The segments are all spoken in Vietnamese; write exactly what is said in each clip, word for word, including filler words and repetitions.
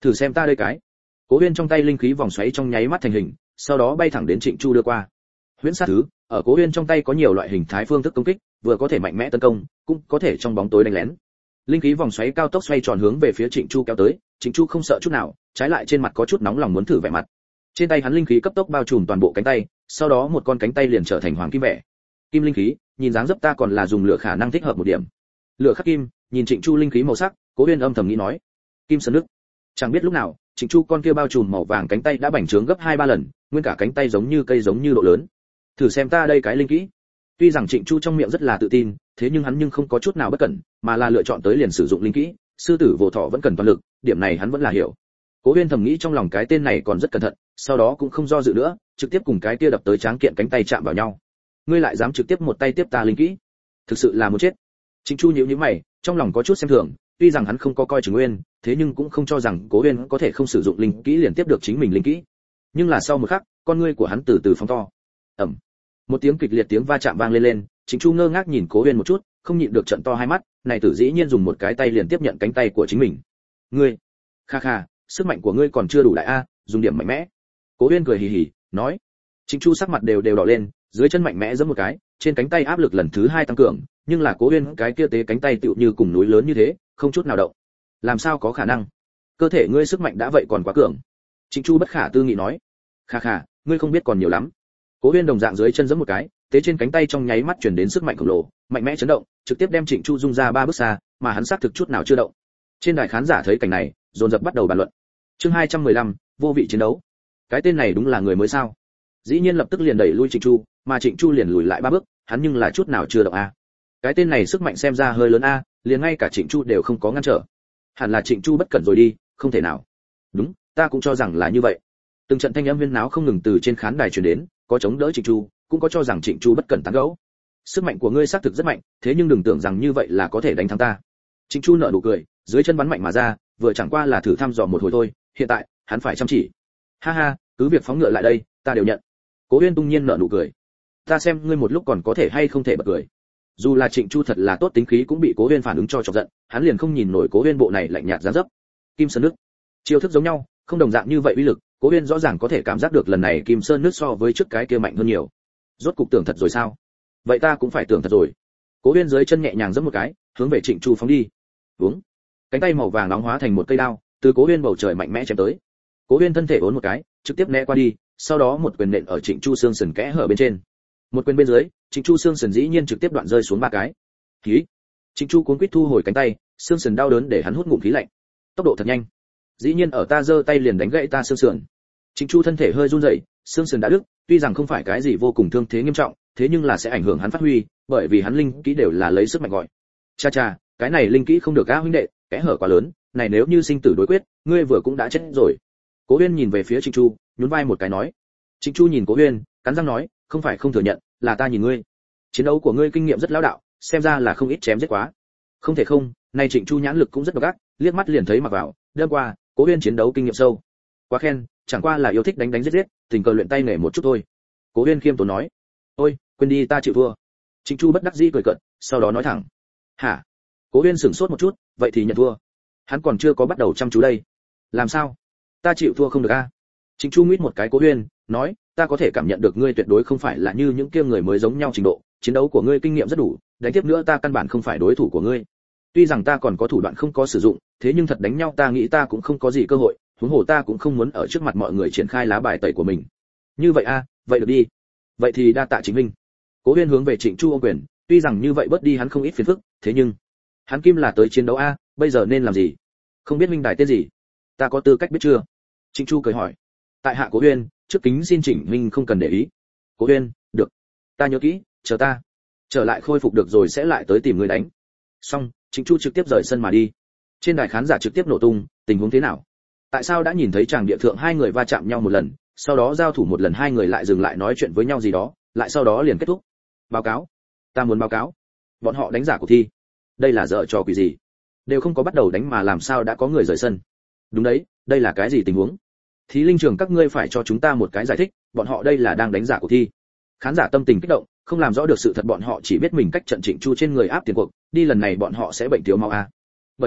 Thử xem ta đây cái. Cố Uyên trong tay linh khí vòng xoáy trong nháy mắt thành hình, sau đó bay thẳng đến Trịnh Chu đưa qua. Huyễn sát thứ, ở Cố Uyên trong tay có nhiều loại hình thái phương thức công kích, vừa có thể mạnh mẽ tấn công, cũng có thể trong bóng tối đánh lén. Linh khí vòng xoáy cao tốc xoay tròn hướng về phía Trịnh Chu kéo tới, Trịnh Chu không sợ chút nào, trái lại trên mặt có chút nóng lòng muốn thử vẻ mặt. Trên tay hắn linh khí cấp tốc bao trùm toàn bộ cánh tay, sau đó một con cánh tay liền trở thành hoàng kim vẻ. Kim linh khí, nhìn dáng dấp ta còn là dùng lửa khả năng thích hợp một điểm. Lửa khắc kim, nhìn Trịnh Chu linh khí màu sắc, Cố Uyên âm thầm nghĩ nói. Kim sơn nước. Chẳng biết lúc nào, Trịnh Chu con kia bao trùm màu vàng cánh tay đã bành trướng gấp hai ba lần, nguyên cả cánh tay giống như cây giống như độ lớn. Thử xem ta đây cái linh kỹ. Tuy rằng Trịnh Chu trong miệng rất là tự tin, thế nhưng hắn nhưng không có chút nào bất cẩn, mà là lựa chọn tới liền sử dụng linh kỹ, sư tử vô thọ vẫn cần toàn lực, điểm này hắn vẫn là hiểu. Cố Uyên thầm nghĩ trong lòng cái tên này còn rất cẩn thận, sau đó cũng không do dự nữa, trực tiếp cùng cái kia đập tới tráng kiện cánh tay chạm vào nhau. Ngươi lại dám trực tiếp một tay tiếp ta linh kỹ, thực sự là muốn chết. Trịnh Chu nhíu nhíu mày, trong lòng có chút xem thường, tuy rằng hắn không có coi Trừng Uyên, thế nhưng cũng không cho rằng Cố Uyên có thể không sử dụng linh kỹ liền tiếp được chính mình linh kỹ. Nhưng là sau một khắc, con ngươi của hắn từ từ phóng to. Ầm. Một tiếng kịch liệt tiếng va chạm vang lên lên, Trịnh Chu ngơ ngác nhìn Cố Uyên một chút, không nhịn được trợn to hai mắt, này tử dĩ nhiên dùng một cái tay liền tiếp nhận cánh tay của chính mình. Ngươi, kha kha, sức mạnh của ngươi còn chưa đủ đại a, dùng điểm mạnh mẽ. Cố Uyên cười hì hì, nói. Trịnh Chu sắc mặt đều đều đỏ lên, dưới chân mạnh mẽ giẫm một cái, trên cánh tay áp lực lần thứ hai tăng cường, nhưng là Cố Uyên cái kia tế cánh tay tựu như cùng núi lớn như thế, không chút nào động. Làm sao có khả năng? Cơ thể ngươi sức mạnh đã vậy còn quá cường. Trịnh Chu bất khả tư nghị nói. Kha kha, ngươi không biết còn nhiều lắm. Cố Uyên đồng dạng dưới chân giẫm một cái, tế trên cánh tay trong nháy mắt truyền đến sức mạnh khổng lồ, mạnh mẽ chấn động, trực tiếp đem Trịnh Chu rung ra ba bước xa, mà hắn xác thực chút nào chưa động. Trên đài khán giả thấy cảnh này, dồn dập bắt đầu bàn luận. Chương hai trăm mười lăm, vô vị chiến đấu. Cái tên này đúng là người mới sao? Dĩ nhiên lập tức liền đẩy lui Trịnh Chu, mà Trịnh Chu liền lùi lại ba bước, hắn nhưng là chút nào chưa động a. Cái tên này sức mạnh xem ra hơi lớn a, liền ngay cả Trịnh Chu đều không có ngăn trở. Hẳn là Trịnh Chu bất cẩn rồi đi, không thể nào. Đúng, ta cũng cho rằng là như vậy. Từng trận thanh âm huyên náo không ngừng từ trên khán đài truyền đến, có chống đỡ Trịnh Chu, cũng có cho rằng Trịnh Chu bất cẩn tán gẫu. Sức mạnh của ngươi xác thực rất mạnh, thế nhưng đừng tưởng rằng như vậy là có thể đánh thắng ta. Trịnh Chu nở nụ cười, dưới chân bắn mạnh mà ra, vừa chẳng qua là thử thăm dò một hồi thôi, hiện tại, hắn phải chăm chỉ. Ha ha, cứ việc phóng ngựa lại đây, ta đều nhận. Cố Uyên tung nhiên nở nụ cười. Ta xem ngươi một lúc còn có thể hay không thể bật cười. Dù là Trịnh Chu thật là tốt tính khí cũng bị Cố Uyên phản ứng cho chọc giận, hắn liền không nhìn nổi Cố Uyên bộ này lạnh nhạt dáng dấp. Kim Sơn nước, chiêu thức giống nhau, không đồng dạng như vậy uy lực, Cố Uyên rõ ràng có thể cảm giác được lần này Kim Sơn nước so với trước cái kia mạnh hơn nhiều. Rốt cục tưởng thật rồi sao? Vậy ta cũng phải tưởng thật rồi. Cố Uyên dưới chân nhẹ nhàng giẫm một cái, hướng về Trịnh Chu phóng đi. Uống. Cánh tay màu vàng nóng hóa thành một cây đao, từ Cố Uyên bầu trời mạnh mẽ chém tới. Cố Uyên thân thể uốn một cái, trực tiếp né qua đi, sau đó một quyền nện ở Trịnh Chu xương sườn kẽ hở bên trên. Một quyền bên dưới, Trịnh Chu xương sườn dĩ nhiên trực tiếp đoạn rơi xuống ba cái. Khí. Trịnh Chu cuống quýt thu hồi cánh tay, xương sườn đau đớn để hắn hút ngụm khí lạnh. Tốc độ thật nhanh. Dĩ nhiên ở ta giơ tay liền đánh gãy ta xương sườn. Trịnh Chu thân thể hơi run rẩy, xương sườn đã đứt, tuy rằng không phải cái gì vô cùng thương thế nghiêm trọng, thế nhưng là sẽ ảnh hưởng hắn phát huy, bởi vì hắn linh kỹ đều là lấy sức mạnh gọi. Cha cha, cái này linh kỹ không được a huynh đệ, kẽ hở quá lớn, này nếu như sinh tử đối quyết, ngươi vừa cũng đã chết rồi. Cố Uyên nhìn về phía Trịnh Chu, nhún vai một cái nói. Trịnh Chu nhìn Cố Uyên, cắn răng nói, không phải không thừa nhận, là ta nhìn ngươi. Chiến đấu của ngươi kinh nghiệm rất lão đạo, xem ra là không ít chém giết quá. Không thể không, này Trịnh Chu nhãn lực cũng rất độc ác, liếc mắt liền thấy mặc vào, đâm qua, Cố Uyên chiến đấu kinh nghiệm sâu. Quá khen, chẳng qua là yêu thích đánh đánh giết giết, tình cờ luyện tay nghề một chút thôi. Cố Uyên khiêm tốn nói. Ôi, quên đi ta chịu thua. Trịnh Chu bất đắc dĩ cười cợt, sau đó nói thẳng. Hả? Cố Uyên sửng sốt một chút, vậy thì nhận thua. Hắn còn chưa có bắt đầu chăm chú đây. Làm sao? Ta chịu thua không được a? Trịnh Chu nguyết một cái Cố Uyên, nói, ta có thể cảm nhận được ngươi tuyệt đối không phải là như những kia người mới giống nhau trình độ, chiến đấu của ngươi kinh nghiệm rất đủ, đánh tiếp nữa ta căn bản không phải đối thủ của ngươi. Tuy rằng ta còn có thủ đoạn không có sử dụng, thế nhưng thật đánh nhau ta nghĩ ta cũng không có gì cơ hội, huống hồ ta cũng không muốn ở trước mặt mọi người triển khai lá bài tẩy của mình. Như vậy a, vậy được đi. Vậy thì đa tạ Chính Minh. Cố Uyên hướng về Trịnh Chu ôm quyền, tuy rằng như vậy bớt đi hắn không ít phiền phức, thế nhưng hắn kim là tới chiến đấu a, bây giờ nên làm gì? Không biết minh đài tên gì? Ta có tư cách biết chưa? Trịnh Chu cười hỏi. Tại hạ Cố Uyên, trước kính xin Trịnh Minh không cần để ý. Cố Uyên, được. Ta nhớ kỹ, chờ ta. Trở lại khôi phục được rồi sẽ lại tới tìm người đánh. Xong, Trịnh Chu trực tiếp rời sân mà đi. Trên đài khán giả trực tiếp nổ tung, tình huống thế nào? Tại sao đã nhìn thấy chàng địa thượng hai người va chạm nhau một lần, sau đó giao thủ một lần hai người lại dừng lại nói chuyện với nhau gì đó, lại sau đó liền kết thúc. Báo cáo. Ta muốn báo cáo. Bọn họ đánh giả cuộc thi. Đây là dở trò quỷ gì? Đều không có bắt đầu đánh mà làm sao đã có người rời sân? Đúng đấy, đây là cái gì tình huống? Thí linh trường các ngươi phải cho chúng ta một cái giải thích, bọn họ đây là đang đánh giả cuộc thi. Khán giả tâm tình kích động, không làm rõ được sự thật, bọn họ chỉ biết mình cách trận Trịnh Chu trên người áp tiền cuộc, đi lần này bọn họ sẽ bệnh thiếu máu a. Bởi vậy,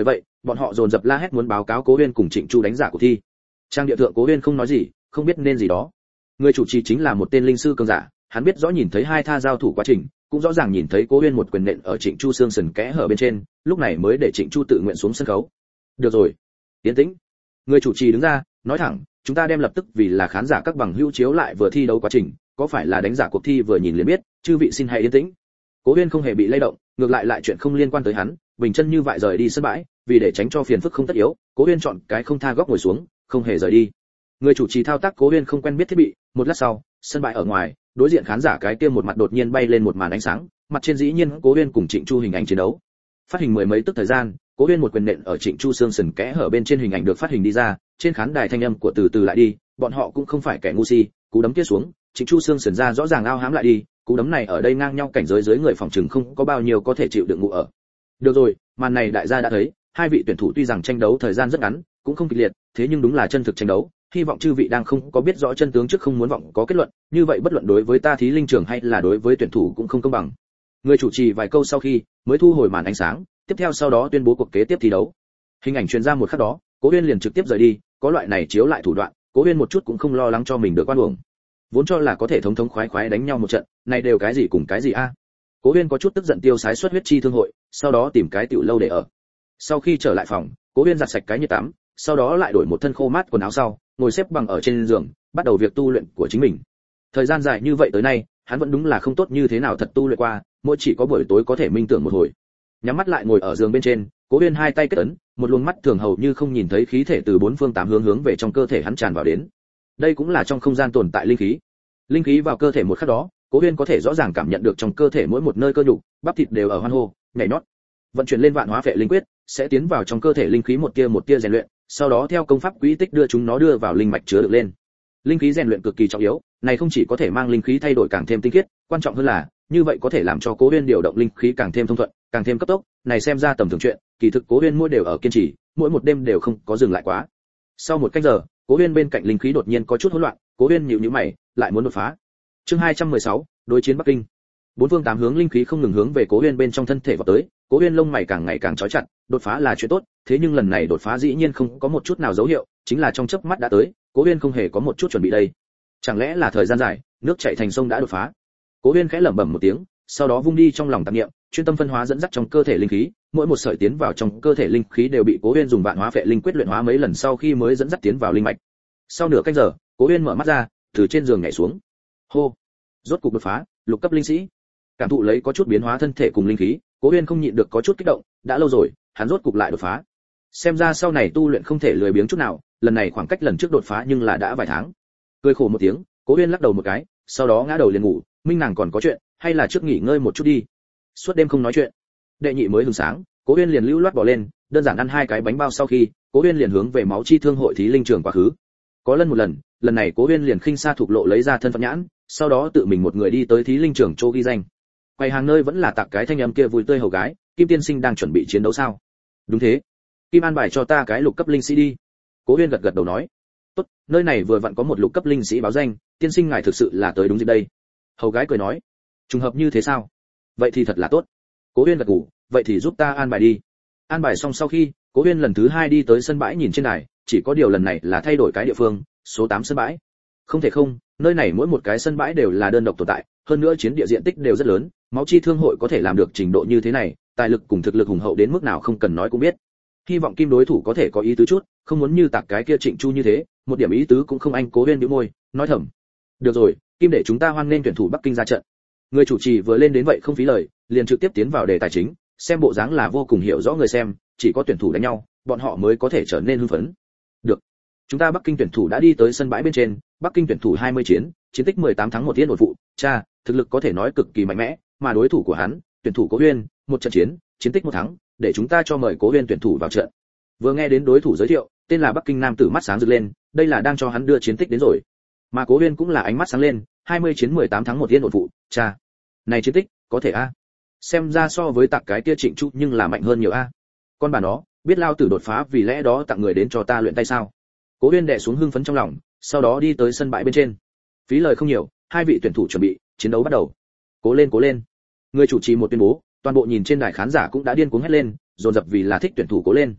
bọn họ dồn dập la hét muốn báo cáo Cố Uyên cùng Trịnh Chu đánh giả cuộc thi. Trang địa thượng Cố Uyên không nói gì, không biết nên gì đó. Người chủ trì chính là một tên linh sư cường giả, hắn biết rõ nhìn thấy hai tha giao thủ quá trình, cũng rõ ràng nhìn thấy Cố Uyên một quyền nện ở Trịnh Chu xương sườn kẽ hở bên trên, lúc này mới để Trịnh Chu tự nguyện xuống sân khấu. Được rồi, yên tĩnh. Người chủ trì đứng ra, nói thẳng, chúng ta đem lập tức vì là khán giả các bằng hữu chiếu lại vừa thi đấu quá trình, có phải là đánh giả cuộc thi vừa nhìn liền biết, chư vị xin hãy yên tĩnh. Cố Uyên không hề bị lay động, ngược lại lại chuyện không liên quan tới hắn, bình chân như vậy rời đi sân bãi, vì để tránh cho phiền phức không tất yếu, Cố Uyên chọn cái không tha góc ngồi xuống, không hề rời đi. Người chủ trì thao tác Cố Uyên không quen biết thiết bị, một lát sau, sân bãi ở ngoài, đối diện khán giả cái kia một mặt đột nhiên bay lên một màn ánh sáng, mặt trên dĩ nhiên Cố Uyên cùng Trịnh Chu hình ảnh chiến đấu. Phát hình mười mấy tức thời gian, Cố Uyên một quyền nện ở Trịnh Chu xương sườn kẽ hở bên trên hình ảnh được phát hình đi ra, trên khán đài thanh âm của từ từ lại đi, bọn họ cũng không phải kẻ ngu si, cú đấm kia xuống, Trịnh Chu xương sườn ra rõ ràng ao hám lại đi, cú đấm này ở đây ngang nhau cảnh giới dưới người phòng trừng không có bao nhiêu có thể chịu đựng ngủ ở. Được rồi, màn này đại gia đã thấy, hai vị tuyển thủ tuy rằng tranh đấu thời gian rất ngắn, cũng không kịch liệt, thế nhưng đúng là chân thực tranh đấu, hy vọng chư vị đang không có biết rõ chân tướng trước không muốn vọng có kết luận, như vậy bất luận đối với ta thí linh trưởng hay là đối với tuyển thủ cũng không công bằng. Người chủ trì vài câu sau khi, mới thu hồi màn ánh sáng, tiếp theo sau đó tuyên bố cuộc kế tiếp thi đấu. Hình ảnh truyền ra một khắc đó, Cố Uyên liền trực tiếp rời đi, có loại này chiếu lại thủ đoạn, Cố Uyên một chút cũng không lo lắng cho mình được quan uổng. Vốn cho là có thể thống thống khoái khoái đánh nhau một trận, này đều cái gì cùng cái gì a? Cố Uyên có chút tức giận tiêu sái xuất huyết chi thương hội, sau đó tìm cái tiểu lâu để ở. Sau khi trở lại phòng, Cố Uyên giặt sạch cái nhiệt tắm, sau đó lại đổi một thân khô mát quần áo sau, ngồi xếp bằng ở trên giường, bắt đầu việc tu luyện của chính mình. Thời gian dài như vậy tới nay, hắn vẫn đúng là không tốt như thế nào thật tu luyện qua, mỗi chỉ có buổi tối có thể minh tưởng một hồi. Nhắm mắt lại ngồi ở giường bên trên, Cố Uyên hai tay kết ấn, một luồng mắt thường hầu như không nhìn thấy khí thể từ bốn phương tám hướng hướng về trong cơ thể hắn tràn vào đến. Đây cũng là trong không gian tồn tại linh khí. Linh khí vào cơ thể một khắc đó, Cố Uyên có thể rõ ràng cảm nhận được trong cơ thể mỗi một nơi cơ nhục, bắp thịt đều ở hoan hô, nhảy nhót. Vận chuyển lên vạn hóa phệ linh quyết, sẽ tiến vào trong cơ thể linh khí một tia một tia rèn luyện, sau đó theo công pháp quỹ tích đưa chúng nó đưa vào linh mạch chứa được lên. Linh khí rèn luyện cực kỳ trọng yếu, này không chỉ có thể mang linh khí thay đổi càng thêm tinh khiết, quan trọng hơn là, như vậy có thể làm cho Cố Uyên điều động linh khí càng thêm thông thuận, càng thêm cấp tốc, này xem ra tầm thường chuyện, kỳ thực Cố Uyên mỗi đều ở kiên trì, mỗi một đêm đều không có dừng lại quá. Sau một canh giờ, Cố Uyên bên cạnh linh khí đột nhiên có chút hỗn loạn, Cố Uyên nhíu nhíu mày, lại muốn đột phá. Chương hai trăm mười sáu, đối chiến Bắc Kinh. Bốn phương tám hướng linh khí không ngừng hướng về Cố Uyên bên trong thân thể vọt tới, Cố Uyên lông mày càng ngày càng chói chặt, đột phá là chuyện tốt, thế nhưng lần này đột phá dĩ nhiên không có một chút nào dấu hiệu, chính là trong chớp mắt đã tới, Cố Uyên không hề có một chút chuẩn bị đây. Chẳng lẽ là thời gian dài, nước chảy thành sông đã đột phá? Cố Uyên khẽ lẩm bẩm một tiếng, sau đó vung đi trong lòng tạp niệm, chuyên tâm phân hóa dẫn dắt trong cơ thể linh khí, mỗi một sợi tiến vào trong cơ thể linh khí đều bị Cố Uyên dùng vạn hóa phệ linh quyết luyện hóa mấy lần sau khi mới dẫn dắt tiến vào linh mạch. Sau nửa canh giờ, Cố Uyên mở mắt ra, từ trên giường nhảy xuống. Hô, rốt cục đột phá, lục cấp linh sĩ. Cảm thụ lấy có chút biến hóa thân thể cùng linh khí, Cố Uyên không nhịn được có chút kích động, đã lâu rồi, hắn rốt cục lại đột phá. Xem ra sau này tu luyện không thể lười biếng chút nào, lần này khoảng cách lần trước đột phá nhưng là đã vài tháng. Cười khổ một tiếng, Cố Uyên lắc đầu một cái, sau đó ngã đầu liền ngủ, minh nàng còn có chuyện, hay là trước nghỉ ngơi một chút đi. Suốt đêm không nói chuyện. Đệ nhị mới hừng sáng, Cố Uyên liền lưu loát bò lên, đơn giản ăn hai cái bánh bao sau khi, Cố Uyên liền hướng về máu chi thương hội thí linh trường quá khứ. Có lần một lần, lần này Cố Uyên liền khinh xa thuộc lộ lấy ra thân phận nhãn, sau đó tự mình một người đi tới thí linh trường chỗ ghi danh. Quầy hàng nơi vẫn là tạc cái thanh âm kia vui tươi hầu gái, Kim tiên sinh đang chuẩn bị chiến đấu sao? Đúng thế. Kim an bài cho ta cái lục cấp linh sĩ đi. Cố Uyên gật gật đầu nói. Tốt, nơi này vừa vặn có một lục cấp linh sĩ báo danh, tiên sinh ngài thực sự là tới đúng dịp đây. Hầu gái cười nói. Trùng hợp như thế sao? Vậy thì thật là tốt. Cố Uyên gật gù, vậy thì giúp ta an bài đi. An bài xong sau khi, Cố Uyên lần thứ hai đi tới sân bãi nhìn trên đài, chỉ có điều lần này là thay đổi cái địa phương, số tám sân bãi. Không thể không, nơi này mỗi một cái sân bãi đều là đơn độc tồn tại, hơn nữa chiến địa diện tích đều rất lớn, máu chi thương hội có thể làm được trình độ như thế này, tài lực cùng thực lực hùng hậu đến mức nào không cần nói cũng biết. Hy vọng Kim đối thủ có thể có ý tứ chút, không muốn như tạc cái kia Trịnh Chu như thế, một điểm ý tứ cũng không. Anh Cố Uyên nhíu môi, nói thầm. Được rồi, Kim để chúng ta hoan nghênh tuyển thủ Bắc Kinh ra trận. Người chủ trì vừa lên đến vậy không phí lời, liền trực tiếp tiến vào đề tài chính, xem bộ dáng là vô cùng hiểu rõ người xem, chỉ có tuyển thủ đánh nhau, bọn họ mới có thể trở nên hưng phấn. Được. Chúng ta Bắc Kinh tuyển thủ đã đi tới sân bãi bên trên, Bắc Kinh tuyển thủ hai mươi chiến, chiến tích mười tám thắng một tiến một phụ, cha, thực lực có thể nói cực kỳ mạnh mẽ, mà đối thủ của hắn, tuyển thủ Cố Uyên, một trận chiến, chiến tích một thắng, để chúng ta cho mời Cố Uyên tuyển thủ vào trận. Vừa nghe đến đối thủ giới thiệu, tên là Bắc Kinh nam tử mắt sáng rực lên, đây là đang cho hắn đưa chiến tích đến rồi. Mà Cố Uyên cũng là ánh mắt sáng lên, hai mươi chiến mười tám thắng một tiến một phụ, cha, này chiến tích, có thể a? Xem ra so với tạc cái kia Trịnh Chu nhưng là mạnh hơn nhiều a. Con bà nó, biết lao tử đột phá vì lẽ đó tặng người đến cho ta luyện tay sao? Cố Uyên đè xuống hưng phấn trong lòng, sau đó đi tới sân bãi bên trên. Phí lời không nhiều, hai vị tuyển thủ chuẩn bị, chiến đấu bắt đầu. Cố lên, cố lên. Người chủ trì một tuyên bố, toàn bộ nhìn trên đài khán giả cũng đã điên cuồng hét lên, dồn dập vì là thích tuyển thủ Cố lên.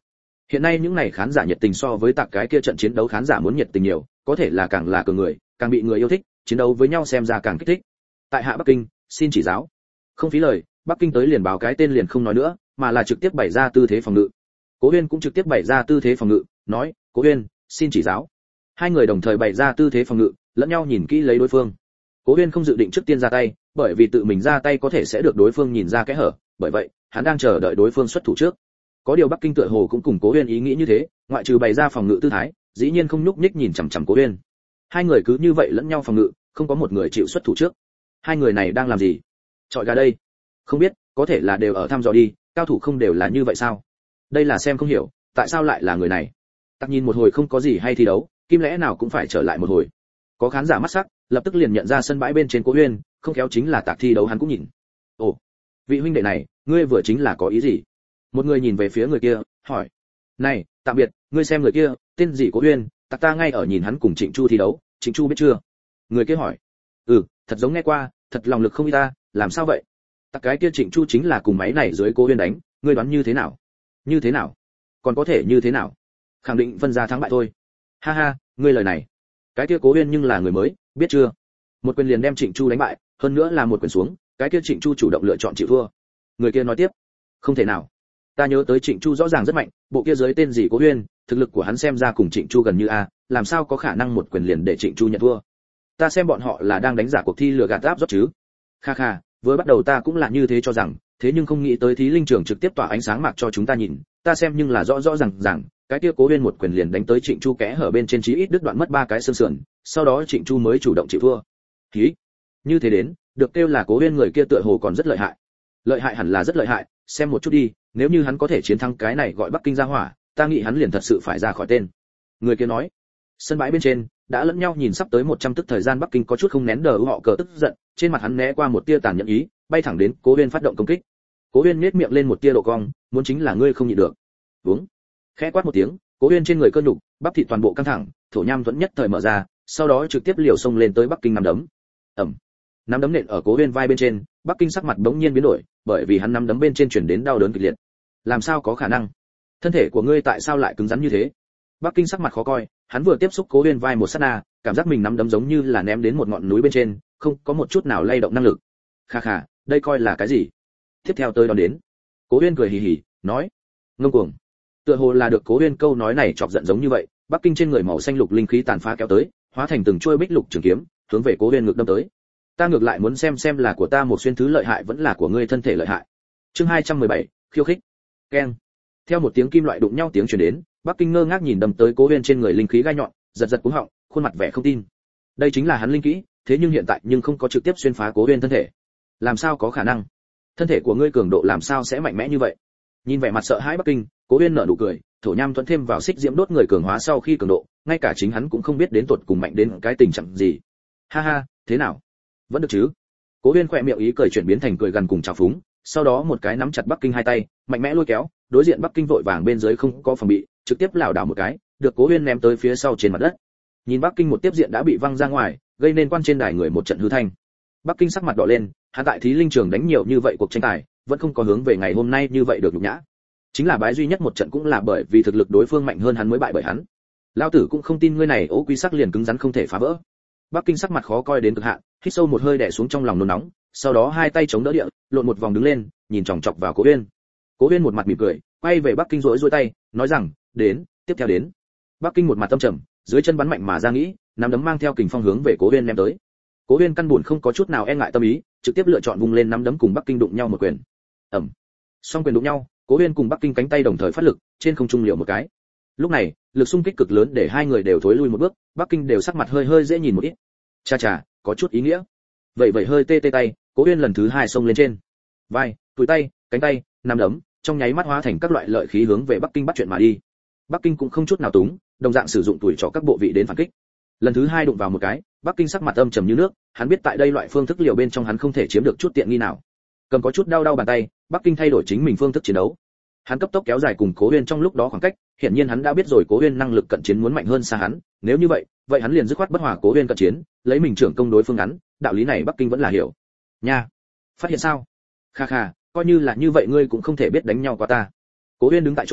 Hiện nay những này khán giả nhiệt tình so với tạc cái kia trận chiến đấu khán giả muốn nhiệt tình nhiều, có thể là càng là cường người, càng bị người yêu thích, chiến đấu với nhau xem ra càng kích thích. Tại hạ Bắc Kinh, xin chỉ giáo. Không phí lời, Bắc Kinh tới liền báo cái tên liền không nói nữa, mà là trực tiếp bày ra tư thế phòng ngự. Cố Huyên cũng trực tiếp bày ra tư thế phòng ngự, nói, Cố Huyên, xin chỉ giáo. Hai người đồng thời bày ra tư thế phòng ngự, lẫn nhau nhìn kỹ lấy đối phương. Cố Huyên không dự định trước tiên ra tay, bởi vì tự mình ra tay có thể sẽ được đối phương nhìn ra kẽ hở, bởi vậy, hắn đang chờ đợi đối phương xuất thủ trước. Có điều Bắc Kinh tựa hồ cũng cùng Cố Huyên ý nghĩ như thế, ngoại trừ bày ra phòng ngự tư thái, dĩ nhiên không nhúc nhích nhìn chằm chằm Cố Huyên. Hai người cứ như vậy lẫn nhau phòng ngự, không có một người chịu xuất thủ trước. Hai người này đang làm gì? Chọi gà đây? Không biết, có thể là đều ở thăm dò đi, cao thủ không đều là như vậy sao? Đây là xem không hiểu, tại sao lại là người này? Tắc nhìn một hồi không có gì hay thi đấu, kim lẽ nào cũng phải trở lại một hồi. Có khán giả mắt sắc, lập tức liền nhận ra sân bãi bên trên Cố Huyên, không khéo chính là tạc thi đấu hắn cũng nhìn. Ồ, vị huynh đệ này, ngươi vừa chính là có ý gì? Một người nhìn về phía người kia, hỏi. Này, tạm biệt, ngươi xem người kia, tên gì Cố Huyên, tạc ta ngay ở nhìn hắn cùng Trịnh Chu thi đấu, Trịnh Chu biết chưa? Người kia hỏi. Ừ, thật giống nghe qua, thật lòng lực không y ta, làm sao vậy? Tạc cái kia Trịnh Chu chính là cùng máy này dưới Cố Huyên đánh, ngươi đoán như thế nào? Như thế nào? Còn có thể như thế nào? Khẳng định phân ra thắng bại thôi. Ha ha, ngươi lời này. Cái kia Cố Huyên nhưng là người mới, biết chưa? Một quyền liền đem Trịnh Chu đánh bại, hơn nữa là một quyền xuống, cái kia Trịnh Chu chủ động lựa chọn chịu thua. Người kia nói tiếp. Không thể nào. Ta nhớ tới Trịnh Chu rõ ràng rất mạnh, bộ kia dưới tên gì Cố Huyên, thực lực của hắn xem ra cùng Trịnh Chu gần như a, làm sao có khả năng một quyền liền để Trịnh Chu nhận thua? Ta xem bọn họ là đang đánh giả cuộc thi lừa gạt áp rót chứ. Kha kha, vừa bắt đầu ta cũng là như thế cho rằng, thế nhưng không nghĩ tới thí linh trường trực tiếp tỏa ánh sáng mạc cho chúng ta nhìn, ta xem nhưng là rõ rõ ràng ràng, cái kia Cố Huyên một quyền liền đánh tới Trịnh Chu kẽ hở bên trên chí ít đứt đoạn mất ba cái xương sườn, sau đó Trịnh Chu mới chủ động chịu thua. Hí, như thế đến, được kêu là Cố Huyên người kia tựa hồ còn rất lợi hại. Lợi hại hẳn là rất lợi hại, xem một chút đi, nếu như hắn có thể chiến thắng cái này gọi Bắc Kinh gia hỏa, ta nghĩ hắn liền thật sự phải ra khỏi tên. Người kia nói. Sân bãi bên trên, đã lẫn nhau nhìn sắp tới một trăm tức thời gian Bắc Kinh có chút không nén đờ họ cờ tức giận, trên mặt hắn né qua một tia tàn nhẫn ý, bay thẳng đến Cố Huyên phát động công kích. Cố Huyên nhếch miệng lên một tia độ cong, muốn chính là ngươi không nhịn được. Uống. Khẽ quát một tiếng, Cố Huyên trên người cơ nhục, bắp thịt toàn bộ căng thẳng, thổ nham thuẫn nhất thời mở ra, sau đó trực tiếp liều xông lên tới Bắc Kinh nắm đấm. Ầm. Nắm đấm nện ở Cố Huyên vai bên trên, Bắc Kinh sắc mặt bỗng nhiên biến đổi, bởi vì hắn nắm đấm bên trên truyền đến đau đớn kịch liệt. Làm sao có khả năng? Thân thể của ngươi tại sao lại cứng rắn như thế? Bắc Kinh sắc mặt khó coi, hắn vừa tiếp xúc Cố Huyên vai một sát na, cảm giác mình nắm đấm giống như là ném đến một ngọn núi bên trên, không có một chút nào lay động năng lực. Kha kha, đây coi là cái gì? Tiếp theo tôi đón đến. Cố Huyên cười hì hì, nói, ngông cuồng. Tựa hồ là được Cố Huyên câu nói này chọc giận giống như vậy, Bắc Kinh trên người màu xanh lục linh khí tàn phá kéo tới, hóa thành từng chuôi bích lục trường kiếm, hướng về Cố Huyên ngược đâm tới. Ta ngược lại muốn xem xem là của ta một xuyên thứ lợi hại vẫn là của ngươi thân thể lợi hại. Chương hai trăm mười bảy, khiêu khích. Keng. Theo một tiếng kim loại đụng nhau tiếng truyền đến, Bắc Kinh ngơ ngác nhìn đâm tới Cố Huyên trên người linh khí gai nhọn, giật giật cuống họng, khuôn mặt vẻ không tin. Đây chính là hắn linh kỹ, thế nhưng hiện tại nhưng không có trực tiếp xuyên phá Cố Huyên thân thể. Làm sao có khả năng? Thân thể của ngươi cường độ làm sao sẽ mạnh mẽ như vậy? Nhìn vẻ mặt sợ hãi Bắc Kinh, Cố Huyên nở nụ cười, thổ nham thuận thêm vào xích diễm đốt người cường hóa sau khi cường độ, ngay cả chính hắn cũng không biết đến tột cùng mạnh đến cái tình trạng gì. Ha ha, thế nào? Vẫn được chứ? Cố Huyên khỏe miệng ý cười chuyển biến thành cười gần cùng trào phúng, sau đó một cái nắm chặt Bắc Kinh hai tay, mạnh mẽ lôi kéo, đối diện Bắc Kinh vội vàng bên dưới không có phòng bị, trực tiếp lảo đảo một cái, được Cố Huyên ném tới phía sau trên mặt đất. Nhìn Bắc Kinh một tiếp diện đã bị văng ra ngoài, gây nên quan trên đài người một trận hư thanh. Bắc Kinh sắc mặt đỏ lên, hắn tại thí linh trường đánh nhiều như vậy cuộc tranh tài, vẫn không có hướng về ngày hôm nay như vậy được nhục nhã. Chính là bái duy nhất một trận cũng là bởi vì thực lực đối phương mạnh hơn hắn mới bại bởi hắn. Lão tử cũng không tin ngươi này ố quy sắc liền cứng rắn không thể phá vỡ. Bắc Kinh sắc mặt khó coi đến cực hạn, hít sâu một hơi đè xuống trong lòng nôn nóng, sau đó hai tay chống đỡ địa, lộn một vòng đứng lên, nhìn chòng chọc vào Cố Huyên. Cố Huyên một mặt mỉm cười, quay về Bắc Kinh rỗi rỗi tay, nói rằng, "Đến, tiếp theo đến." Bắc Kinh một mặt tâm trầm, dưới chân bắn mạnh mà ra nghĩ, nắm đấm mang theo kình phong hướng về Cố Huyên ném tới. Cố Huyên căn buồn không có chút nào e ngại tâm ý, trực tiếp lựa chọn vung lên nắm đấm cùng Bắc Kinh đụng nhau một quyền. Ầm. Song quyền đụng nhau, Cố Huyên cùng Bắc Kinh cánh tay đồng thời phát lực, trên không trung liều một cái. Lúc này, lực xung kích cực lớn để hai người đều thối lui một bước, Bắc Kinh đều sắc mặt hơi hơi dễ nhìn một ít. Cha cha, có chút ý nghĩa. Vậy vậy hơi tê tê tay, Cố Huyên lần thứ hai xông lên trên. Vai, túi tay, cánh tay, nắm đấm, trong nháy mắt hóa thành các loại lợi khí hướng về Bắc Kinh bắt chuyện mà đi. Bắc Kinh cũng không chút nào túng, đồng dạng sử dụng tuổi trỏ các bộ vị đến phản kích. Lần thứ hai đụng vào một cái, Bắc Kinh sắc mặt âm trầm như nước, hắn biết tại đây loại phương thức liều bên trong hắn không thể chiếm được chút tiện nghi nào. Cầm có chút đau đau bàn tay, Bắc Kinh thay đổi chính mình phương thức chiến đấu. Hắn cấp tốc kéo dài cùng Cố Huyên trong lúc đó khoảng cách, hiển nhiên hắn đã biết rồi Cố Huyên năng lực cận chiến muốn mạnh hơn xa hắn, nếu như vậy, vậy hắn liền dứt khoát bất hòa Cố Huyên cận chiến, lấy mình trưởng công đối phương ngắn, đạo lý này Bắc Kinh vẫn là hiểu. Nha, phát hiện sao? Kha kha, coi như là như vậy ngươi cũng không thể biết đánh nhau qua ta. Cố Huyên đứng tại chỗ,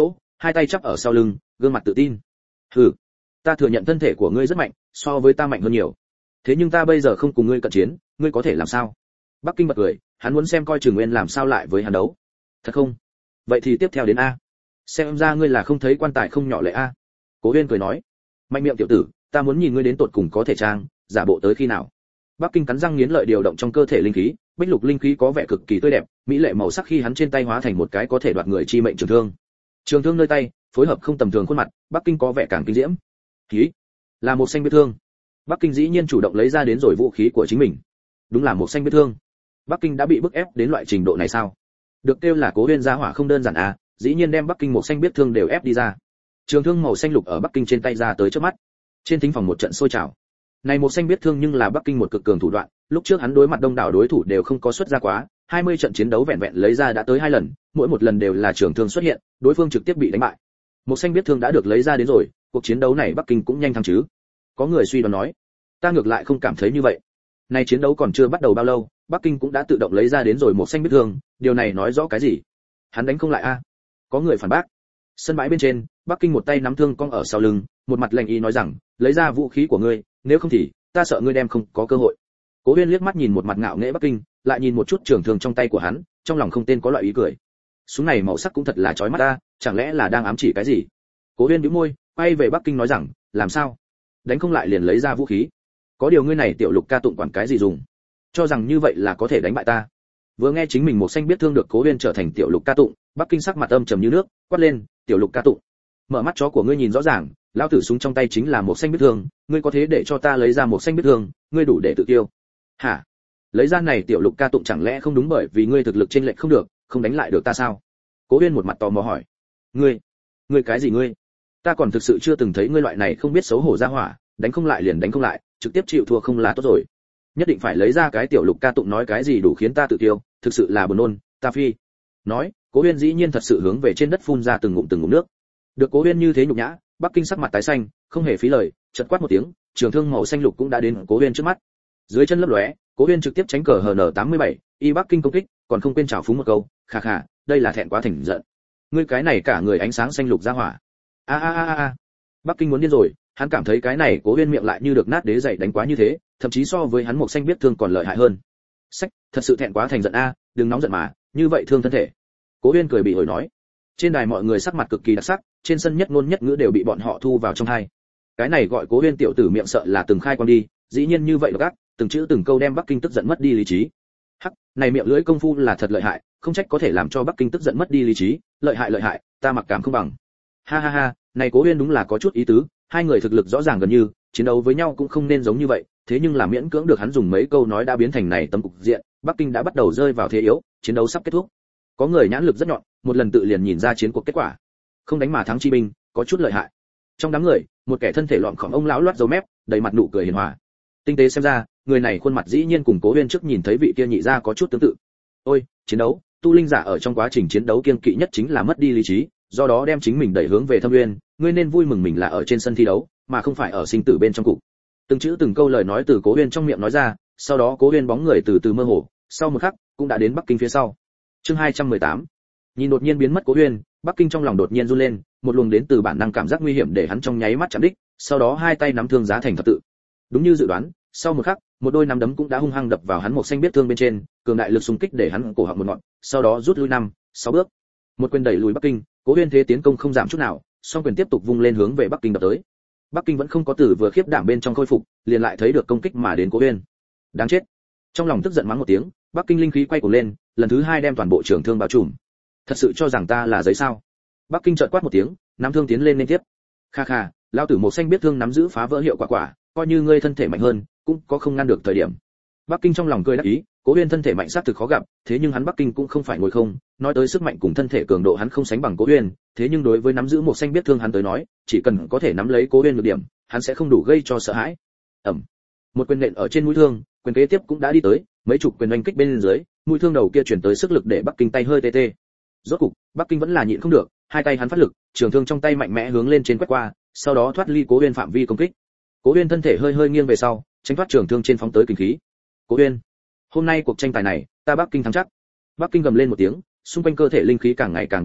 hai tay chắp ở sau lưng, gương mặt tự tin. Hừ, ta thừa nhận thân thể của ngươi rất mạnh, so với ta mạnh hơn nhiều. Thế nhưng ta bây giờ không cùng ngươi cận chiến, ngươi có thể làm sao? Bắc Kinh bật cười, hắn muốn xem coi Trường Nguyên làm sao lại với hắn đấu. Thật không? Vậy thì tiếp theo đến a. Xem ra ngươi là không thấy quan tài không nhỏ lệ a. Cố Uyên cười nói, mạnh miệng tiểu tử, ta muốn nhìn ngươi đến tột cùng có thể trang, giả bộ tới khi nào. Bắc Kinh cắn răng nghiến lợi điều động trong cơ thể linh khí, bích lục linh khí có vẻ cực kỳ tươi đẹp, mỹ lệ màu sắc khi hắn trên tay hóa thành một cái có thể đoạt người chi mệnh trường thương. Trường thương nơi tay, phối hợp không tầm thường khuôn mặt, Bắc Kinh có vẻ càng kinh diễm. Khí, là một xanh biết thương. Bắc Kinh dĩ nhiên chủ động lấy ra đến rồi vũ khí của chính mình. Đúng là một xanh biết thương. Bắc Kinh đã bị bức ép đến loại trình độ này sao? Được kêu là Cố Uyên gia hỏa không đơn giản à, dĩ nhiên đem Bắc Kinh một xanh biết thương đều ép đi ra. Trường thương màu xanh lục ở Bắc Kinh trên tay ra tới trước mắt. Trên thính phòng một trận sôi trào. Này một xanh biết thương nhưng là Bắc Kinh một cực cường thủ đoạn, lúc trước hắn đối mặt đông đảo đối thủ đều không có xuất ra quá, hai mươi trận chiến đấu vẹn vẹn lấy ra đã tới hai lần, mỗi một lần đều là trường thương xuất hiện, đối phương trực tiếp bị đánh bại. Một xanh biết thương đã được lấy ra đến rồi, cuộc chiến đấu này Bắc Kinh cũng nhanh thắng chứ? Có người suy đoán nói, ta ngược lại không cảm thấy như vậy. Này chiến đấu còn chưa bắt đầu bao lâu, Bắc Kinh cũng đã tự động lấy ra đến rồi một xanh biết thương, điều này nói rõ cái gì? Hắn đánh không lại a? Có người phản bác. Sân bãi bên trên, Bắc Kinh một tay nắm thương cong ở sau lưng, một mặt lạnh ý nói rằng, lấy ra vũ khí của ngươi, nếu không thì ta sợ ngươi đem không có cơ hội. Cố Uyên liếc mắt nhìn một mặt ngạo nghễ Bắc Kinh, lại nhìn một chút trường thương trong tay của hắn, trong lòng không tên có loại ý cười. Súng này màu sắc cũng thật là chói mắt ta, chẳng lẽ là đang ám chỉ cái gì? Cố Uyên nhíu môi, quay về Bắc Kinh nói rằng, làm sao? Đánh không lại liền lấy ra vũ khí. Có điều ngươi này tiểu Lục ca tụng quản cái gì dùng? Cho rằng như vậy là có thể đánh bại ta? Vừa nghe chính mình một xanh biết thương được Cố Uyên trở thành tiểu Lục ca tụng, Bắc Kinh sắc mặt âm trầm như nước, quát lên, tiểu Lục ca tụng. Mở mắt chó của ngươi nhìn rõ ràng, lão tử súng trong tay chính là một xanh biết thương, ngươi có thế để cho ta lấy ra một xanh biết thương, ngươi đủ để tự tiêu. Hả? Lấy ra này tiểu Lục ca tụng chẳng lẽ không đúng bởi vì ngươi thực lực chênh lệch không được, không đánh lại được ta sao? Cố Uyên một mặt tò mò hỏi. Ngươi, ngươi cái gì ngươi? Ta còn thực sự chưa từng thấy ngươi loại này không biết xấu hổ ra hỏa, đánh không lại liền đánh không lại, trực tiếp chịu thua không là tốt rồi. Nhất định phải lấy ra cái tiểu Lục ca tụng nói cái gì đủ khiến ta tự tiêu, thực sự là buồn nôn, ta phi. Nói, Cố Uyên dĩ nhiên thật sự hướng về trên đất phun ra từng ngụm từng ngụm nước. Được Cố Uyên như thế nhục nhã, Bắc Kinh sắc mặt tái xanh, không hề phí lời, chợt quát một tiếng, trường thương màu xanh lục cũng đã đến Cố Uyên trước mắt. Dưới chân lấp lóe, Cố Uyên trực tiếp tránh cờ hờ en tám mươi bảy, y Bắc Kinh công kích, còn không quên chào phúng một câu, khà khà, đây là thẹn quá thành giận. Ngươi cái này cả người ánh sáng xanh lục ra hỏa. A a a a. Bắc Kinh muốn điên rồi, hắn cảm thấy cái này Cố Uyên miệng lại như được nát đế dày đánh quá như thế, thậm chí so với hắn một xanh biết thương còn lợi hại hơn. Sách, thật sự thẹn quá thành giận a, đừng nóng giận mà, như vậy thương thân thể. Cố Uyên cười bị ổi nói. Trên đài mọi người sắc mặt cực kỳ đặc sắc, trên sân nhất ngôn nhất ngữ đều bị bọn họ thu vào trong tai. Cái này gọi Cố Uyên tiểu tử miệng sợ là từng khai quan đi, dĩ nhiên như vậy độc ác, từng chữ từng câu đem Bắc Kinh tức giận mất đi lý trí. Hắc, này miệng lưỡi công phu là thật lợi hại, không trách có thể làm cho Bắc Kinh tức giận mất đi lý trí, lợi hại lợi hại, ta mặc cảm không bằng. Ha ha ha, này Cố Uyên đúng là có chút ý tứ, hai người thực lực rõ ràng gần như, chiến đấu với nhau cũng không nên giống như vậy, thế nhưng là miễn cưỡng được hắn dùng mấy câu nói đã biến thành này tấm cục diện, Bắc Kinh đã bắt đầu rơi vào thế yếu, chiến đấu sắp kết thúc. Có người nhãn lực rất nhọn, một lần tự liền nhìn ra chiến cuộc kết quả. Không đánh mà thắng chi binh, có chút lợi hại. Trong đám người, một kẻ thân thể lọn khỏng ông lão loát râu mép, đầy mặt nụ cười hiền hòa. Tinh tế xem ra, người này khuôn mặt dĩ nhiên cùng Cố Uyên trước nhìn thấy vị kia nhị gia có chút tương tự. Ôi, chiến đấu, tu linh giả ở trong quá trình chiến đấu kiêng kỵ nhất chính là mất đi lý trí, do đó đem chính mình đẩy hướng về thâm nguyên, ngươi nên vui mừng mình là ở trên sân thi đấu, mà không phải ở sinh tử bên trong cục. Từng chữ từng câu lời nói từ Cố Uyên trong miệng nói ra, sau đó Cố Uyên bóng người từ từ mơ hồ, sau một khắc, cũng đã đến Bắc Kinh phía sau. Chương hai trăm mười tám. Nhìn đột nhiên biến mất Cố Uyên, Bắc Kinh trong lòng đột nhiên run lên, một luồng đến từ bản năng cảm giác nguy hiểm để hắn trong nháy mắt chạm đích, sau đó hai tay nắm thương giá thành thập tự. Đúng như dự đoán, sau một khắc, một đôi nắm đấm cũng đã hung hăng đập vào hắn một xanh biết thương bên trên, cường đại lực xung kích để hắn cổ họng một ngọn, sau đó rút lui năm, sáu bước. Một quyền đẩy lùi Bắc Kinh, Cố Uyên thế tiến công không giảm chút nào, song quyền tiếp tục vung lên hướng về Bắc Kinh đập tới. Bắc Kinh vẫn không có từ vừa khiếp đảm bên trong khôi phục, liền lại thấy được công kích mà đến Cố Uyên. Đáng chết. Trong lòng tức giận mắng một tiếng, Bắc Kinh linh khí quay cuồng lên, lần thứ hai đem toàn bộ trường thương bao trùm. Thật sự cho rằng ta là giấy sao? Bắc Kinh chợt quát một tiếng, nắm thương tiến lên liên tiếp. Kha kha, lão tử một xanh biết thương nắm giữ phá vỡ hiệu quả quả, coi như ngươi thân thể mạnh hơn, cũng có không ngăn được thời điểm. Bắc Kinh trong lòng cười đắc ý, Cố Uyên thân thể mạnh xác thực khó gặp, thế nhưng hắn Bắc Kinh cũng không phải ngồi không, nói tới sức mạnh cùng thân thể cường độ hắn không sánh bằng Cố Uyên, thế nhưng đối với nắm giữ một xanh biết thương hắn tới nói, chỉ cần có thể nắm lấy Cố Uyên được điểm, hắn sẽ không đủ gây cho sợ hãi. Ầm. Một quyền nện ở trên mũi thương, quyền kế tiếp cũng đã đi tới, mấy chục quyền oanh kích bên dưới, mũi thương đầu kia chuyển tới sức lực để Bắc Kinh tay hơi tê tê. Rốt cục, Bắc Kinh vẫn là nhịn không được, hai tay hắn phát lực, trường thương trong tay mạnh mẽ hướng lên trên quét qua, sau đó thoát ly Cố Uyên phạm vi công kích. Cố Uyên thân thể hơi hơi nghiêng về sau, tránh thoát trường thương trên phóng tới kinh khí. Cố Uyên, hôm nay cuộc tranh tài này, ta Bắc Kinh thắng chắc. Bắc Kinh gầm lên một tiếng, xung quanh cơ thể linh khí càng ngày càng bạo ngược,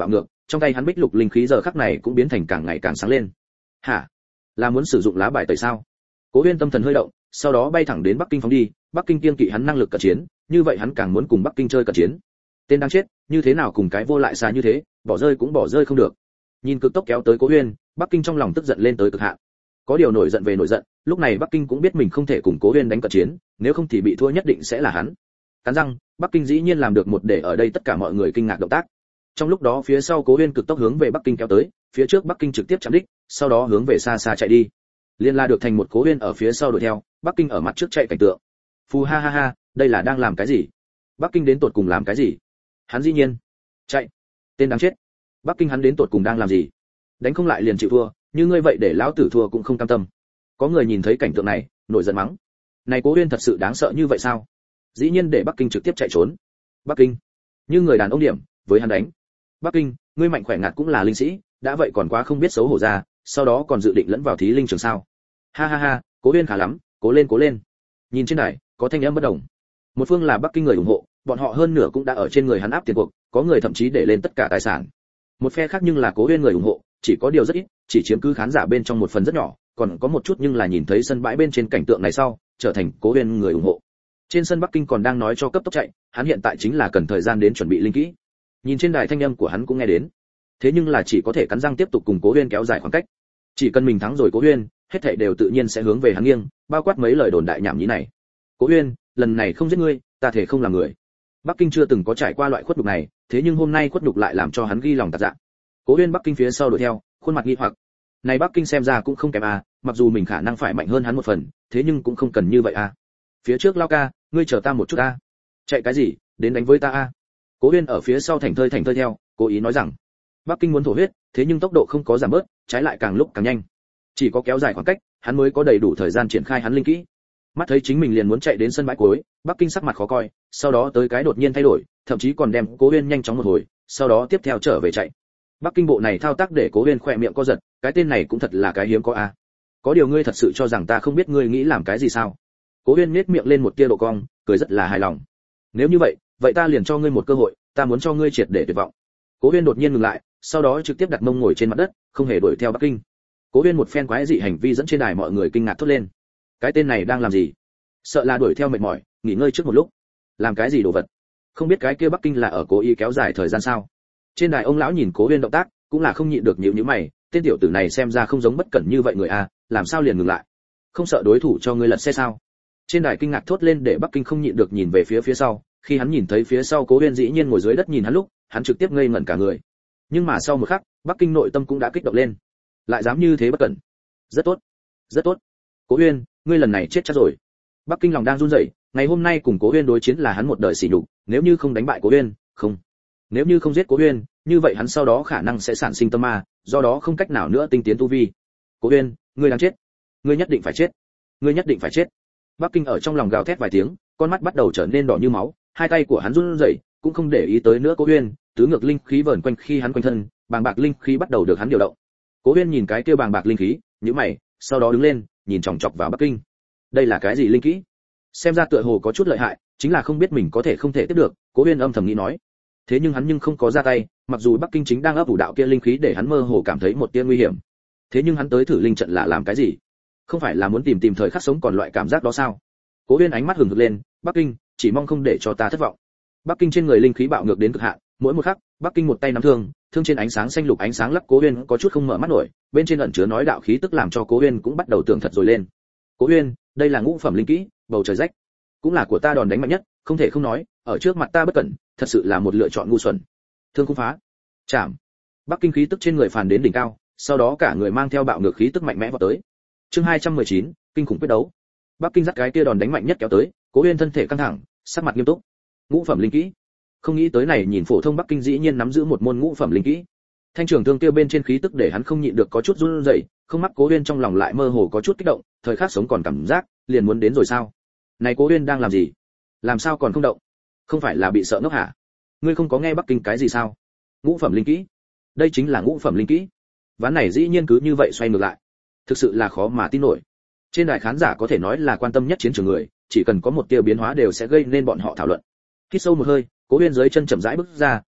trong tay hắn bích lục linh khí giờ khắc này cũng biến thành càng ngày càng sáng lên. Hả? Là muốn sử dụng lá bài tẩy sao? Cố Uyên tâm thần hơi động, sau đó bay thẳng đến Bắc Kinh phóng đi. Bắc Kinh kiên kỵ hắn năng lực cận chiến, như vậy hắn càng muốn cùng Bắc Kinh chơi cận chiến. Tên đang chết, như thế nào cùng cái vô lại xa như thế, bỏ rơi cũng bỏ rơi không được. Nhìn cực tốc kéo tới Cố Uyên, Bắc Kinh trong lòng tức giận lên tới cực hạn. Có điều nổi giận về nổi giận, lúc này Bắc Kinh cũng biết mình không thể cùng Cố Uyên đánh cận chiến, nếu không thì bị thua nhất định sẽ là hắn. Cắn răng, Bắc Kinh dĩ nhiên làm được một để ở đây tất cả mọi người kinh ngạc động tác. Trong lúc đó phía sau Cố Uyên cực tốc hướng về Bắc Kinh kéo tới, phía trước Bắc Kinh trực tiếp chạm đích, sau đó hướng về xa xa chạy đi. Liên la được thành một Cố Uyên ở phía sau đuổi theo, Bắc Kinh ở mặt trước chạy cảnh tượng. Phù ha ha ha, đây là đang làm cái gì? Bắc Kinh đến tột cùng làm cái gì? Hắn dĩ nhiên chạy. Tên đáng chết. Bắc Kinh hắn đến tột cùng đang làm gì? Đánh không lại liền chịu thua, như ngươi vậy để lão tử thua cũng không cam tâm. Có người nhìn thấy cảnh tượng này, nổi giận mắng. Này Cố Uyên thật sự đáng sợ như vậy sao? Dĩ nhiên để Bắc Kinh trực tiếp chạy trốn. Bắc Kinh, như người đàn ông điểm, với hắn đánh. Bắc Kinh, ngươi mạnh khỏe ngạt cũng là linh sĩ, đã vậy còn quá không biết xấu hổ ra, sau đó còn dự định lẫn vào thí linh trường sao? Ha ha ha, Cố Uyên khá lắm, cố lên cố lên. Nhìn trên đài, có thanh âm bất đồng. Một phương là Bắc Kinh người ủng hộ, bọn họ hơn nửa cũng đã ở trên người hắn áp tiền cuộc, có người thậm chí để lên tất cả tài sản. Một phe khác nhưng là Cố Uyên người ủng hộ, chỉ có điều rất ít, chỉ chiếm cứ khán giả bên trong một phần rất nhỏ, còn có một chút nhưng là nhìn thấy sân bãi bên trên cảnh tượng này sau, trở thành Cố Uyên người ủng hộ. Trên sân Bắc Kinh còn đang nói cho cấp tốc chạy, hắn hiện tại chính là cần thời gian đến chuẩn bị linh kỹ. Nhìn trên đài thanh âm của hắn cũng nghe đến. Thế nhưng là chỉ có thể cắn răng tiếp tục cùng Cố Uyên kéo dài khoảng cách. Chỉ cần mình thắng rồi Cố Uyên, hết thảy đều tự nhiên sẽ hướng về hắn nghiêng, bao quát mấy lời đồn đại nhảm nhí này. Cố Uyên, lần này không giết ngươi, ta thể không làm người. Bắc Kinh chưa từng có trải qua loại khuất nhục này, thế nhưng hôm nay khuất nhục lại làm cho hắn ghi lòng tạc dạ. Cố Uyên Bắc Kinh phía sau đuổi theo, khuôn mặt nghi hoặc. Này Bắc Kinh xem ra cũng không kém à, mặc dù mình khả năng phải mạnh hơn hắn một phần, thế nhưng cũng không cần như vậy à. Phía trước Lao ca, ngươi chờ ta một chút a. Chạy cái gì, đến đánh với ta a. Cố Uyên ở phía sau thành thơi thành thơi theo, cố ý nói rằng. Bắc Kinh muốn thổ huyết, thế nhưng tốc độ không có giảm bớt, trái lại càng lúc càng nhanh. Chỉ có kéo dài khoảng cách, hắn mới có đầy đủ thời gian triển khai hắn linh kỹ. Mắt thấy chính mình liền muốn chạy đến sân bãi cuối, Bắc Kinh sắc mặt khó coi, sau đó tới cái đột nhiên thay đổi, thậm chí còn đem Cố Uyên nhanh chóng một hồi, sau đó tiếp theo trở về chạy. Bắc Kinh bộ này thao tác để Cố Uyên khỏe miệng co giật, cái tên này cũng thật là cái hiếm có a. Có điều ngươi thật sự cho rằng ta không biết ngươi nghĩ làm cái gì sao? Cố Uyên nhếch miệng lên một tia độ cong, cười rất là hài lòng. Nếu như vậy, vậy ta liền cho ngươi một cơ hội, ta muốn cho ngươi triệt để tuyệt vọng. Cố Uyên đột nhiên ngừng lại, sau đó trực tiếp đặt mông ngồi trên mặt đất, không hề đuổi theo Bắc Kinh. Cố Uyên một phen quái dị hành vi dẫn trên đài mọi người kinh ngạc thốt lên. Cái tên này đang làm gì? Sợ là đuổi theo mệt mỏi, nghỉ ngơi trước một lúc. Làm cái gì đồ vật? Không biết cái kia Bắc Kinh là ở cố ý kéo dài thời gian sao? Trên đài ông lão nhìn Cố Uyên động tác, cũng là không nhịn được nhíu nhíu mày, tên tiểu tử này xem ra không giống bất cẩn như vậy người a, làm sao liền ngừng lại? Không sợ đối thủ cho ngươi lật xe sao? Trên đài kinh ngạc thốt lên để Bắc Kinh không nhịn được nhìn về phía phía sau, khi hắn nhìn thấy phía sau Cố Uyên dĩ nhiên ngồi dưới đất nhìn hắn lúc, hắn trực tiếp ngây ngẩn cả người. Nhưng mà sau một khắc, Bắc Kinh nội tâm cũng đã kích động lên. Lại dám như thế bất cẩn. Rất tốt, rất tốt. Cố Uyên, ngươi lần này chết chắc rồi. Bắc Kinh lòng đang run rẩy, ngày hôm nay cùng Cố Uyên đối chiến là hắn một đời sỉ nhục, nếu như không đánh bại Cố Uyên, không. Nếu như không giết Cố Uyên, như vậy hắn sau đó khả năng sẽ sản sinh tâm ma, do đó không cách nào nữa tinh tiến tu vi. Cố Uyên, ngươi đang chết. Ngươi nhất định phải chết. Ngươi nhất định phải chết. Bắc Kinh ở trong lòng gào thét vài tiếng, con mắt bắt đầu trở nên đỏ như máu, hai tay của hắn run rẩy, cũng không để ý tới nữa Cố Uyên, tứ ngược linh khí vờn quanh khi hắn quanh thân, bàng bạc linh khí bắt đầu được hắn điều động. Cố Uyên nhìn cái kia bàng bạc linh khí, nhíu mày, sau đó đứng lên, nhìn chòng chọc vào Bắc Kinh. Đây là cái gì linh kỹ? Xem ra tựa hồ có chút lợi hại, chính là không biết mình có thể không thể tiếp được, Cố Uyên âm thầm nghĩ nói. Thế nhưng hắn nhưng không có ra tay, mặc dù Bắc Kinh chính đang ấp ủ đạo kia linh khí để hắn mơ hồ cảm thấy một tia nguy hiểm. Thế nhưng hắn tới thử linh trận là làm cái gì? Không phải là muốn tìm tìm thời khắc sống còn loại cảm giác đó sao? Cố Uyên ánh mắt hừng hực lên, Bắc Kinh, chỉ mong không để cho ta thất vọng. Bắc Kinh trên người linh khí bạo ngược đến cực hạn, mỗi một khắc, Bắc Kinh một tay nắm thương, thương trên ánh sáng xanh lục ánh sáng lấp Cố Uyên có chút không mở mắt nổi, bên trên ẩn chứa nói đạo khí tức làm cho Cố Uyên cũng bắt đầu tưởng thật rồi lên. Cố Uyên, đây là ngũ phẩm linh kỹ, bầu trời rách, cũng là của ta đòn đánh mạnh nhất, không thể không nói, ở trước mặt ta bất cẩn, thật sự là một lựa chọn ngu xuẩn. Thương cũng phá, chạm. Bắc Kinh khí tức trên người phàn đến đỉnh cao, sau đó cả người mang theo bạo ngược khí tức mạnh mẽ vào tới. Chương hai trăm mười chín, kinh khủng quyết đấu. Bắc Kinh dắt cái kia đòn đánh mạnh nhất kéo tới, Cố Uyên thân thể căng thẳng, sắc mặt nghiêm túc. Ngũ phẩm linh kỹ. Không nghĩ tới này nhìn phổ thông Bắc Kinh dĩ nhiên nắm giữ một môn ngũ phẩm linh kỹ. Thanh trường thương tiêu bên trên khí tức để hắn không nhịn được có chút run rẩy, không mắc Cố Uyên trong lòng lại mơ hồ có chút kích động, thời khắc sống còn cảm giác, liền muốn đến rồi sao? Này Cố Uyên đang làm gì? Làm sao còn không động? Không phải là bị sợ ngốc hả? Ngươi không có nghe Bắc Kinh cái gì sao? Ngũ phẩm linh kỹ. Đây chính là ngũ phẩm linh kỹ. Ván này dĩ nhiên cứ như vậy xoay ngược lại. Thực sự là khó mà tin nổi. Trên đài khán giả có thể nói là quan tâm nhất chiến trường người, chỉ cần có một tia biến hóa đều sẽ gây nên bọn họ thảo luận. Hít sâu một hơi, Cố Uyên dưới chân chậm rãi bước ra,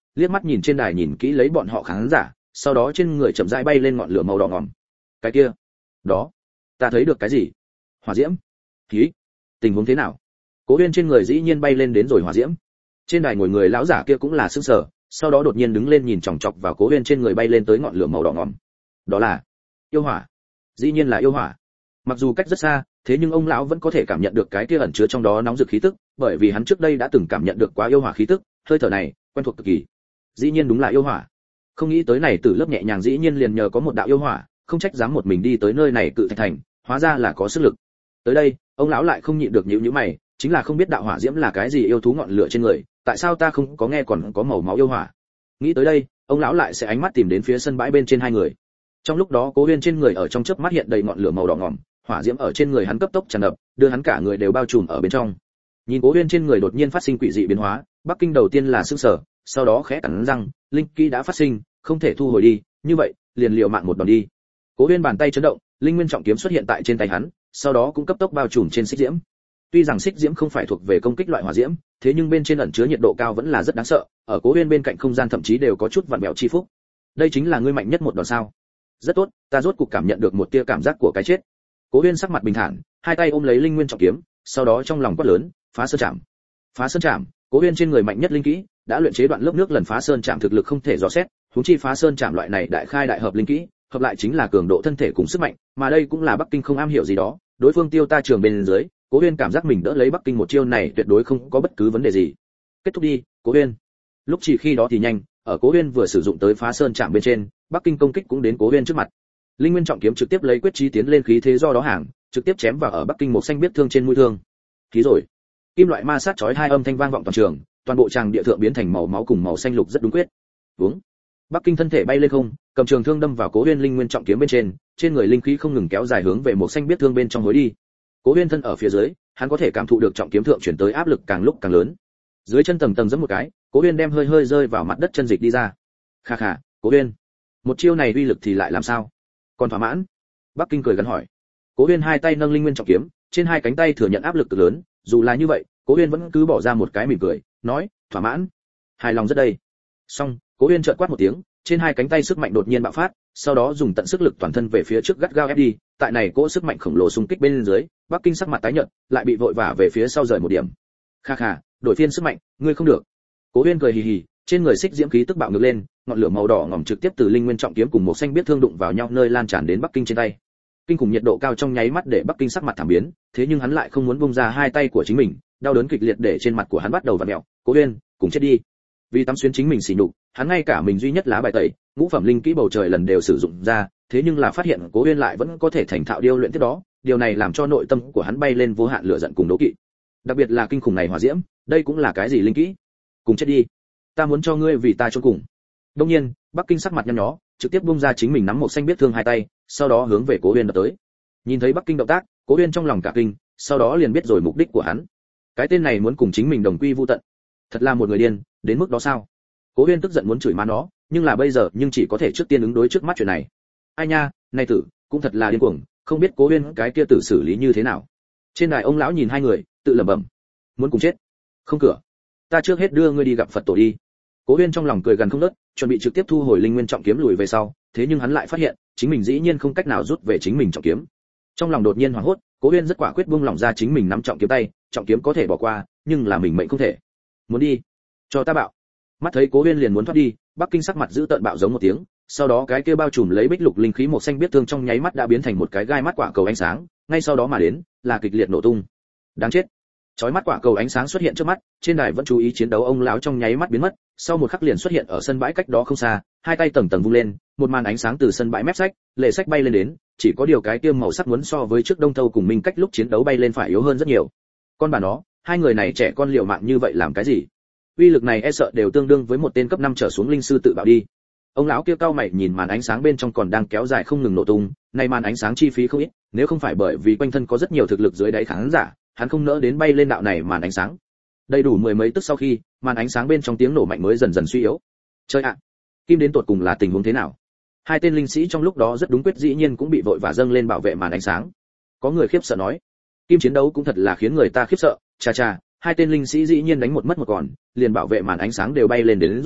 liếc mắt nhìn trên đài nhìn kỹ lấy bọn họ khán giả, sau đó trên người chậm rãi bay lên ngọn lửa màu đỏ ngòm. Cái kia, đó, ta thấy được cái gì? Hỏa diễm. Khí. Tình huống thế nào? Cố Uyên trên người dĩ nhiên bay lên đến rồi hỏa diễm. Trên đài ngồi người lão giả kia cũng là sững sờ, sau đó đột nhiên đứng lên nhìn chòng chọc vào Cố Uyên trên người bay lên tới ngọn lửa màu đỏ ngòm. Đó là yêu hỏa. Dĩ nhiên là yêu hỏa. Mặc dù cách rất xa, thế nhưng ông lão vẫn có thể cảm nhận được cái kia ẩn chứa trong đó nóng rực khí tức, bởi vì hắn trước đây đã từng cảm nhận được quá yêu hỏa khí tức, hơi thở này quen thuộc cực kỳ. Dĩ nhiên đúng là yêu hỏa. Không nghĩ tới này từ lớp nhẹ nhàng dĩ nhiên liền nhờ có một đạo yêu hỏa, không trách dám một mình đi tới nơi này cự thạch thành, hóa ra là có sức lực. Tới đây, ông lão lại không nhịn được nhíu nhíu mày, chính là không biết đạo hỏa diễm là cái gì yêu thú ngọn lửa trên người, tại sao ta không có nghe còn có màu máu yêu hỏa. Nghĩ tới đây, ông lão lại sẽ ánh mắt tìm đến phía sân bãi bên trên hai người. Trong lúc đó Cố Uyên trên người ở trong chớp mắt hiện đầy ngọn lửa màu đỏ ngòm, hỏa diễm ở trên người hắn cấp tốc tràn ngập, đưa hắn cả người đều bao trùm ở bên trong. Nhìn Cố Uyên trên người đột nhiên phát sinh quỷ dị biến hóa, Bắc Kinh đầu tiên là sửng sở, sau đó khẽ cắn răng, linh kỹ đã phát sinh, không thể thu hồi đi, như vậy, liền liều mạng một đòn đi. Cố Uyên bàn tay chấn động, linh nguyên trọng kiếm xuất hiện tại trên tay hắn, sau đó cũng cấp tốc bao trùm trên xích diễm. Tuy rằng xích diễm không phải thuộc về công kích loại hỏa diễm, thế nhưng bên trên ẩn chứa nhiệt độ cao vẫn là rất đáng sợ, ở Cố Uyên bên cạnh không gian thậm chí đều có chút vặn vẹo chi phúc. Đây chính là ngươi mạnh nhất một đòn sao? Rất tốt, ta rốt cục cảm nhận được một tia cảm giác của cái chết. Cố Uyên sắc mặt bình thản, hai tay ôm lấy linh nguyên trọng kiếm, sau đó trong lòng quát lớn, phá sơn chạm. Phá sơn chạm, Cố Uyên trên người mạnh nhất linh kỹ, đã luyện chế đoạn lớp nước lần phá sơn chạm thực lực không thể dò xét, huống chi phá sơn chạm loại này đại khai đại hợp linh kỹ, hợp lại chính là cường độ thân thể cùng sức mạnh, mà đây cũng là Bắc Kinh không am hiểu gì đó, đối phương tiêu ta trường bên dưới, Cố Uyên cảm giác mình đỡ lấy Bắc Kinh một chiêu này tuyệt đối không có bất cứ vấn đề gì. Kết thúc đi, Cố Uyên. Lúc chỉ khi đó thì nhanh, ở Cố Uyên vừa sử dụng tới phá sơn chạm bên trên, Bắc Kinh công kích cũng đến Cố Uyên trước mặt. Linh nguyên trọng kiếm trực tiếp lấy quyết chí tiến lên khí thế do đó hàng, trực tiếp chém vào ở Bắc Kinh một xanh biết thương trên mũi thương. Khí rồi. Kim loại ma sát chói hai âm thanh vang vọng toàn trường, toàn bộ tràng địa thượng biến thành màu máu cùng màu xanh lục rất đúng quyết. Uống. Bắc Kinh thân thể bay lên không, cầm trường thương đâm vào Cố Uyên linh nguyên trọng kiếm bên trên, trên người linh khí không ngừng kéo dài hướng về một xanh biết thương bên trong hối đi. Cố Uyên thân ở phía dưới, hắn có thể cảm thụ được trọng kiếm thượng chuyển tới áp lực càng lúc càng lớn. Dưới chân tầng tầng giẫm một cái, Cố Uyên đem hơi hơi rơi vào mặt đất chân dịch đi ra. Kha kha, Cố Uyên, một chiêu này uy lực thì lại làm sao? Còn thỏa mãn? Bắc Kinh cười gần hỏi. Cố Uyên hai tay nâng linh nguyên trọng kiếm, trên hai cánh tay thừa nhận áp lực cực lớn, dù là như vậy, Cố Uyên vẫn cứ bỏ ra một cái mỉm cười, nói, thỏa mãn, hài lòng rất đây. Xong, Cố Uyên chợt quát một tiếng, trên hai cánh tay sức mạnh đột nhiên bạo phát, sau đó dùng tận sức lực toàn thân về phía trước gắt gao ép đi, tại này cỗ sức mạnh khổng lồ xung kích bên dưới, Bắc Kinh sắc mặt tái nhợt, lại bị vội vã về phía sau rời một điểm. Kha kha, đổi phiên sức mạnh, ngươi không được. Cố Uyên cười hì hì, trên người xích diễm khí tức bạo ngược lên, ngọn lửa màu đỏ ngòm trực tiếp từ linh nguyên trọng kiếm cùng một xanh biết thương đụng vào nhau nơi lan tràn đến Bắc Kinh trên tay. Kinh khủng nhiệt độ cao trong nháy mắt để Bắc Kinh sắc mặt thảm biến, thế nhưng hắn lại không muốn buông ra hai tay của chính mình, đau đớn kịch liệt để trên mặt của hắn bắt đầu vặn mèo. Cố Uyên, cùng chết đi. Vì tắm xuyên chính mình xỉ nhục, hắn ngay cả mình duy nhất lá bài tẩy, ngũ phẩm linh kỹ bầu trời lần đều sử dụng ra, thế nhưng là phát hiện Cố Uyên lại vẫn có thể thành thạo điêu luyện tiếp đó, điều này làm cho nội tâm của hắn bay lên vô hạn lửa giận cùng đố kỵ. Đặc biệt là kinh khủng này hỏa diễm, đây cũng là cái gì linh kỹ? Cùng chết đi. Ta muốn cho ngươi vì ta chôn cùng. Đương nhiên, Bắc Kinh sắc mặt nhăn nhó, trực tiếp buông ra chính mình nắm một xanh biết thương hai tay, sau đó hướng về Cố Uyên đập tới. Nhìn thấy Bắc Kinh động tác, Cố Uyên trong lòng cả kinh, sau đó liền biết rồi mục đích của hắn. Cái tên này muốn cùng chính mình đồng quy vu tận. Thật là một người điên, đến mức đó sao? Cố Uyên tức giận muốn chửi má nó, nhưng là bây giờ nhưng chỉ có thể trước tiên ứng đối trước mắt chuyện này. Ai nha, này tử, cũng thật là điên cuồng, không biết Cố Uyên cái kia tử xử lý như thế nào. Trên đài ông lão nhìn hai người, tự lẩm bẩm, muốn cùng chết. Không cửa, ta trước hết đưa ngươi đi gặp Phật tổ đi. Cố Uyên trong lòng cười gần không ngớt, chuẩn bị trực tiếp thu hồi linh nguyên trọng kiếm lùi về sau, thế nhưng hắn lại phát hiện, chính mình dĩ nhiên không cách nào rút về chính mình trọng kiếm. Trong lòng đột nhiên hoảng hốt, Cố Uyên rất quả quyết buông lỏng ra chính mình nắm trọng kiếm tay, trọng kiếm có thể bỏ qua, nhưng là mình mệnh không thể. Muốn đi, cho ta bạo. Mắt thấy Cố Uyên liền muốn thoát đi, Bắc Kinh sắc mặt giữ tợn bạo giống một tiếng, sau đó cái kia bao trùm lấy bích lục linh khí một xanh biết thương trong nháy mắt đã biến thành một cái gai mắt quả cầu ánh sáng, ngay sau đó mà đến là kịch liệt nổ tung. Đáng chết. Chói mắt quả cầu ánh sáng xuất hiện trước mắt, trên đài vẫn chú ý chiến đấu ông lão trong nháy mắt biến mất, sau một khắc liền xuất hiện ở sân bãi cách đó không xa, hai tay tầng tầng vung lên, một màn ánh sáng từ sân bãi mép sách, lệ sách bay lên đến, chỉ có điều cái kia màu sắc muốn so với trước Đông Thâu cùng Minh Cách lúc chiến đấu bay lên phải yếu hơn rất nhiều. Con bà nó, hai người này trẻ con liều mạng như vậy làm cái gì? Uy lực này e sợ đều tương đương với một tên cấp năm trở xuống linh sư tự bạo đi. Ông lão kia cao mày nhìn màn ánh sáng bên trong còn đang kéo dài không ngừng nổ tung, này màn ánh sáng chi phí không ít, nếu không phải bởi vì quanh thân có rất nhiều thực lực dưới đáy khán giả, hắn không nỡ đến bay lên đạo này màn ánh sáng. Đầy đủ mười mấy tức sau khi, màn ánh sáng bên trong tiếng nổ mạnh mới dần dần suy yếu. Chơi ạ, Kim đến tột cùng là tình huống thế nào? Hai tên linh sĩ trong lúc đó rất đúng quyết dĩ nhiên cũng bị vội vã dâng lên bảo vệ màn ánh sáng. Có người khiếp sợ nói, Kim chiến đấu cũng thật là khiến người ta khiếp sợ, cha cha, hai tên linh sĩ dĩ nhiên đánh một mất một còn, liền bảo vệ màn ánh sáng đều bay lên đến, đến rồi,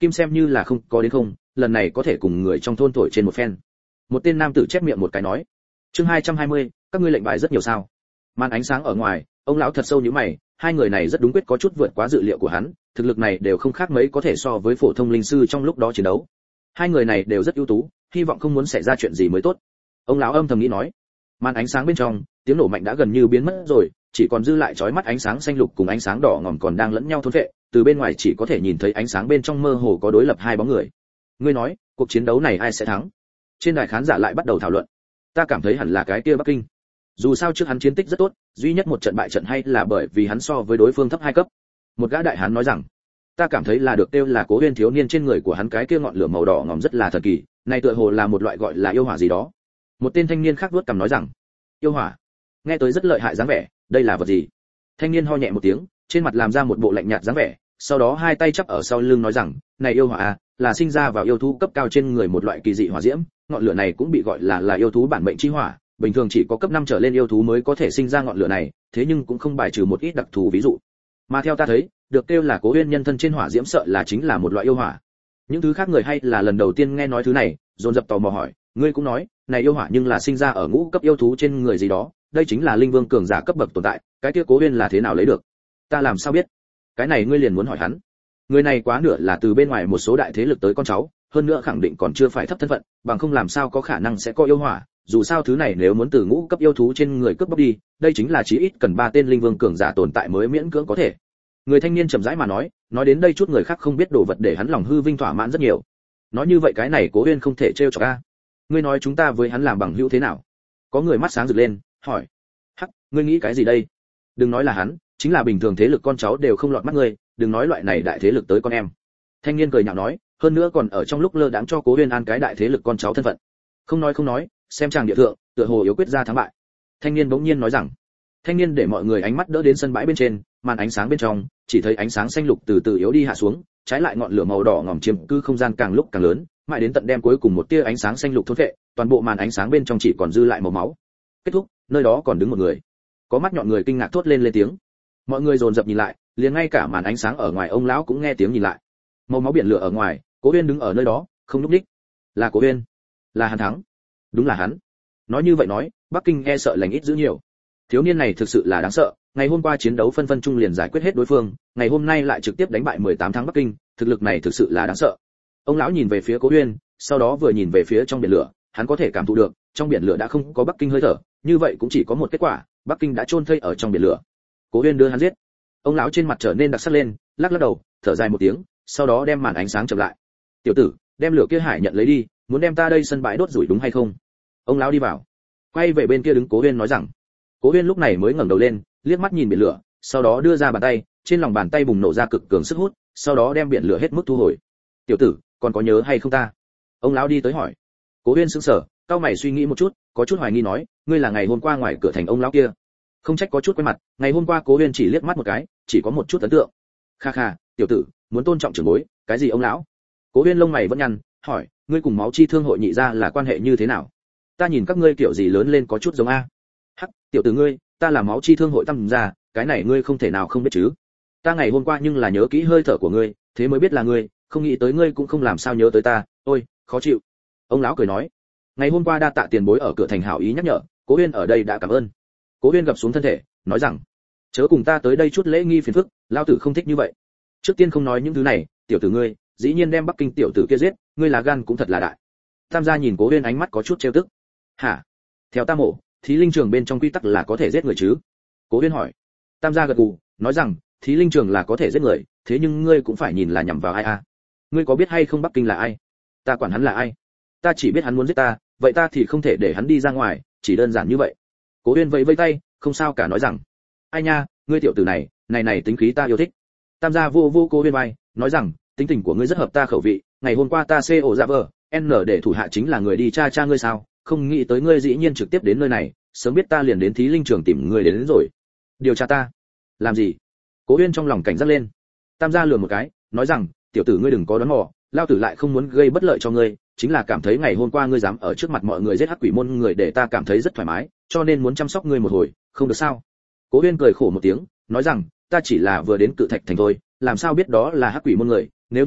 kim xem như là không có đến không, lần này có thể cùng người trong thôn thổi trên một phen. Một tên nam tử chép miệng một cái nói. Chương hai trăm hai mươi, các ngươi lệnh bài rất nhiều sao? Màn ánh sáng ở ngoài, ông lão thật sâu nhíu mày, hai người này rất đúng quyết có chút vượt quá dự liệu của hắn, thực lực này đều không khác mấy có thể so với phổ thông linh sư trong lúc đó chiến đấu. Hai người này đều rất ưu tú, hy vọng không muốn xảy ra chuyện gì mới tốt. Ông lão âm thầm nghĩ nói. Màn ánh sáng bên trong, tiếng nổ mạnh đã gần như biến mất rồi, chỉ còn dư lại chói mắt ánh sáng xanh lục cùng ánh sáng đỏ ngòm còn đang lẫn nhau thôn phệ, từ bên ngoài chỉ có thể nhìn thấy ánh sáng bên trong mơ hồ có đối lập hai bóng người. Ngươi nói, cuộc chiến đấu này ai sẽ thắng? Trên đài khán giả lại bắt đầu thảo luận. Ta cảm thấy hẳn là cái kia Bắc Kinh. Dù sao trước hắn chiến tích rất tốt, duy nhất một trận bại trận hay là bởi vì hắn so với đối phương thấp hai cấp. Một gã đại hán nói rằng, ta cảm thấy là được tiêu là Cố Huyên thiếu niên trên người của hắn cái kia ngọn lửa màu đỏ ngòm rất là thần kỳ, này tựa hồ là một loại gọi là yêu hỏa gì đó. Một tên thanh niên khác vuốt cằm nói rằng, yêu hỏa, nghe tới rất lợi hại dáng vẻ, đây là vật gì? Thanh niên ho nhẹ một tiếng, trên mặt làm ra một bộ lạnh nhạt dáng vẻ, sau đó hai tay chắp ở sau lưng nói rằng, này yêu hỏa à, là sinh ra vào yêu thú cấp cao trên người một loại kỳ dị hỏa diễm, ngọn lửa này cũng bị gọi là là yêu thú bản mệnh chi hỏa, bình thường chỉ có cấp năm trở lên yêu thú mới có thể sinh ra ngọn lửa này, thế nhưng cũng không bài trừ một ít đặc thù ví dụ. Mà theo ta thấy, được kêu là Cố Huyên nhân thân trên hỏa diễm sợ là chính là một loại yêu hỏa. Những thứ khác người hay là lần đầu tiên nghe nói thứ này, dồn dập tò mò hỏi, ngươi cũng nói, này yêu hỏa nhưng là sinh ra ở ngũ cấp yêu thú trên người gì đó, đây chính là linh vương cường giả cấp bậc tồn tại, cái kia Cố Huyên là thế nào lấy được? Ta làm sao biết? Cái này ngươi liền muốn hỏi hắn. Người này quá nửa là từ bên ngoài một số đại thế lực tới con cháu, hơn nữa khẳng định còn chưa phải thấp thân phận, bằng không làm sao có khả năng sẽ có yêu hỏa, dù sao thứ này nếu muốn từ ngũ cấp yêu thú trên người cướp bóc đi, đây chính là chí ít cần ba tên linh vương cường giả tồn tại mới miễn cưỡng có thể. Người thanh niên chậm rãi mà nói, nói đến đây chút người khác không biết đồ vật để hắn lòng hư vinh thỏa mãn rất nhiều. Nói như vậy cái này Cố Huyên không thể trêu chọc a. Ngươi nói chúng ta với hắn làm bằng hữu thế nào? Có người mắt sáng rực lên, hỏi. Hắc, ngươi nghĩ cái gì đây? Đừng nói là hắn, chính là bình thường thế lực con cháu đều không lọt mắt ngươi, đừng nói loại này đại thế lực tới con em. Thanh niên cười nhạo nói, hơn nữa còn ở trong lúc lơ đãng cho Cố Huyên an cái đại thế lực con cháu thân phận. Không nói không nói, xem chàng địa thượng, tựa hồ yếu quyết ra thắng bại. Thanh niên bỗng nhiên nói rằng. Thanh niên để mọi người ánh mắt đỡ đến sân bãi bên trên, màn ánh sáng bên trong, chỉ thấy ánh sáng xanh lục từ từ yếu đi hạ xuống, trái lại ngọn lửa màu đỏ ngòm chiếm cứ không gian càng lúc càng lớn, mãi đến tận đem cuối cùng một tia ánh sáng xanh lục thôn phệ, toàn bộ màn ánh sáng bên trong chỉ còn dư lại màu máu. Kết thúc, nơi đó còn đứng một người. Có mắt nhọn người kinh ngạc thốt lên lên tiếng. Mọi người dồn dập nhìn lại, liền ngay cả màn ánh sáng ở ngoài ông lão cũng nghe tiếng nhìn lại. Màu máu biển lửa ở ngoài, Cố Huyên đứng ở nơi đó, không lúc đích. Là Cố Huyên, là hắn thắng. Đúng là hắn. Nói như vậy nói, Bắc Kinh e sợ lành ít dữ nhiều. Thiếu niên này thực sự là đáng sợ, ngày hôm qua chiến đấu phân phân chung liền giải quyết hết đối phương, ngày hôm nay lại trực tiếp đánh bại mười tám tháng Bắc Kinh, thực lực này thực sự là đáng sợ. Ông lão nhìn về phía Cố Huyên, sau đó vừa nhìn về phía trong biển lửa, hắn có thể cảm thụ được, trong biển lửa đã không có Bắc Kinh hơi thở, như vậy cũng chỉ có một kết quả, Bắc Kinh đã chôn thây ở trong biển lửa. Cố Huyên đưa hắn giết. Ông lão trên mặt trở nên đặc sắc lên, lắc lắc đầu, thở dài một tiếng, sau đó đem màn ánh sáng chậm lại. Tiểu tử, đem lửa kia hải nhận lấy đi, muốn đem ta đây sân bãi đốt rủi đúng hay không? Ông lão đi vào, quay về bên kia đứng Cố Huyên nói rằng. Cố Huyên lúc này mới ngẩng đầu lên, liếc mắt nhìn biển lửa, sau đó đưa ra bàn tay, trên lòng bàn tay bùng nổ ra cực cường sức hút, sau đó đem biển lửa hết mức thu hồi. Tiểu tử, còn có nhớ hay không ta? Ông lão đi tới hỏi. Cố Huyên sững sờ, cau mày suy nghĩ một chút, có chút hoài nghi nói, ngươi là ngày hôm qua ngoài cửa thành ông lão kia? Không trách có chút quen mặt, ngày hôm qua Cố Huyên chỉ liếc mắt một cái, chỉ có một chút ấn tượng. Kha kha, tiểu tử, muốn tôn trọng trưởng bối, cái gì ông lão? Cố Huyên lông mày vẫn nhăn, hỏi, ngươi cùng máu chi thương hội nhị gia là quan hệ như thế nào? Ta nhìn các ngươi kiểu gì lớn lên có chút giống a. Hắc, tiểu tử ngươi, ta là máu chi thương hội Tam gia, cái này ngươi không thể nào không biết chứ? Ta ngày hôm qua nhưng là nhớ kỹ hơi thở của ngươi, thế mới biết là ngươi, không nghĩ tới ngươi cũng không làm sao nhớ tới ta, ôi, khó chịu. Ông lão cười nói, ngày hôm qua đa tạ tiền bối ở cửa thành hảo ý nhắc nhở, Cố Huyên ở đây đã cảm ơn. Cố Huyên gập xuống thân thể, nói rằng, chớ cùng ta tới đây chút lễ nghi phiền phức, lão tử không thích như vậy. Trước tiên không nói những thứ này, tiểu tử ngươi, dĩ nhiên đem Bắc Kinh tiểu tử kia giết, ngươi là gan cũng thật là đại. Tam gia nhìn Cố Huyên ánh mắt có chút trêu tức. Hả? Theo ta mổ, thí linh trường bên trong quy tắc là có thể giết người chứ? Cố Huyên hỏi. Tam gia gật gù, nói rằng, thí linh trường là có thể giết người, thế nhưng ngươi cũng phải nhìn là nhằm vào ai a. Ngươi có biết hay không Bắc Kinh là ai? Ta quản hắn là ai? Ta chỉ biết hắn muốn giết ta, vậy ta thì không thể để hắn đi ra ngoài, chỉ đơn giản như vậy. Cố Huyên vẫy vẫy tay, không sao cả nói rằng, ai nha, ngươi tiểu tử này, này này tính khí ta yêu thích. Tam gia vô vô Cố Huyên vai, nói rằng, tính tình của ngươi rất hợp ta khẩu vị, ngày hôm qua ta xê ổ dạ vờ, N để thủ hạ chính là người đi tra tra ngươi sao, không nghĩ tới ngươi dĩ nhiên trực tiếp đến nơi này, sớm biết ta liền đến thí linh trường tìm ngươi đến, đến rồi. Điều tra ta? Làm gì? Cố Huyên trong lòng cảnh giác lên. Tam gia lườm một cái, nói rằng, tiểu tử ngươi đừng có đoán mò, lao tử lại không muốn gây bất lợi cho ngươi, chính là cảm thấy ngày hôm qua ngươi dám ở trước mặt mọi người giết hắc quỷ môn người để ta cảm thấy rất thoải mái, cho nên muốn chăm sóc ngươi một hồi, không được sao? Cố Huyên cười khổ một tiếng, nói rằng, ta chỉ là vừa đến Cự Thạch thành thôi, làm sao biết đó là hắc quỷ môn người, nếu như biết,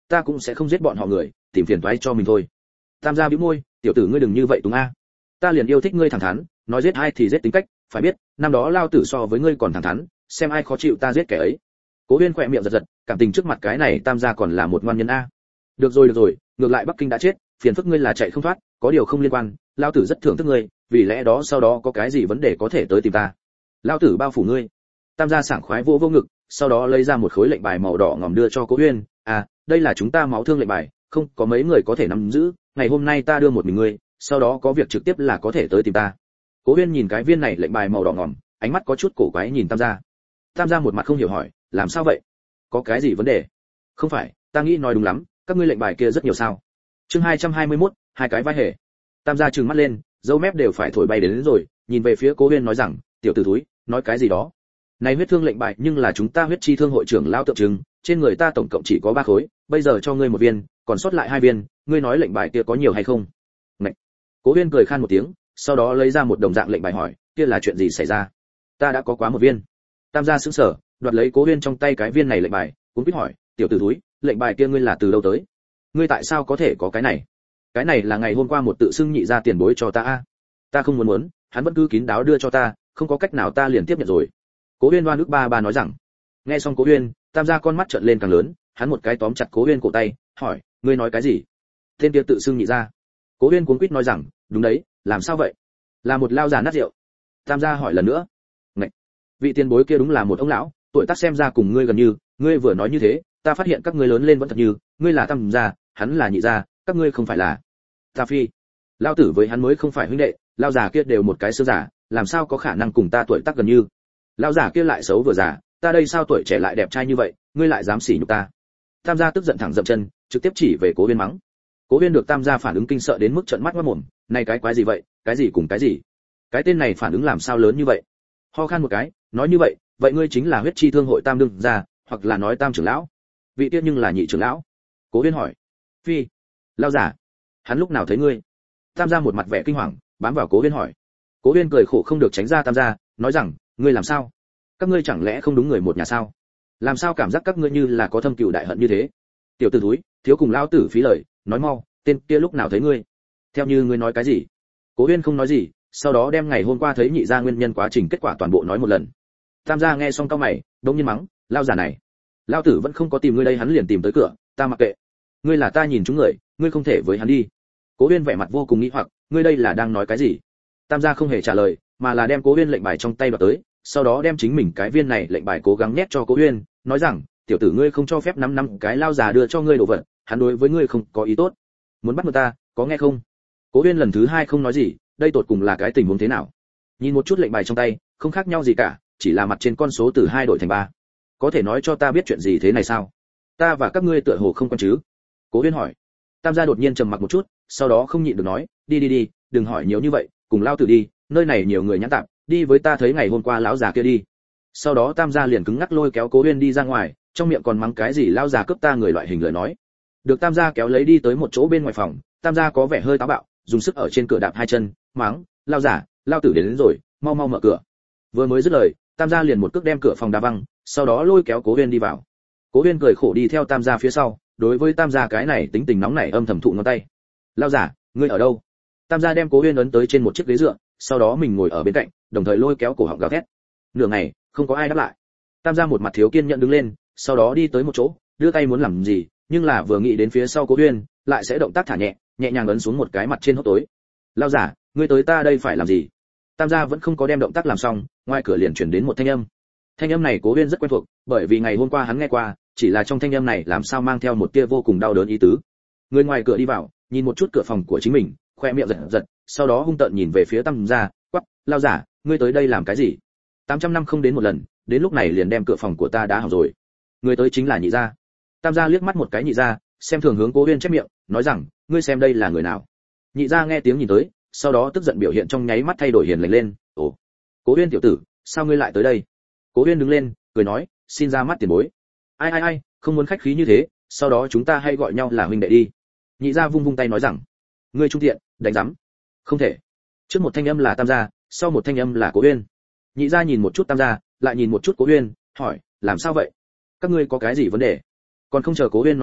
ta cũng sẽ không giết bọn họ người, tìm phiền toái cho mình thôi. Tam gia bĩu môi, tiểu tử ngươi đừng như vậy Tùng a. Ta liền yêu thích ngươi thẳng thắn, nói giết ai thì giết tính cách, phải biết, năm đó lao tử so với ngươi còn thẳng thắn, xem ai khó chịu ta giết kẻ ấy. Cố Huyên khỏe miệng giật giật, cảm tình trước mặt cái này Tam gia còn là một ngoan nhân a. Được rồi được rồi, ngược lại Bắc Kinh đã chết, phiền phức ngươi là chạy không thoát, có điều không liên quan, lao tử rất thưởng thức ngươi, vì lẽ đó sau đó có cái gì vấn đề có thể tới tìm ta. Lao tử bao phủ ngươi. Tam gia sảng khoái vô vô ngực, sau đó lấy ra một khối lệnh bài màu đỏ ngòm đưa cho Cố Huyên, à, đây là chúng ta máu thương lệnh bài, không có mấy người có thể nắm giữ, ngày hôm nay ta đưa một mình ngươi, sau đó có việc trực tiếp là có thể tới tìm ta. Cố Huyên nhìn cái viên này lệnh bài màu đỏ ngòm, ánh mắt có chút cổ quái nhìn Tam gia. Tam gia một mặt không hiểu hỏi, làm sao vậy? Có cái gì vấn đề? Không phải, ta nghĩ nói đúng lắm, các ngươi lệnh bài kia rất nhiều sao? Chương hai trăm hai mươi mốt, hai cái vai hề. Tam gia trừng mắt lên, râu mép đều phải thổi bay đến, đến rồi, nhìn về phía Cố Huyên nói rằng, tiểu tử thúi, nói cái gì đó? Này huyết thương lệnh bài nhưng là chúng ta huyết chi thương hội trưởng lao tượng trưng, trên người ta tổng cộng chỉ có ba khối, bây giờ cho ngươi một viên, còn sót lại hai viên, ngươi nói lệnh bài kia có nhiều hay không? Ngậy. Cố Huyên cười khan một tiếng, sau đó lấy ra một đồng dạng lệnh bài hỏi, kia là chuyện gì xảy ra? Ta đã có quá một viên. Tam gia sững sờ, đoạt lấy Cố Huyên trong tay cái viên này lệnh bài, cũng biết hỏi, tiểu tử thúi, lệnh bài kia ngươi là từ đâu tới? Ngươi tại sao có thể có cái này? Cái này là ngày hôm qua một tự xưng nhị gia tiền bối cho ta a. Ta không muốn muốn, hắn vẫn cứ kín đáo đưa cho ta, không có cách nào ta liền tiếp nhận rồi. Cố Huyên đoan ức ba ba nói rằng. Nghe xong Cố Huyên, Tam gia con mắt trợn lên càng lớn, hắn một cái tóm chặt Cố Huyên cổ tay, hỏi, ngươi nói cái gì? Tên kia tự xưng nhị gia. Cố Huyên cuống quýt nói rằng, đúng đấy, làm sao vậy? Là một lao già nát rượu. Tam gia hỏi lần nữa. Ngậy. Vị tiền bối kia đúng là một ông lão, tuổi tác xem ra cùng ngươi gần như, ngươi vừa nói như thế, ta phát hiện các ngươi lớn lên vẫn thật như, ngươi là Tam gia, hắn là nhị gia, các ngươi không phải là. Ta phi. Lao tử với hắn mới không phải huynh đệ, lao già kia đều một cái xưa giả, làm sao có khả năng cùng ta tuổi tác gần như? Lao già kia lại xấu vừa già, ta đây sao tuổi trẻ lại đẹp trai như vậy, ngươi lại dám sỉ nhục ta? Tam gia tức giận thẳng dậm chân, trực tiếp chỉ về Cố Huyên mắng. Cố Huyên được Tam gia phản ứng kinh sợ đến mức trợn mắt ngoác mồm, này cái quái gì vậy, cái gì cùng cái gì? Cái tên này phản ứng làm sao lớn như vậy? Ho khan một cái, nói như vậy, vậy ngươi chính là huyết chi thương hội Tam đương gia, hoặc là nói Tam trưởng lão? Vị tiết nhưng là nhị trưởng lão. Cố Huyên hỏi. Phi, lao giả, hắn lúc nào thấy ngươi? Tam gia một mặt vẻ kinh hoàng, bám vào Cố Huyên hỏi. Cố Huyên cười khổ không được tránh ra Tam gia, nói rằng, ngươi làm sao? Các ngươi chẳng lẽ không đúng người một nhà sao? Làm sao cảm giác các ngươi như là có thâm cừu đại hận như thế? Tiểu tử thúi, thiếu cùng lão tử phí lời, nói mau, tên kia lúc nào thấy ngươi? Theo như ngươi nói cái gì? Cố Huyên không nói gì, sau đó đem ngày hôm qua thấy nhị gia nguyên nhân quá trình kết quả toàn bộ nói một lần. Tam gia nghe xong cau mày, đống nhiên mắng, lao giả này, lão tử vẫn không có tìm ngươi đây hắn liền tìm tới cửa, ta mặc kệ. Ngươi là ta nhìn chúng người, ngươi không thể với hắn đi. Cố Huyên vẻ mặt vô cùng nghi hoặc, ngươi đây là đang nói cái gì? Tam gia không hề trả lời, mà là đem Cố Huyên lệnh bài trong tay đoạt tới, sau đó đem chính mình cái viên này lệnh bài cố gắng nhét cho Cố Huyên, nói rằng, tiểu tử ngươi không cho phép năm năm cái lao già đưa cho ngươi đồ vật, hắn đối với ngươi không có ý tốt. Muốn bắt người ta, có nghe không? Cố Huyên lần thứ hai không nói gì, đây tột cùng là cái tình huống thế nào? Nhìn một chút lệnh bài trong tay, không khác nhau gì cả, chỉ là mặt trên con số từ hai đổi thành ba. Có thể nói cho ta biết chuyện gì thế này sao? Ta và các ngươi tựa hồ không quen chứ? Cố Huyên hỏi. Tam gia đột nhiên trầm mặc một chút, sau đó không nhịn được nói, đi đi đi, đừng hỏi nhiều như vậy, cùng lao tử đi, nơi này nhiều người nhãn tạp, đi với ta thấy ngày hôm qua lão già kia đi. Sau đó Tam gia liền cứng ngắc lôi kéo Cố Huyên đi ra ngoài, trong miệng còn mắng cái gì lão già cướp ta người loại hình lời nói. Được Tam gia kéo lấy đi tới một chỗ bên ngoài phòng, Tam gia có vẻ hơi táo bạo, dùng sức ở trên cửa đạp hai chân, mắng, lão già, lao tử đến, đến rồi, mau mau mở cửa. Vừa mới dứt lời, Tam gia liền một cước đem cửa phòng đá văng, sau đó lôi kéo Cố Huyên đi vào. Cố Huyên cười khổ đi theo Tam gia phía sau, đối với Tam gia cái này tính tình nóng nảy âm thầm thụ ngón tay. Lão già, ngươi ở đâu? Tam gia đem Cố Huyên ấn tới trên một chiếc ghế dựa, sau đó mình ngồi ở bên cạnh, đồng thời lôi kéo cổ họng gào thét. Nửa ngày, không có ai đáp lại. Tam gia một mặt thiếu kiên nhẫn đứng lên, sau đó đi tới một chỗ, đưa tay muốn làm gì, nhưng là vừa nghĩ đến phía sau Cố Huyên, lại sẽ động tác thả nhẹ, nhẹ nhàng ấn xuống một cái mặt trên hốc tối. Lão giả, ngươi tới ta đây phải làm gì? Tam gia vẫn không có đem động tác làm xong, ngoài cửa liền truyền đến một thanh âm. Thanh âm này Cố Huyên rất quen thuộc, bởi vì ngày hôm qua hắn nghe qua, chỉ là trong thanh âm này làm sao mang theo một tia vô cùng đau đớn ý tứ. Người ngoài cửa đi vào, nhìn một chút cửa phòng của chính mình, khoe miệng giật giật, sau đó hung tợn nhìn về phía Tam gia, quắc, lão giả, ngươi tới đây làm cái gì? tám trăm năm không đến một lần, đến lúc này liền đem cửa phòng của ta đá hỏng rồi. Người tới chính là nhị gia. Tam gia liếc mắt một cái nhị gia, xem thường hướng Cố Huyên chép miệng, nói rằng, ngươi xem đây là người nào? Nhị gia nghe tiếng nhìn tới, sau đó tức giận biểu hiện trong nháy mắt thay đổi hiền lành lên, ồ, Cố Huyên tiểu tử, sao ngươi lại tới đây? Cố Huyên đứng lên, cười nói, xin ra mắt tiền bối. Ai ai ai, không muốn khách khí như thế, sau đó chúng ta hay gọi nhau là huynh đệ đi. Nhị gia vung vung tay nói rằng, ngươi trung tiện, đánh rắm. Không thể. Trước một thanh âm là Tam gia, sau một thanh âm là Cố Huyên. Nhị gia nhìn một chút Tam gia, lại nhìn một chút Cố Huyên, hỏi, làm sao vậy? Các ngươi có cái gì vấn đề? Còn không chờ Cố Huyên nói chuyện,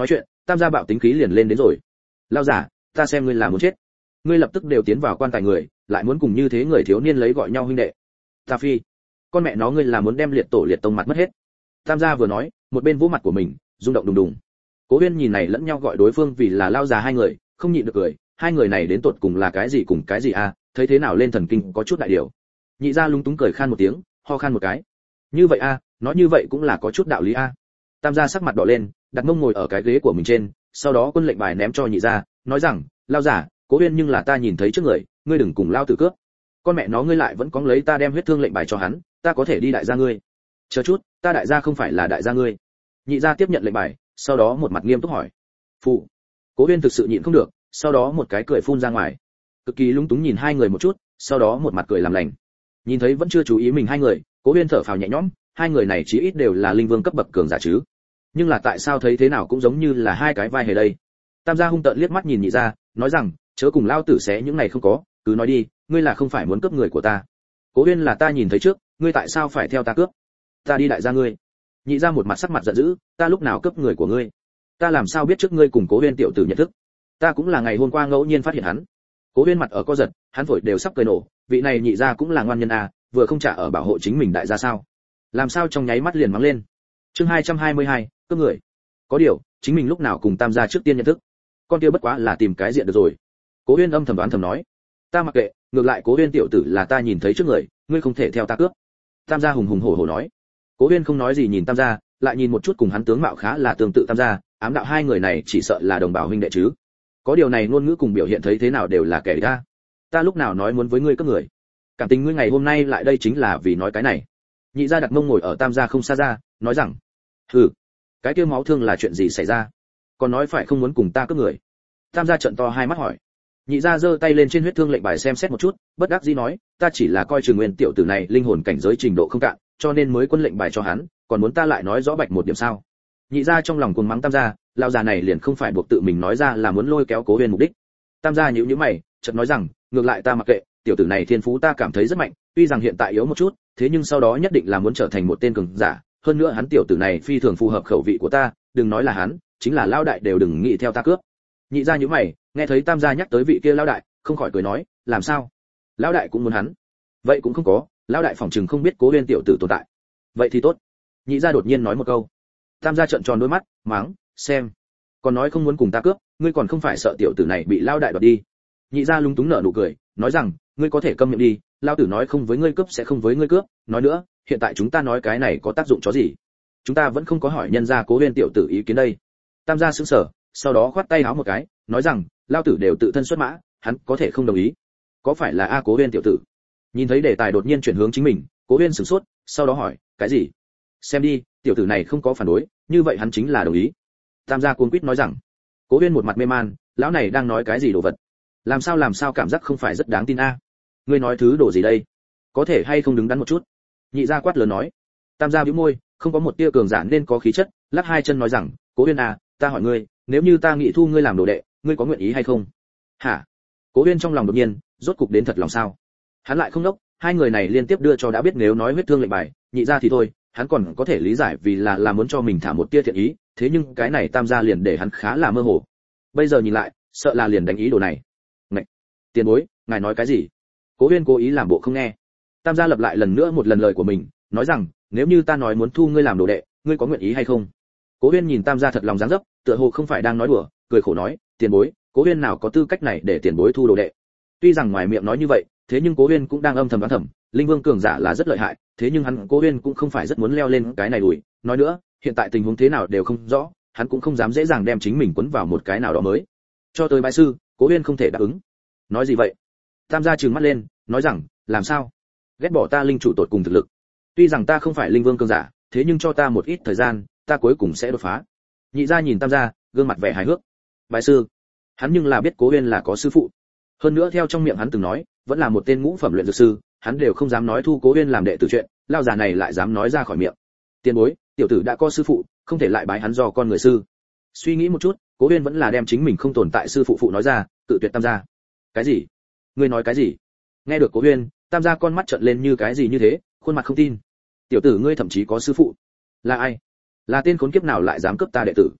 tam gia bạo tính khí liền lên đến rồi. Lao giả, ta xem ngươi là muốn chết. Ngươi lập tức đều tiến vào quan tài người, lại muốn cùng như thế người thiếu niên lấy gọi nhau huynh đệ. Ta phi, con mẹ nó ngươi là muốn đem liệt tổ liệt tông mặt mất hết. Tam gia vừa nói, một bên vỗ mặt của mình, rung động đùng đùng. Cố Uyên nhìn này lẫn nhau gọi đối phương vì là lao già hai người, không nhịn được cười, hai người này đến tột cùng là cái gì cùng cái gì a, thấy thế nào lên thần kinh có chút đại điều. Nhị gia lúng túng cười khan một tiếng, ho khan một cái. Như vậy a, nói như vậy cũng là có chút đạo lý a. Tam gia sắc mặt đỏ lên, đặt mông ngồi ở cái ghế của mình trên, sau đó quân lệnh bài ném cho nhị gia, nói rằng, lao giả, Cố Uyên nhưng là ta nhìn thấy trước người, ngươi đừng cùng lao tử cướp. Con mẹ nó ngươi lại vẫn cóng lấy ta đem huyết thương lệnh bài cho hắn, ta có thể đi đại gia ngươi. Chờ chút, ta đại gia không phải là đại gia ngươi. Nhị gia tiếp nhận lệnh bài, sau đó một mặt nghiêm túc hỏi. Phụ. Cố Uyên thực sự nhịn không được, sau đó một cái cười phun ra ngoài. Cực kỳ lúng túng nhìn hai người một chút, sau đó một mặt cười làm lành. Nhìn thấy vẫn chưa chú ý mình hai người, Cố Uyên thở phào nhẹ nhõm, hai người này chí ít đều là linh vương cấp bậc cường giả chứ. Nhưng là tại sao thấy thế nào cũng giống như là hai cái vai hề đây. Tam gia hung tợn liếc mắt nhìn nhị gia, nói rằng, chớ cùng lao tử xé những này không có, cứ nói đi, ngươi là không phải muốn cướp người của ta. Cố Uyên là ta nhìn thấy trước, ngươi tại sao phải theo ta cướp? Ta đi đại gia ngươi. Nhị gia một mặt sắc mặt giận dữ, ta lúc nào cướp người của ngươi? Ta làm sao biết trước ngươi cùng Cố Uyên tiểu tử nhận thức? Ta cũng là ngày hôm qua ngẫu nhiên phát hiện hắn. Cố Uyên mặt ở co giật, hắn vội đều sắp cười nổ, vị này nhị gia cũng là ngoan nhân à, vừa không trả ở bảo hộ chính mình đại gia sao? Làm sao trong nháy mắt liền mắng lên. Chương hai trăm hai mươi hai, cướp người. Có điều, chính mình lúc nào cùng Tam gia trước tiên nhận thức. Con kia bất quá là tìm cái diện được rồi. Cố Uyên âm thầm đoán thầm nói, ta mặc kệ, ngược lại Cố Uyên tiểu tử là ta nhìn thấy trước người, ngươi không thể theo ta cướp. Tam gia hùng hùng hổ hổ nói. Cố Uyên không nói gì nhìn Tam gia, lại nhìn một chút cùng hắn tướng mạo khá là tương tự Tam gia, ám đạo hai người này chỉ sợ là đồng bào huynh đệ chứ. Có điều này ngôn ngữ cùng biểu hiện thấy thế nào đều là kẻ ta. Ta lúc nào nói muốn với ngươi cướp người? Cảm tình ngươi ngày hôm nay lại đây chính là vì nói cái này. Nhị gia đặt mông ngồi ở Tam gia không xa ra, nói rằng, hừ, cái kia máu thương là chuyện gì xảy ra? Còn nói phải không muốn cùng ta cướp người. Tam gia trợn to hai mắt hỏi. Nhị gia giơ tay lên trên huyết thương lệnh bài xem xét một chút, bất đắc dĩ nói, ta chỉ là coi Trường Nguyên tiểu tử này linh hồn cảnh giới trình độ không cạn, cho nên mới quân lệnh bài cho hắn, còn muốn ta lại nói rõ bạch một điểm sao? Nhị gia trong lòng cuồng mắng Tam gia, lão già này liền không phải buộc tự mình nói ra là muốn lôi kéo Cố Uyên mục đích. Tam gia nhíu nhíu mày, chợt nói rằng, ngược lại ta mặc kệ, tiểu tử này thiên phú ta cảm thấy rất mạnh, tuy rằng hiện tại yếu một chút, thế nhưng sau đó nhất định là muốn trở thành một tên cường giả, hơn nữa hắn tiểu tử này phi thường phù hợp khẩu vị của ta, đừng nói là hắn, chính là lão đại đều đừng nghĩ theo ta cướp. Nhị gia nhíu mày, nghe thấy Tam gia nhắc tới vị kia lão đại, không khỏi cười nói, làm sao? Lão đại cũng muốn hắn? Vậy cũng không có, lão đại phỏng chừng không biết Cố Uyên tiểu tử tồn tại. Vậy thì tốt. Nhị gia đột nhiên nói một câu. Tam gia trợn tròn đôi mắt, mắng, xem, còn nói không muốn cùng ta cướp, ngươi còn không phải sợ tiểu tử này bị lão đại đoạt đi? Nhị gia lúng túng nở nụ cười, nói rằng, ngươi có thể câm miệng đi, lão tử nói không với ngươi cướp sẽ không với ngươi cướp, nói nữa, hiện tại chúng ta nói cái này có tác dụng chó gì? Chúng ta vẫn không có hỏi nhân gia Cố Uyên tiểu tử ý kiến đây. Tam gia sững sờ, sau đó khoát tay háo một cái, nói rằng, lão tử đều tự thân xuất mã, hắn có thể không đồng ý? Có phải là a Cố Uyên tiểu tử? Nhìn thấy đề tài đột nhiên chuyển hướng chính mình, Cố Uyên sửng sốt, sau đó hỏi, cái gì? Xem đi, tiểu tử này không có phản đối, như vậy hắn chính là đồng ý. Tam gia cuống quýt nói rằng. Cố Uyên một mặt mê man, lão này đang nói cái gì đồ vật? Làm sao làm sao cảm giác không phải rất đáng tin a? Ngươi nói thứ đồ gì đây? Có thể hay không đứng đắn một chút? Nhị gia quát lớn nói. Tam gia bĩu môi, không có một tia cường giả nên có khí chất, lắc hai chân nói rằng, Cố Uyên à, ta hỏi ngươi, nếu như ta nghị thu ngươi làm đồ đệ, ngươi có nguyện ý hay không? Hả? Cố Uyên trong lòng đột nhiên, rốt cục đến thật lòng sao? Hắn lại không đốc, hai người này liên tiếp đưa cho đã biết nếu nói huyết thương lệnh bài, nhị gia thì thôi, hắn còn có thể lý giải vì là là muốn cho mình thả một tia thiện ý, thế nhưng cái này Tam gia liền để hắn khá là mơ hồ. Bây giờ nhìn lại, sợ là liền đánh ý đồ này. Ngậy, tiền bối, ngài nói cái gì? Cố Uyên cố ý làm bộ không nghe. Tam gia lặp lại lần nữa một lần lời của mình, nói rằng, nếu như ta nói muốn thu ngươi làm đồ đệ, ngươi có nguyện ý hay không? Cố Uyên nhìn Tam gia thật lòng dáng dấp, tựa hồ không phải đang nói đùa, cười khổ nói, tiền bối, Cố Uyên nào có tư cách này để tiền bối thu đồ đệ? Tuy rằng ngoài miệng nói như vậy, thế nhưng Cố Uyên cũng đang âm thầm đoán thầm, linh vương cường giả là rất lợi hại, thế nhưng hắn Cố Uyên cũng không phải rất muốn leo lên cái này đùi, nói nữa, hiện tại tình huống thế nào đều không rõ, hắn cũng không dám dễ dàng đem chính mình quấn vào một cái nào đó mới. Cho tới bái sư, Cố Uyên không thể đáp ứng. Nói gì vậy? Tam gia trừng mắt lên, nói rằng, làm sao? Ghét bỏ ta linh chủ tột cùng thực lực. Tuy rằng ta không phải linh vương cường giả, thế nhưng cho ta một ít thời gian, ta cuối cùng sẽ đột phá. Nhị gia nhìn Tam gia, gương mặt vẻ hài hước. Bái sư? Hắn nhưng là biết Cố Uyên là có sư phụ. Hơn nữa theo trong miệng hắn từng nói, vẫn là một tên ngũ phẩm luyện dược sư, hắn đều không dám nói thu Cố Uyên làm đệ tử chuyện, lao già này lại dám nói ra khỏi miệng. Tiền bối, tiểu tử đã có sư phụ, không thể lại bái hắn do con người sư. Suy nghĩ một chút, Cố Uyên vẫn là đem chính mình không tồn tại sư phụ phụ nói ra, tự tuyệt Tam gia. Cái gì? Ngươi nói cái gì? Nghe được Cố Uyên, Tam gia con mắt trợn lên như cái gì như thế, khuôn mặt không tin. Tiểu tử ngươi thậm chí có sư phụ? Là ai? Là tên khốn kiếp nào lại dám cướp ta đệ tử?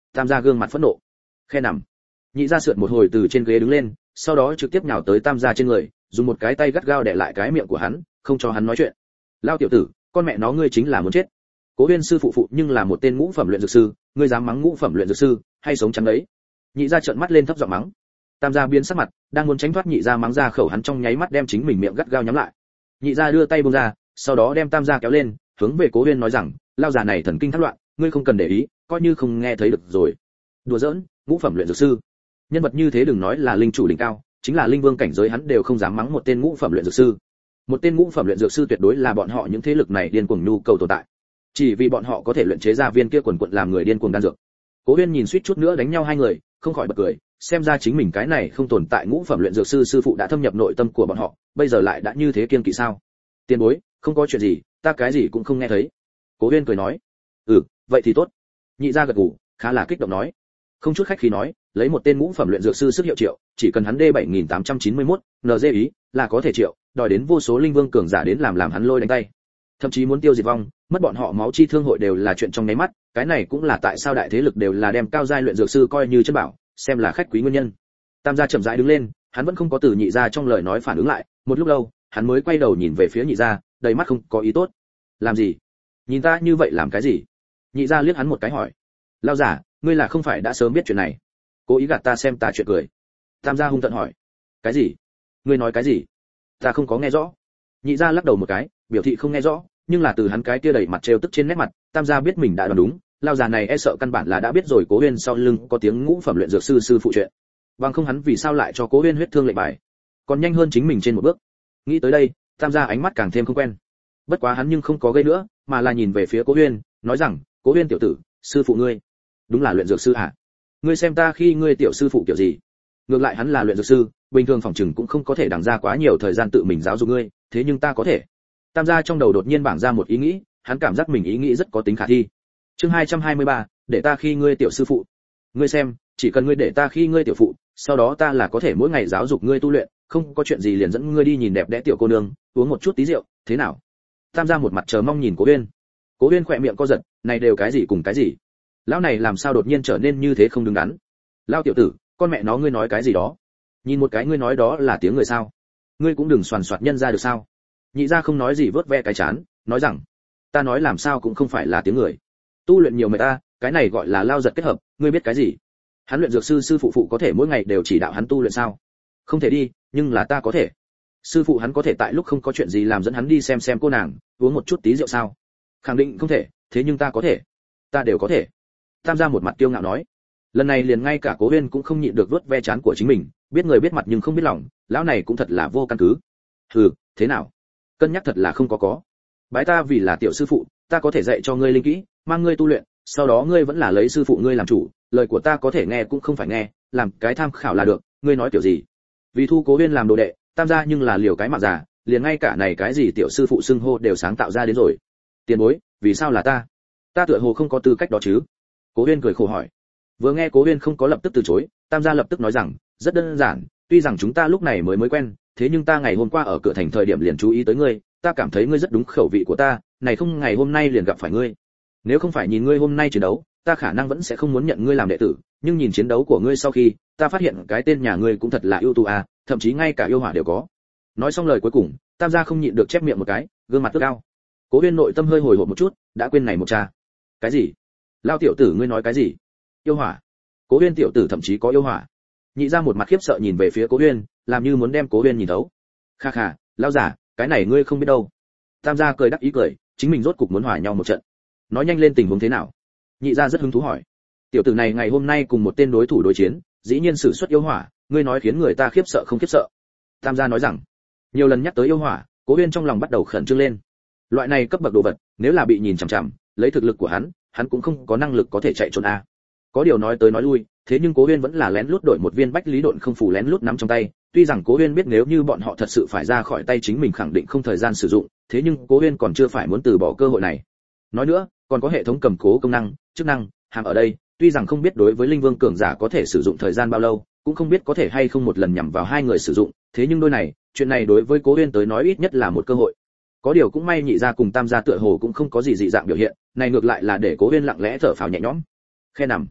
Tam gia gương mặt phẫn nộ. Khe nằm. Nhị gia sượt một hồi từ trên ghế đứng lên, sau đó trực tiếp nhào tới Tam gia trên người, dùng một cái tay gắt gao đè lại cái miệng của hắn, không cho hắn nói chuyện. Lao tiểu tử, con mẹ nó ngươi chính là muốn chết. Cố Huyên sư phụ phụ nhưng là một tên ngũ phẩm luyện dược sư, ngươi dám mắng ngũ phẩm luyện dược sư, hay sống trắng đấy. Nhị gia trợn mắt lên thấp giọng mắng. Tam gia biến sắc mặt, đang muốn tránh thoát nhị gia mắng ra khẩu, hắn trong nháy mắt đem chính mình miệng gắt gao nhắm lại. Nhị gia đưa tay buông ra, sau đó đem Tam gia kéo lên, hướng về Cố Huyên nói rằng, lao già này thần kinh thác loạn, ngươi không cần để ý, coi như không nghe thấy được rồi. Đùa giỡn, ngũ phẩm luyện dược sư. Nhân vật như thế đừng nói là linh chủ đỉnh cao, chính là linh vương cảnh giới hắn đều không dám mắng một tên ngũ phẩm luyện dược sư. Một tên ngũ phẩm luyện dược sư tuyệt đối là bọn họ những thế lực này điên cuồng nhu cầu tồn tại. Chỉ vì bọn họ có thể luyện chế ra viên kia quần quật làm người điên cuồng đan dược. Cố Huyên nhìn suýt chút nữa đánh nhau hai người, không khỏi bật cười, xem ra chính mình cái này không tồn tại ngũ phẩm luyện dược sư sư phụ đã thâm nhập nội tâm của bọn họ, bây giờ lại đã như thế kiêng kỵ sao? Tiền bối, không có chuyện gì, ta cái gì cũng không nghe thấy. Cố Huyên cười nói. Ừ, vậy thì tốt. Nhị gia gật gù, khá là kích động nói. Không chút khách khí nói, lấy một tên ngũ phẩm luyện dược sư sức hiệu triệu, chỉ cần hắn D bảy nghìn tám trăm chín mươi mốt, en giê ý, là có thể triệu, đòi đến vô số linh vương cường giả đến làm làm hắn lôi đánh tay. Thậm chí muốn tiêu diệt vong, mất bọn họ máu chi thương hội đều là chuyện trong nháy mắt, cái này cũng là tại sao đại thế lực đều là đem cao giai luyện dược sư coi như chân bảo, xem là khách quý nguyên nhân. Tam gia chậm rãi đứng lên, hắn vẫn không có từ nhị gia trong lời nói phản ứng lại, một lúc lâu, hắn mới quay đầu nhìn về phía nhị gia, đầy mắt không có ý tốt. Làm gì? Nhìn ta như vậy làm cái gì? Nhị gia liếc hắn một cái hỏi. Lao giả, ngươi là không phải đã sớm biết chuyện này? Cố ý gạt ta xem ta chuyện cười. Tam gia hung tợn hỏi. Cái gì? Ngươi nói cái gì? Ta không có nghe rõ. Nhị gia lắc đầu một cái, biểu thị không nghe rõ, nhưng là từ hắn cái kia đầy mặt trêu tức trên nét mặt, Tam gia biết mình đã đoán đúng, lao già này e sợ căn bản là đã biết rồi Cố Huyên sau lưng có tiếng ngũ phẩm luyện dược sư sư phụ chuyện. Bằng không hắn vì sao lại cho Cố Huyên huyết thương lệnh bài? Còn nhanh hơn chính mình trên một bước. Nghĩ tới đây, Tam gia ánh mắt càng thêm không quen. Bất quá hắn nhưng không có gây nữa, mà là nhìn về phía Cố Huyên, nói rằng, Cố Huyên tiểu tử, sư phụ ngươi, đúng là luyện dược sư à? Ngươi xem ta khi ngươi tiểu sư phụ kiểu gì? Ngược lại hắn là luyện dược sư, bình thường phòng trừng cũng không có thể đằng ra quá nhiều thời gian tự mình giáo dục ngươi, thế nhưng ta có thể. Tam gia trong đầu đột nhiên bảng ra một ý nghĩ, hắn cảm giác mình ý nghĩ rất có tính khả thi. Chương hai trăm hai mươi ba, để ta khi ngươi tiểu sư phụ. Ngươi xem, chỉ cần ngươi để ta khi ngươi tiểu phụ, sau đó ta là có thể mỗi ngày giáo dục ngươi tu luyện, không có chuyện gì liền dẫn ngươi đi nhìn đẹp đẽ tiểu cô nương, uống một chút tí rượu, thế nào? Tam gia một mặt chờ mong nhìn Cố Huyên. Cố Huyên khỏe miệng co giật, này đều cái gì cùng cái gì? Lão này làm sao đột nhiên trở nên như thế không đứng đắn? Lão tiểu tử, con mẹ nó ngươi nói cái gì đó? Nhìn một cái ngươi nói đó là tiếng người sao? Ngươi cũng đừng soàn soạt nhân ra được sao? Nhị gia không nói gì vớt ve cái chán, nói rằng, ta nói làm sao cũng không phải là tiếng người. Tu luyện nhiều mệt ta, cái này gọi là lao giật kết hợp, ngươi biết cái gì? Hắn luyện dược sư sư phụ phụ có thể mỗi ngày đều chỉ đạo hắn tu luyện sao? Không thể đi, nhưng là ta có thể. Sư phụ hắn có thể tại lúc không có chuyện gì làm dẫn hắn đi xem xem cô nàng, uống một chút tí rượu sao? Khẳng định không thể, thế nhưng ta có thể. Ta đều có thể. Tam gia một mặt kiêu ngạo nói. Lần này liền ngay cả Cố Huyên cũng không nhịn được vuốt ve chán của chính mình, biết người biết mặt nhưng không biết lòng, lão này cũng thật là vô căn cứ. Hừ, thế nào? Cân nhắc thật là không có có. Bái ta vì là tiểu sư phụ, ta có thể dạy cho ngươi linh kỹ, mang ngươi tu luyện, sau đó ngươi vẫn là lấy sư phụ ngươi làm chủ, lời của ta có thể nghe cũng không phải nghe, làm cái tham khảo là được, ngươi nói kiểu gì? Vì thu Cố Huyên làm đồ đệ, Tam gia nhưng là liều cái mạng già, liền ngay cả này cái gì tiểu sư phụ xưng hô đều sáng tạo ra đến rồi. Tiền bối, vì sao là ta? Ta tựa hồ không có tư cách đó chứ? Cố Huyên cười khổ hỏi. Vừa nghe Cố Huyên không có lập tức từ chối, Tam gia lập tức nói rằng, rất đơn giản, tuy rằng chúng ta lúc này mới mới quen, thế nhưng ta ngày hôm qua ở cửa thành thời điểm liền chú ý tới ngươi, ta cảm thấy ngươi rất đúng khẩu vị của ta, này không ngày hôm nay liền gặp phải ngươi. Nếu không phải nhìn ngươi hôm nay chiến đấu, ta khả năng vẫn sẽ không muốn nhận ngươi làm đệ tử, nhưng nhìn chiến đấu của ngươi sau khi, ta phát hiện cái tên nhà ngươi cũng thật là ưu tú à, thậm chí ngay cả yêu hỏa đều có. Nói xong lời cuối cùng, Tam gia không nhịn được chép miệng một cái, gương mặt tức cao. Cố Huyên nội tâm hơi hồi hộp một chút, đã quên này một cha. Cái gì? Lao tiểu tử ngươi nói cái gì? Yêu hỏa? Cố Huyên tiểu tử thậm chí có yêu hỏa? Nhị gia một mặt khiếp sợ nhìn về phía Cố Huyên, làm như muốn đem Cố Huyên nhìn thấu. Kha kha, lão giả, cái này ngươi không biết đâu. Tam gia cười đắc ý cười, chính mình rốt cục muốn hòa nhau một trận. Nói nhanh lên tình huống thế nào? Nhị gia rất hứng thú hỏi. Tiểu tử này ngày hôm nay cùng một tên đối thủ đối chiến, dĩ nhiên sử xuất yêu hỏa, ngươi nói khiến người ta khiếp sợ không khiếp sợ? Tam gia nói rằng, nhiều lần nhắc tới yêu hỏa, Cố Huyên trong lòng bắt đầu khẩn trương lên. Loại này cấp bậc đồ vật, nếu là bị nhìn chằm chằm, lấy thực lực của hắn, hắn cũng không có năng lực có thể chạy trốn a. Có điều nói tới nói lui, thế nhưng Cố Huyên vẫn là lén lút đổi một viên bách lý độn không phủ lén lút nắm trong tay, tuy rằng Cố Huyên biết nếu như bọn họ thật sự phải ra khỏi tay chính mình khẳng định không thời gian sử dụng, thế nhưng Cố Huyên còn chưa phải muốn từ bỏ cơ hội này. Nói nữa, còn có hệ thống cầm cố công năng, chức năng, hàm ở đây, tuy rằng không biết đối với linh vương cường giả có thể sử dụng thời gian bao lâu, cũng không biết có thể hay không một lần nhằm vào hai người sử dụng, thế nhưng đôi này, chuyện này đối với Cố Huyên tới nói ít nhất là một cơ hội. Có điều cũng may nhị gia cùng tam gia tựa hồ cũng không có gì dị dạng biểu hiện, này ngược lại là để Cố Huyên lặng lẽ thở phào nhẹ nhõm. Khe nằm.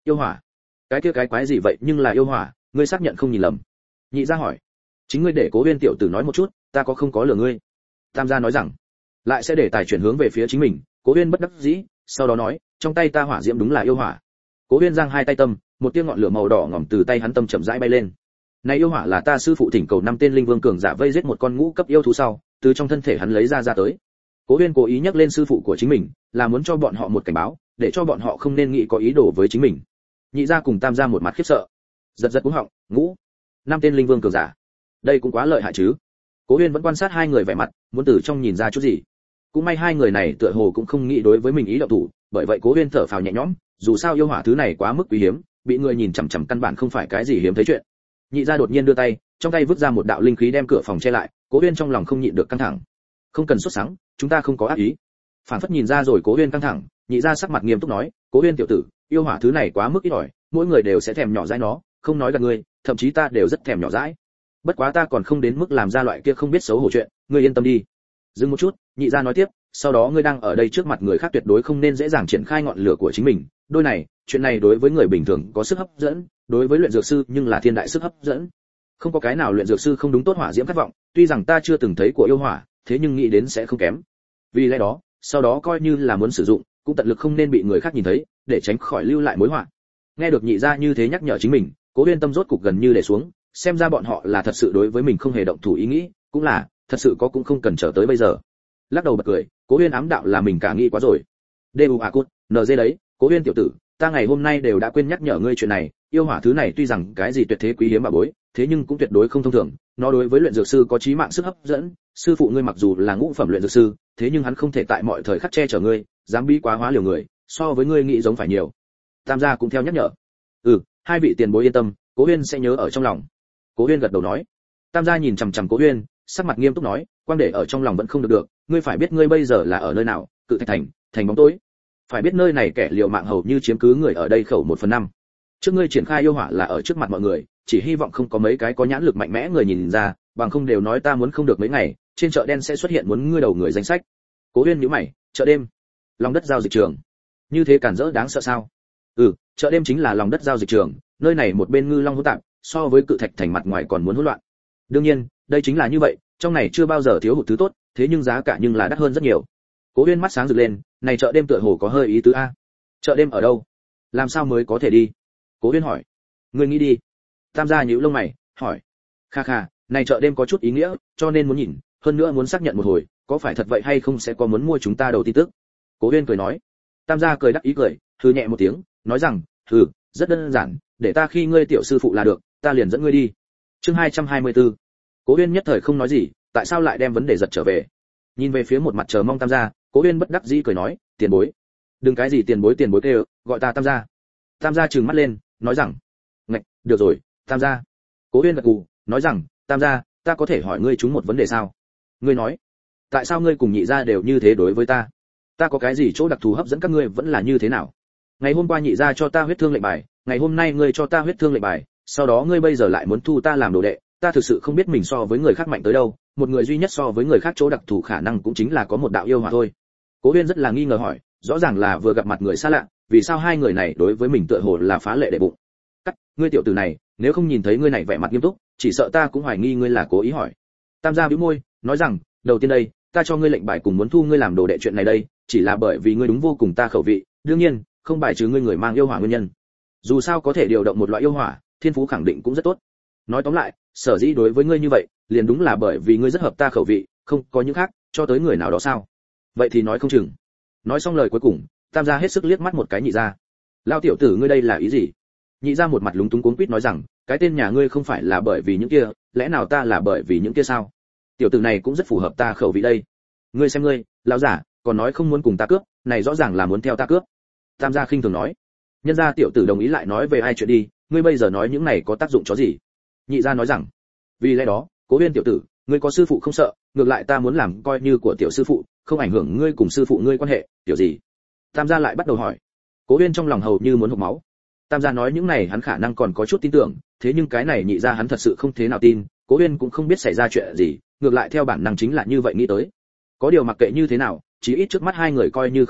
Yêu hỏa? Cái kia cái quái gì vậy, nhưng là yêu hỏa, ngươi xác nhận không nhìn lầm? Nhị gia hỏi. Chính ngươi để Cố Huyên tiểu tử nói một chút, ta có không có lừa ngươi? Tam gia nói rằng, lại sẽ để tài chuyển hướng về phía chính mình. Cố Huyên bất đắc dĩ, sau đó nói, trong tay ta hỏa diễm đúng là yêu hỏa. Cố Huyên giang hai tay tâm, một tia ngọn lửa màu đỏ ngòm từ tay hắn tâm chậm rãi bay lên. Này yêu hỏa là ta sư phụ thỉnh cầu năm tên linh vương cường giả vây giết một con ngũ cấp yêu thú sau, từ trong thân thể hắn lấy ra ra tới. Cố Huyên cố ý nhắc lên sư phụ của chính mình, là muốn cho bọn họ một cảnh báo, để cho bọn họ không nên nghĩ có ý đồ với chính mình. Nhị gia cùng Tam gia một mặt khiếp sợ, giật giật cuống họng, ngũ, năm tên linh vương cường giả, đây cũng quá lợi hại chứ. Cố Huyên vẫn quan sát hai người vẻ mặt, muốn từ trong nhìn ra chút gì. Cũng may hai người này tựa hồ cũng không nghĩ đối với mình ý động thủ, bởi vậy Cố Huyên thở phào nhẹ nhõm, dù sao yêu hỏa thứ này quá mức quý hiếm, bị người nhìn chằm chằm căn bản không phải cái gì hiếm thấy chuyện. Nhị gia đột nhiên đưa tay, trong tay vứt ra một đạo linh khí đem cửa phòng che lại. Cố Huyên trong lòng không nhịn được căng thẳng. Không cần sốt sắng, chúng ta không có ác ý. Phản phất nhìn ra rồi Cố Huyên căng thẳng, nhị gia sắc mặt nghiêm túc nói, Cố Huyên tiểu tử, yêu hỏa thứ này quá mức ít ỏi, mỗi người đều sẽ thèm nhỏ dãi nó, không nói gạt ngươi, thậm chí ta đều rất thèm nhỏ dãi. Bất quá ta còn không đến mức làm ra loại kia không biết xấu hổ chuyện, ngươi yên tâm đi. Dừng một chút, nhị gia nói tiếp, sau đó ngươi đang ở đây trước mặt người khác tuyệt đối không nên dễ dàng triển khai ngọn lửa của chính mình. Đôi này, chuyện này đối với người bình thường có sức hấp dẫn, đối với luyện dược sư nhưng là thiên đại sức hấp dẫn. Không có cái nào luyện dược sư không đúng tốt hỏa diễm khát vọng, tuy rằng ta chưa từng thấy của yêu hỏa, thế nhưng nghĩ đến sẽ không kém. Vì lẽ đó, sau đó coi như là muốn sử dụng, cũng tận lực không nên bị người khác nhìn thấy, để tránh khỏi lưu lại mối họa. Nghe được nhị gia như thế nhắc nhở chính mình, Cố Huyên tâm rốt cục gần như để xuống, xem ra bọn họ là thật sự đối với mình không hề động thủ ý nghĩ, cũng là, thật sự có cũng không cần chờ tới bây giờ. Lắc đầu bật cười, Cố Huyên ám đạo là mình cả nghĩ quá rồi. Đu a cút, en giê đấy, Cố Huyên tiểu tử, ta ngày hôm nay đều đã quên nhắc nhở ngươi chuyện này, yêu hỏa thứ này tuy rằng cái gì tuyệt thế quý hiếm mà bối, thế nhưng cũng tuyệt đối không thông thường, nó đối với luyện dược sư có chí mạng sức hấp dẫn, sư phụ ngươi mặc dù là ngũ phẩm luyện dược sư, thế nhưng hắn không thể tại mọi thời khắc che chở ngươi, dám bí quá hóa liều người, so với ngươi nghĩ giống phải nhiều. Tam gia cũng theo nhắc nhở. Ừ, hai vị tiền bối yên tâm, Cố Huyên sẽ nhớ ở trong lòng. Cố Huyên gật đầu nói. Tam gia nhìn chằm chằm Cố Huyên, sắc mặt nghiêm túc nói, quan để ở trong lòng vẫn không được được, ngươi phải biết ngươi bây giờ là ở nơi nào, Cự Thạch thành, thành bóng tối. Phải biết nơi này kẻ liều mạng hầu như chiếm cứ người ở đây khẩu một phần năm. Trước ngươi triển khai yêu hỏa là ở trước mặt mọi người, chỉ hy vọng không có mấy cái có nhãn lực mạnh mẽ người nhìn ra, bằng không đều nói ta muốn không được mấy ngày, trên chợ đen sẽ xuất hiện muốn ngươi đầu người danh sách. Cố Huyên nhíu mày, chợ đêm, lòng đất giao dịch trường, như thế cản rỡ đáng sợ sao? Ừ, chợ đêm chính là lòng đất giao dịch trường, nơi này một bên ngư long hỗn tạp, so với Cự Thạch thành mặt ngoài còn muốn hỗn loạn. Đương nhiên, đây chính là như vậy, trong này chưa bao giờ thiếu hụt thứ tốt, thế nhưng giá cả nhưng là đắt hơn rất nhiều. Cố Huyên mắt sáng rực lên, này chợ đêm tựa hồ có hơi ý tứ a. Chợ đêm ở đâu? Làm sao mới có thể đi? Cố Huyên hỏi. Ngươi nghĩ đi? Tam gia nhíu lông mày, hỏi. Kha kha, này chợ đêm có chút ý nghĩa, cho nên muốn nhìn, hơn nữa muốn xác nhận một hồi, có phải thật vậy hay không sẽ có muốn mua chúng ta đầu tin tức. Cố Huyên cười nói. Tam gia cười đắc ý cười, hừ nhẹ một tiếng, nói rằng, hừ, rất đơn giản, để ta khi ngươi tiểu sư phụ là được, ta liền dẫn ngươi đi. Chương hai trăm hai mươi tư. Cố Huyên nhất thời không nói gì, tại sao lại đem vấn đề giật trở về? Nhìn về phía một mặt chờ mong Tam gia, Cố Huyên bất đắc dĩ cười nói, tiền bối. Đừng cái gì tiền bối tiền bối kêu, gọi ta Tam gia. Tam gia trừng mắt lên, nói rằng, ngạch, được rồi, Tam gia. Cố Huyên gật gù, nói rằng, Tam gia, ta có thể hỏi ngươi chúng một vấn đề sao? Ngươi nói, tại sao ngươi cùng nhị gia đều như thế đối với ta? Ta có cái gì chỗ đặc thù hấp dẫn các ngươi vẫn là như thế nào? Ngày hôm qua nhị gia cho ta huyết thương lệnh bài, ngày hôm nay ngươi cho ta huyết thương lệnh bài, sau đó ngươi bây giờ lại muốn thu ta làm đồ đệ, ta thực sự không biết mình so với người khác mạnh tới đâu, một người duy nhất so với người khác chỗ đặc thù khả năng cũng chính là có một đạo yêu hỏa thôi. Cố Huyên rất là nghi ngờ hỏi, rõ ràng là vừa gặp mặt người xa lạ, vì sao hai người này đối với mình tựa hồ là phá lệ đệ bụng? Cắt, ngươi tiểu tử này, nếu không nhìn thấy ngươi này vẻ mặt nghiêm túc, chỉ sợ ta cũng hoài nghi ngươi là cố ý hỏi. Tam gia bĩu môi, nói rằng, đầu tiên đây, ta cho ngươi lệnh bài cùng muốn thu ngươi làm đồ đệ chuyện này đây, chỉ là bởi vì ngươi đúng vô cùng ta khẩu vị, đương nhiên, không bài trừ ngươi người mang yêu hỏa nguyên nhân. Dù sao có thể điều động một loại yêu hỏa, thiên phú khẳng định cũng rất tốt. Nói tóm lại, sở dĩ đối với ngươi như vậy, liền đúng là bởi vì ngươi rất hợp ta khẩu vị, không có những khác, cho tới người nào đó sao? Vậy thì nói không chừng. Nói xong lời cuối cùng, Tam gia hết sức liếc mắt một cái nhị gia. Lao tiểu tử ngươi đây là ý gì? Nhị gia một mặt lúng túng cuống quýt nói rằng, cái tên nhà ngươi không phải là bởi vì những kia, lẽ nào ta là bởi vì những kia sao? Tiểu tử này cũng rất phù hợp ta khẩu vị đây. Ngươi xem ngươi, lão giả, còn nói không muốn cùng ta cướp, này rõ ràng là muốn theo ta cướp. Tam gia khinh thường nói. Nhân gia tiểu tử đồng ý lại nói về ai chuyện đi, ngươi bây giờ nói những này có tác dụng chó gì? Nhị gia nói rằng, vì lẽ đó, Cố Huyên tiểu tử, ngươi có sư phụ không sợ, ngược lại ta muốn làm coi như của tiểu sư phụ, không ảnh hưởng ngươi cùng sư phụ ngươi quan hệ, tiểu gì? Tam gia lại bắt đầu hỏi. Cố Huyên trong lòng hầu như muốn hộc máu. Tam gia nói những này hắn khả năng còn có chút tin tưởng, thế nhưng cái này nhị gia hắn thật sự không thế nào tin, Cố Huyên cũng không biết xảy ra chuyện gì, ngược lại theo bản năng chính là như vậy nghĩ tới. Có điều mặc kệ như thế nào, chí ít trước mắt hai người coi như không tệ,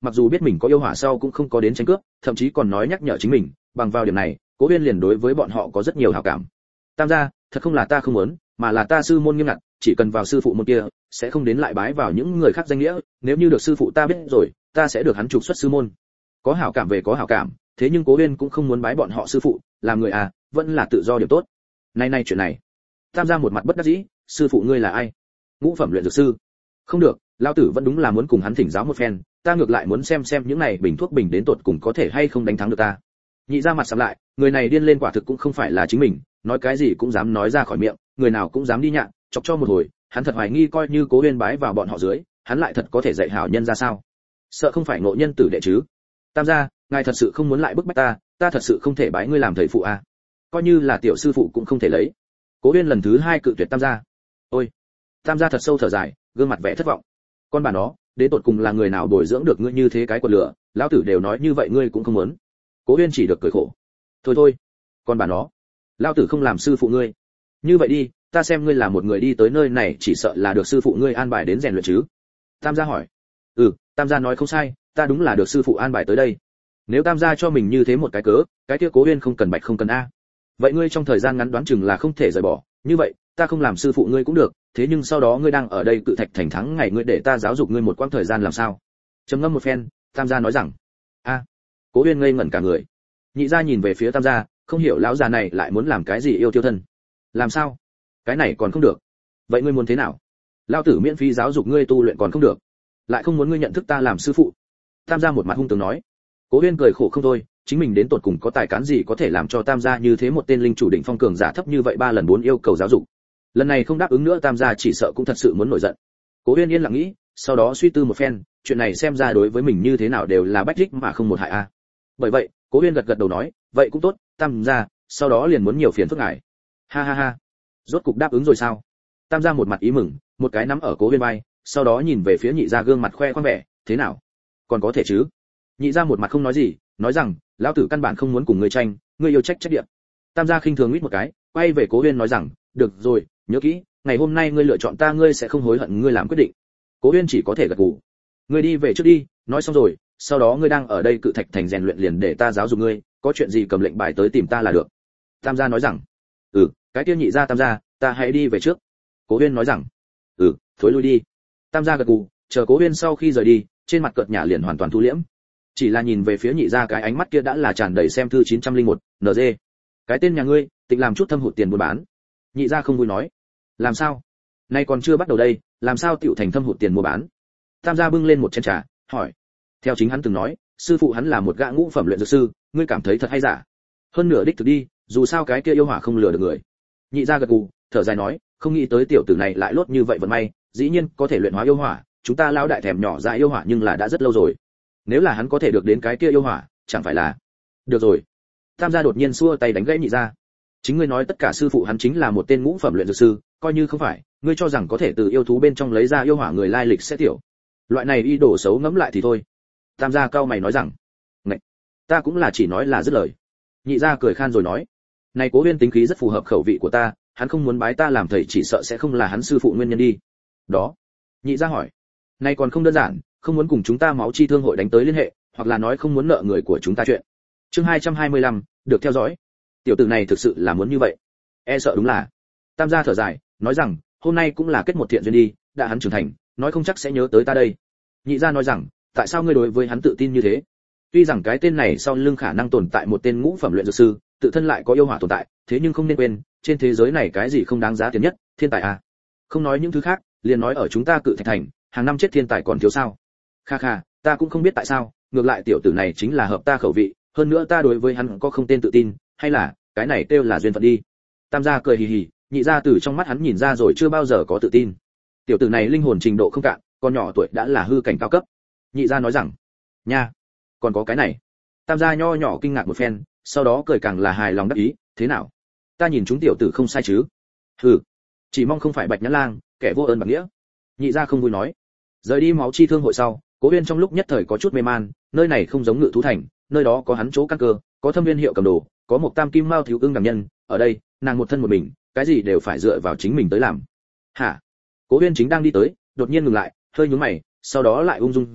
mặc dù biết mình có yêu hỏa sau cũng không có đến tranh cướp, thậm chí còn nói nhắc nhở chính mình, bằng vào điểm này, Cố Uyên liền đối với bọn họ có rất nhiều hảo cảm. Tam gia, thật không là ta không muốn, mà là ta sư môn nghiêm ngặt, chỉ cần vào sư phụ môn kia, sẽ không đến lại bái vào những người khác danh nghĩa, nếu như được sư phụ ta biết rồi, ta sẽ được hắn trục xuất sư môn. Có hảo cảm về có hảo cảm, thế nhưng Cố Uyên cũng không muốn bái bọn họ sư phụ, làm người à, vẫn là tự do điểm tốt. Nay nay chuyện này. Tam gia một mặt bất đắc dĩ, sư phụ ngươi là ai? Ngũ phẩm luyện dược sư. Không được, lão tử vẫn đúng là muốn cùng hắn thỉnh giáo một phen, ta ngược lại muốn xem xem những này bình thuốc bình đến tột cùng có thể hay không đánh thắng được ta. Nhị ra mặt sầm lại, người này điên lên quả thực cũng không phải là chính mình, nói cái gì cũng dám nói ra khỏi miệng, người nào cũng dám đi nhạn, chọc cho một hồi, hắn thật hoài nghi coi như Cố Uyên bái vào bọn họ dưới, hắn lại thật có thể dạy hảo nhân ra sao? Sợ không phải ngộ nhân tử đệ chứ? Tam gia, ngài thật sự không muốn lại bức bách ta, ta thật sự không thể bái ngươi làm thầy phụ à? Coi như là tiểu sư phụ cũng không thể lấy. Cố Uyên lần thứ hai cự tuyệt Tam gia. Ôi, Tam gia thật sâu thở dài, gương mặt vẻ thất vọng. Con bà nó, đến tột cùng là người nào bồi dưỡng được ngươi như thế cái quần lửa, lão tử đều nói như vậy ngươi cũng không muốn. Cố Uyên chỉ được cười khổ. Thôi thôi, con bà nó, lão tử không làm sư phụ ngươi. Như vậy đi, ta xem ngươi là một người đi tới nơi này chỉ sợ là được sư phụ ngươi an bài đến rèn luyện chứ? Tam gia hỏi. Ừ, Tam gia nói không sai, ta đúng là được sư phụ an bài tới đây. Nếu Tam gia cho mình như thế một cái cớ, cái kia Cố Uyên không cần bạch không cần a. Vậy ngươi trong thời gian ngắn đoán chừng là không thể rời bỏ, như vậy, ta không làm sư phụ ngươi cũng được, thế nhưng sau đó ngươi đang ở đây cự thạch thành thắng ngày ngươi để ta giáo dục ngươi một quãng thời gian làm sao? Trầm ngâm một phen, Tam gia nói rằng. A. Cố Uyên ngây ngẩn cả người. Nhị gia nhìn về phía Tam gia, không hiểu lão già này lại muốn làm cái gì yêu tiêu thân. Làm sao? Cái này còn không được. Vậy ngươi muốn thế nào? Lão tử miễn phí giáo dục ngươi tu luyện còn không được, lại không muốn ngươi nhận thức ta làm sư phụ. Tam gia một mặt hung tợn nói. Cố Uyên cười khổ không thôi, chính mình đến tột cùng có tài cán gì có thể làm cho Tam gia như thế một tên linh chủ đỉnh phong cường giả thấp như vậy ba lần bốn yêu cầu giáo dục. Lần này không đáp ứng nữa Tam gia chỉ sợ cũng thật sự muốn nổi giận. Cố Uyên yên lặng nghĩ, sau đó suy tư một phen, chuyện này xem ra đối với mình như thế nào đều là bách đích mà không một hại a. Bởi vậy, Cố Uyên gật gật đầu nói, vậy cũng tốt, Tam gia, sau đó liền muốn nhiều phiền phức ngài. Ha ha ha. Rốt cục đáp ứng rồi sao? Tam gia một mặt ý mừng, một cái nắm ở Cố Uyên vai, sau đó nhìn về phía nhị gia gương mặt khoe khoang vẻ, thế nào? Còn có thể chứ? Nhị gia một mặt không nói gì, nói rằng, lão tử căn bản không muốn cùng ngươi tranh, ngươi yêu trách trách nhiệm. Tam gia khinh thường huýt một cái, quay về Cố Uyên nói rằng, được rồi, nhớ kỹ, ngày hôm nay ngươi lựa chọn ta ngươi sẽ không hối hận ngươi làm quyết định. Cố Uyên chỉ có thể gật gù. Ngươi đi về trước đi, nói xong rồi, sau đó ngươi đang ở đây cự thạch thành rèn luyện liền để ta giáo dục ngươi, có chuyện gì cầm lệnh bài tới tìm ta là được. Tam gia nói rằng, ừ, cái kia nhị gia Tam gia, ta hãy đi về trước. Cố Uyên nói rằng, ừ, thối lui đi. Tam gia gật gù, chờ Cố Uyên sau khi rời đi, trên mặt cợt nhả liền hoàn toàn thu liễm. Chỉ là nhìn về phía nhị gia cái ánh mắt kia đã là tràn đầy xem thư chín trăm lẻ một, en giê. Cái tên nhà ngươi, tịnh làm chút thâm hụt tiền buôn bán. Nhị gia không vui nói. Làm sao? Nay còn chưa bắt đầu đây, làm sao tiểu thành thâm hụt tiền mua bán? Tam gia bưng lên một chén trà, hỏi. Theo chính hắn từng nói, sư phụ hắn là một gã ngũ phẩm luyện dược sư, ngươi cảm thấy thật hay giả? Hơn nửa đích thực đi, dù sao cái kia yêu hỏa không lừa được người. Nhị gia gật gù, thở dài nói, không nghĩ tới tiểu tử này lại lốt như vậy vận may, dĩ nhiên có thể luyện hóa yêu hỏa, chúng ta lão đại thèm nhỏ dại yêu hỏa nhưng là đã rất lâu rồi. Nếu là hắn có thể được đến cái kia yêu hỏa, chẳng phải là... Được rồi. Tam gia đột nhiên xua tay đánh gãy nhị gia. Chính ngươi nói tất cả sư phụ hắn chính là một tên ngũ phẩm luyện dược sư, coi như không phải, ngươi cho rằng có thể từ yêu thú bên trong lấy ra yêu hỏa người lai lịch sẽ tiểu. Loại này ý đồ xấu ngẫm lại thì thôi. Tam gia cao mày nói rằng, "Ngậy, ta cũng là chỉ nói là dứt lời." Nhị gia cười khan rồi nói, "Này Cố Uyên tính khí rất phù hợp khẩu vị của ta, hắn không muốn bái ta làm thầy chỉ sợ sẽ không là hắn sư phụ nguyên nhân đi." Đó. Nhị gia hỏi, "Này còn không đơn giản, không muốn cùng chúng ta máu chi thương hội đánh tới liên hệ, hoặc là nói không muốn nợ người của chúng ta chuyện." Chương hai trăm hai mươi lăm, được theo dõi. Tiểu tử này thực sự là muốn như vậy. E sợ đúng là. Tam gia thở dài, nói rằng, hôm nay cũng là kết một thiện duyên đi, đã hắn trưởng thành, nói không chắc sẽ nhớ tới ta đây. Nhị gia nói rằng, tại sao ngươi đối với hắn tự tin như thế? Tuy rằng cái tên này sau lưng khả năng tồn tại một tên ngũ phẩm luyện dược sư, tự thân lại có yêu hỏa tồn tại, thế nhưng không nên quên, trên thế giới này cái gì không đáng giá tiền nhất, thiên tài à. Không nói những thứ khác, liền nói ở chúng ta cự thạch thành, hàng năm chết thiên tài còn thiếu sao? Kha kha, ta cũng không biết tại sao, ngược lại tiểu tử này chính là hợp ta khẩu vị, hơn nữa ta đối với hắn có không tên tự tin, hay là cái này kêu là duyên phận đi. Tam gia cười hì hì, nhị gia từ trong mắt hắn nhìn ra rồi chưa bao giờ có tự tin. Tiểu tử này linh hồn trình độ không cạn, còn nhỏ tuổi đã là hư cảnh cao cấp. Nhị gia nói rằng, nha, còn có cái này. Tam gia nho nhỏ kinh ngạc một phen, sau đó cười càng là hài lòng đắc ý, thế nào? Ta nhìn chúng tiểu tử không sai chứ? Hừ, chỉ mong không phải Bạch Nhãn Lang, kẻ vô ơn bạc nghĩa. Nhị gia không vui nói. Rời đi máu chi thương hội sau, Cố Uyên trong lúc nhất thời có chút mê man, nơi này không giống Ngự Thú Thành, nơi đó có hắn chỗ căn cơ, có Thâm Viên hiệu cầm đồ, có một tam kim mao thiếu ưng đảm nhân, ở đây, nàng một thân một mình, cái gì đều phải dựa vào chính mình tới làm. Hả? Cố Uyên chính đang đi tới, đột nhiên ngừng lại, hơi nhướng mày, sau đó lại ung dung ra,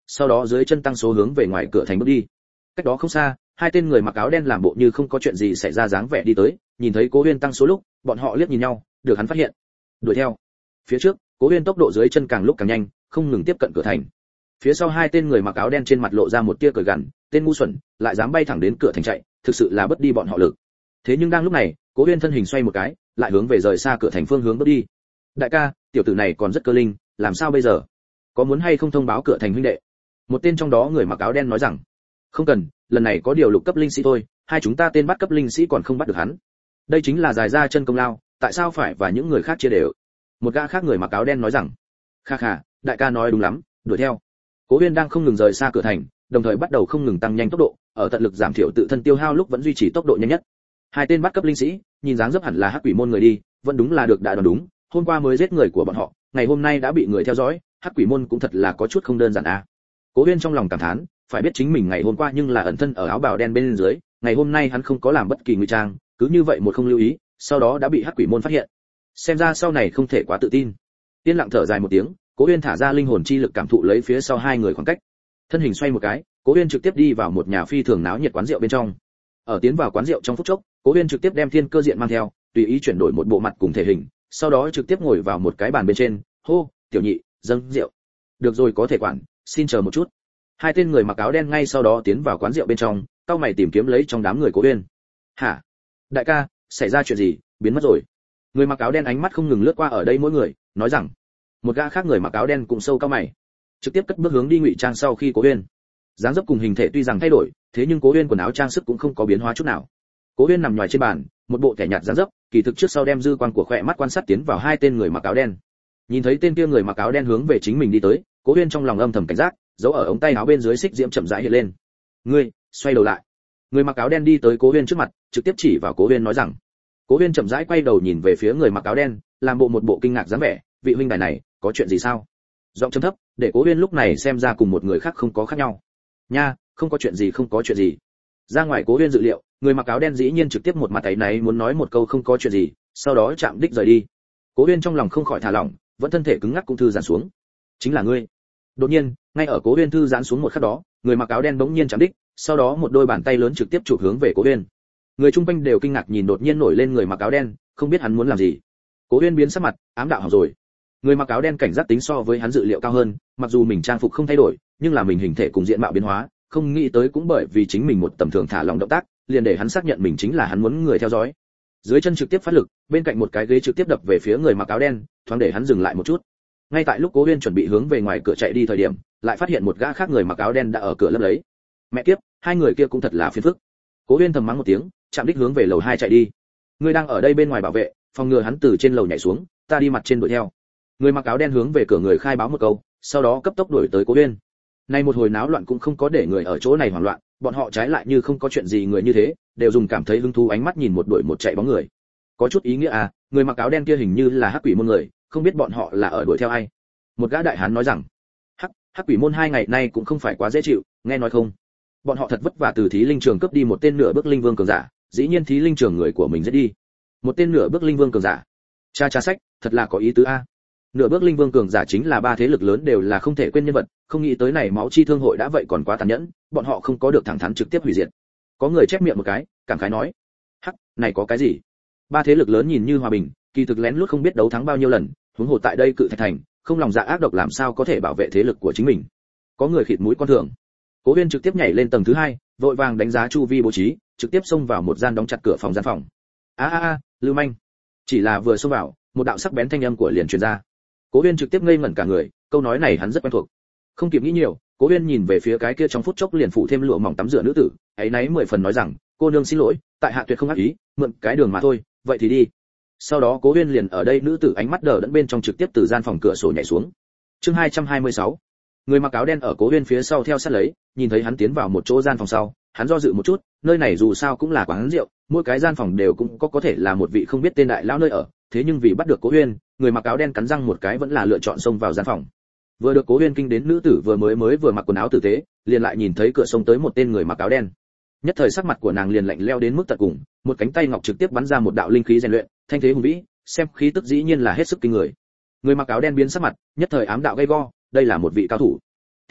sau đó dưới chân tăng số hướng về ngoài cửa thành bước đi. Cách đó không xa, hai tên người mặc áo đen làm bộ như không có chuyện gì xảy ra dáng vẻ đi tới, nhìn thấy Cố Huyên tăng số lúc, bọn họ liếc nhìn nhau, được hắn phát hiện. Đuổi theo. Phía trước, Cố Huyên tốc độ dưới chân càng lúc càng nhanh, không ngừng tiếp cận cửa thành. Phía sau hai tên người mặc áo đen trên mặt lộ ra một tia cười gằn, tên ngu xuẩn, lại dám bay thẳng đến cửa thành chạy, thực sự là bất đi bọn họ lực. Thế nhưng đang lúc này, Cố Huyên thân hình xoay một cái, lại hướng về rời xa cửa thành phương hướng bước đi. Đại ca, tiểu tử này còn rất cơ linh, làm sao bây giờ? Có muốn hay không thông báo cửa thành huynh đệ? Một tên trong đó người mặc áo đen nói rằng, không cần, lần này có điều lục cấp linh sĩ thôi, hai chúng ta tên bắt cấp linh sĩ còn không bắt được hắn. Đây chính là dài ra chân công lao, tại sao phải và những người khác chia đều? Một gã khác người mặc áo đen nói rằng, kha kha, đại ca nói đúng lắm, đuổi theo. Cố Huyên đang không ngừng rời xa cửa thành, đồng thời bắt đầu không ngừng tăng nhanh tốc độ, ở tận lực giảm thiểu tự thân tiêu hao lúc vẫn duy trì tốc độ nhanh nhất. Hai tên bắt cấp linh sĩ, nhìn dáng dấp hẳn là hắc quỷ môn người đi, vẫn đúng là được đã đoán đúng, hôm qua mới giết người của bọn họ, ngày hôm nay đã bị người theo dõi, hắc quỷ môn cũng thật là có chút không đơn giản à. Cố Huyên trong lòng cảm thán, phải biết chính mình ngày hôm qua nhưng là ẩn thân ở áo bào đen bên dưới, ngày hôm nay hắn không có làm bất kỳ ngụy trang, cứ như vậy một không lưu ý, sau đó đã bị hắc quỷ môn phát hiện. Xem ra sau này không thể quá tự tin. Yên lặng thở dài một tiếng, Cố Huyên thả ra linh hồn chi lực cảm thụ lấy phía sau hai người khoảng cách. Thân hình xoay một cái, Cố Huyên trực tiếp đi vào một nhà phi thường náo nhiệt quán rượu bên trong. Ở tiến vào quán rượu trong phút chốc, Cố Huyên trực tiếp đem Thiên Cơ Diện mang theo, tùy ý chuyển đổi một bộ mặt cùng thể hình, sau đó trực tiếp ngồi vào một cái bàn bên trên, hô, tiểu nhị, dâng rượu. Được rồi, có thể quản, xin chờ một chút. Hai tên người mặc áo đen ngay sau đó tiến vào quán rượu bên trong, cau mày tìm kiếm lấy trong đám người Cố Huyên. Hả? Đại ca, xảy ra chuyện gì, biến mất rồi? Người mặc áo đen ánh mắt không ngừng lướt qua ở đây mỗi người, nói rằng. Một gã khác người mặc áo đen cũng sâu cau mày, trực tiếp cất bước hướng đi ngụy trang sau khi Cố Huyên. Dáng dấp cùng hình thể tuy rằng thay đổi, thế nhưng Cố Huyên quần áo trang sức cũng không có biến hóa chút nào. Cố Huyên nằm nhòi trên bàn, một bộ kẻ nhạt dáng dấp, kỳ thực trước sau đem dư quang của khỏe mắt quan sát tiến vào hai tên người mặc áo đen. Nhìn thấy tên kia người mặc áo đen hướng về chính mình đi tới, Cố Huyên trong lòng âm thầm cảnh giác, giấu ở ống tay áo bên dưới xích diễm chậm rãi hiện lên. "Ngươi, xoay đầu lại." Người mặc áo đen đi tới Cố Huyên trước mặt, trực tiếp chỉ vào Cố Huyên nói rằng. Cố Huyên chậm rãi quay đầu nhìn về phía người mặc áo đen, làm bộ một bộ kinh ngạc dáng vẻ, "Vị huynh đài này, có chuyện gì sao?" Giọng trầm thấp, để Cố Huyên lúc này xem ra cùng một người khác không có khác nhau. "Nha, không có chuyện gì, không có chuyện gì." Ra ngoài Cố Huyên dự liệu, người mặc áo đen dĩ nhiên trực tiếp một mặt áy náy muốn nói một câu không có chuyện gì, sau đó chạm đích rời đi. Cố Huyên trong lòng không khỏi thả lỏng, vẫn thân thể cứng ngắc cũng thư giãn xuống. "Chính là ngươi." Đột nhiên, ngay ở Cố Huyên thư giãn xuống một khắc đó, người mặc áo đen bỗng nhiên chạm đích, sau đó một đôi bàn tay lớn trực tiếp chụp hướng về Cố Huyên. Người chung quanh đều kinh ngạc nhìn đột nhiên nổi lên người mặc áo đen, không biết hắn muốn làm gì. Cố Huyên biến sắc mặt, ám đạo hỏng rồi. Người mặc áo đen cảnh giác tính so với hắn dự liệu cao hơn, mặc dù mình trang phục không thay đổi, nhưng là mình hình thể cùng diện mạo biến hóa, không nghĩ tới cũng bởi vì chính mình một tầm thường thả lòng động tác, liền để hắn xác nhận mình chính là hắn muốn người theo dõi. Dưới chân trực tiếp phát lực, bên cạnh một cái ghế trực tiếp đập về phía người mặc áo đen, thoáng để hắn dừng lại một chút. Ngay tại lúc Cố Huyên chuẩn bị hướng về ngoài cửa chạy đi thời điểm, lại phát hiện một gã khác người mặc áo đen đã ở cửa lấp lấy. Mẹ kiếp, hai người kia cũng thật là phiền phức. Cố Huyên thầm mắng một tiếng, chạm đích hướng về lầu hai chạy đi. Người đang ở đây bên ngoài bảo vệ, phòng ngừa hắn từ trên lầu nhảy xuống, ta đi mặt trên đuổi theo. Người mặc áo đen hướng về cửa người khai báo một câu, sau đó cấp tốc đuổi tới Cố Huyên. Nay một hồi náo loạn cũng không có để người ở chỗ này hoảng loạn, bọn họ trái lại như không có chuyện gì người như thế, đều dùng cảm thấy hứng thú ánh mắt nhìn một đuổi một chạy bóng người. Có chút ý nghĩa à, người mặc áo đen kia hình như là hắc quỷ môn người, không biết bọn họ là ở đuổi theo ai. Một gã đại hán nói rằng, hắc hắc quỷ môn hai ngày nay cũng không phải quá dễ chịu, nghe nói không? Bọn họ thật vất vả từ thí linh trường cướp đi một tên nửa bước linh vương cường giả, dĩ nhiên thí linh trường người của mình giết đi. Một tên nửa bước linh vương cường giả. Cha cha sách, thật là có ý tứ a. Nửa bước linh vương cường giả chính là ba thế lực lớn đều là không thể quên nhân vật, không nghĩ tới này máu chi thương hội đã vậy còn quá tàn nhẫn, bọn họ không có được thẳng thắn trực tiếp hủy diệt. Có người chép miệng một cái, cảm khái nói, hắc, này có cái gì? Ba thế lực lớn nhìn như hòa bình, kỳ thực lén lút không biết đấu thắng bao nhiêu lần, huống hồ tại đây cự thạch thành, không lòng dạ ác độc làm sao có thể bảo vệ thế lực của chính mình. Có người khịt mũi con thường. Cố Huyên trực tiếp nhảy lên tầng thứ hai, vội vàng đánh giá chu vi bố trí, trực tiếp xông vào một gian đóng chặt cửa phòng gian phòng. A a a, lưu manh. Chỉ là vừa xông vào, một đạo sắc bén thanh âm của liền truyền ra. Cố Huyên trực tiếp ngây ngẩn cả người, câu nói này hắn rất quen thuộc. Không kịp nghĩ nhiều, Cố Huyên nhìn về phía cái kia trong phút chốc liền phủ thêm lụa mỏng tắm rửa nữ tử, ấy nấy mười phần nói rằng, cô nương xin lỗi, tại hạ tuyệt không ác ý, mượn cái đường mà thôi, vậy thì đi. Sau đó Cố Huyên liền ở đây nữ tử ánh mắt đờ đẫn bên trong trực tiếp từ gian phòng cửa sổ nhảy xuống. Chương hai trăm hai mươi sáu. Người mặc áo đen ở Cố Huyên phía sau theo sát lấy, nhìn thấy hắn tiến vào một chỗ gian phòng sau, hắn do dự một chút, nơi này dù sao cũng là quán rượu, mỗi cái gian phòng đều cũng có có thể là một vị không biết tên đại lão nơi ở, thế nhưng vì bắt được Cố Huyên, người mặc áo đen cắn răng một cái vẫn là lựa chọn xông vào gian phòng. Vừa được Cố Huyên kinh đến nữ tử vừa mới mới vừa mặc quần áo tử tế, liền lại nhìn thấy cửa xông tới một tên người mặc áo đen. Nhất thời sắc mặt của nàng liền lạnh lẽo đến mức tận cùng, một cánh tay ngọc trực tiếp bắn ra một đạo linh khí rèn luyện, thanh thế hùng vĩ, xem khí tức dĩ nhiên là hết sức kinh người. Người mặc áo đen biến sắc mặt, nhất thời ám đạo gay go, đây là một vị cao thủ. Tiền bối,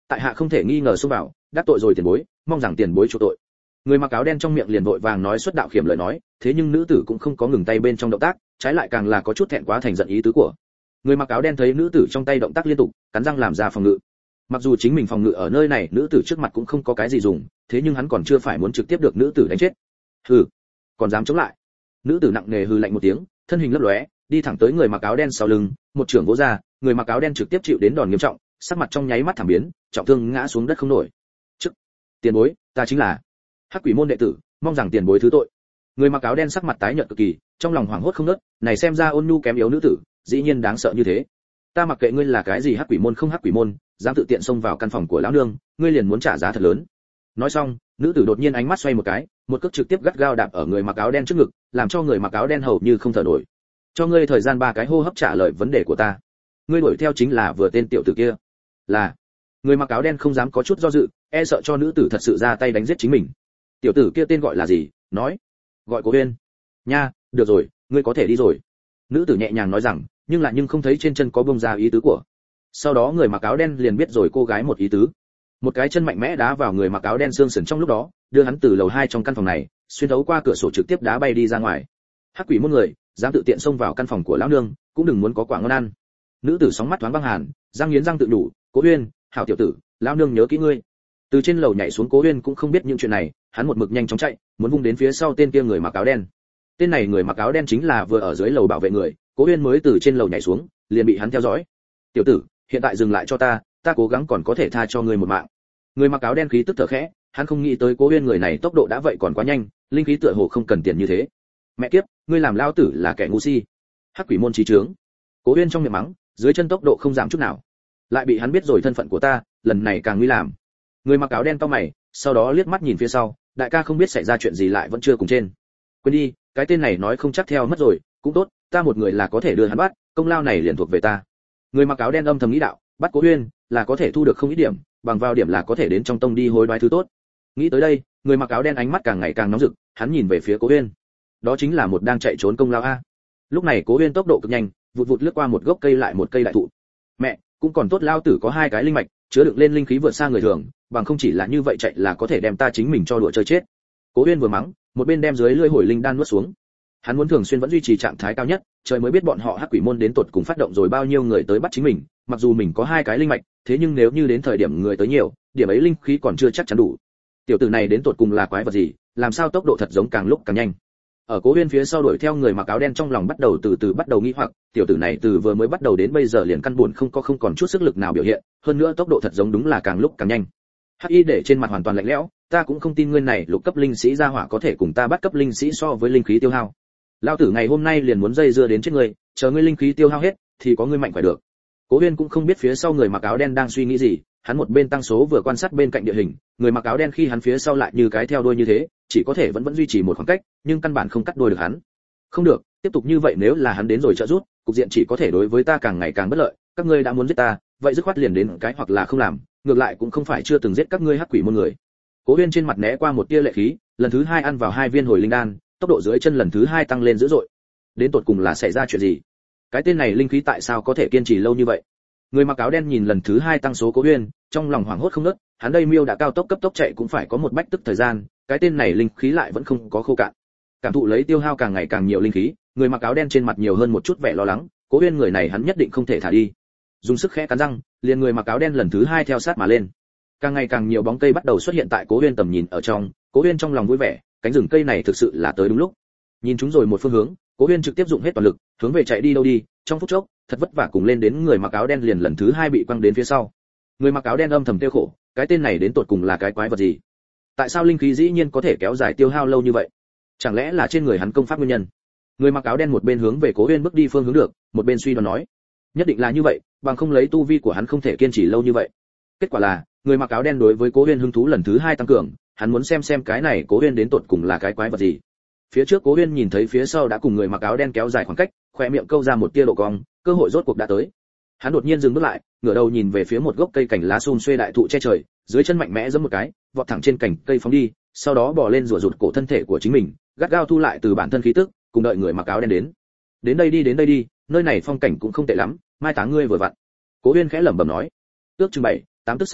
tại hạ không thể nghi ngờ xông vào, đắc tội rồi tiền bối, mong rằng tiền bối chu tội. Người mặc áo đen trong miệng liền vội vàng nói xuất đạo khiểm lời nói, thế nhưng nữ tử cũng không có ngừng tay bên trong động tác, trái lại càng là có chút thẹn quá thành giận ý tứ của. Người mặc áo đen thấy nữ tử trong tay động tác liên tục, cắn răng làm ra phòng ngự. Mặc dù chính mình phòng ngự ở nơi này nữ tử trước mặt cũng không có cái gì dùng, thế nhưng hắn còn chưa phải muốn trực tiếp được nữ tử đánh chết. Hừ, còn dám chống lại? Nữ tử nặng nề hừ lạnh một tiếng, thân hình lấp lóe, đi thẳng tới người mặc áo đen sau lưng, một chưởng vỗ ra, người mặc áo đen trực tiếp chịu đến đòn nghiêm trọng, sắc mặt trong nháy mắt thảm biến, trọng thương ngã xuống đất không nổi. Chức, tiền bối, ta chính là Hắc Quỷ môn đệ tử, mong rằng tiền bối thứ tội. Người mặc áo đen sắc mặt tái nhợt cực kỳ, trong lòng hoảng hốt không ngớt, này xem ra ôn nhu kém yếu nữ tử, dĩ nhiên đáng sợ như thế. Ta mặc kệ ngươi là cái gì Hắc Quỷ môn không Hắc Quỷ môn, dám tự tiện xông vào căn phòng của lão nương, ngươi liền muốn trả giá thật lớn. Nói xong, nữ tử đột nhiên ánh mắt xoay một cái, một cước trực tiếp gắt gao đạp ở người mặc áo đen trước ngực, làm cho người mặc áo đen hầu như không thở nổi. Cho ngươi thời gian ba cái hô hấp trả lời vấn đề của ta. Ngươi đuổi theo chính là vừa tên tiểu tử kia. Là. Người mặc áo đen không dám có chút do dự, e sợ cho nữ tử thật sự ra tay đánh giết chính mình. Tiểu tử kia tên gọi là gì? Nói. Gọi Cố Uyên. Nha, được rồi, ngươi có thể đi rồi. Nữ tử nhẹ nhàng nói rằng, nhưng lại nhưng không thấy trên chân có bông ra ý tứ của. Sau đó người mặc áo đen liền biết rồi cô gái một ý tứ. Một cái chân mạnh mẽ đá vào người mặc áo đen xương sườn trong lúc đó, đưa hắn từ lầu hai trong căn phòng này, xuyên thấu qua cửa sổ trực tiếp đá bay đi ra ngoài. Hắc Quỷ môn người, dám tự tiện xông vào căn phòng của lão nương, cũng đừng muốn có quả ngon ăn. Nữ tử sóng mắt thoáng băng hàn, răng nghiến răng tự nhủ, Cố Uyên, hảo tiểu tử, lão nương nhớ kỹ ngươi. Từ trên lầu nhảy xuống Cố Uyên cũng không biết những chuyện này, hắn một mực nhanh chóng chạy, muốn vung đến phía sau tên kia người mặc áo đen. Tên này người mặc áo đen chính là vừa ở dưới lầu bảo vệ người, Cố Uyên mới từ trên lầu nhảy xuống, liền bị hắn theo dõi. Tiểu tử, hiện tại dừng lại cho ta, ta cố gắng còn có thể tha cho ngươi một mạng. Người mặc áo đen khí tức thở khẽ, hắn không nghĩ tới Cố Uyên người này tốc độ đã vậy còn quá nhanh, linh khí tựa hồ không cần tiền như thế. Mẹ kiếp, ngươi làm lao tử là kẻ ngu si. Hắc Quỷ môn chí trướng. Cố Uyên trong miệng mắng, dưới chân tốc độ không giảm chút nào. Lại bị hắn biết rồi thân phận của ta, lần này càng nguy làm. Người mặc áo đen cau mày, sau đó liếc mắt nhìn phía sau, đại ca không biết xảy ra chuyện gì lại vẫn chưa cùng trên. Quên đi, cái tên này nói không chắc theo mất rồi, cũng tốt, ta một người là có thể đưa hắn bắt, công lao này liền thuộc về ta. Người mặc áo đen âm thầm nghĩ đạo, bắt Cố Uyên là có thể thu được không ít điểm, bằng vào điểm là có thể đến trong tông đi hối đoái thứ tốt. Nghĩ tới đây, người mặc áo đen ánh mắt càng ngày càng nóng rực, hắn nhìn về phía Cố Uyên. Đó chính là một đang chạy trốn công lao a. Lúc này Cố Uyên tốc độ cực nhanh, vụt vụt lướt qua một gốc cây lại một cây đại thụ. Mẹ, cũng còn tốt lao tử có hai cái linh mạch, chứa đựng lên linh khí vượt xa người thường, bằng không chỉ là như vậy chạy là có thể đem ta chính mình cho đùa chơi chết. Cố Uyên vừa mắng, một bên đem dưới lưỡi hồi linh đan nuốt xuống. Hắn muốn thường xuyên vẫn duy trì trạng thái cao nhất, trời mới biết bọn họ Hắc Quỷ môn đến tột cùng phát động rồi bao nhiêu người tới bắt chính mình, mặc dù mình có hai cái linh mạch, thế nhưng nếu như đến thời điểm người tới nhiều, điểm ấy linh khí còn chưa chắc chắn đủ. Tiểu tử này đến tột cùng là quái vật gì, làm sao tốc độ thật giống càng lúc càng nhanh. Ở Cố Uyên phía sau đuổi theo người mặc áo đen trong lòng bắt đầu từ từ bắt đầu nghi hoặc, tiểu tử này từ vừa mới bắt đầu đến bây giờ liền căn buồn không có không còn chút sức lực nào biểu hiện, hơn nữa tốc độ thật giống đúng là càng lúc càng nhanh. Hắc Y để trên mặt hoàn toàn lạnh lẽo, ta cũng không tin ngươi này lục cấp linh sĩ gia hỏa có thể cùng ta bắt cấp linh sĩ so với linh khí tiêu hao. Lão tử ngày hôm nay liền muốn dây dưa đến chết ngươi, chờ ngươi linh khí tiêu hao hết thì có ngươi mạnh khỏe được. Cố Uyên cũng không biết phía sau người mặc áo đen đang suy nghĩ gì, hắn một bên tăng số vừa quan sát bên cạnh địa hình, người mặc áo đen khi hắn phía sau lại như cái theo đuôi như thế, chỉ có thể vẫn vẫn duy trì một khoảng cách, nhưng căn bản không cắt đuôi được hắn. Không được, tiếp tục như vậy nếu là hắn đến rồi trợ rút, cục diện chỉ có thể đối với ta càng ngày càng bất lợi, các ngươi đã muốn giết ta, vậy dứt khoát liền đến cái hoặc là không làm, ngược lại cũng không phải chưa từng giết các ngươi Hắc Quỷ môn người. Cố Uyên trên mặt né qua một tia lệ khí, lần thứ hai ăn vào hai viên hồi linh đan, tốc độ dưới chân lần thứ hai tăng lên dữ dội. Đến tột cùng là xảy ra chuyện gì? Cái tên này linh khí tại sao có thể kiên trì lâu như vậy? Người mặc áo đen nhìn lần thứ hai tăng số Cố Uyên, trong lòng hoảng hốt không ngớt, hắn đây miêu đã cao tốc cấp tốc chạy cũng phải có một bách tức thời gian, cái tên này linh khí lại vẫn không có khô cạn. Cảm thụ lấy tiêu hao càng ngày càng nhiều linh khí, người mặc áo đen trên mặt nhiều hơn một chút vẻ lo lắng, Cố Uyên người này hắn nhất định không thể thả đi. Dùng sức khẽ cắn răng, liền người mặc áo đen lần thứ hai theo sát mà lên. Càng ngày càng nhiều bóng cây bắt đầu xuất hiện tại Cố Uyên tầm nhìn ở trong, Cố Uyên trong lòng vui vẻ, cánh rừng cây này thực sự là tới đúng lúc. Nhìn chúng rồi một phương hướng, Cố Uyên trực tiếp dụng hết toàn lực, hướng về chạy đi đâu đi, trong phút chốc, thật vất vả cùng lên đến người mặc áo đen liền lần thứ hai bị quăng đến phía sau. Người mặc áo đen âm thầm tiêu khổ, cái tên này đến tột cùng là cái quái vật gì? Tại sao linh khí dĩ nhiên có thể kéo dài tiêu hao lâu như vậy? Chẳng lẽ là trên người hắn công pháp nguyên nhân? Người mặc áo đen một bên hướng về Cố Uyên bước đi phương hướng được, một bên suy đoán nói, nhất định là như vậy, bằng không lấy tu vi của hắn không thể kiên trì lâu như vậy. Kết quả là, người mặc áo đen đối với Cố Uyên hứng thú lần thứ hai tăng cường, hắn muốn xem xem cái này Cố Uyên đến tột cùng là cái quái vật gì. Phía trước Cố Uyên nhìn thấy phía sau đã cùng người mặc áo đen kéo dài khoảng cách, khóe miệng câu ra một tia độ cong, cơ hội rốt cuộc đã tới. Hắn đột nhiên dừng bước lại, ngửa đầu nhìn về phía một gốc cây cành lá xum xuê đại thụ che trời, dưới chân mạnh mẽ giẫm một cái, vọt thẳng trên cành cây phóng đi, sau đó bò lên rùa rụt cổ thân thể của chính mình, gắt gao thu lại từ bản thân khí tức, cùng đợi người mặc áo đen đến. Đến đây đi, đến đây đi, nơi này phong cảnh cũng không tệ lắm, mai táng ngươi vừa vặn. Cố Uyên khẽ lẩm bẩm nói. Ước chừng bảy, tám tức sau khi,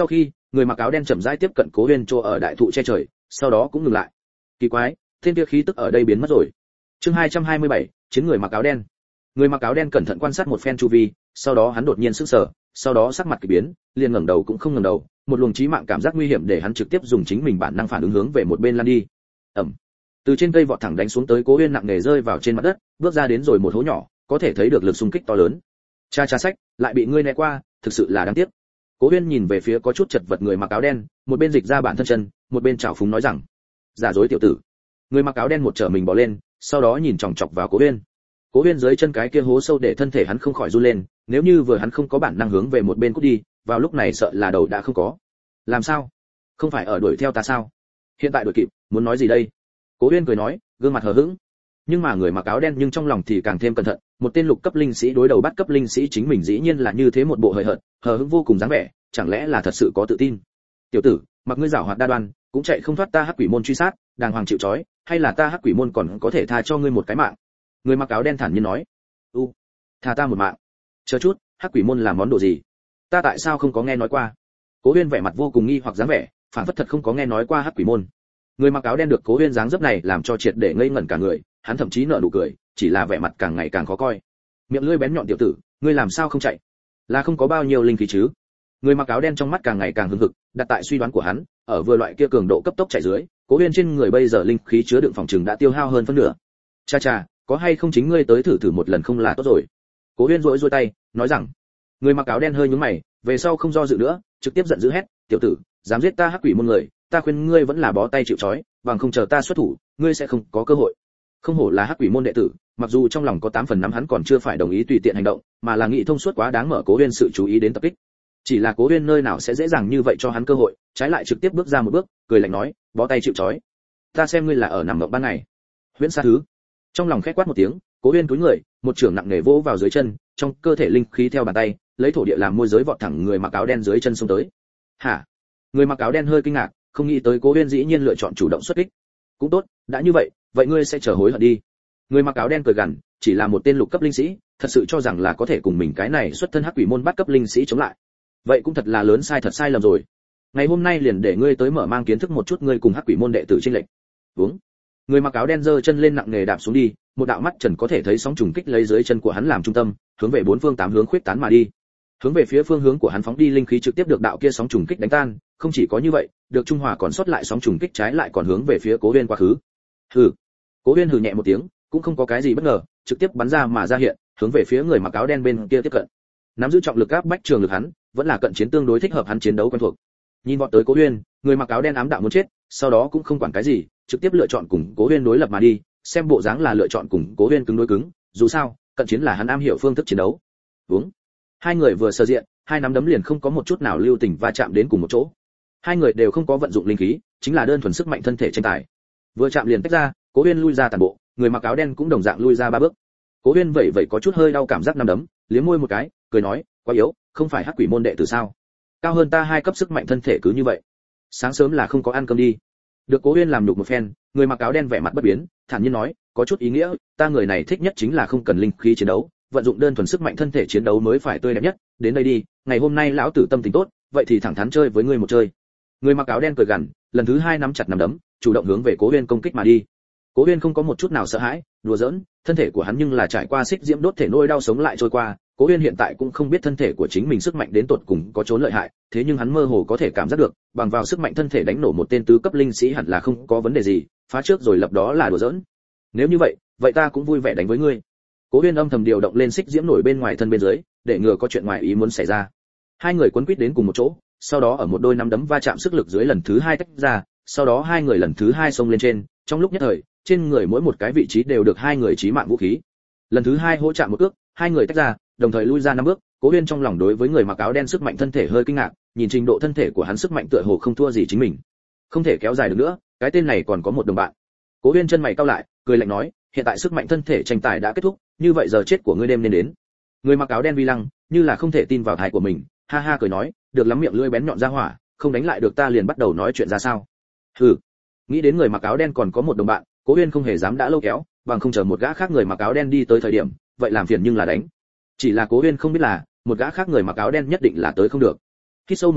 người mặc áo đen chậm rãi tiếp cận Cố Huyên chỗ ở đại thụ che trời, sau đó cũng ngừng lại. Kỳ quái, thiên kia khí tức ở đây biến mất rồi. Chương hai trăm hai mươi bảy, chiến người mặc áo đen. Người mặc áo đen cẩn thận quan sát một phen chu vi, sau đó hắn đột nhiên sững sờ, sau đó sắc mặt kỳ biến, liền ngẩng đầu cũng không ngẩng đầu, một luồng chí mạng cảm giác nguy hiểm để hắn trực tiếp dùng chính mình bản năng phản ứng hướng về một bên lăn đi. Ầm. Từ trên cây vọt thẳng đánh xuống tới Cố Huyên nặng nề rơi vào trên mặt đất, bước ra đến rồi một hố nhỏ, có thể thấy được lực xung kích to lớn. Cha cha sách, lại bị ngươi né qua, thực sự là đáng tiếc. Cố Huyên nhìn về phía có chút chật vật người mặc áo đen, một bên dịch ra bản thân chân, một bên trào phúng nói rằng: "Giả dối tiểu tử." Người mặc áo đen một trở mình bò lên, sau đó nhìn chòng chọc vào Cố Huyên. Cố Huyên dưới chân cái kia hố sâu để thân thể hắn không khỏi run lên, nếu như vừa hắn không có bản năng hướng về một bên cút đi, vào lúc này sợ là đầu đã không có. Làm sao? Không phải ở đuổi theo ta sao? Hiện tại đuổi kịp, muốn nói gì đây? Cố Huyên cười nói, gương mặt hờ hững. Nhưng mà người mặc áo đen nhưng trong lòng thì càng thêm cẩn thận, một tên lục cấp linh sĩ đối đầu bắt cấp linh sĩ chính mình dĩ nhiên là như thế một bộ hời hợt, hờ hững vô cùng dáng vẻ, chẳng lẽ là thật sự có tự tin? Tiểu tử, mặc ngươi giảo hoạt đa đoan, cũng chạy không thoát ta Hắc Quỷ môn truy sát, đàng hoàng chịu trói, hay là ta Hắc Quỷ môn còn có thể tha cho ngươi một cái mạng? Người mặc áo đen thản nhiên nói. U, tha ta một mạng. Chờ chút, Hắc Quỷ môn là món đồ gì? Ta tại sao không có nghe nói qua? Cố Huyên vẻ mặt vô cùng nghi hoặc dáng vẻ, phản phất thật không có nghe nói qua Hắc Quỷ môn. Người mặc áo đen được Cố Huyên dáng dấp này làm cho triệt để ngây ngẩn cả người, hắn thậm chí nở nụ cười, chỉ là vẻ mặt càng ngày càng khó coi. Miệng lưỡi bén nhọn tiểu tử, ngươi làm sao không chạy? Là không có bao nhiêu linh khí chứ? Người mặc áo đen trong mắt càng ngày càng hưng hực, đặt tại suy đoán của hắn, ở vừa loại kia cường độ cấp tốc chạy dưới, Cố Huyên trên người bây giờ linh khí chứa đựng phòng trừng đã tiêu hao hơn phân nửa. Cha cha, có hay không chính ngươi tới thử thử một lần không là tốt rồi. Cố Huyên rũi rũi tay, nói rằng. Người mặc áo đen hơi nhướng mày, về sau không do dự nữa, trực tiếp giận dữ hét, tiểu tử, dám giết ta Hắc Quỷ môn người, ta khuyên ngươi vẫn là bó tay chịu trói, bằng không chờ ta xuất thủ, ngươi sẽ không có cơ hội. Không hổ là Hắc Quỷ môn đệ tử, mặc dù trong lòng có tám phần năm hắn còn chưa phải đồng ý tùy tiện hành động, mà là nghĩ thông suốt quá đáng mở Cố Huyên sự chú ý đến tập kích. Chỉ là Cố Huyên nơi nào sẽ dễ dàng như vậy cho hắn cơ hội, trái lại trực tiếp bước ra một bước, cười lạnh nói, bó tay chịu trói. Ta xem ngươi là ở nằm mộng ban ngày. Huyễn Sa Thứ. Trong lòng khẽ quát một tiếng, Cố Huyên cúi người, một trường nặng nề vỗ vào dưới chân, trong cơ thể linh khí theo bàn tay, lấy thổ địa làm môi giới vọt thẳng người mặc áo đen dưới chân xông tới. Hả? Người mặc áo đen hơi kinh ngạc, không nghĩ tới Cố Huyên dĩ nhiên lựa chọn chủ động xuất kích. Cũng tốt, đã như vậy, vậy ngươi sẽ chờ hối hận đi. Người mặc áo đen cười gằn, chỉ là một tên lục cấp linh sĩ, thật sự cho rằng là có thể cùng mình cái này xuất thân Hắc Quỷ môn bắt cấp linh sĩ chống lại. Vậy cũng thật là lớn sai thật sai lầm rồi. Ngày hôm nay liền để ngươi tới mở mang kiến thức một chút ngươi cùng Hắc Quỷ môn đệ tử chênh lệch. Uống. Người mặc áo đen giơ chân lên nặng nề đạp xuống đi, một đạo mắt trần có thể thấy sóng trùng kích lấy dưới chân của hắn làm trung tâm, hướng về bốn phương tám hướng khuyết tán mà đi. Hướng về phía phương hướng của hắn phóng đi linh khí trực tiếp được đạo kia sóng trùng kích đánh tan, không chỉ có như vậy, được trung hòa còn sót lại sóng trùng kích trái lại còn hướng về phía Cố Huyên quá khứ. Hừ. Cố Huyên hừ nhẹ một tiếng, cũng không có cái gì bất ngờ, trực tiếp bắn ra mà ra hiện, hướng về phía người mặc áo đen bên kia tiếp cận. Nắm giữ trọng lực áp bách trường lực hắn, vẫn là cận chiến tương đối thích hợp hắn chiến đấu quen thuộc. Nhìn vọt tới Cố Huyên, người mặc áo đen ám đạo muốn chết, sau đó cũng không quản cái gì, trực tiếp lựa chọn cùng Cố Huyên đối lập mà đi, xem bộ dáng là lựa chọn cùng Cố Huyên cứng đối cứng, dù sao, cận chiến là hắn am hiểu phương thức chiến đấu. Uống. Hai người vừa sơ diện, hai nắm đấm liền không có một chút nào lưu tình va chạm đến cùng một chỗ. Hai người đều không có vận dụng linh khí, chính là đơn thuần sức mạnh thân thể tranh tài. Vừa chạm liền tách ra, Cố Huyên lui ra toàn bộ, người mặc áo đen cũng đồng dạng lui ra ba bước. Cố Huyên vậy vậy có chút hơi đau cảm giác nắm đấm, liếm môi một cái, cười nói, quá yếu, không phải Hắc Quỷ môn đệ tử sao? Cao hơn ta hai cấp sức mạnh thân thể cứ như vậy. Sáng sớm là không có ăn cơm đi. Được Cố Huyên làm nhục một phen, người mặc áo đen vẻ mặt bất biến, thản nhiên nói, có chút ý nghĩa, ta người này thích nhất chính là không cần linh khí chiến đấu, vận dụng đơn thuần sức mạnh thân thể chiến đấu mới phải tươi đẹp nhất, đến đây đi, ngày hôm nay lão tử tâm tình tốt, vậy thì thẳng thắn chơi với ngươi một chơi. Người mặc áo đen cười gằn, lần thứ hai nắm chặt nắm đấm, chủ động hướng về Cố Huyên công kích mà đi. Cố Huyên không có một chút nào sợ hãi, đùa giỡn, thân thể của hắn nhưng là trải qua xích diễm đốt thể nỗi đau sống lại trôi qua, Cố Huyên hiện tại cũng không biết thân thể của chính mình sức mạnh đến tột cùng có trốn lợi hại, thế nhưng hắn mơ hồ có thể cảm giác được, bằng vào sức mạnh thân thể đánh nổ một tên tứ cấp linh sĩ hẳn là không có vấn đề gì, phá trước rồi lập đó là đùa giỡn. Nếu như vậy, vậy ta cũng vui vẻ đánh với ngươi. Cố Huyên âm thầm điều động lên xích diễm nổi bên ngoài thân bên dưới, để ngừa có chuyện ngoài ý muốn xảy ra. Hai người quấn quýt đến cùng một chỗ, sau đó ở một đôi nắm đấm va chạm sức lực dưới lần thứ hai tách ra, sau đó hai người lần thứ hai xông lên trên, trong lúc nhất thời, trên người mỗi một cái vị trí đều được hai người chí mạng vũ khí. Lần thứ hai hỗ chạm một cước, hai người tách ra, đồng thời lui ra năm bước. Cố Huyên trong lòng đối với người mặc áo đen sức mạnh thân thể hơi kinh ngạc, nhìn trình độ thân thể của hắn sức mạnh tựa hồ không thua gì chính mình. Không thể kéo dài được nữa, cái tên này còn có một đồng bạn. Cố Huyên chân mày cau lại, cười lạnh nói, hiện tại sức mạnh thân thể tranh tài đã kết thúc, như vậy giờ chết của ngươi đêm nên đến. Người mặc áo đen vi lăng, như là không thể tin vào tai của mình, ha ha cười nói, được lắm miệng lưỡi bén nhọn ra hỏa, không đánh lại được ta liền bắt đầu nói chuyện ra sao? Hừ. Nghĩ đến người mặc áo đen còn có một đồng bạn, Cố Huyên không hề dám đã lâu kéo, bằng không chờ một gã khác người mặc áo đen đi tới thời điểm, vậy làm phiền nhưng là đánh. Chỉ là Cố Huyên không biết là, một gã khác người mặc áo đen nhất định là tới không được. Hít sâu một hơi,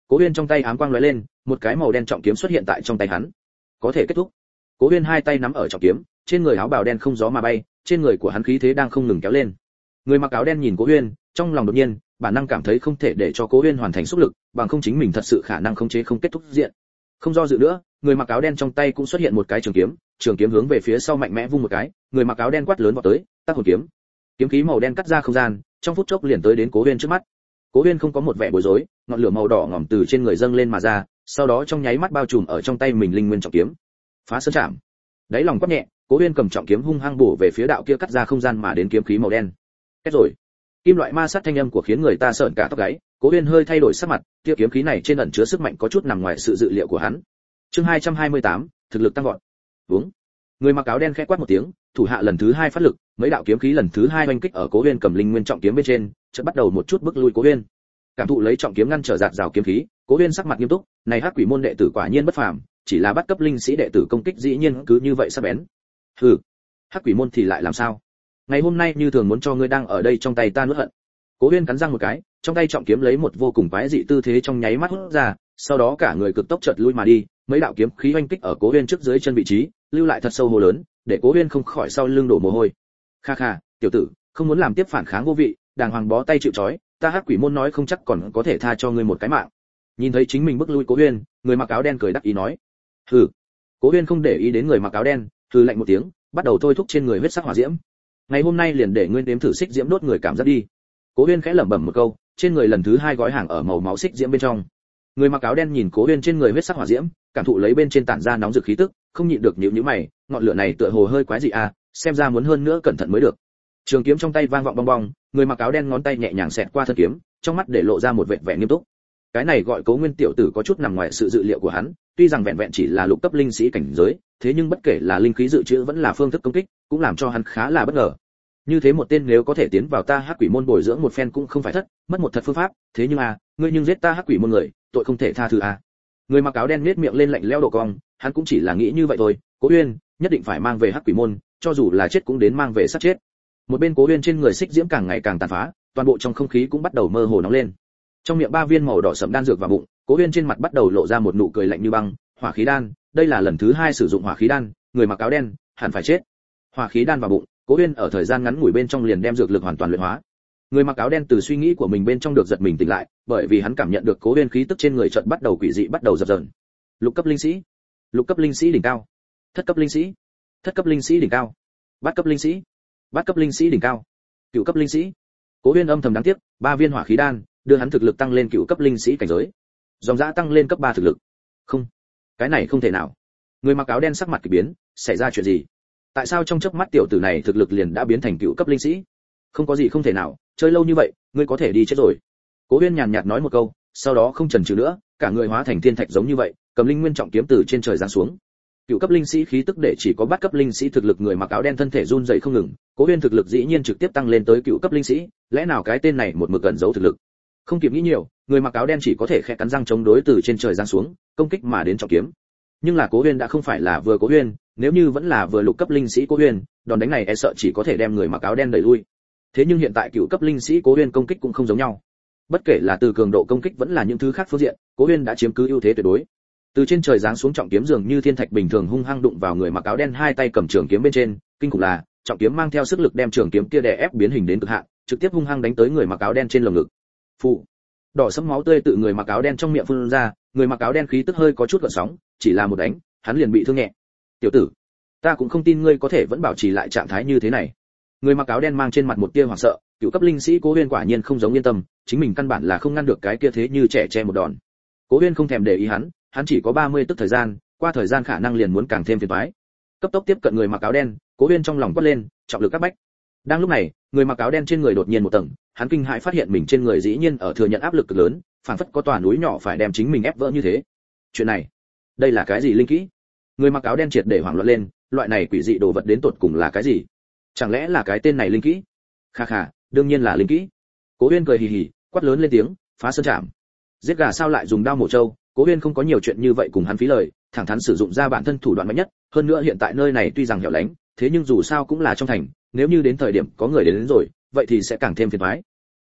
Cố Huyên trong tay ám quang lóe lên, một cái màu đen trọng kiếm xuất hiện tại trong tay hắn. Có thể kết thúc. Cố Huyên hai tay nắm ở trọng kiếm, trên người áo bào đen không gió mà bay, trên người của hắn khí thế đang không ngừng kéo lên. Người mặc áo đen nhìn Cố Huyên, trong lòng đột nhiên, bản năng cảm thấy không thể để cho Cố Huyên hoàn thành xúc lực, bằng không chính mình thật sự khả năng khống chế không kết thúc diện. Không do dự nữa, người mặc áo đen trong tay cũng xuất hiện một cái trường kiếm, trường kiếm hướng về phía sau mạnh mẽ vung một cái, người mặc áo đen quát lớn vọt tới, tác hồn kiếm. Kiếm khí màu đen cắt ra không gian, trong phút chốc liền tới đến Cố Huyên trước mắt. Cố Huyên không có một vẻ bối rối, ngọn lửa màu đỏ ngòm từ trên người dâng lên mà ra, sau đó trong nháy mắt bao trùm ở trong tay mình linh nguyên trọng kiếm. Phá sơn chạm. Đáy lòng quát nhẹ, Cố Huyên cầm trọng kiếm hung hăng bổ về phía đạo kia cắt ra không gian mà đến kiếm khí màu đen. Kết rồi. Kim loại ma sát thanh âm của khiến người ta sởn cả tóc gáy, Cố Huyên hơi thay đổi sắc mặt, kia kiếm khí này trên ẩn chứa sức mạnh có chút nằm ngoài sự dự liệu của hắn. Chương hai trăm hai mươi tám, thực lực tăng vọt. Uống. Người mặc áo đen khẽ quát một tiếng, thủ hạ lần thứ hai phát lực, mấy đạo kiếm khí lần thứ hai oanh kích ở Cố Huyên cầm linh nguyên trọng kiếm bên trên, chợt bắt đầu một chút bức lui Cố Huyên. Cảm thụ lấy trọng kiếm ngăn trở giạt rào kiếm khí, Cố Huyên sắc mặt nghiêm túc, này Hắc Quỷ môn đệ tử quả nhiên bất phàm, chỉ là bắt cấp linh sĩ đệ tử công kích dĩ nhiên cứ như vậy sắc bén. Hừ, Hắc Quỷ môn thì lại làm sao? Ngày hôm nay như thường muốn cho ngươi đang ở đây trong tay ta nuốt hận. Cố Huyên cắn răng một cái, trong tay trọng kiếm lấy một vô cùng quái dị tư thế trong nháy mắt hút ra, sau đó cả người cực tốc chợt lui mà đi, mấy đạo kiếm khí oanh kích ở Cố Huyên trước dưới chân vị trí, lưu lại thật sâu hố lớn, để Cố Huyên không khỏi sau lưng đổ mồ hôi. Kha kha, tiểu tử, không muốn làm tiếp phản kháng vô vị, đàng hoàng bó tay chịu trói, ta Hắc Quỷ môn nói không chắc còn có thể tha cho ngươi một cái mạng. Nhìn thấy chính mình bước lui Cố Huyên, người mặc áo đen cười đắc ý nói. Hừ. Cố Huyên không để ý đến người mặc áo đen, hừ lạnh một tiếng, bắt đầu thôi thúc trên người huyết sắc hỏa diễm. Ngày hôm nay liền để ngươi nếm thử xích diễm đốt người cảm giác đi. Cố Huyên khẽ lẩm bẩm một câu, trên người lần thứ hai gói hàng ở màu máu xích diễm bên trong. Người mặc áo đen nhìn Cố Huyên trên người huyết sắc hỏa diễm, cảm thụ lấy bên trên tản ra nóng rực khí tức, không nhịn được nhíu nhíu mày, ngọn lửa này tựa hồ hơi quái dị à, xem ra muốn hơn nữa cẩn thận mới được. Trường kiếm trong tay vang vọng bong bong, người mặc áo đen ngón tay nhẹ nhàng xẹt qua thân kiếm, trong mắt để lộ ra một vẻ vẻ nghiêm túc. Cái này gọi Cố Nguyên tiểu tử có chút nằm ngoài sự dự liệu của hắn, tuy rằng vẹn vẹn chỉ là lục cấp linh sĩ cảnh giới, thế nhưng bất kể là linh khí dự trữ vẫn là phương thức công kích, cũng làm cho hắn khá là bất ngờ. Như thế một tên nếu có thể tiến vào ta Hắc Quỷ môn bồi dưỡng một phen cũng không phải thất, mất một thật phương pháp, thế nhưng à, ngươi nhưng giết ta Hắc Quỷ môn người, tội không thể tha thứ à. Người mặc áo đen nhếch miệng lên lạnh lẽo độ cong, hắn cũng chỉ là nghĩ như vậy thôi, Cố Uyên, nhất định phải mang về Hắc Quỷ môn, cho dù là chết cũng đến mang về sát chết. Một bên Cố Uyên trên người xích diễm càng ngày càng tàn phá, toàn bộ trong không khí cũng bắt đầu mơ hồ nóng lên. Trong miệng ba viên màu đỏ sẫm đan dược vào bụng, Cố Uyên trên mặt bắt đầu lộ ra một nụ cười lạnh như băng, hỏa khí đan, đây là lần thứ hai sử dụng hỏa khí đan, người mặc áo đen, hẳn phải chết. Hỏa khí đan vào bụng, Cố Uyên ở thời gian ngắn ngủi bên trong liền đem dược lực hoàn toàn luyện hóa. Người mặc áo đen từ suy nghĩ của mình bên trong được giật mình tỉnh lại, bởi vì hắn cảm nhận được Cố Uyên khí tức trên người chợt bắt đầu quỷ dị bắt đầu dập dờn. Lục cấp linh sĩ, lục cấp linh sĩ đỉnh cao, thất cấp linh sĩ, thất cấp linh sĩ đỉnh cao, bát cấp linh sĩ, bát cấp linh sĩ đỉnh cao, cửu cấp linh sĩ. Cố Uyên âm thầm đáng tiếc, ba viên hỏa khí đan đưa hắn thực lực tăng lên cửu cấp linh sĩ cảnh giới, dòng dã tăng lên cấp ba thực lực. Không, cái này không thể nào. Người mặc áo đen sắc mặt kỳ biến, xảy ra chuyện gì? Tại sao trong chớp mắt tiểu tử này thực lực liền đã biến thành cựu cấp linh sĩ? Không có gì không thể nào, chơi lâu như vậy, ngươi có thể đi chết rồi. Cố Uyên nhàn nhạt nói một câu, sau đó không chần chừ nữa, cả người hóa thành thiên thạch giống như vậy, cầm linh nguyên trọng kiếm từ trên trời giáng xuống. Cựu cấp linh sĩ khí tức để chỉ có bát cấp linh sĩ thực lực, người mặc áo đen thân thể run rẩy không ngừng. Cố Uyên thực lực dĩ nhiên trực tiếp tăng lên tới cựu cấp linh sĩ, lẽ nào cái tên này một mực ẩn giấu thực lực? Không kịp nghĩ nhiều, người mặc áo đen chỉ có thể khẽ cắn răng chống đối từ trên trời giáng xuống, công kích mà đến trọng kiếm. Nhưng là Cố Uyên đã không phải là vừa Cố Uyên, nếu như vẫn là vừa lục cấp linh sĩ Cố Uyên, đòn đánh này e sợ chỉ có thể đem người mặc áo đen đẩy lui. Thế nhưng hiện tại cựu cấp linh sĩ Cố Uyên công kích cũng không giống nhau. Bất kể là từ cường độ công kích vẫn là những thứ khác phương diện, Cố Uyên đã chiếm cứ ưu thế tuyệt đối. Từ trên trời giáng xuống trọng kiếm dường như thiên thạch bình thường hung hăng đụng vào người mặc áo đen, hai tay cầm trường kiếm bên trên, kinh khủng là, trọng kiếm mang theo sức lực đem trường kiếm kia đè ép biến hình đến cực hạn, trực tiếp hung hăng đánh tới người mặc áo đen trên lồng ngực. Phụ. Đỏ sẫm máu tươi tự người mặc áo đen trong miệng phun ra, người mặc áo đen khí tức hơi có chút gợn sóng, chỉ là một đánh, hắn liền bị thương nhẹ. Tiểu tử, ta cũng không tin ngươi có thể vẫn bảo trì lại trạng thái như thế này. Người mặc áo đen mang trên mặt một tia hoảng sợ, cựu cấp linh sĩ Cố Uyên quả nhiên không giống yên tâm, chính mình căn bản là không ngăn được cái kia thế như trẻ che một đòn. Cố Uyên không thèm để ý hắn, hắn chỉ có ba mươi tức thời gian, qua thời gian khả năng liền muốn càng thêm phiền toái. Cấp tốc tiếp cận người mặc áo đen, Cố Uyên trong lòng quát lên, trọng lực các bách. Đang lúc này, người mặc áo đen trên người đột nhiên một tầng, hắn kinh hãi phát hiện mình trên người dĩ nhiên ở thừa nhận áp lực cực lớn, phảng phất có tòa núi nhỏ phải đem chính mình ép vỡ như thế. Chuyện này, đây là cái gì linh kỹ? Người mặc áo đen triệt để hoảng loạn lên, loại này quỷ dị đồ vật đến tột cùng là cái gì? Chẳng lẽ là cái tên này linh kỹ? Kha kha, đương nhiên là linh kỹ. Cố Uyên cười hì hì, quát lớn lên tiếng, phá sơn chạm. Giết gà sao lại dùng đao mổ trâu? Cố Uyên không có nhiều chuyện như vậy cùng hắn phí lời, thẳng thắn sử dụng ra bản thân thủ đoạn mạnh nhất, hơn nữa hiện tại nơi này tuy rằng hẻo lánh, thế nhưng dù sao cũng là trong thành, nếu như đến thời điểm có người đến, đến rồi, vậy thì sẽ càng thêm phiền toái.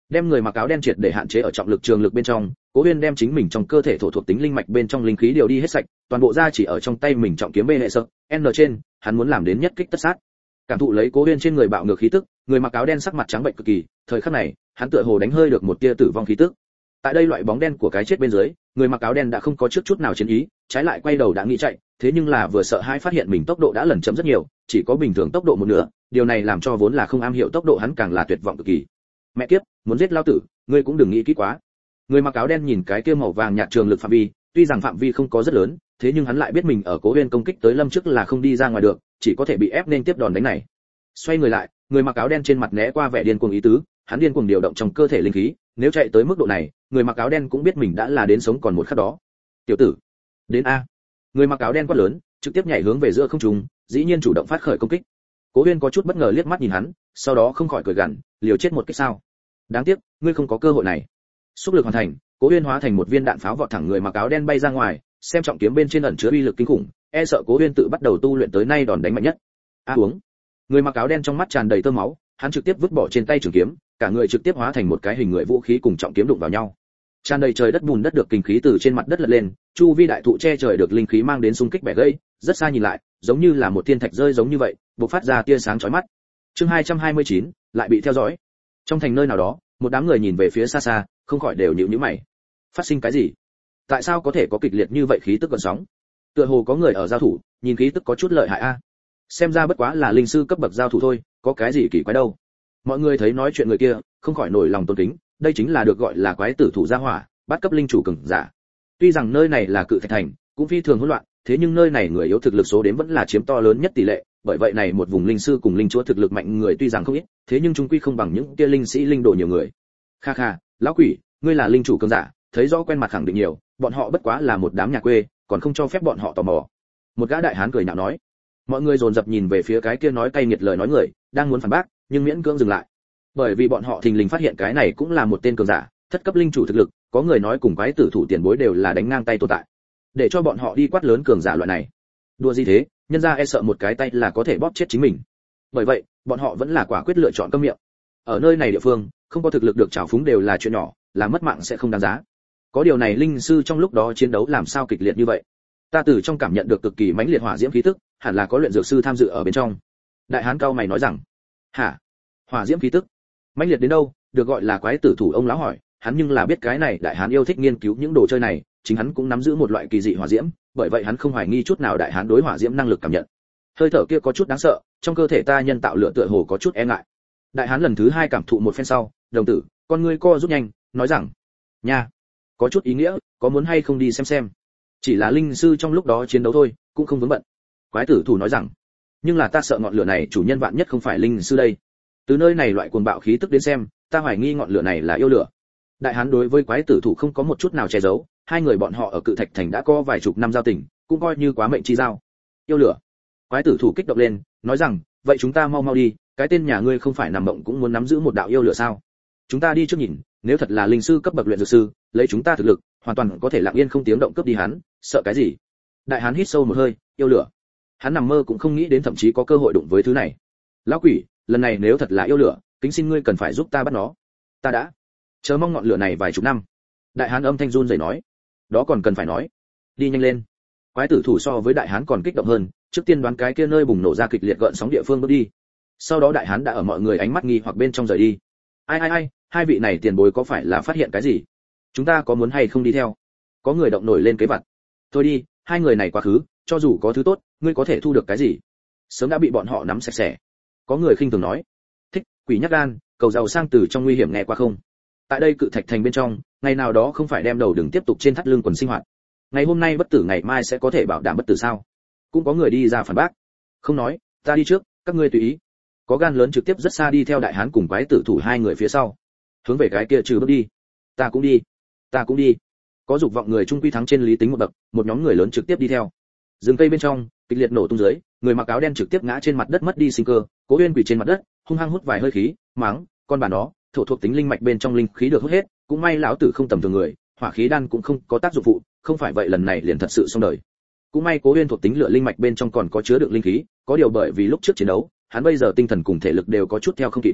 Đem người mặc áo đen triệt để hạn chế ở trọng lực trường lực bên trong, Cố Huyên đem chính mình trong cơ thể thổ thuộc tính linh mạch bên trong linh khí điều đi hết sạch, toàn bộ ra chỉ ở trong tay mình trọng kiếm bê hệ sợ, N trên, hắn muốn làm đến nhất kích tất sát. Cảm thụ lấy Cố Huyên trên người bạo ngược khí tức, người mặc áo đen sắc mặt trắng bệnh cực kỳ, thời khắc này, hắn tựa hồ đánh hơi được một tia tử vong khí tức. Tại đây loại bóng đen của cái chết bên dưới, người mặc áo đen đã không có trước chút nào chiến ý, trái lại quay đầu đã nghĩ chạy, thế nhưng là vừa sợ hãi phát hiện mình tốc độ đã lẩn chậm rất nhiều, chỉ có bình thường tốc độ một nửa, điều này làm cho vốn là không am hiểu tốc độ hắn càng là tuyệt vọng cực kỳ. Mẹ kiếp, muốn giết lão tử, ngươi cũng đừng nghĩ kỹ quá. Người mặc áo đen nhìn cái kia màu vàng nhạt trường lực phạm vi, tuy rằng phạm vi không có rất lớn, thế nhưng hắn lại biết mình ở Cố Huyên công kích tới Lâm trước là không đi ra ngoài được, chỉ có thể bị ép nên tiếp đòn đánh này. Xoay người lại, người mặc áo đen trên mặt né qua vẻ điên cuồng ý tứ, hắn điên cuồng điều động trong cơ thể linh khí, nếu chạy tới mức độ này, người mặc áo đen cũng biết mình đã là đến sống còn một khắc đó. Tiểu tử, đến a! Người mặc áo đen quát lớn, trực tiếp nhảy hướng về giữa không trung, dĩ nhiên chủ động phát khởi công kích. Cố Huyên có chút bất ngờ liếc mắt nhìn hắn, sau đó không khỏi cười gằn, liều chết một kích sao? Đáng tiếc, ngươi không có cơ hội này. Xúc lực hoàn thành, Cố Huyên hóa thành một viên đạn pháo vọt thẳng người mặc áo đen bay ra ngoài, xem trọng kiếm bên trên ẩn chứa uy lực kinh khủng, e sợ Cố Huyên tự bắt đầu tu luyện tới nay đòn đánh mạnh nhất. A uống. Người mặc áo đen trong mắt tràn đầy tơ máu, hắn trực tiếp vứt bỏ trên tay trường kiếm, cả người trực tiếp hóa thành một cái hình người vũ khí cùng trọng kiếm đụng vào nhau. Tràn đầy trời đất bùn đất được kinh khí từ trên mặt đất lật lên, chu vi đại thụ che trời được linh khí mang đến xung kích bẻ gãy, rất xa nhìn lại, giống như là một thiên thạch rơi giống như vậy, bộc phát ra tia sáng chói mắt. Chương hai trăm hai mươi chín, lại bị theo dõi. Trong thành nơi nào đó, một đám người nhìn về phía xa xa, không khỏi đều nhíu nhíu mày. Phát sinh cái gì? Tại sao có thể có kịch liệt như vậy khí tức gợn sóng? Tựa hồ có người ở giao thủ, nhìn khí tức có chút lợi hại a. Xem ra bất quá là linh sư cấp bậc giao thủ thôi, có cái gì kỳ quái đâu. Mọi người thấy nói chuyện người kia, không khỏi nổi lòng tôn kính, đây chính là được gọi là quái tử thủ gia hỏa, bắt cấp linh chủ cường giả. Tuy rằng nơi này là cự thạch thành, cũng phi thường hỗn loạn, thế nhưng nơi này người yếu thực lực số đến vẫn là chiếm to lớn nhất tỷ lệ, bởi vậy này một vùng linh sư cùng linh chúa thực lực mạnh người tuy rằng không ít, thế nhưng chúng quy không bằng những kia linh sĩ linh đồ nhiều người. Kha kha, lão quỷ, ngươi là linh chủ cường giả, thấy rõ quen mặt khẳng định nhiều, bọn họ bất quá là một đám nhà quê, còn không cho phép bọn họ tò mò. Một gã đại hán cười nhạo nói. Mọi người dồn dập nhìn về phía cái kia nói cay nghiệt lời nói người, đang muốn phản bác, nhưng miễn cưỡng dừng lại. Bởi vì bọn họ thình lình phát hiện cái này cũng là một tên cường giả, thất cấp linh chủ thực lực, có người nói cùng quái tử thủ tiền bối đều là đánh ngang tay tồn tại. Để cho bọn họ đi quát lớn cường giả loại này. Đùa gì thế, nhân ra e sợ một cái tay là có thể bóp chết chính mình. Bởi vậy, bọn họ vẫn là quả quyết lựa chọn câm miệng. Ở nơi này địa phương, không có thực lực được trào phúng đều là chuyện nhỏ, là mất mạng sẽ không đáng giá. Có điều này linh sư trong lúc đó chiến đấu làm sao kịch liệt như vậy? Ta từ trong cảm nhận được cực kỳ mãnh liệt hỏa diễm khí tức, hẳn là có luyện dược sư tham dự ở bên trong. Đại hán cao mày nói rằng, hả? Hỏa diễm khí tức? Mãnh liệt đến đâu? Được gọi là quái tử thủ ông lão hỏi, hắn nhưng là biết cái này đại hán yêu thích nghiên cứu những đồ chơi này, chính hắn cũng nắm giữ một loại kỳ dị hỏa diễm, bởi vậy hắn không hoài nghi chút nào đại hán đối hỏa diễm năng lực cảm nhận. Hơi thở kia có chút đáng sợ, trong cơ thể ta nhân tạo lửa tựa hồ có chút e ngại. Đại hán lần thứ hai cảm thụ một phen sau, đồng tử, con ngươi co rút nhanh, nói rằng, nha, có chút ý nghĩa, có muốn hay không đi xem xem? Chỉ là linh sư trong lúc đó chiến đấu thôi, cũng không vướng bận. Quái tử thủ nói rằng, nhưng là ta sợ ngọn lửa này chủ nhân vạn nhất không phải linh sư đây. Từ nơi này loại cuồng bạo khí tức đến xem, ta hoài nghi ngọn lửa này là yêu lửa. Đại hán đối với quái tử thủ không có một chút nào che giấu, hai người bọn họ ở cự thạch thành đã có vài chục năm giao tình, cũng coi như quá mệnh chi giao. Yêu lửa. Quái tử thủ kích động lên, nói rằng, vậy chúng ta mau mau đi, cái tên nhà ngươi không phải nằm mộng cũng muốn nắm giữ một đạo yêu lửa sao? Chúng ta đi trước nhìn, nếu thật là linh sư cấp bậc luyện dược sư, lấy chúng ta thực lực, hoàn toàn có thể lặng yên không tiếng động cướp đi hắn, sợ cái gì? Đại hán hít sâu một hơi, yêu lửa. Hắn nằm mơ cũng không nghĩ đến thậm chí có cơ hội đụng với thứ này. Lão quỷ, lần này nếu thật là yêu lửa, kính xin ngươi cần phải giúp ta bắt nó. Ta đã chờ mong ngọn lửa này vài chục năm. Đại hán âm thanh run rẩy nói. Đó còn cần phải nói. Đi nhanh lên. Quái tử thủ so với đại hán còn kích động hơn, trước tiên đoán cái kia nơi bùng nổ ra kịch liệt gợn sóng địa phương bước đi. Sau đó đại hán đã ở mọi người ánh mắt nghi hoặc bên trong rời đi. Ai ai ai, hai vị này tiền bối có phải là phát hiện cái gì? Chúng ta có muốn hay không đi theo? Có người động nổi lên kế vật. Thôi đi, hai người này quá khứ, cho dù có thứ tốt, ngươi có thể thu được cái gì? Sớm đã bị bọn họ nắm sạch sẽ. Có người khinh thường nói. Thích, quỷ nhát gan, cầu giàu sang từ trong nguy hiểm nghe qua không? Tại đây cự thạch thành bên trong, ngày nào đó không phải đem đầu đừng tiếp tục trên thắt lưng quần sinh hoạt. Ngày hôm nay bất tử ngày mai sẽ có thể bảo đảm bất tử sao? Cũng có người đi ra phản bác. Không nói, ta đi trước, các ngươi tùy ý. Có gan lớn trực tiếp rất xa đi theo đại hán cùng quái tử thủ hai người phía sau, hướng về cái kia trừ bước đi. Ta cũng đi, ta cũng đi. Có dục vọng người trung quy thắng trên lý tính một bậc, một nhóm người lớn trực tiếp đi theo. Rừng cây bên trong, kịch liệt nổ tung dưới, người mặc áo đen trực tiếp ngã trên mặt đất mất đi sinh cơ, Cố Uyên quỳ trên mặt đất, hung hăng hút vài hơi khí, mắng, con bà nó, thổ thuộc tính linh mạch bên trong linh khí được hút hết, cũng may lão tử không tầm thường người, hỏa khí đan cũng không có tác dụng phụ, không phải vậy lần này liền thật sự xong đời. Cũng may Cố Uyên thuộc tính lửa linh mạch bên trong còn có chứa đựng linh khí, có điều bởi vì lúc trước chiến đấu, hắn bây giờ tinh thần cùng thể lực đều có chút theo không kịp.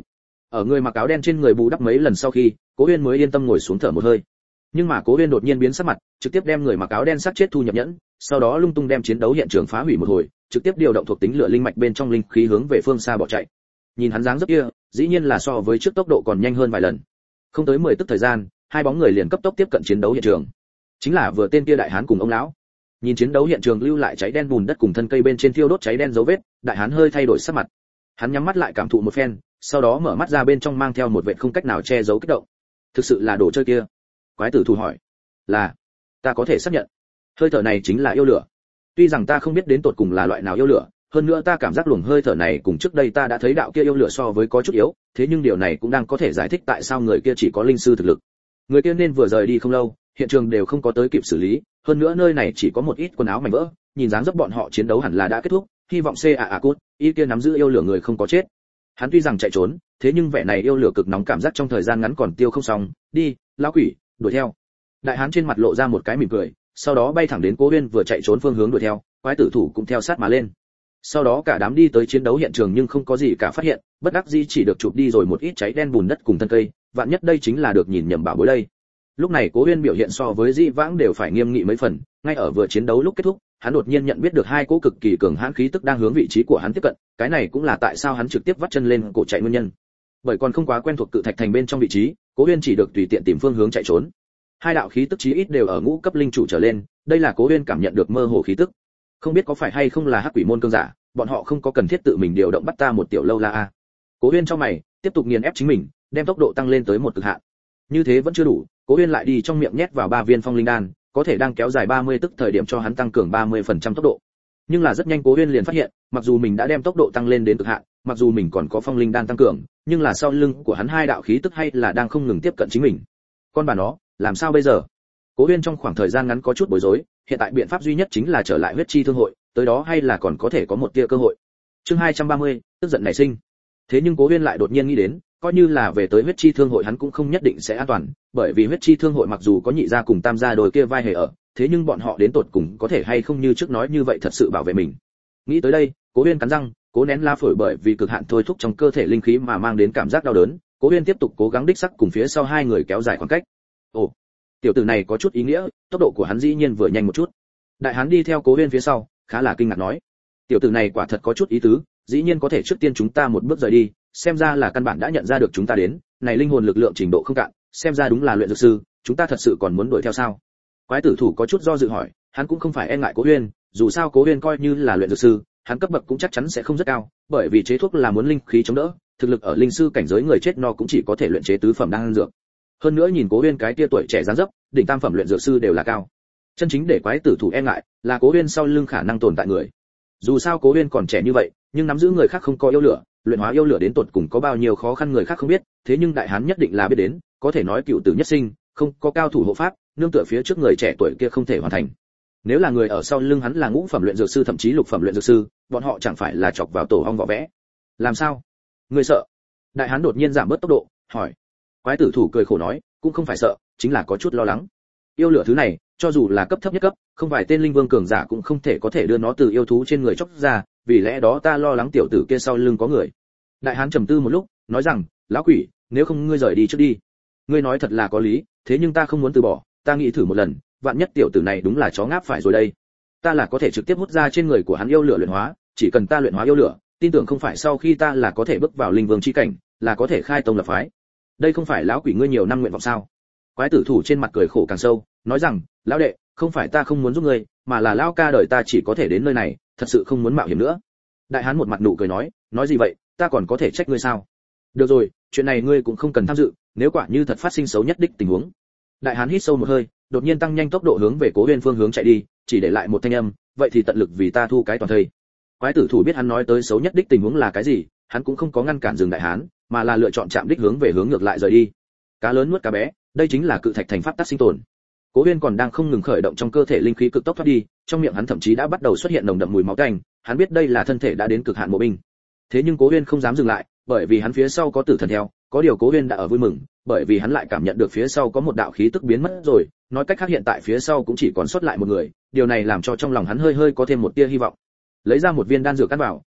Ở người mặc áo đen trên người bù đắp mấy lần sau khi, Cố Uyên mới yên tâm ngồi xuống thở một hơi. Nhưng mà Cố Uyên đột nhiên biến sắc mặt, trực tiếp đem người mặc áo đen sát chết thu nhập nhẫn, sau đó lung tung đem chiến đấu hiện trường phá hủy một hồi, trực tiếp điều động thuộc tính lửa linh mạch bên trong linh khí hướng về phương xa bỏ chạy. Nhìn hắn dáng dấp kia, dĩ nhiên là so với trước tốc độ còn nhanh hơn vài lần. Không tới mười tức thời gian, hai bóng người liền cấp tốc tiếp cận chiến đấu hiện trường. Chính là vừa tên kia đại hán cùng ông lão. Nhìn chiến đấu hiện trường lưu lại cháy đen bùn đất cùng thân cây bên trên thiêu đốt cháy đen dấu vết, đại hán hơi thay đổi sắc mặt. Hắn nhắm mắt lại cảm thụ một phen, sau đó mở mắt ra, bên trong mang theo một vẻ không cách nào che giấu kích động. Thực sự là đồ chơi kia? Quái tử thủ hỏi. Là, ta có thể xác nhận. Hơi thở này chính là yêu lửa. Tuy rằng ta không biết đến tột cùng là loại nào yêu lửa, hơn nữa ta cảm giác luồng hơi thở này cùng trước đây ta đã thấy đạo kia yêu lửa so với có chút yếu, thế nhưng điều này cũng đang có thể giải thích tại sao người kia chỉ có linh sư thực lực. Người kia nên vừa rời đi không lâu, hiện trường đều không có tới kịp xử lý, hơn nữa nơi này chỉ có một ít quần áo mảnh vỡ, nhìn dáng dấp bọn họ chiến đấu hẳn là đã kết thúc, hy vọng C a a cốt, y kia nắm giữ yêu lửa người không có chết. Hắn tuy rằng chạy trốn, thế nhưng vẻ này yêu lửa cực nóng cảm giác trong thời gian ngắn còn tiêu không xong, đi, lão quỷ, đuổi theo. Đại hán trên mặt lộ ra một cái mỉm cười, sau đó bay thẳng đến Cố Uyên vừa chạy trốn phương hướng đuổi theo, quái tử thủ cũng theo sát mà lên. Sau đó cả đám đi tới chiến đấu hiện trường nhưng không có gì cả phát hiện, bất đắc dĩ chỉ được chụp đi rồi một ít cháy đen bùn đất cùng thân cây, vạn nhất đây chính là được nhìn nhầm bảo bối đây. Lúc này Cố Uyên biểu hiện so với Dĩ Vãng đều phải nghiêm nghị mấy phần, ngay ở vừa chiến đấu lúc kết thúc, hắn đột nhiên nhận biết được hai cỗ cực kỳ cường hãn khí tức đang hướng vị trí của hắn tiếp cận, cái này cũng là tại sao hắn trực tiếp vắt chân lên cổ chạy nguyên nhân. Bởi còn không quá quen thuộc cự thạch thành bên trong vị trí, Cố Uyên chỉ được tùy tiện tìm phương hướng chạy trốn. Hai đạo khí tức chí ít đều ở ngũ cấp linh chủ trở lên, đây là Cố Uyên cảm nhận được mơ hồ khí tức. Không biết có phải hay không là hắc quỷ môn cương giả, bọn họ không có cần thiết tự mình điều động bắt ta một tiểu lâu la a. Cố Uyên trong mày, tiếp tục nghiền ép chính mình, đem tốc độ tăng lên tới một cực hạn. Như thế vẫn chưa đủ, Cố Uyên lại đi trong miệng nhét vào ba viên phong linh đan, có thể đang kéo dài ba mươi tức thời điểm cho hắn tăng cường ba mươi phần trăm tốc độ. Nhưng là rất nhanh Cố Uyên liền phát hiện, mặc dù mình đã đem tốc độ tăng lên đến cực hạn, mặc dù mình còn có phong linh đan tăng cường, nhưng là sau lưng của hắn hai đạo khí tức hay là đang không ngừng tiếp cận chính mình. Con bà nó, làm sao bây giờ? Cố Uyên trong khoảng thời gian ngắn có chút bối rối, hiện tại biện pháp duy nhất chính là trở lại huyết chi thương hội, tới đó hay là còn có thể có một tia cơ hội. Chương hai trăm ba mươi, tức giận nảy sinh. Thế nhưng Cố Uyên lại đột nhiên nghĩ đến, coi như là về tới huyết chi thương hội hắn cũng không nhất định sẽ an toàn, bởi vì huyết chi thương hội mặc dù có nhị gia cùng tam gia đôi kia vai hề ở, thế nhưng bọn họ đến tột cùng có thể hay không như trước nói như vậy thật sự bảo vệ mình. Nghĩ tới đây, Cố Uyên cắn răng, cố nén la phổi bởi vì cực hạn thôi thúc trong cơ thể linh khí mà mang đến cảm giác đau đớn, Cố Uyên tiếp tục cố gắng đích sắc cùng phía sau hai người kéo dài khoảng cách. Ồ, tiểu tử này có chút ý nghĩa, tốc độ của hắn dĩ nhiên vừa nhanh một chút. Đại hán đi theo Cố Uyên phía sau, khá là kinh ngạc nói, tiểu tử này quả thật có chút ý tứ, dĩ nhiên có thể trước tiên chúng ta một bước rời đi, xem ra là căn bản đã nhận ra được chúng ta đến, này linh hồn lực lượng trình độ không cạn, xem ra đúng là luyện dược sư, chúng ta thật sự còn muốn đuổi theo sao? Quái tử thủ có chút do dự hỏi, hắn cũng không phải e ngại Cố Uyên, dù sao Cố Uyên coi như là luyện dược sư, hắn cấp bậc cũng chắc chắn sẽ không rất cao, bởi vì chế thuốc là muốn linh khí chống đỡ, thực lực ở linh sư cảnh giới người chết no cũng chỉ có thể luyện chế tứ phẩm đan dược. Hơn nữa nhìn Cố Uyên cái tia tuổi trẻ dáng dấp, đỉnh tam phẩm luyện dược sư đều là cao. Chân chính để quái tử thủ e ngại là Cố Uyên sau lưng khả năng tồn tại người. Dù sao Cố Uyên còn trẻ như vậy, nhưng nắm giữ người khác không có yêu lửa, luyện hóa yêu lửa đến tột cùng có bao nhiêu khó khăn người khác không biết, thế nhưng đại hán nhất định là biết đến, có thể nói cựu tử nhất sinh, không có cao thủ hộ pháp, nương tựa phía trước người trẻ tuổi kia không thể hoàn thành. Nếu là người ở sau lưng hắn là ngũ phẩm luyện dược sư thậm chí lục phẩm luyện dược sư, bọn họ chẳng phải là chọc vào tổ ong vỏ vẽ. Làm sao? Người sợ? Đại hán đột nhiên giảm bớt tốc độ, hỏi. Quái tử thủ cười khổ nói, cũng không phải sợ, chính là có chút lo lắng. Yêu lửa thứ này, cho dù là cấp thấp nhất cấp, không phải tên linh vương cường giả cũng không thể có thể đưa nó từ yêu thú trên người chóc ra, vì lẽ đó ta lo lắng tiểu tử kia sau lưng có người. Đại hán trầm tư một lúc, nói rằng, lão quỷ, nếu không ngươi rời đi trước đi. Ngươi nói thật là có lý, thế nhưng ta không muốn từ bỏ, ta nghĩ thử một lần, vạn nhất tiểu tử này đúng là chó ngáp phải rồi đây. Ta là có thể trực tiếp hút ra trên người của hắn yêu lửa luyện hóa, chỉ cần ta luyện hóa yêu lửa, tin tưởng không phải sau khi ta là có thể bước vào linh vương chi cảnh, là có thể khai tông lập phái. Đây không phải lão quỷ ngươi nhiều năm nguyện vọng sao? Quái tử thủ trên mặt cười khổ càng sâu, nói rằng, lão đệ, không phải ta không muốn giúp ngươi, mà là lão ca đời ta chỉ có thể đến nơi này, thật sự không muốn mạo hiểm nữa. Đại hán một mặt nụ cười nói, nói gì vậy, ta còn có thể trách ngươi sao? Được rồi, chuyện này ngươi cũng không cần tham dự, nếu quả như thật phát sinh xấu nhất đích tình huống. Đại hán hít sâu một hơi, đột nhiên tăng nhanh tốc độ hướng về Cố Uyên phương hướng chạy đi, chỉ để lại một thanh âm, vậy thì tận lực vì ta thu cái toàn thây. Quái tử thủ biết hắn nói tới xấu nhất đích tình huống là cái gì, hắn cũng không có ngăn cản dừng đại hán, mà là lựa chọn chạm đích hướng về hướng ngược lại rời đi. Cá lớn nuốt cá bé, đây chính là cự thạch thành pháp tắc sinh tồn. Cố Uyên còn đang không ngừng khởi động trong cơ thể linh khí cực tốc thoát đi, trong miệng hắn thậm chí đã bắt đầu xuất hiện nồng đậm mùi máu tanh, hắn biết đây là thân thể đã đến cực hạn mộ binh. Thế nhưng Cố Uyên không dám dừng lại, bởi vì hắn phía sau có tử thần theo, có điều Cố Uyên đã ở vui mừng, bởi vì hắn lại cảm nhận được phía sau có một đạo khí tức biến mất rồi, nói cách khác hiện tại phía sau cũng chỉ còn sót lại một người, điều này làm cho trong lòng hắn hơi hơi có thêm một tia hy vọng. Lấy ra một viên đan dược cắt vào,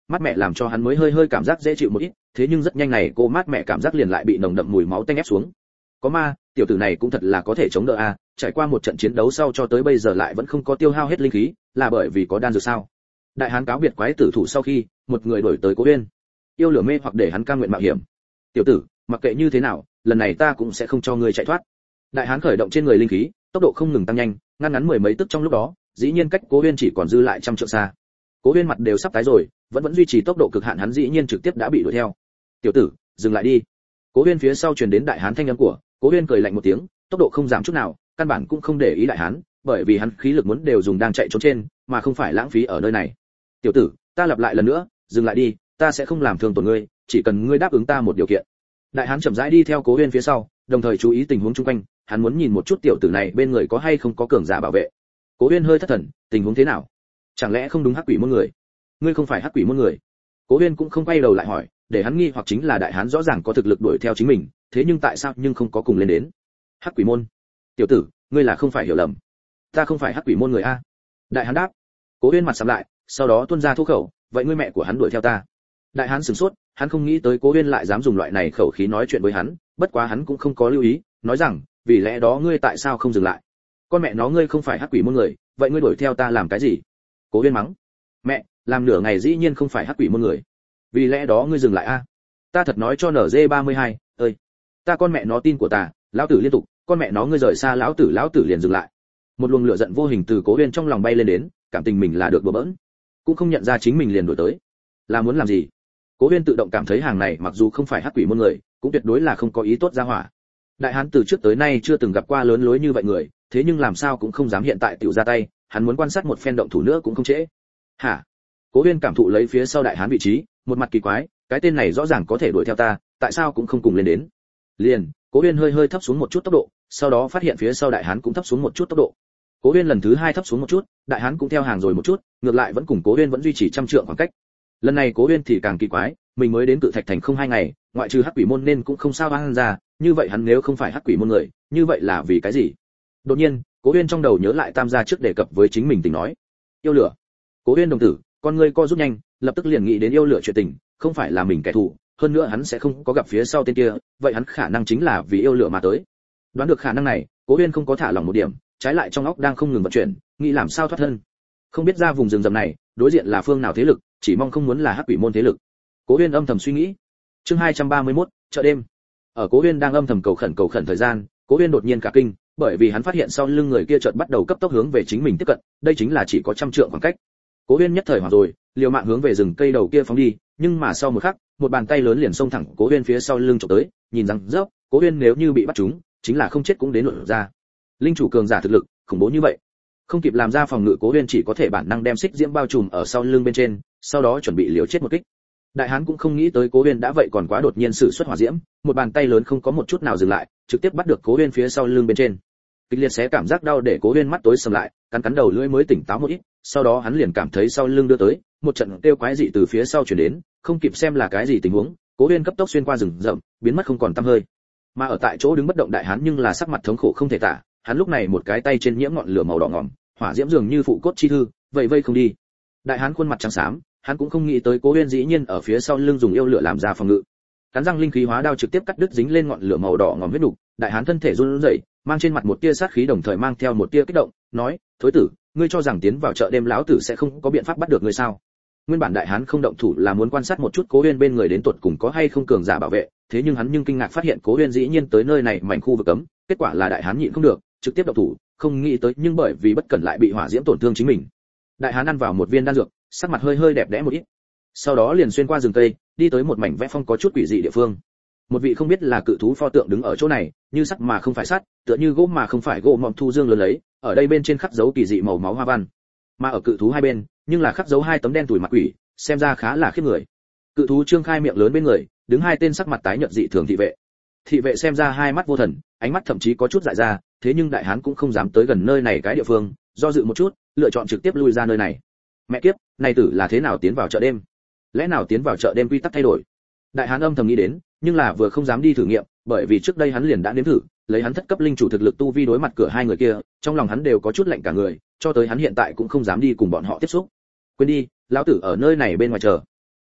mát mẻ làm cho hắn mới hơi hơi cảm giác dễ chịu một ít, thế nhưng rất nhanh này cô mát mẻ cảm giác liền lại bị nồng đậm mùi máu tanh ép xuống. Có ma, tiểu tử này cũng thật là có thể chống đỡ a, trải qua một trận chiến đấu sau cho tới bây giờ lại vẫn không có tiêu hao hết linh khí, là bởi vì có đan dược sao? Đại hán cáo biệt quái tử thủ sau khi, một người đổi tới Cố Uyên. Yêu lửa mê hoặc để hắn cam nguyện mạo hiểm. Tiểu tử, mặc kệ như thế nào, lần này ta cũng sẽ không cho ngươi chạy thoát. Đại hán khởi động trên người linh khí, tốc độ không ngừng tăng nhanh, ngăn ngắn mười mấy tức trong lúc đó, dĩ nhiên cách Cố Uyên chỉ còn dư lại trăm trượng xa. Cố Uyên mặt đều sắp tái rồi, vẫn vẫn duy trì tốc độ cực hạn, hắn dĩ nhiên trực tiếp đã bị đuổi theo. Tiểu tử, dừng lại đi. Cố Uyên phía sau truyền đến đại hán thanh âm của, Cố Uyên cười lạnh một tiếng, tốc độ không giảm chút nào, căn bản cũng không để ý đại hán, bởi vì hắn khí lực muốn đều dùng đang chạy trốn trên, mà không phải lãng phí ở nơi này. Tiểu tử, ta lặp lại lần nữa, dừng lại đi, ta sẽ không làm thương tổn ngươi, chỉ cần ngươi đáp ứng ta một điều kiện. Đại hán chậm rãi đi theo Cố Uyên phía sau, đồng thời chú ý tình huống xung quanh, hắn muốn nhìn một chút tiểu tử này bên người có hay không có cường giả bảo vệ. Cố Uyên hơi thất thần, tình huống thế nào? Chẳng lẽ không đúng hắc quỷ môn người? Ngươi không phải hắc quỷ môn người? Cố Uyên cũng không quay đầu lại hỏi, để hắn nghi hoặc chính là đại hán rõ ràng có thực lực đuổi theo chính mình, thế nhưng tại sao nhưng không có cùng lên đến? Hắc quỷ môn? Tiểu tử, ngươi là không phải hiểu lầm. Ta không phải hắc quỷ môn người a. Đại hán đáp. Cố Uyên mặt sầm lại, sau đó tuôn ra thô khẩu, vậy ngươi mẹ của hắn đuổi theo ta? Đại hán sửng sốt, hắn không nghĩ tới Cố Uyên lại dám dùng loại này khẩu khí nói chuyện với hắn, bất quá hắn cũng không có lưu ý, nói rằng, vì lẽ đó ngươi tại sao không dừng lại? Con mẹ nó ngươi không phải hắc quỷ môn người, vậy ngươi đuổi theo ta làm cái gì? Cố Uyên mắng. Mẹ, làm nửa ngày dĩ nhiên không phải hắc quỷ môn người. Vì lẽ đó ngươi dừng lại a. Ta thật nói cho en giê ba mươi hai, ơi. Ta con mẹ nó tin của ta, lão tử liên tục, con mẹ nó ngươi rời xa lão tử, lão tử liền dừng lại. Một luồng lửa giận vô hình từ Cố Uyên trong lòng bay lên đến, cảm tình mình là được bừa bỡn, cũng không nhận ra chính mình liền đuổi tới. Là muốn làm gì? Cố Uyên tự động cảm thấy hàng này mặc dù không phải hắc quỷ môn người, cũng tuyệt đối là không có ý tốt ra hỏa. Đại hán từ trước tới nay chưa từng gặp qua lớn lối như vậy người, thế nhưng làm sao cũng không dám hiện tại tiểu ra tay, hắn muốn quan sát một phen động thủ nữa cũng không trễ. Hả? Cố Uyên cảm thụ lấy phía sau đại hán vị trí, một mặt kỳ quái, cái tên này rõ ràng có thể đuổi theo ta, tại sao cũng không cùng lên đến? Liền, Cố Uyên hơi hơi thấp xuống một chút tốc độ, sau đó phát hiện phía sau đại hán cũng thấp xuống một chút tốc độ. Cố Uyên lần thứ hai thấp xuống một chút, đại hán cũng theo hàng rồi một chút, ngược lại vẫn cùng Cố Uyên vẫn duy trì trăm trượng khoảng cách. Lần này Cố Uyên thì càng kỳ quái, mình mới đến Cự Thạch thành không hai ngày, ngoại trừ hắc quỷ môn nên cũng không sao ăn ra, như vậy hắn nếu không phải hắc quỷ môn người, như vậy là vì cái gì? Đột nhiên, Cố Uyên trong đầu nhớ lại Tam gia trước đề cập với chính mình tình nói. Yêu lửa. Cố Uyên đồng tử, con ngươi co rút nhanh, lập tức liền nghĩ đến yêu lửa chuyện tình, không phải là mình kẻ thù, hơn nữa hắn sẽ không có gặp phía sau tên kia, vậy hắn khả năng chính là vì yêu lửa mà tới. Đoán được khả năng này, Cố Uyên không có thả lỏng một điểm, trái lại trong óc đang không ngừng vận chuyển, nghĩ làm sao thoát thân. Không biết ra vùng rừng rậm này, đối diện là phương nào thế lực, chỉ mong không muốn là hắc quỷ môn thế lực. Cố Uyên âm thầm suy nghĩ. Chương hai trăm ba mươi mốt, chợ đêm. Ở Cố Uyên đang âm thầm cầu khẩn cầu khẩn thời gian, Cố Uyên đột nhiên cả kinh, bởi vì hắn phát hiện sau lưng người kia chợt bắt đầu cấp tốc hướng về chính mình tiếp cận, đây chính là chỉ có trăm trượng khoảng cách. Cố Uyên nhất thời hoảng rồi, liều mạng hướng về rừng cây đầu kia phóng đi, nhưng mà sau một khắc, một bàn tay lớn liền xông thẳng Cố Uyên phía sau lưng chụp tới, nhìn rằng rớp, Cố Uyên nếu như bị bắt trúng, chính là không chết cũng đến luận ra. Linh chủ cường giả thực lực, khủng bố như vậy. Không kịp làm ra phòng ngự, Cố Uyên chỉ có thể bản năng đem xích diễm bao trùm ở sau lưng bên trên, sau đó chuẩn bị liều chết một kích. Đại hán cũng không nghĩ tới Cố Uyên đã vậy còn quá đột nhiên sử xuất hỏa diễm, một bàn tay lớn không có một chút nào dừng lại, trực tiếp bắt được Cố Uyên phía sau lưng bên trên. Kịch liệt xé cảm giác đau để Cố Uyên mắt tối sầm lại, cắn cắn đầu lưỡi mới tỉnh táo một ít, sau đó hắn liền cảm thấy sau lưng đưa tới, một trận kêu quái dị từ phía sau truyền đến, không kịp xem là cái gì tình huống, Cố Uyên cấp tốc xuyên qua rừng rậm, biến mất không còn tăm hơi. Mà ở tại chỗ đứng bất động đại hán nhưng là sắc mặt thống khổ không thể tả, hắn lúc này một cái tay trên nhiễm ngọn lửa màu đỏ ngòm, hỏa diễm dường như phụ cốt chi thư, vậy vây không đi. Đại hán khuôn mặt trắng xám, hắn cũng không nghĩ tới Cố Uyên dĩ nhiên ở phía sau lưng dùng yêu lửa làm ra phòng ngự. Cắn răng linh khí hóa đao trực tiếp cắt đứt dính lên ngọn lửa màu đỏ ngòm huyết nục, đại hán thân thể run rẩy, mang trên mặt một tia sát khí đồng thời mang theo một tia kích động, nói: "Thối tử, ngươi cho rằng tiến vào chợ đêm lão tử sẽ không có biện pháp bắt được ngươi sao?" Nguyên bản đại hán không động thủ là muốn quan sát một chút Cố Uyên bên người đến tuột cùng có hay không cường giả bảo vệ, thế nhưng hắn nhưng kinh ngạc phát hiện Cố Uyên dĩ nhiên tới nơi này mảnh khu vực cấm, kết quả là đại hán nhịn không được, trực tiếp động thủ, không nghĩ tới nhưng bởi vì bất cẩn lại bị hỏa diễm tổn thương chính mình. Đại hán ăn vào một viên đan dược, sắc mặt hơi hơi đẹp đẽ một ít. Sau đó liền xuyên qua rừng cây, đi tới một mảnh vẽ phong có chút quỷ dị địa phương. Một vị không biết là cự thú pho tượng đứng ở chỗ này, như sắt mà không phải sắt, tựa như gỗ mà không phải gỗ mỏm thu dương lớn lấy, ở đây bên trên khắc dấu kỳ dị màu máu hoa văn. Mà ở cự thú hai bên, nhưng là khắc dấu hai tấm đen tủi mặt quỷ, xem ra khá là khiếp người. Cự thú trương khai miệng lớn bên người, đứng hai tên sắc mặt tái nhợt dị thường thị vệ. Thị vệ xem ra hai mắt vô thần, ánh mắt thậm chí có chút dại ra, thế nhưng đại hán cũng không dám tới gần nơi này cái địa phương, do dự một chút, lựa chọn trực tiếp lui ra nơi này. Mẹ kiếp, này tử là thế nào tiến vào chợ đêm? Lẽ nào tiến vào chợ đêm quy tắc thay đổi? Đại hán âm thầm nghĩ đến, nhưng là vừa không dám đi thử nghiệm, bởi vì trước đây hắn liền đã nếm thử, lấy hắn thất cấp linh chủ thực lực tu vi đối mặt cửa hai người kia, trong lòng hắn đều có chút lạnh cả người, cho tới hắn hiện tại cũng không dám đi cùng bọn họ tiếp xúc. Quên đi, lão tử ở nơi này bên ngoài chờ.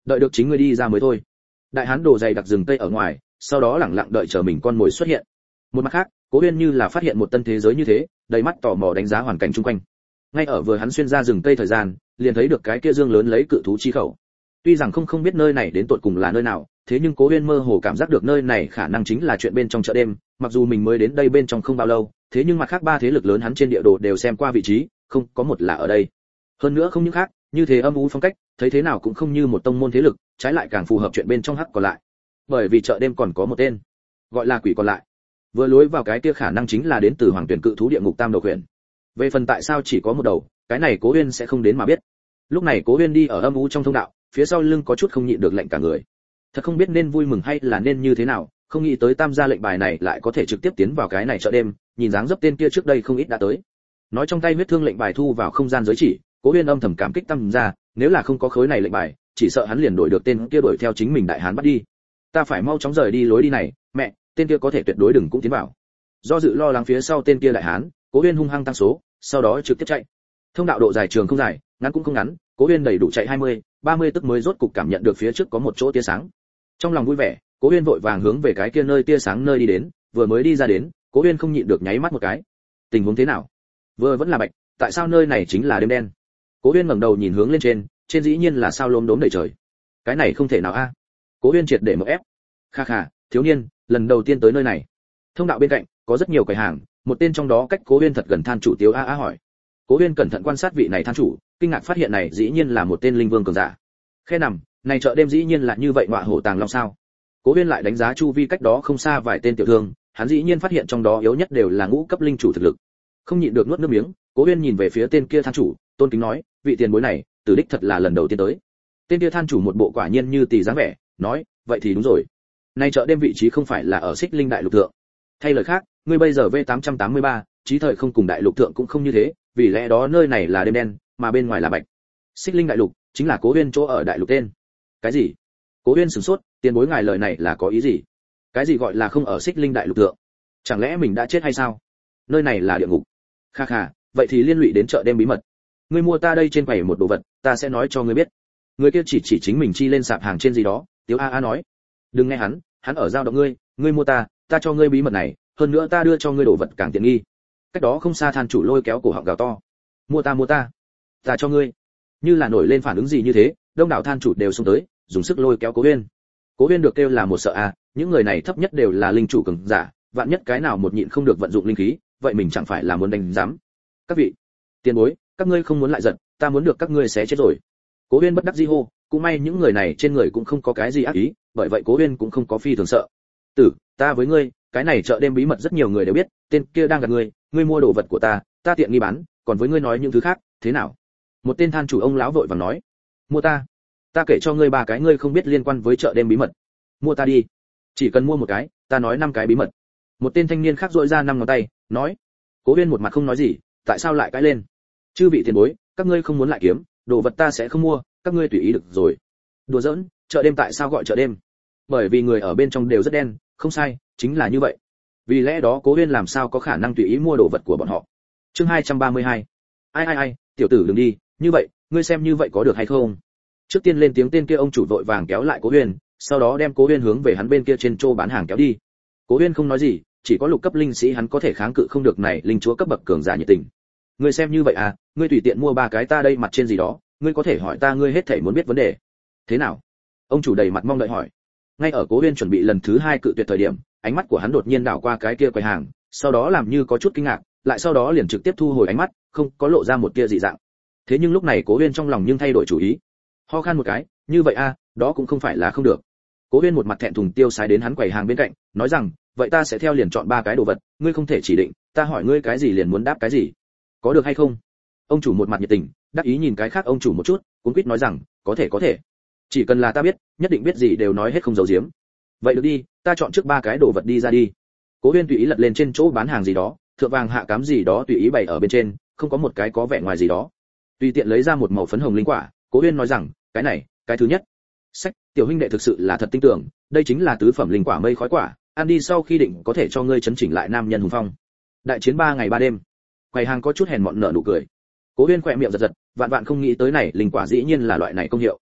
đợi được chính ngươi đi ra mới thôi. Đại hán đồ dày đặc rừng tây ở ngoài, sau đó lẳng lặng đợi chờ mình con mồi xuất hiện. Một mặt khác, Cố Uyên như là phát hiện một tân thế giới như thế, đầy mắt tò mò đánh giá hoàn cảnh xung quanh. Ngay ở vừa hắn xuyên ra rừng tây thời gian, liền thấy được cái kia dương lớn lấy cự thú chi khẩu. Tuy rằng không không biết nơi này đến tận cùng là nơi nào, thế nhưng Cố Uyên mơ hồ cảm giác được nơi này khả năng chính là chuyện bên trong chợ đêm, mặc dù mình mới đến đây bên trong không bao lâu, thế nhưng mặt khác ba thế lực lớn hắn trên địa đồ đều xem qua vị trí, không có một là ở đây. Hơn nữa không những khác, như thế âm u phong cách, thấy thế nào cũng không như một tông môn thế lực, trái lại càng phù hợp chuyện bên trong hắc còn lại. Bởi vì chợ đêm còn có một tên, gọi là quỷ còn lại. Vừa lối vào cái kia khả năng chính là đến từ hoàng tuyển cự thú địa ngục tam đầu huyền. Về phần tại sao chỉ có một đầu, cái này Cố Uyên sẽ không đến mà biết. Lúc này Cố Uyên đi ở âm u trong thông đạo, phía sau lưng có chút không nhịn được lạnh cả người. Thật không biết nên vui mừng hay là nên như thế nào, không nghĩ tới tam gia lệnh bài này lại có thể trực tiếp tiến vào cái này chợ đêm, nhìn dáng dấp tên kia trước đây không ít đã tới. Nói trong tay huyết thương lệnh bài thu vào không gian giới chỉ, Cố Uyên âm thầm cảm kích tam gia, nếu là không có khối này lệnh bài, chỉ sợ hắn liền đổi được tên kia đuổi theo chính mình đại hán bắt đi. Ta phải mau chóng rời đi lối đi này, mẹ, tên kia có thể tuyệt đối đừng cũng tiến vào. Do dự lo lắng phía sau tên kia đại hán, Cố Uyên hung hăng tăng số, sau đó trực tiếp chạy. Thông đạo độ dài trường không dài, ngắn cũng không ngắn, Cố Uyên đầy đủ chạy hai mươi, ba mươi tức mới rốt cục cảm nhận được phía trước có một chỗ tia sáng. Trong lòng vui vẻ, Cố Uyên vội vàng hướng về cái kia nơi tia sáng nơi đi đến, vừa mới đi ra đến, Cố Uyên không nhịn được nháy mắt một cái. Tình huống thế nào? Vừa vẫn là bạch, tại sao nơi này chính là đêm đen? Cố Uyên ngẩng đầu nhìn hướng lên trên, trên dĩ nhiên là sao lốm đốm đầy trời. Cái này không thể nào a. Cố Uyên triệt để mở ép. Kha kha, thiếu niên, lần đầu tiên tới nơi này. Thông đạo bên cạnh có rất nhiều quầy hàng, một tên trong đó cách Cố Uyên thật gần than chủ Tiếu A A hỏi. Cố Uyên cẩn thận quan sát vị này than chủ, kinh ngạc phát hiện này dĩ nhiên là một tên linh vương cường giả. Khe nằm, này chợ đêm dĩ nhiên là như vậy ngọa hổ tàng long sao? Cố Uyên lại đánh giá chu vi cách đó không xa vài tên tiểu thương, hắn dĩ nhiên phát hiện trong đó yếu nhất đều là ngũ cấp linh chủ thực lực. Không nhịn được nuốt nước miếng, Cố Uyên nhìn về phía tên kia than chủ, tôn kính nói, vị tiền bối này, tử đích thật là lần đầu tiên tới. Tên kia than chủ một bộ quả nhiên như tỷ dáng vẻ, nói, vậy thì đúng rồi. Nay chợ đêm vị trí không phải là ở Xích Linh Đại Lục thượng. Thay lời khác, ngươi bây giờ V tám trăm tám mươi ba, trí thời không cùng đại lục thượng cũng không như thế, vì lẽ đó nơi này là đêm đen, mà bên ngoài là bạch. Xích Linh Đại Lục chính là Cố Uyên chỗ ở đại lục tên. Cái gì? Cố Uyên sửng sốt, tiền bối ngài lời này là có ý gì? Cái gì gọi là không ở Xích Linh Đại Lục thượng? Chẳng lẽ mình đã chết hay sao? Nơi này là địa ngục. Kha kha, vậy thì liên lụy đến chợ đêm bí mật. Ngươi mua ta đây trên quầy một đồ vật, ta sẽ nói cho ngươi biết. Người kia chỉ chỉ chính mình chi lên sạp hàng trên gì đó, Tiếu A A nói. Đừng nghe hắn, hắn ở giao động ngươi, ngươi mua ta, ta cho ngươi bí mật này, hơn nữa ta đưa cho ngươi đồ vật càng tiện nghi. Cách đó không xa than chủ lôi kéo cổ họng gào to. Mua ta mua ta, ta cho ngươi. Như là nổi lên phản ứng gì như thế, đông đảo than chủ đều xông tới, dùng sức lôi kéo Cố Uyên. Cố Uyên được kêu là một sợ a, những người này thấp nhất đều là linh chủ cường giả, vạn nhất cái nào một nhịn không được vận dụng linh khí, vậy mình chẳng phải là muốn đánh giám. Các vị, tiền bối, các ngươi không muốn lại giận, ta muốn được các ngươi xé chết rồi. Cố Uyên bất đắc dĩ hô, cũng may những người này trên người cũng không có cái gì ác ý, bởi vậy Cố Uyên cũng không có phi thường sợ. Tử, ta với ngươi, cái này chợ đêm bí mật rất nhiều người đều biết, tên kia đang gạt ngươi, ngươi mua đồ vật của ta, ta tiện nghi bán, còn với ngươi nói những thứ khác, thế nào? Một tên than chủ ông lão vội vàng nói, mua ta, ta kể cho ngươi ba cái ngươi không biết liên quan với chợ đêm bí mật, mua ta đi, chỉ cần mua một cái, ta nói năm cái bí mật. Một tên thanh niên khác duỗi ra năm ngón tay, nói. Cố Uyên một mặt không nói gì, tại sao lại cãi lên? Chư vị tiền bối, các ngươi không muốn lại kiếm, đồ vật ta sẽ không mua, các ngươi tùy ý được rồi. Đùa giỡn, chợ đêm tại sao gọi chợ đêm? Bởi vì người ở bên trong đều rất đen, không sai, chính là như vậy. Vì lẽ đó Cố Uyên làm sao có khả năng tùy ý mua đồ vật của bọn họ. Chương hai trăm ba mươi hai. Ai ai ai, tiểu tử đừng đi, như vậy, ngươi xem như vậy có được hay không? Trước tiên lên tiếng tên kia ông chủ vội vàng kéo lại Cố Uyên, sau đó đem Cố Uyên hướng về hắn bên kia trên chỗ bán hàng kéo đi. Cố Uyên không nói gì, chỉ có lục cấp linh sĩ hắn có thể kháng cự không được này linh chúa cấp bậc cường giả nhiệt tình. Ngươi xem như vậy à, ngươi tùy tiện mua ba cái ta đây mặt trên gì đó, ngươi có thể hỏi ta ngươi hết thảy muốn biết vấn đề. Thế nào? Ông chủ đầy mặt mong đợi hỏi. Ngay ở Cố Uyên chuẩn bị lần thứ hai cự tuyệt thời điểm, ánh mắt của hắn đột nhiên đảo qua cái kia quầy hàng, sau đó làm như có chút kinh ngạc, lại sau đó liền trực tiếp thu hồi ánh mắt, không có lộ ra một tia dị dạng. Thế nhưng lúc này Cố Uyên trong lòng nhưng thay đổi chủ ý. Ho khan một cái, như vậy a, à, đó cũng không phải là không được. Cố Uyên một mặt thẹn thùng tiêu sái đến hắn quầy hàng bên cạnh, nói rằng, vậy ta sẽ theo liền chọn ba cái đồ vật, ngươi không thể chỉ định, ta hỏi ngươi cái gì liền muốn đáp cái gì, có được hay không? Ông chủ một mặt nhiệt tình, đắc ý nhìn cái khác ông chủ một chút, cuống quýt nói rằng, có thể có thể, chỉ cần là ta biết, nhất định biết gì đều nói hết không giấu giếm. Vậy được đi, ta chọn trước ba cái đồ vật đi ra đi. Cố Uyên tùy ý lật lên trên chỗ bán hàng gì đó, thượng vàng hạ cám gì đó tùy ý bày ở bên trên, không có một cái có vẻ ngoài gì đó. Tùy tiện lấy ra một màu phấn hồng linh quả, Cố Uyên nói rằng, cái này, cái thứ nhất. Sách, tiểu huynh đệ thực sự là thật tin tưởng, đây chính là tứ phẩm linh quả mây khói quả, ăn đi sau khi định có thể cho ngươi chấn chỉnh lại nam nhân hùng phong. Đại chiến ba ngày ba đêm. Quầy hàng có chút hèn mọn nở nụ cười. Cố Uyên khỏe miệng giật giật, vạn vạn không nghĩ tới này linh quả dĩ nhiên là loại này công hiệu.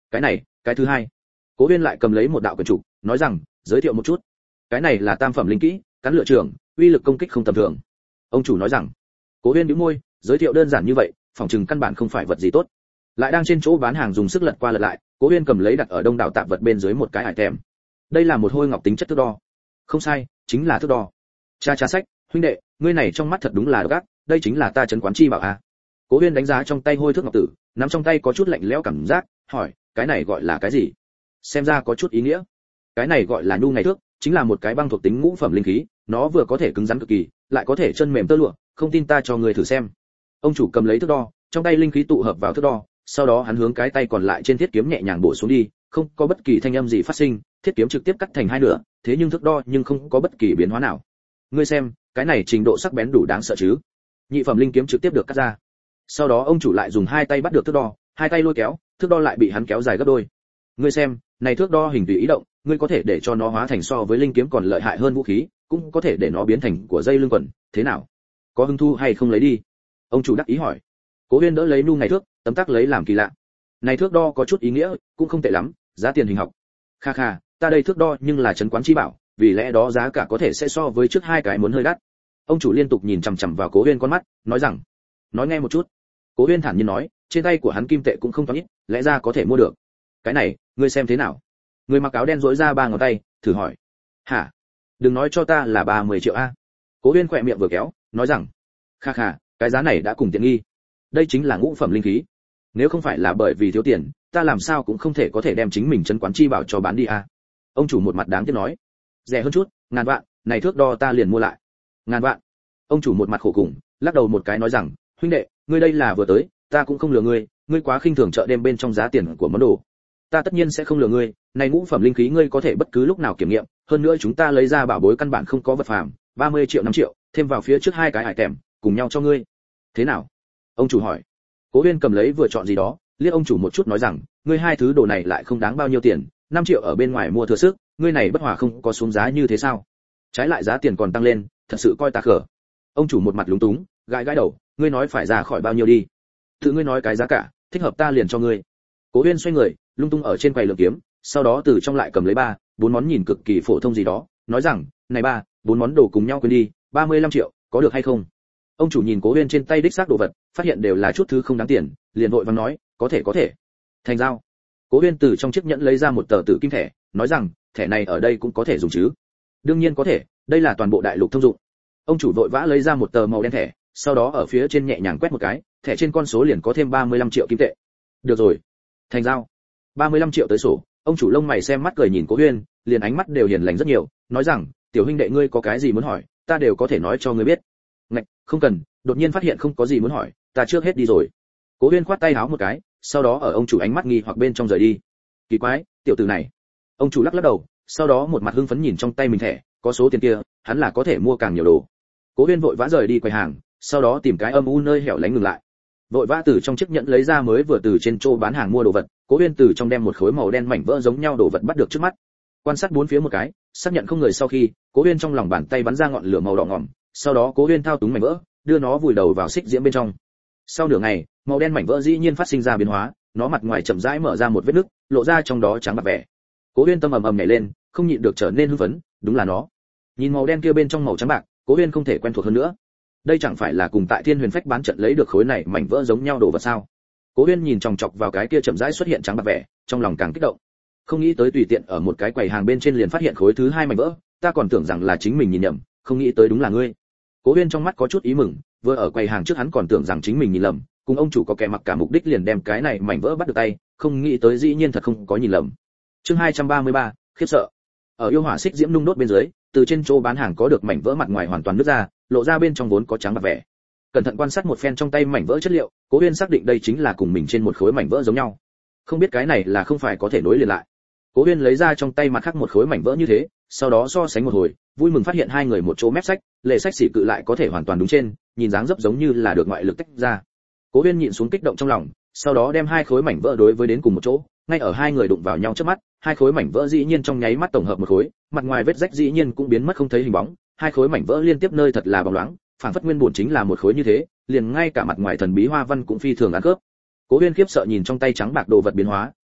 Cái này, cái thứ hai. Cố Huyên lại cầm lấy một đạo quyển trục, nói rằng, giới thiệu một chút. Cái này là tam phẩm linh kỹ, cắn lửa trưởng, uy lực công kích không tầm thường. Ông chủ nói rằng. Cố Huyên nhíu môi, giới thiệu đơn giản như vậy, phòng trừng căn bản không phải vật gì tốt. Lại đang trên chỗ bán hàng dùng sức lật qua lật lại, Cố Huyên cầm lấy đặt ở đông đảo tạp vật bên dưới một cái item. Đây là một hôi ngọc tính chất thước đo. Không sai, chính là thước đo. Cha cha sách, huynh đệ, ngươi này trong mắt thật đúng là độc ác, đây chính là ta trấn quán chi bảo à? Cố Huyên đánh giá trong tay hôi thước ngọc tử, nắm trong tay có chút lạnh lẽo cảm giác, hỏi, cái này gọi là cái gì? Xem ra có chút ý nghĩa. Cái này gọi là nhu ngày thước, chính là một cái băng thuộc tính ngũ phẩm linh khí, nó vừa có thể cứng rắn cực kỳ, lại có thể chân mềm tơ lụa, không tin ta cho người thử xem. Ông chủ cầm lấy thước đo, trong tay linh khí tụ hợp vào thước đo, sau đó hắn hướng cái tay còn lại trên thiết kiếm nhẹ nhàng bổ xuống đi, không có bất kỳ thanh âm gì phát sinh, thiết kiếm trực tiếp cắt thành hai nửa, thế nhưng thước đo nhưng không có bất kỳ biến hóa nào. Ngươi xem, cái này trình độ sắc bén đủ đáng sợ chứ? Nhị phẩm linh kiếm trực tiếp được cắt ra. Sau đó ông chủ lại dùng hai tay bắt được thước đo, hai tay lôi kéo, thước đo lại bị hắn kéo dài gấp đôi. Ngươi xem, này thước đo hình tùy ý động, ngươi có thể để cho nó hóa thành so với linh kiếm còn lợi hại hơn vũ khí, cũng có thể để nó biến thành của dây lưng quần, thế nào? Có hứng thu hay không lấy đi? Ông chủ đắc ý hỏi. Cố Huyên đỡ lấy nu ngày thước, tấm tắc lấy làm kỳ lạ. Này thước đo có chút ý nghĩa, cũng không tệ lắm, giá tiền hình học. Kha kha, ta đây thước đo nhưng là trấn quán chi bảo, vì lẽ đó giá cả có thể sẽ so với trước hai cái muốn hơi đắt. Ông chủ liên tục nhìn chằm chằm vào Cố Huyên con mắt, nói rằng, nói nghe một chút. Cố Huyên thản nhiên nói, trên tay của hắn kim tệ cũng không toán ít, lẽ ra có thể mua được. Cái này, ngươi xem thế nào? Người mặc áo đen rỗi ra ba ngón tay, thử hỏi. Hả? Đừng nói cho ta là ba mươi triệu a. Cố Huyên khỏe miệng vừa kéo, nói rằng, kha kha, cái giá này đã cùng tiện nghi. Đây chính là ngũ phẩm linh khí. Nếu không phải là bởi vì thiếu tiền, ta làm sao cũng không thể có thể đem chính mình trấn quán chi bảo cho bán đi a. Ông chủ một mặt đáng tiếc nói, rẻ hơn chút, ngàn vạn, này thước đo ta liền mua lại. Ngàn vạn. Ông chủ một mặt khổ cùng, lắc đầu một cái nói rằng, huynh đệ, ngươi đây là vừa tới, ta cũng không lừa ngươi, ngươi quá khinh thường chợ đêm bên trong giá tiền của món đồ. Ta tất nhiên sẽ không lừa ngươi, này ngũ phẩm linh khí ngươi có thể bất cứ lúc nào kiểm nghiệm, hơn nữa chúng ta lấy ra bảo bối căn bản không có vật phàm, ba mươi triệu năm triệu, thêm vào phía trước hai cái hải tèm, cùng nhau cho ngươi. Thế nào? Ông chủ hỏi. Cố Huyên cầm lấy vừa chọn gì đó, liếc ông chủ một chút nói rằng, ngươi hai thứ đồ này lại không đáng bao nhiêu tiền, năm triệu ở bên ngoài mua thừa sức, ngươi này bất hòa không có xuống giá như thế sao? Trái lại giá tiền còn tăng lên, thật sự coi ta khở. Ông chủ một mặt lúng túng, gãi gãi đầu, ngươi nói phải ra khỏi bao nhiêu đi? Tự ngươi nói cái giá cả, thích hợp ta liền cho ngươi. Cố Huyên xoay người, lung tung ở trên quầy lượng kiếm, sau đó từ trong lại cầm lấy ba, bốn món nhìn cực kỳ phổ thông gì đó, nói rằng, này ba, bốn món đồ cùng nhau quên đi, ba mươi lăm triệu, có được hay không? Ông chủ nhìn Cố Huyên trên tay đích xác đồ vật, phát hiện đều là chút thứ không đáng tiền, liền vội vàng nói, có thể có thể. Thành giao. Cố Huyên từ trong chiếc nhẫn lấy ra một tờ tử kim thẻ, nói rằng, thẻ này ở đây cũng có thể dùng chứ? Đương nhiên có thể, đây là toàn bộ đại lục thông dụng. Ông chủ vội vã lấy ra một tờ màu đen thẻ, sau đó ở phía trên nhẹ nhàng quét một cái, thẻ trên con số liền có thêm ba mươi lăm triệu kim tệ. Được rồi. Thành giao. ba mươi lăm triệu tới sổ. Ông chủ lông mày xem mắt cười nhìn Cố Huyên, liền ánh mắt đều hiền lành rất nhiều, nói rằng, tiểu huynh đệ ngươi có cái gì muốn hỏi, ta đều có thể nói cho ngươi biết. Ngạch, không cần, đột nhiên phát hiện không có gì muốn hỏi, ta trước hết đi rồi. Cố Huyên khoát tay háo một cái, sau đó ở ông chủ ánh mắt nghi hoặc bên trong rời đi. Kỳ quái, tiểu tử này. Ông chủ lắc lắc đầu, sau đó một mặt hưng phấn nhìn trong tay mình thẻ, có số tiền kia, hắn là có thể mua càng nhiều đồ. Cố Huyên vội vã rời đi quầy hàng, sau đó tìm cái âm u nơi hẻo lánh ngừng lại. Vội vã từ trong chiếc nhẫn lấy ra mới vừa từ trên chỗ bán hàng mua đồ vật, Cố Huyên từ trong đem một khối màu đen mảnh vỡ giống nhau đồ vật bắt được trước mắt. Quan sát bốn phía một cái, xác nhận không người sau khi, Cố Huyên trong lòng bàn tay bắn ra ngọn lửa màu đỏ ngòm, sau đó Cố Huyên thao túng mảnh vỡ, đưa nó vùi đầu vào xích diễm bên trong. Sau nửa ngày, màu đen mảnh vỡ dĩ nhiên phát sinh ra biến hóa, nó mặt ngoài chậm rãi mở ra một vết nứt, lộ ra trong đó trắng bạc vẻ. Cố Huyên tâm ầm ầm nhảy lên, không nhịn được trở nên hưng phấn, đúng là nó. Nhìn màu đen kia bên trong màu trắng bạc, Cố Huyên không thể quen thuộc hơn nữa. Đây chẳng phải là cùng tại Thiên Huyền Phách bán trận lấy được khối này mảnh vỡ giống nhau đồ vật sao? Cố Huyên nhìn chòng chọc vào cái kia chậm rãi xuất hiện trắng bạc vẻ, trong lòng càng kích động. Không nghĩ tới tùy tiện ở một cái quầy hàng bên trên liền phát hiện khối thứ hai mảnh vỡ, ta còn tưởng rằng là chính mình nhìn nhầm, không nghĩ tới đúng là ngươi. Cố Huyên trong mắt có chút ý mừng, vừa ở quầy hàng trước hắn còn tưởng rằng chính mình nhìn lầm, cùng ông chủ có kẻ mặc cả mục đích liền đem cái này mảnh vỡ bắt được tay, không nghĩ tới dĩ nhiên thật không có nhìn lầm. Chương hai trăm ba mươi ba, khiếp sợ. Ở yêu hỏa xích diễm nung đốt bên dưới, từ trên chỗ bán hàng có được mảnh vỡ mặt ngoài hoàn toàn nứt ra, lộ ra bên trong vốn có trắng bạc vẻ. Cẩn thận quan sát một phen trong tay mảnh vỡ chất liệu, Cố Huyên xác định đây chính là cùng mình trên một khối mảnh vỡ giống nhau. Không biết cái này là không phải có thể nối liền lại. Cố Huyên lấy ra trong tay mặt khác một khối mảnh vỡ như thế, sau đó so sánh một hồi, vui mừng phát hiện hai người một chỗ mép sách, lề sách xỉ cự lại có thể hoàn toàn đúng trên, nhìn dáng dấp giống như là được ngoại lực tách ra. Cố Huyên nhịn xuống kích động trong lòng, sau đó đem hai khối mảnh vỡ đối với đến cùng một chỗ, ngay ở hai người đụng vào nhau trước mắt, hai khối mảnh vỡ dĩ nhiên trong nháy mắt tổng hợp một khối, mặt ngoài vết rách dĩ nhiên cũng biến mất không thấy hình bóng, hai khối mảnh vỡ liên tiếp nơi thật là bóng loáng, phảng phất nguyên bổn chính là một khối như thế, liền ngay cả mặt ngoài thần bí hoa văn cũng phi thường ăn khớp. Cố Huyên khiếp sợ nhìn trong tay trắng bạc đồ vật biến hóa,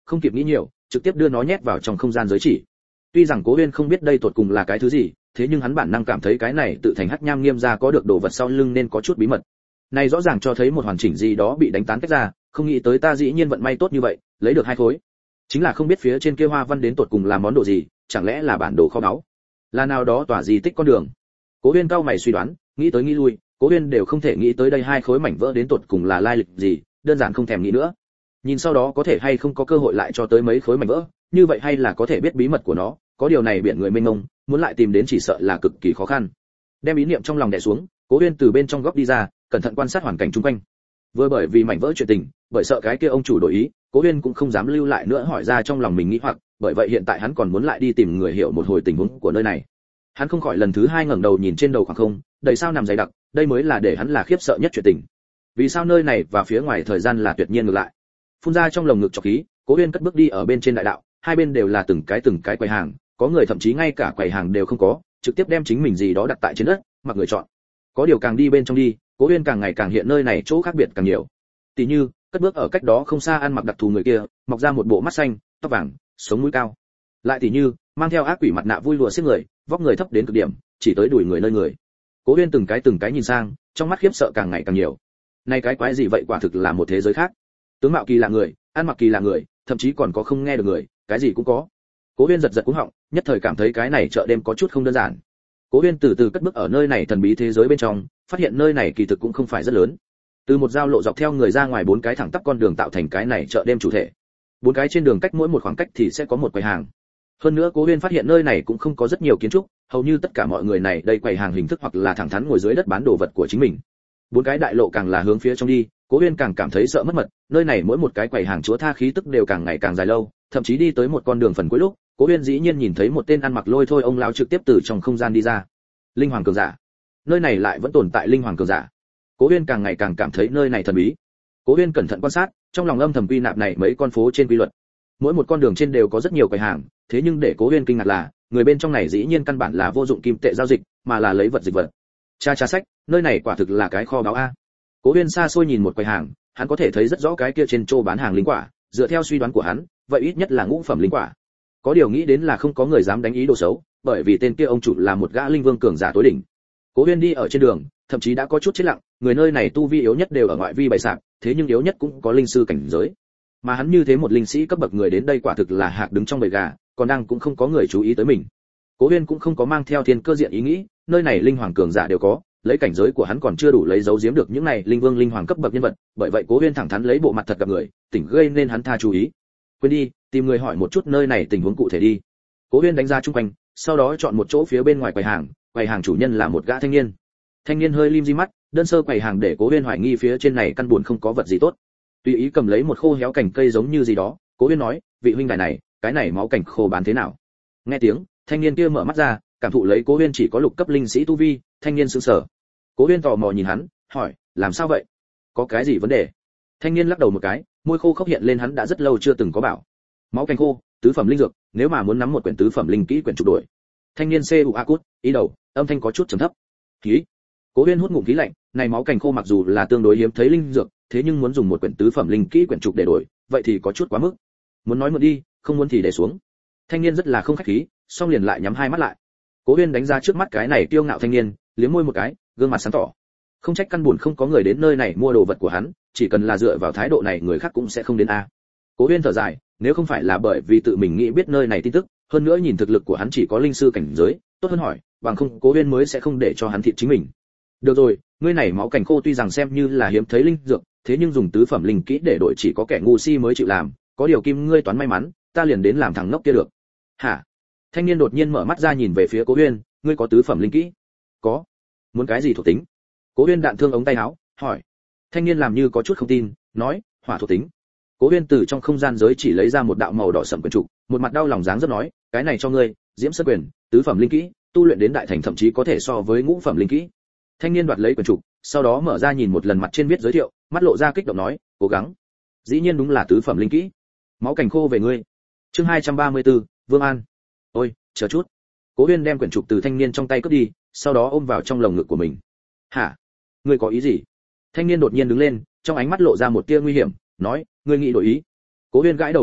không kịp nghĩ nhiều, trực tiếp đưa nó nhét vào trong không gian giới chỉ. Tuy rằng Cố Uyên không biết đây tột cùng là cái thứ gì, thế nhưng hắn bản năng cảm thấy cái này tự thành Hắc Nham Nghiêm gia có được đồ vật sau lưng nên có chút bí mật. Này rõ ràng cho thấy một hoàn chỉnh gì đó bị đánh tán tách ra, không nghĩ tới ta dĩ nhiên vận may tốt như vậy, lấy được hai khối. Chính là không biết phía trên kia hoa văn đến tột cùng là món đồ gì, chẳng lẽ là bản đồ kho báu, là nào đó tỏa di tích con đường. Cố Uyên cao mày suy đoán, nghĩ tới nghĩ lui, Cố Uyên đều không thể nghĩ tới đây hai khối mảnh vỡ đến tột cùng là lai lịch gì, đơn giản không thèm nghĩ nữa. Nhìn sau đó có thể hay không có cơ hội lại cho tới mấy khối mảnh vỡ, như vậy hay là có thể biết bí mật của nó, có điều này biển người mênh mông, muốn lại tìm đến chỉ sợ là cực kỳ khó khăn. Đem ý niệm trong lòng đè xuống, Cố Uyên từ bên trong góc đi ra, cẩn thận quan sát hoàn cảnh xung quanh. Vừa bởi vì mảnh vỡ chuyện tình, bởi sợ cái kia ông chủ đổi ý, Cố Uyên cũng không dám lưu lại nữa hỏi ra trong lòng mình nghĩ hoặc, bởi vậy hiện tại hắn còn muốn lại đi tìm người hiểu một hồi tình huống của nơi này. Hắn không khỏi lần thứ hai ngẩng đầu nhìn trên đầu khoảng không, đầy sao nằm dày đặc, đây mới là để hắn là khiếp sợ nhất chuyện tình. Vì sao nơi này và phía ngoài thời gian là tuyệt nhiên ngược lại? Phun ra trong lồng ngực trọc khí, Cố Uyên cất bước đi ở bên trên đại đạo, hai bên đều là từng cái từng cái quầy hàng, có người thậm chí ngay cả quầy hàng đều không có, trực tiếp đem chính mình gì đó đặt tại trên đất, mặc người chọn. Có điều càng đi bên trong đi, Cố Uyên càng ngày càng hiện nơi này chỗ khác biệt càng nhiều. Tỷ như, cất bước ở cách đó không xa ăn mặc đặc thù người kia, mọc ra một bộ mắt xanh, tóc vàng, sống mũi cao. Lại tỷ như, mang theo ác quỷ mặt nạ vui lùa xiết người, vóc người thấp đến cực điểm, chỉ tới đùi người nơi người. Cố Uyên từng cái từng cái nhìn sang, trong mắt khiếp sợ càng ngày càng nhiều. Này cái quái gì vậy, quả thực là một thế giới khác. Tướng mạo kỳ lạ người, ăn mặc kỳ lạ người, thậm chí còn có không nghe được người, cái gì cũng có. Cố Uyên giật giật cuống họng, nhất thời cảm thấy cái này chợ đêm có chút không đơn giản. Cố Uyên từ từ cất bước ở nơi này thần bí thế giới bên trong, phát hiện nơi này kỳ thực cũng không phải rất lớn. Từ một giao lộ dọc theo người ra ngoài bốn cái thẳng tắp con đường tạo thành cái này chợ đêm chủ thể. Bốn cái trên đường cách mỗi một khoảng cách thì sẽ có một quầy hàng. Hơn nữa Cố Uyên phát hiện nơi này cũng không có rất nhiều kiến trúc, hầu như tất cả mọi người này đây quầy hàng hình thức hoặc là thẳng thắn ngồi dưới đất bán đồ vật của chính mình. Bốn cái đại lộ càng là hướng phía trong đi, Cố Uyên càng cảm thấy sợ mất mật, nơi này mỗi một cái quầy hàng chúa tha khí tức đều càng ngày càng dài lâu, thậm chí đi tới một con đường phần cuối lúc, Cố Uyên dĩ nhiên nhìn thấy một tên ăn mặc lôi thôi ông lão trực tiếp từ trong không gian đi ra. Linh hoàng cường giả. Nơi này lại vẫn tồn tại linh hoàng cường giả. Cố Uyên càng ngày càng cảm thấy nơi này thần bí. Cố Uyên cẩn thận quan sát, trong lòng âm thầm quy nạp này mấy con phố trên quy luật. Mỗi một con đường trên đều có rất nhiều quầy hàng, thế nhưng để Cố Uyên kinh ngạc là, người bên trong này dĩ nhiên căn bản là vô dụng kim tệ giao dịch, mà là lấy vật dịch vật. Cha cha sách, nơi này quả thực là cái kho báu a. Cố Uyên xa xôi nhìn một quầy hàng, hắn có thể thấy rất rõ cái kia trên chỗ bán hàng linh quả, dựa theo suy đoán của hắn, vậy ít nhất là ngũ phẩm linh quả. Có điều nghĩ đến là không có người dám đánh ý đồ xấu, bởi vì tên kia ông chủ là một gã linh vương cường giả tối đỉnh. Cố Uyên đi ở trên đường, thậm chí đã có chút chết lặng, người nơi này tu vi yếu nhất đều ở ngoại vi bày sạp, thế nhưng yếu nhất cũng có linh sư cảnh giới. Mà hắn như thế một linh sĩ cấp bậc người đến đây quả thực là hạc đứng trong bầy gà, còn đang cũng không có người chú ý tới mình. Cố Uyên cũng không có mang theo thiên cơ diện ý nghĩ, nơi này linh hoàng cường giả đều có, lấy cảnh giới của hắn còn chưa đủ lấy giấu giếm được những này linh vương linh hoàng cấp bậc nhân vật, bởi vậy Cố Uyên thẳng thắn lấy bộ mặt thật gặp người, tỉnh gây nên hắn tha chú ý. Quên đi, tìm người hỏi một chút nơi này tình huống cụ thể đi. Cố Uyên đánh ra chung quanh, sau đó chọn một chỗ phía bên ngoài quầy hàng, quầy hàng chủ nhân là một gã thanh niên. Thanh niên hơi lim di mắt, đơn sơ quầy hàng để Cố Uyên hoài nghi phía trên này căn buồn không có vật gì tốt. Tùy ý cầm lấy một khô héo cành cây giống như gì đó, Cố Uyên nói, vị huynh đài này, cái này máu cảnh khô bán thế nào? Nghe tiếng, thanh niên kia mở mắt ra, cảm thụ lấy Cố Uyên chỉ có lục cấp linh sĩ tu vi, thanh niên sững sờ. Cố Uyên tò mò nhìn hắn, hỏi, làm sao vậy? Có cái gì vấn đề? Thanh niên lắc đầu một cái, môi khô khốc hiện lên hắn đã rất lâu chưa từng có bảo. Máu cành khô, tứ phẩm linh dược, nếu mà muốn nắm một quyển tứ phẩm linh kỹ quyển trục đổi. Thanh niên c u a cút, ý đầu, âm thanh có chút trầm thấp. Khí. Cố Uyên hút ngụm khí lạnh, này máu cành khô mặc dù là tương đối hiếm thấy linh dược, thế nhưng muốn dùng một quyển tứ phẩm linh kỹ quyển trục để đổi, vậy thì có chút quá mức. Muốn nói mượn đi, không muốn thì để xuống. Thanh niên rất là không khách khí, xong liền lại nhắm hai mắt lại. Cố Uyên đánh ra trước mắt cái này kiêu ngạo thanh niên, liếm môi một cái, gương mặt sáng tỏ. Không trách căn buồn không có người đến nơi này mua đồ vật của hắn, chỉ cần là dựa vào thái độ này người khác cũng sẽ không đến a. Cố Uyên thở dài, nếu không phải là bởi vì tự mình nghĩ biết nơi này tin tức, hơn nữa nhìn thực lực của hắn chỉ có linh sư cảnh giới, tốt hơn hỏi, bằng không Cố Uyên mới sẽ không để cho hắn thịt chính mình. Được rồi, ngươi này máu cảnh khô tuy rằng xem như là hiếm thấy linh dược, thế nhưng dùng tứ phẩm linh kỹ để đổi chỉ có kẻ ngu si mới chịu làm, có điều kim ngươi toán may mắn, ta liền đến làm thằng ngốc kia được. Hả? Thanh niên đột nhiên mở mắt ra nhìn về phía Cố Uyên, ngươi có tứ phẩm linh kỹ? Có. Muốn cái gì thuộc tính? Cố Uyên đạn thương ống tay áo, hỏi. Thanh niên làm như có chút không tin, nói, hỏa thuộc tính. Cố Uyên từ trong không gian giới chỉ lấy ra một đạo màu đỏ sẫm quyển trục, một mặt đau lòng dáng rất nói, cái này cho ngươi, Diễm Sơn quyền, tứ phẩm linh kỹ, tu luyện đến đại thành thậm chí có thể so với ngũ phẩm linh kỹ. Thanh niên đoạt lấy quyển trục, sau đó mở ra nhìn một lần mặt trên viết giới thiệu, mắt lộ ra kích động nói, cố gắng. Dĩ nhiên đúng là tứ phẩm linh kỹ. Máu cảnh khô về ngươi. Chương hai trăm ba mươi tư, Vương An. Ôi, chờ chút. Cố Uyên đem quyển trục từ thanh niên trong tay cướp đi, sau đó ôm vào trong lồng ngực của mình. Hả? Ngươi có ý gì? Thanh niên đột nhiên đứng lên, trong ánh mắt lộ ra một tia nguy hiểm, nói, ngươi nghĩ đổi ý? Cố Uyên gãi đầu một cái,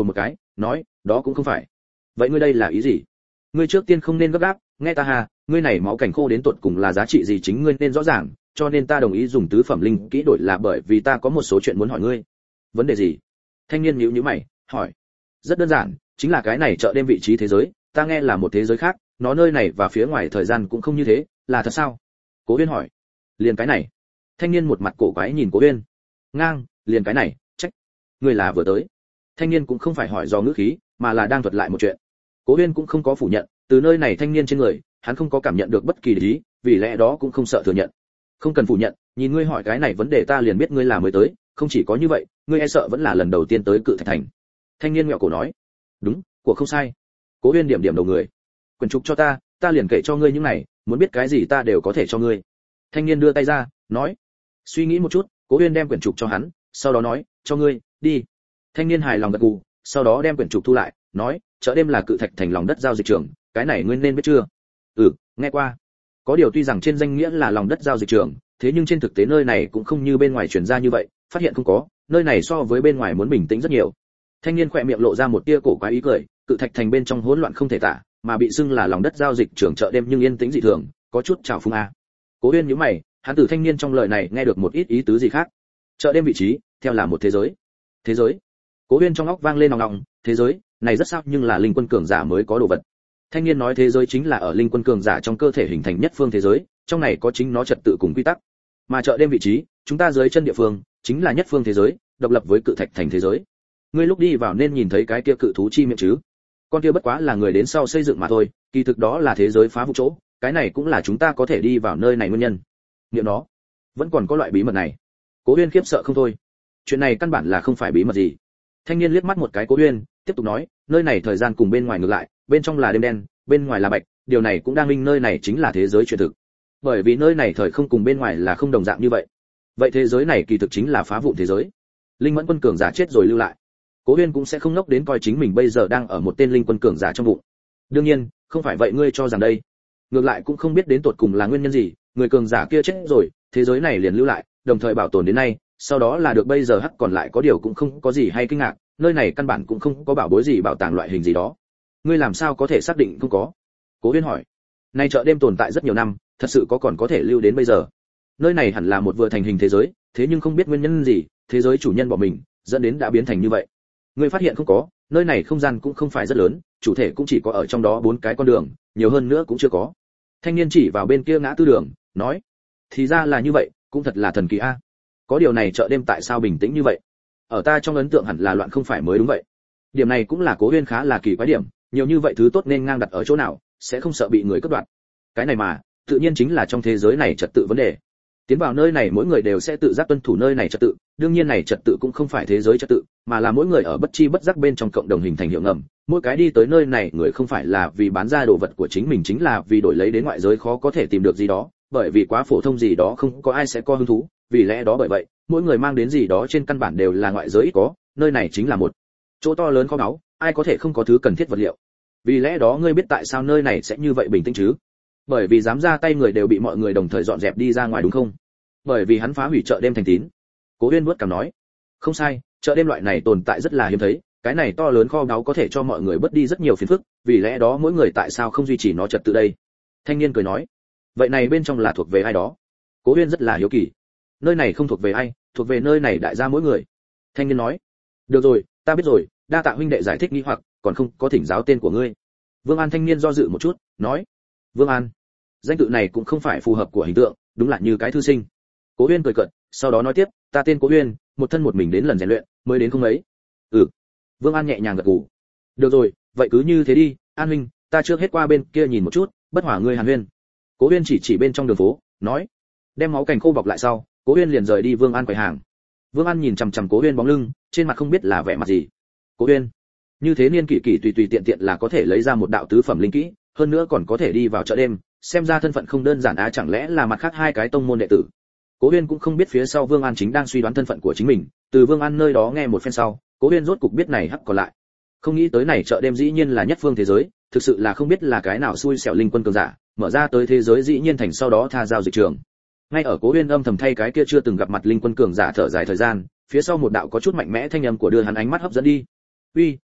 nói, đó cũng không phải. Vậy ngươi đây là ý gì? Ngươi trước tiên không nên gấp gáp, nghe ta hà, ngươi này máu cảnh khô đến tột cùng là giá trị gì chính ngươi nên rõ ràng, cho nên ta đồng ý dùng tứ phẩm linh kỹ đổi là bởi vì ta có một số chuyện muốn hỏi ngươi. Vấn đề gì? Thanh niên nhíu nhíu mày, hỏi. Rất đơn giản, chính là cái này chợ đêm vị trí thế giới, ta nghe là một thế giới khác, nó nơi này và phía ngoài thời gian cũng không như thế, là thật sao? Cố Uyên hỏi. Liền cái này. Thanh niên một mặt cổ quái nhìn Cố Uyên. Ngang, liền cái này, trách. Ngươi là vừa tới. Thanh niên cũng không phải hỏi do ngữ khí, mà là đang thuật lại một chuyện. Cố Uyên cũng không có phủ nhận, từ nơi này thanh niên trên người, hắn không có cảm nhận được bất kỳ ý, vì lẽ đó cũng không sợ thừa nhận. Không cần phủ nhận, nhìn ngươi hỏi cái này vấn đề ta liền biết ngươi là mới tới, không chỉ có như vậy, ngươi e sợ vẫn là lần đầu tiên tới Cự Thạch Thành. Thanh niên ngẹo cổ nói. Đúng, của không sai. Cố Uyên điểm điểm đầu người. Quyển trục cho ta, ta liền kể cho ngươi những này, muốn biết cái gì ta đều có thể cho ngươi. Thanh niên đưa tay ra, nói. Suy nghĩ một chút, Cố Uyên đem quyển trục cho hắn, sau đó nói, cho ngươi, đi. Thanh niên hài lòng gật gù, sau đó đem quyển trục thu lại, nói, chợ đêm là Cự Thạch Thành lòng đất giao dịch trường, cái này ngươi nên biết chưa? Ừ, nghe qua. Có điều tuy rằng trên danh nghĩa là lòng đất giao dịch trường, thế nhưng trên thực tế nơi này cũng không như bên ngoài truyền ra như vậy, phát hiện không có, nơi này so với bên ngoài muốn bình tĩnh rất nhiều. Thanh niên khỏe miệng lộ ra một tia cổ quái ý cười, Cự Thạch Thành bên trong hỗn loạn không thể tả, mà bị xưng là lòng đất giao dịch trường chợ đêm nhưng yên tĩnh dị thường, có chút trào phúng a. Cố Uyên nhíu mày, hắn từ thanh niên trong lời này nghe được một ít ý tứ gì khác. Chợ đêm vị trí, theo là một thế giới. Thế giới? Cố Uyên trong óc vang lên nòng nòng, thế giới, này rất sao nhưng là linh quân cường giả mới có đồ vật. Thanh niên nói thế giới chính là ở linh quân cường giả trong cơ thể hình thành nhất phương thế giới, trong này có chính nó trật tự cùng quy tắc. Mà chợ đêm vị trí, chúng ta dưới chân địa phương, chính là nhất phương thế giới, độc lập với Cự Thạch Thành thế giới. Ngươi lúc đi vào nên nhìn thấy cái kia cự thú chi miệng chứ? Con kia bất quá là người đến sau xây dựng mà thôi, kỳ thực đó là thế giới phá vụ chỗ, cái này cũng là chúng ta có thể đi vào nơi này nguyên nhân. Niệm nó, vẫn còn có loại bí mật này. Cố Uyên khiếp sợ không thôi. Chuyện này căn bản là không phải bí mật gì. Thanh niên liếc mắt một cái Cố Uyên, tiếp tục nói, nơi này thời gian cùng bên ngoài ngược lại, bên trong là đêm đen, bên ngoài là bạch, điều này cũng đang minh nơi này chính là thế giới truyền thực. Bởi vì nơi này thời không cùng bên ngoài là không đồng dạng như vậy. Vậy thế giới này kỳ thực chính là phá vụn thế giới. Linh Mẫn quân cường giả chết rồi lưu lại. Cố Uyên cũng sẽ không ngốc đến coi chính mình bây giờ đang ở một tên linh quân cường giả trong bụng. Đương nhiên, không phải vậy ngươi cho rằng đây. Ngược lại cũng không biết đến tột cùng là nguyên nhân gì, người cường giả kia chết rồi, thế giới này liền lưu lại, đồng thời bảo tồn đến nay, sau đó là được bây giờ hắc còn lại có điều cũng không có gì hay kinh ngạc, nơi này căn bản cũng không có bảo bối gì bảo tàng loại hình gì đó. Ngươi làm sao có thể xác định không có? Cố Uyên hỏi. Nay chợ đêm tồn tại rất nhiều năm, thật sự có còn có thể lưu đến bây giờ. Nơi này hẳn là một vừa thành hình thế giới, thế nhưng không biết nguyên nhân gì, thế giới chủ nhân bỏ mình, dẫn đến đã biến thành như vậy. Ngươi phát hiện không có, nơi này không gian cũng không phải rất lớn, chủ thể cũng chỉ có ở trong đó bốn cái con đường, nhiều hơn nữa cũng chưa có. Thanh niên chỉ vào bên kia ngã tư đường, nói: "Thì ra là như vậy, cũng thật là thần kỳ a. Có điều này chợ đêm tại sao bình tĩnh như vậy? Ở ta trong ấn tượng hẳn là loạn không phải mới đúng vậy." Điểm này cũng là Cố Uyên khá là kỳ quái điểm, nhiều như vậy thứ tốt nên ngang đặt ở chỗ nào, sẽ không sợ bị người cướp đoạt. Cái này mà, tự nhiên chính là trong thế giới này trật tự vấn đề. Tiến vào nơi này mỗi người đều sẽ tự giác tuân thủ nơi này trật tự, đương nhiên này trật tự cũng không phải thế giới trật tự, mà là mỗi người ở bất chi bất giác bên trong cộng đồng hình thành hiệu ngầm, mỗi cái đi tới nơi này người không phải là vì bán ra đồ vật của chính mình, chính là vì đổi lấy đến ngoại giới khó có thể tìm được gì đó, bởi vì quá phổ thông gì đó không có ai sẽ có hứng thú, vì lẽ đó bởi vậy, mỗi người mang đến gì đó trên căn bản đều là ngoại giới ít có, nơi này chính là một chỗ to lớn kho báu, ai có thể không có thứ cần thiết vật liệu. Vì lẽ đó ngươi biết tại sao nơi này sẽ như vậy bình tĩnh chứ? Bởi vì dám ra tay người đều bị mọi người đồng thời dọn dẹp đi ra ngoài đúng không? Bởi vì hắn phá hủy chợ đêm thành tín. Cố Uyên vuốt cằm nói, không sai, chợ đêm loại này tồn tại rất là hiếm thấy, cái này to lớn kho báu có thể cho mọi người bớt đi rất nhiều phiền phức, vì lẽ đó mỗi người tại sao không duy trì nó trật tự đây? Thanh niên cười nói, vậy này bên trong là thuộc về ai đó? Cố Uyên rất là hiếu kỳ. Nơi này không thuộc về ai, thuộc về nơi này đại gia mỗi người. Thanh niên nói, được rồi, ta biết rồi, đa tạ huynh đệ giải thích nghi hoặc, còn không có thỉnh giáo tên của ngươi. Vương An thanh niên do dự một chút, nói, Vương An, danh tự này cũng không phải phù hợp của hình tượng, đúng là như cái thư sinh. Cố Uyên cười cợt, sau đó nói tiếp, ta tên Cố Uyên, một thân một mình đến lần rèn luyện, mới đến không ấy. Ừ. Vương An nhẹ nhàng gật gù. Được rồi, vậy cứ như thế đi, An huynh, ta trước hết qua bên kia nhìn một chút, bất hỏa ngươi Hàn Huyên. Cố Uyên chỉ chỉ bên trong đường phố, nói, đem máu cành khô bọc lại sau, Cố Uyên liền rời đi Vương An quầy hàng. Vương An nhìn chằm chằm Cố Uyên bóng lưng, trên mặt không biết là vẻ mặt gì. Cố Uyên, như thế niên kỷ kỷ tùy tùy tiện tiện là có thể lấy ra một đạo tứ phẩm linh kỹ, hơn nữa còn có thể đi vào chợ đêm, xem ra thân phận không đơn giản á, chẳng lẽ là mặt khác hai cái tông môn đệ tử. Cố Uyên cũng không biết phía sau Vương An chính đang suy đoán thân phận của chính mình, từ Vương An nơi đó nghe một phen sau, Cố Uyên rốt cục biết này hắc còn lại. Không nghĩ tới này chợ đêm dĩ nhiên là nhất phương thế giới, thực sự là không biết là cái nào xui xẻo linh quân cường giả, mở ra tới thế giới dĩ nhiên thành sau đó tha giao dịch trường. Ngay ở Cố Uyên âm thầm thay cái kia chưa từng gặp mặt linh quân cường giả thở dài thời gian, phía sau một đạo có chút mạnh mẽ thanh âm của đưa hắn ánh mắt hấp dẫn đi. "Uy,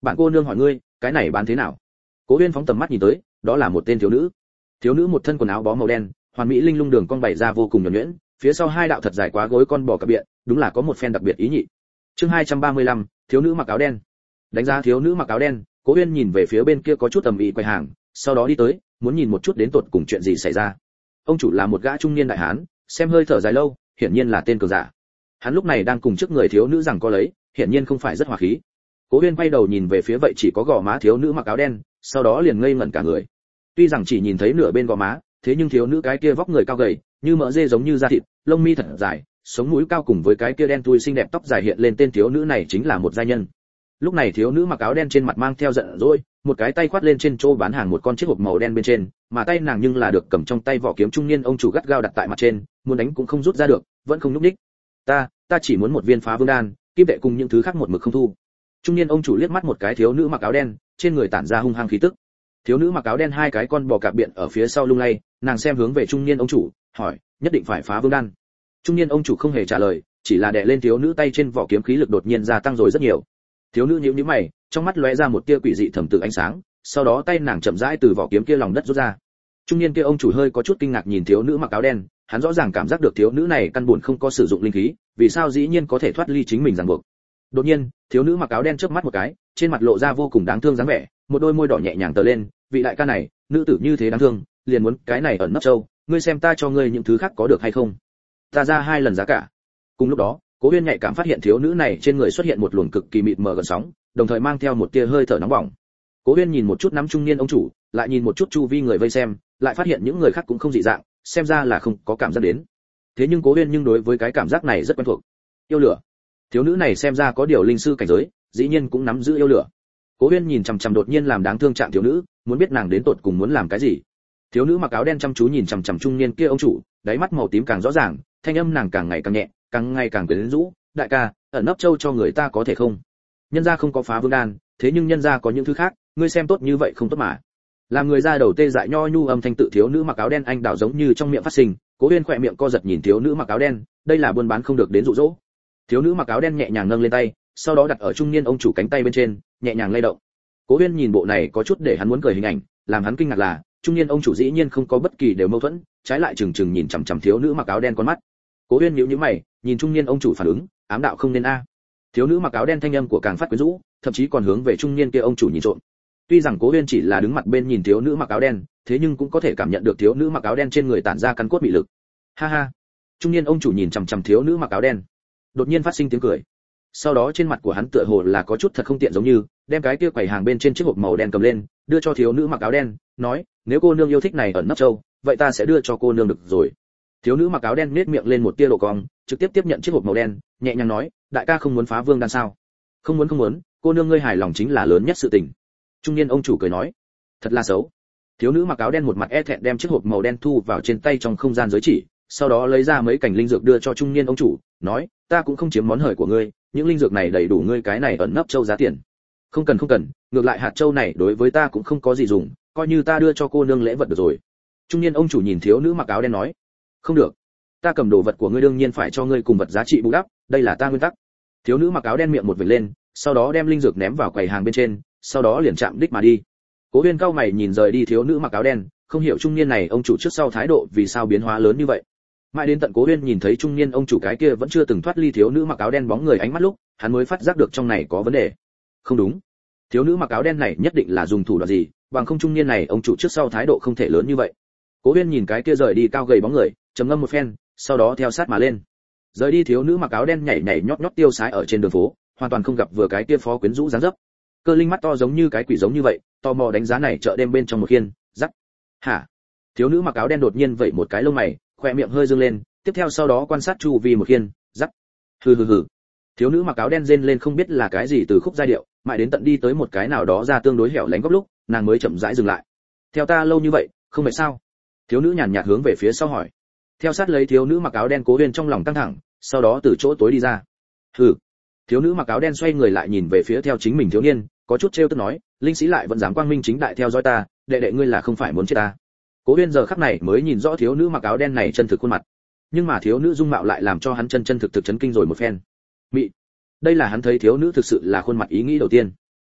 bạn cô nương hỏi ngươi cái này bán thế nào? Cố Uyên phóng tầm mắt nhìn tới, đó là một tên thiếu nữ. Thiếu nữ một thân quần áo bó màu đen, hoàn mỹ linh lung đường cong bày ra vô cùng nhuần nhuyễn, phía sau hai đạo thật dài quá gối con bò cặp biện, đúng là có một phen đặc biệt ý nhị. Chương hai trăm ba mươi lăm, thiếu nữ mặc áo đen. Đánh giá thiếu nữ mặc áo đen, Cố Uyên nhìn về phía bên kia có chút tầm ý quầy hàng, sau đó đi tới, muốn nhìn một chút đến tột cùng chuyện gì xảy ra. Ông chủ là một gã trung niên đại hán, xem hơi thở dài lâu, hiển nhiên là tên cường giả. Hắn lúc này đang cùng trước người thiếu nữ rằng có lấy, hiển nhiên không phải rất hòa khí. Cố Uyên quay đầu nhìn về phía vậy chỉ có gò má thiếu nữ mặc áo đen, sau đó liền ngây ngẩn cả người. Tuy rằng chỉ nhìn thấy nửa bên gò má, thế nhưng thiếu nữ cái kia vóc người cao gầy, như mỡ dê giống như da thịt, lông mi thật dài, sống mũi cao cùng với cái kia đen thui xinh đẹp tóc dài hiện lên tên thiếu nữ này chính là một giai nhân. Lúc này thiếu nữ mặc áo đen trên mặt mang theo giận dỗi, một cái tay khoát lên trên chỗ bán hàng một con chiếc hộp màu đen bên trên, mà tay nàng nhưng là được cầm trong tay vỏ kiếm trung niên ông chủ gắt gao đặt tại mặt trên, muốn đánh cũng không rút ra được, vẫn không nhúc nhích. Ta, ta chỉ muốn một viên phá vương đan, kim tệ cùng những thứ khác một mực không thu. Trung niên ông chủ liếc mắt một cái thiếu nữ mặc áo đen, trên người tản ra hung hăng khí tức. Thiếu nữ mặc áo đen hai cái con bò cạp biện ở phía sau lung lay, nàng xem hướng về trung niên ông chủ, hỏi, nhất định phải phá vương đan. Trung niên ông chủ không hề trả lời, chỉ là đè lên thiếu nữ tay trên vỏ kiếm khí lực đột nhiên gia tăng rồi rất nhiều. Thiếu nữ nhíu nhíu mày, trong mắt lóe ra một tia quỷ dị thầm tự ánh sáng, sau đó tay nàng chậm rãi từ vỏ kiếm kia lòng đất rút ra. Trung niên kia ông chủ hơi có chút kinh ngạc nhìn thiếu nữ mặc áo đen, hắn rõ ràng cảm giác được thiếu nữ này căn buồn không có sử dụng linh khí, vì sao dĩ nhiên có thể thoát ly chính mình ràng buộc. Đột nhiên, thiếu nữ mặc áo đen chớp mắt một cái, trên mặt lộ ra vô cùng đáng thương dáng vẻ, một đôi môi đỏ nhẹ nhàng tờ lên, vị đại ca này, nữ tử như thế đáng thương, liền muốn cái này ẩn nấp châu, ngươi xem ta cho ngươi những thứ khác có được hay không? Ta ra hai lần giá cả. Cùng lúc đó, Cố Uyên nhạy cảm phát hiện thiếu nữ này trên người xuất hiện một luồng cực kỳ mịt mờ gần sóng, đồng thời mang theo một tia hơi thở nóng bỏng. Cố Uyên nhìn một chút nắm trung niên ông chủ, lại nhìn một chút chu vi người vây xem, lại phát hiện những người khác cũng không dị dạng, xem ra là không có cảm giác đến. Thế nhưng Cố Uyên nhưng đối với cái cảm giác này rất quen thuộc. Yêu lửa. Thiếu nữ này xem ra có điều linh sư cảnh giới, dĩ nhiên cũng nắm giữ yêu lửa. Cố Uyên nhìn chằm chằm đột nhiên làm đáng thương trạng thiếu nữ, muốn biết nàng đến tột cùng muốn làm cái gì. Thiếu nữ mặc áo đen chăm chú nhìn chằm chằm trung niên kia ông chủ, đáy mắt màu tím càng rõ ràng, thanh âm nàng càng ngày càng nhẹ, càng ngày càng quyến rũ. Đại ca, ẩn nấp châu cho người ta có thể không? Nhân gia không có phá vương đan, thế nhưng nhân gia có những thứ khác, ngươi xem tốt như vậy không tốt mà. Làm người ra đầu tê dại nho nhu âm thanh tự thiếu nữ mặc áo đen anh đảo giống như trong miệng phát sinh. Cố Uyên khỏe miệng co giật nhìn thiếu nữ mặc áo đen, đây là buôn bán không được đến dụ dỗ. Thiếu nữ mặc áo đen nhẹ nhàng nâng lên tay, sau đó đặt ở trung niên ông chủ cánh tay bên trên, nhẹ nhàng lay động. Cố Uyên nhìn bộ này có chút để hắn muốn cười hình ảnh, làm hắn kinh ngạc là, trung niên ông chủ dĩ nhiên không có bất kỳ đều mâu thuẫn, trái lại chừng chừng nhìn chằm chằm thiếu nữ mặc áo đen con mắt. Cố Uyên nhíu nhíu mày, nhìn trung niên ông chủ phản ứng, ám đạo không nên a. Thiếu nữ mặc áo đen thanh âm của càng phát quyến rũ, thậm chí còn hướng về trung niên kia ông chủ nhìn trộm. Tuy rằng Cố Uyên chỉ là đứng mặt bên nhìn thiếu nữ mặc áo đen, thế nhưng cũng có thể cảm nhận được thiếu nữ mặc áo đen trên người tản ra căn cốt bị lực. Ha ha. Trung niên ông chủ nhìn chằm chằm thiếu nữ mặc áo đen, đột nhiên phát sinh tiếng cười. Sau đó trên mặt của hắn tựa hồ là có chút thật không tiện giống như, đem cái kia quầy hàng bên trên chiếc hộp màu đen cầm lên, đưa cho thiếu nữ mặc áo đen, nói, nếu cô nương yêu thích này ẩn nấp châu, vậy ta sẽ đưa cho cô nương được rồi. Thiếu nữ mặc áo đen nết miệng lên một tia độ cong, trực tiếp tiếp nhận chiếc hộp màu đen, nhẹ nhàng nói, đại ca không muốn phá vương đan sao? Không muốn không muốn, cô nương ngươi hài lòng chính là lớn nhất sự tình. Trung niên ông chủ cười nói, thật là xấu. Thiếu nữ mặc áo đen một mặt e thẹn đem chiếc hộp màu đen thu vào trên tay trong không gian giới chỉ, sau đó lấy ra mấy cành linh dược đưa cho trung niên ông chủ, nói, ta cũng không chiếm món hời của ngươi, những linh dược này đầy đủ ngươi cái này ẩn nấp châu giá tiền. Không cần không cần, ngược lại hạt châu này đối với ta cũng không có gì dùng, coi như ta đưa cho cô nương lễ vật được rồi. Trung niên ông chủ nhìn thiếu nữ mặc áo đen nói, không được, ta cầm đồ vật của ngươi đương nhiên phải cho ngươi cùng vật giá trị bù đắp, đây là ta nguyên tắc. Thiếu nữ mặc áo đen miệng một vểnh lên, sau đó đem linh dược ném vào quầy hàng bên trên, sau đó liền chạm đích mà đi. Cố Uyên cao mày nhìn rời đi thiếu nữ mặc áo đen, không hiểu trung niên này ông chủ trước sau thái độ vì sao biến hóa lớn như vậy. Mãi đến tận Cố Uyên nhìn thấy trung niên ông chủ cái kia vẫn chưa từng thoát ly thiếu nữ mặc áo đen bóng người ánh mắt lúc, hắn mới phát giác được trong này có vấn đề. Không đúng, thiếu nữ mặc áo đen này nhất định là dùng thủ đoạn gì, bằng không trung niên này ông chủ trước sau thái độ không thể lớn như vậy. Cố Uyên nhìn cái kia rời đi cao gầy bóng người, trầm ngâm một phen, sau đó theo sát mà lên. Rời đi thiếu nữ mặc áo đen nhảy nhảy nhót nhót tiêu sái ở trên đường phố, hoàn toàn không gặp vừa cái kia phó quyến rũ dáng dấp. Cơ linh mắt to giống như cái quỷ giống như vậy, tò mò đánh giá này chợ đêm bên trong một khiên, rắc. Hả? Thiếu nữ mặc áo đen đột nhiên vẩy một cái lông mày, khóe miệng hơi dương lên, tiếp theo sau đó quan sát chu vi một khiên, rắc. Hừ hừ hừ. Thiếu nữ mặc áo đen rên lên không biết là cái gì từ khúc giai điệu, mãi đến tận đi tới một cái nào đó ra tương đối hẻo lánh góc lúc, nàng mới chậm rãi dừng lại. Theo ta lâu như vậy, không phải sao? Thiếu nữ nhàn nhạt hướng về phía sau hỏi. Theo sát lấy thiếu nữ mặc áo đen Cố Uyên trong lòng căng thẳng, sau đó từ chỗ tối đi ra. Hừ. Thiếu nữ mặc áo đen xoay người lại nhìn về phía theo chính mình thiếu niên, có chút trêu tức nói, linh sĩ lại vẫn dám quang minh chính đại theo dõi ta, đệ đệ ngươi là không phải muốn chết ta. Cố Uyên giờ khắc này mới nhìn rõ thiếu nữ mặc áo đen này chân thực khuôn mặt, nhưng mà thiếu nữ dung mạo lại làm cho hắn chân chân thực thực chấn kinh rồi một phen. Mị, đây là hắn thấy thiếu nữ thực sự là khuôn mặt ý nghĩ đầu tiên.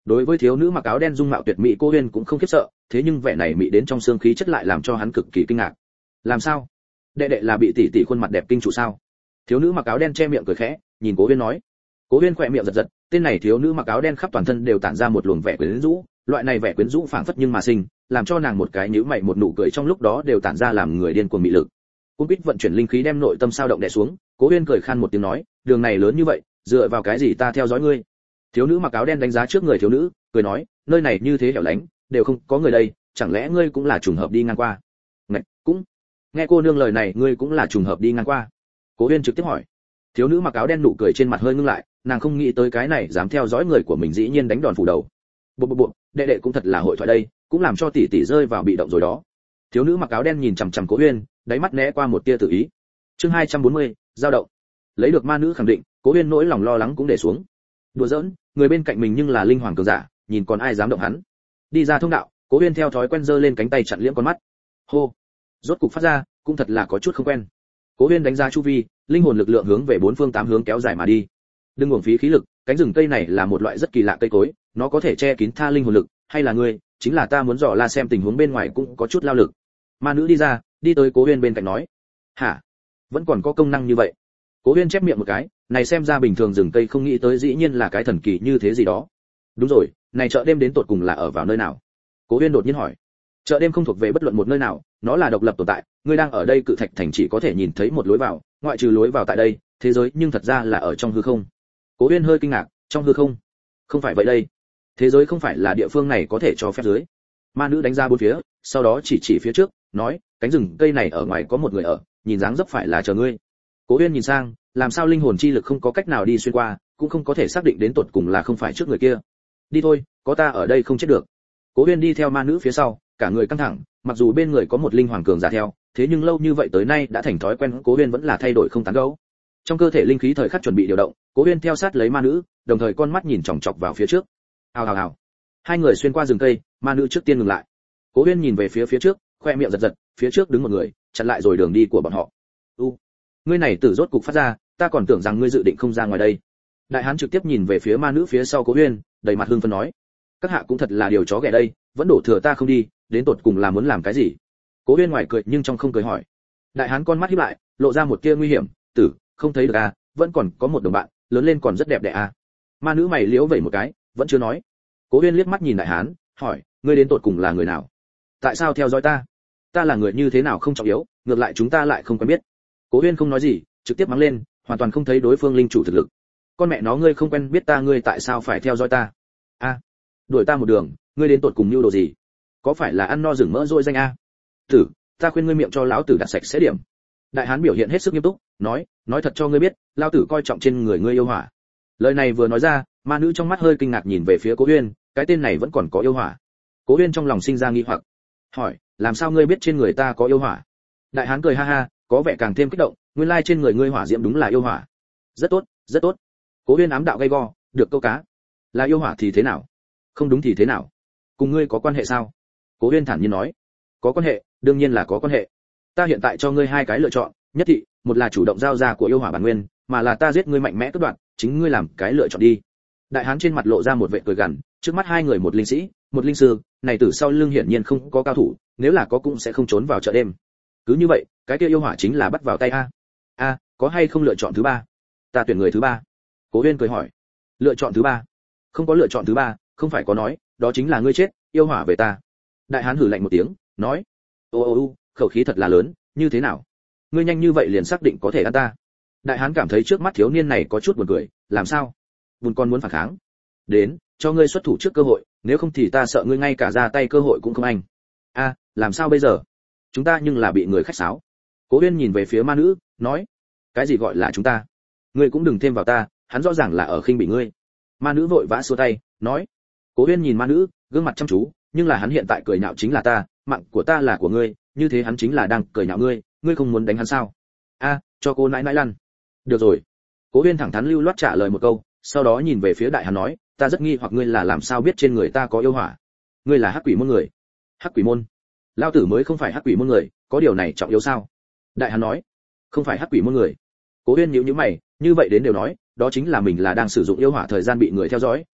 Đối với thiếu nữ mặc áo đen dung mạo tuyệt mỹ, Cố Huyên cũng không khiếp sợ, thế nhưng vẻ này mỹ đến trong xương khí chất lại làm cho hắn cực kỳ kinh ngạc. Làm sao? Đệ đệ là bị tỷ tỷ khuôn mặt đẹp kinh trụ sao? Thiếu nữ mặc áo đen che miệng cười khẽ, nhìn Cố Huyên nói. Cố Huyên khỏe miệng giật giật, tên này thiếu nữ mặc áo đen khắp toàn thân đều tản ra một luồng vẻ quyến rũ, loại này vẻ quyến rũ phảng phất nhưng mà sinh, làm cho nàng một cái nhíu mày một nụ cười trong lúc đó đều tản ra làm người điên cuồng mị lực. Cung Bích vận chuyển linh khí đem nội tâm sao động đè xuống, Cố Huyên cười khan một tiếng nói, đường này lớn như vậy, dựa vào cái gì ta theo dõi ngươi? Thiếu nữ mặc áo đen đánh giá trước người thiếu nữ, cười nói, nơi này như thế hẻo lánh, đều không có người đây, chẳng lẽ ngươi cũng là trùng hợp đi ngang qua? Ngạch, cũng. Nghe cô nương lời này, ngươi cũng là trùng hợp đi ngang qua? Cố Huyên trực tiếp hỏi. Thiếu nữ mặc áo đen nụ cười trên mặt hơi ngưng lại, nàng không nghĩ tới cái này dám theo dõi người của mình dĩ nhiên đánh đòn phủ đầu. Bộ bộ bộ, đệ đệ cũng thật là hội thoại đây, cũng làm cho tỷ tỷ rơi vào bị động rồi đó. Thiếu nữ mặc áo đen nhìn chằm chằm Cố Huyên, đáy mắt né qua một tia tự ý. Chương hai trăm bốn mươi, giao động. Lấy được ma nữ khẳng định, Cố Huyên nỗi lòng lo lắng cũng để xuống. Đùa giỡn, người bên cạnh mình nhưng là linh hoàng cường giả, nhìn còn ai dám động hắn. Đi ra thông đạo, Cố Huyên theo thói quen giơ lên cánh tay chặn liễm con mắt. Hô, rốt cục phát ra, cũng thật là có chút không quen. Cố Huyên đánh ra chu vi, linh hồn lực lượng hướng về bốn phương tám hướng kéo dài mà đi. Đừng uổng phí khí lực, cánh rừng cây này là một loại rất kỳ lạ cây cối, nó có thể che kín tha linh hồn lực, hay là ngươi, chính là ta muốn dò la xem tình huống bên ngoài cũng có chút lao lực. Ma nữ đi ra, đi tới Cố Huyên bên cạnh nói. Hả? Vẫn còn có công năng như vậy? Cố Huyên chép miệng một cái, này xem ra bình thường rừng cây không nghĩ tới dĩ nhiên là cái thần kỳ như thế gì đó. Đúng rồi, này chợ đêm đến tột cùng là ở vào nơi nào? Cố Huyên đột nhiên hỏi. Chợ đêm không thuộc về bất luận một nơi nào, nó là độc lập tồn tại, ngươi đang ở đây cự thạch thành chỉ có thể nhìn thấy một lối vào, ngoại trừ lối vào tại đây, thế giới nhưng thật ra là ở trong hư không. Cố Huyên hơi kinh ngạc, trong hư không? Không phải vậy đây. Thế giới không phải là địa phương này có thể cho phép dưới. Ma nữ đánh ra bốn phía, sau đó chỉ chỉ phía trước, nói, cánh rừng cây này ở ngoài có một người ở, nhìn dáng dấp phải là chờ ngươi. Cố Huyên nhìn sang, làm sao linh hồn chi lực không có cách nào đi xuyên qua, cũng không có thể xác định đến tột cùng là không phải trước người kia. Đi thôi, có ta ở đây không chết được. Cố Huyên đi theo ma nữ phía sau, cả người căng thẳng, mặc dù bên người có một linh hoàng cường giả theo, thế nhưng lâu như vậy tới nay đã thành thói quen, Cố Huyên vẫn là thay đổi không tán gẫu. Trong cơ thể linh khí thời khắc chuẩn bị điều động, Cố Huyên theo sát lấy ma nữ, đồng thời con mắt nhìn chòng chọc vào phía trước. Hào hào hào. Hai người xuyên qua rừng cây, ma nữ trước tiên ngừng lại. Cố Huyên nhìn về phía phía trước, khoe miệng giật giật, phía trước đứng một người, chặn lại rồi đường đi của bọn họ. U, ngươi này tử rốt cục phát ra, ta còn tưởng rằng ngươi dự định không ra ngoài đây. Đại hán trực tiếp nhìn về phía ma nữ phía sau Cố Huyên, đầy mặt hưng phấn nói, các hạ cũng thật là điều chó ghẻ đây, vẫn đổ thừa ta không đi, đến tột cùng là muốn làm cái gì? Cố Huyên ngoài cười nhưng trong không cười hỏi. Đại hán con mắt híp lại, lộ ra một tia nguy hiểm, tử, không thấy được à, vẫn còn có một đồng bạn, lớn lên còn rất đẹp đẽ à. Ma nữ mày liễu vẩy một cái, vẫn chưa nói. Cố Huyên liếc mắt nhìn đại hán, hỏi, ngươi đến tột cùng là người nào? Tại sao theo dõi ta? Ta là người như thế nào không trọng yếu, ngược lại chúng ta lại không quen biết. Cố Huyên không nói gì, trực tiếp mắng lên, hoàn toàn không thấy đối phương linh chủ thực lực. Con mẹ nó, ngươi không quen biết ta, ngươi tại sao phải theo dõi ta? A, à, đuổi ta một đường, ngươi đến tột cùng mưu đồ gì? Có phải là ăn no rừng mỡ dỗi danh a? Tử, ta khuyên ngươi miệng cho lão tử đặt sạch sẽ điểm. Đại hán biểu hiện hết sức nghiêm túc, nói, nói thật cho ngươi biết, lão tử coi trọng trên người ngươi yêu hỏa. Lời này vừa nói ra, ma nữ trong mắt hơi kinh ngạc nhìn về phía Cố Huyên, cái tên này vẫn còn có yêu hỏa. Cố Huyên trong lòng sinh ra nghi hoặc, hỏi, làm sao ngươi biết trên người ta có yêu hỏa? Đại hán cười ha ha, có vẻ càng thêm kích động, nguyên lai trên người ngươi hỏa diễm đúng là yêu hỏa. Rất tốt, rất tốt. Cố Huyên ám đạo gay go, được câu cá. Là yêu hỏa thì thế nào? Không đúng thì thế nào? Cùng ngươi có quan hệ sao? Cố Huyên thản nhiên nói, có quan hệ, đương nhiên là có quan hệ. Ta hiện tại cho ngươi hai cái lựa chọn, nhất thị, một là chủ động giao ra của yêu hỏa bản nguyên, mà là ta giết ngươi mạnh mẽ cướp đoạt, chính ngươi làm cái lựa chọn đi. Đại hán trên mặt lộ ra một vẻ cười gằn, trước mắt hai người một linh sĩ, một linh sư, này từ sau lưng hiển nhiên không có cao thủ, nếu là có cũng sẽ không trốn vào chợ đêm. Cứ như vậy, cái kia yêu hỏa chính là bắt vào tay a. A, có hay không lựa chọn thứ ba? Ta tuyển người thứ ba. Cố Huyên cười hỏi. Lựa chọn thứ ba? Không có lựa chọn thứ ba, không phải có nói, đó chính là ngươi chết, yêu hỏa về ta. Đại hán hừ lạnh một tiếng, nói, ô ô ô, khẩu khí thật là lớn, như thế nào? Ngươi nhanh như vậy liền xác định có thể ăn ta? Đại hán cảm thấy trước mắt thiếu niên này có chút buồn cười, làm sao? Buồn con muốn phản kháng. Đến, cho ngươi xuất thủ trước cơ hội, nếu không thì ta sợ ngươi ngay cả ra tay cơ hội cũng không anh. A, làm sao bây giờ? Chúng ta nhưng là bị người khách sáo. Cố Huyên nhìn về phía ma nữ, nói, cái gì gọi là chúng ta? Ngươi cũng đừng thêm vào ta, hắn rõ ràng là ở khinh bỉ ngươi. Ma nữ vội vã xua tay, nói. Cố Huyên nhìn ma nữ, gương mặt chăm chú, nhưng là hắn hiện tại cười nhạo chính là ta, mạng của ta là của ngươi, như thế hắn chính là đang cười nhạo ngươi, ngươi không muốn đánh hắn sao? A, cho cô nãi nãi lăn. Được rồi. Cố Huyên thẳng thắn lưu loát trả lời một câu, sau đó nhìn về phía đại hán nói, ta rất nghi hoặc ngươi là làm sao biết trên người ta có yêu hỏa? Ngươi là hắc quỷ môn người? Hắc quỷ môn? Lão tử mới không phải hắc quỷ môn người, có điều này trọng yếu sao? Đại hán nói, không phải hắc quỷ môn người. Cố Huyên nhíu nhíu mày, như vậy đến đều nói, đó chính là mình là đang sử dụng yêu hỏa thời gian bị người theo dõi,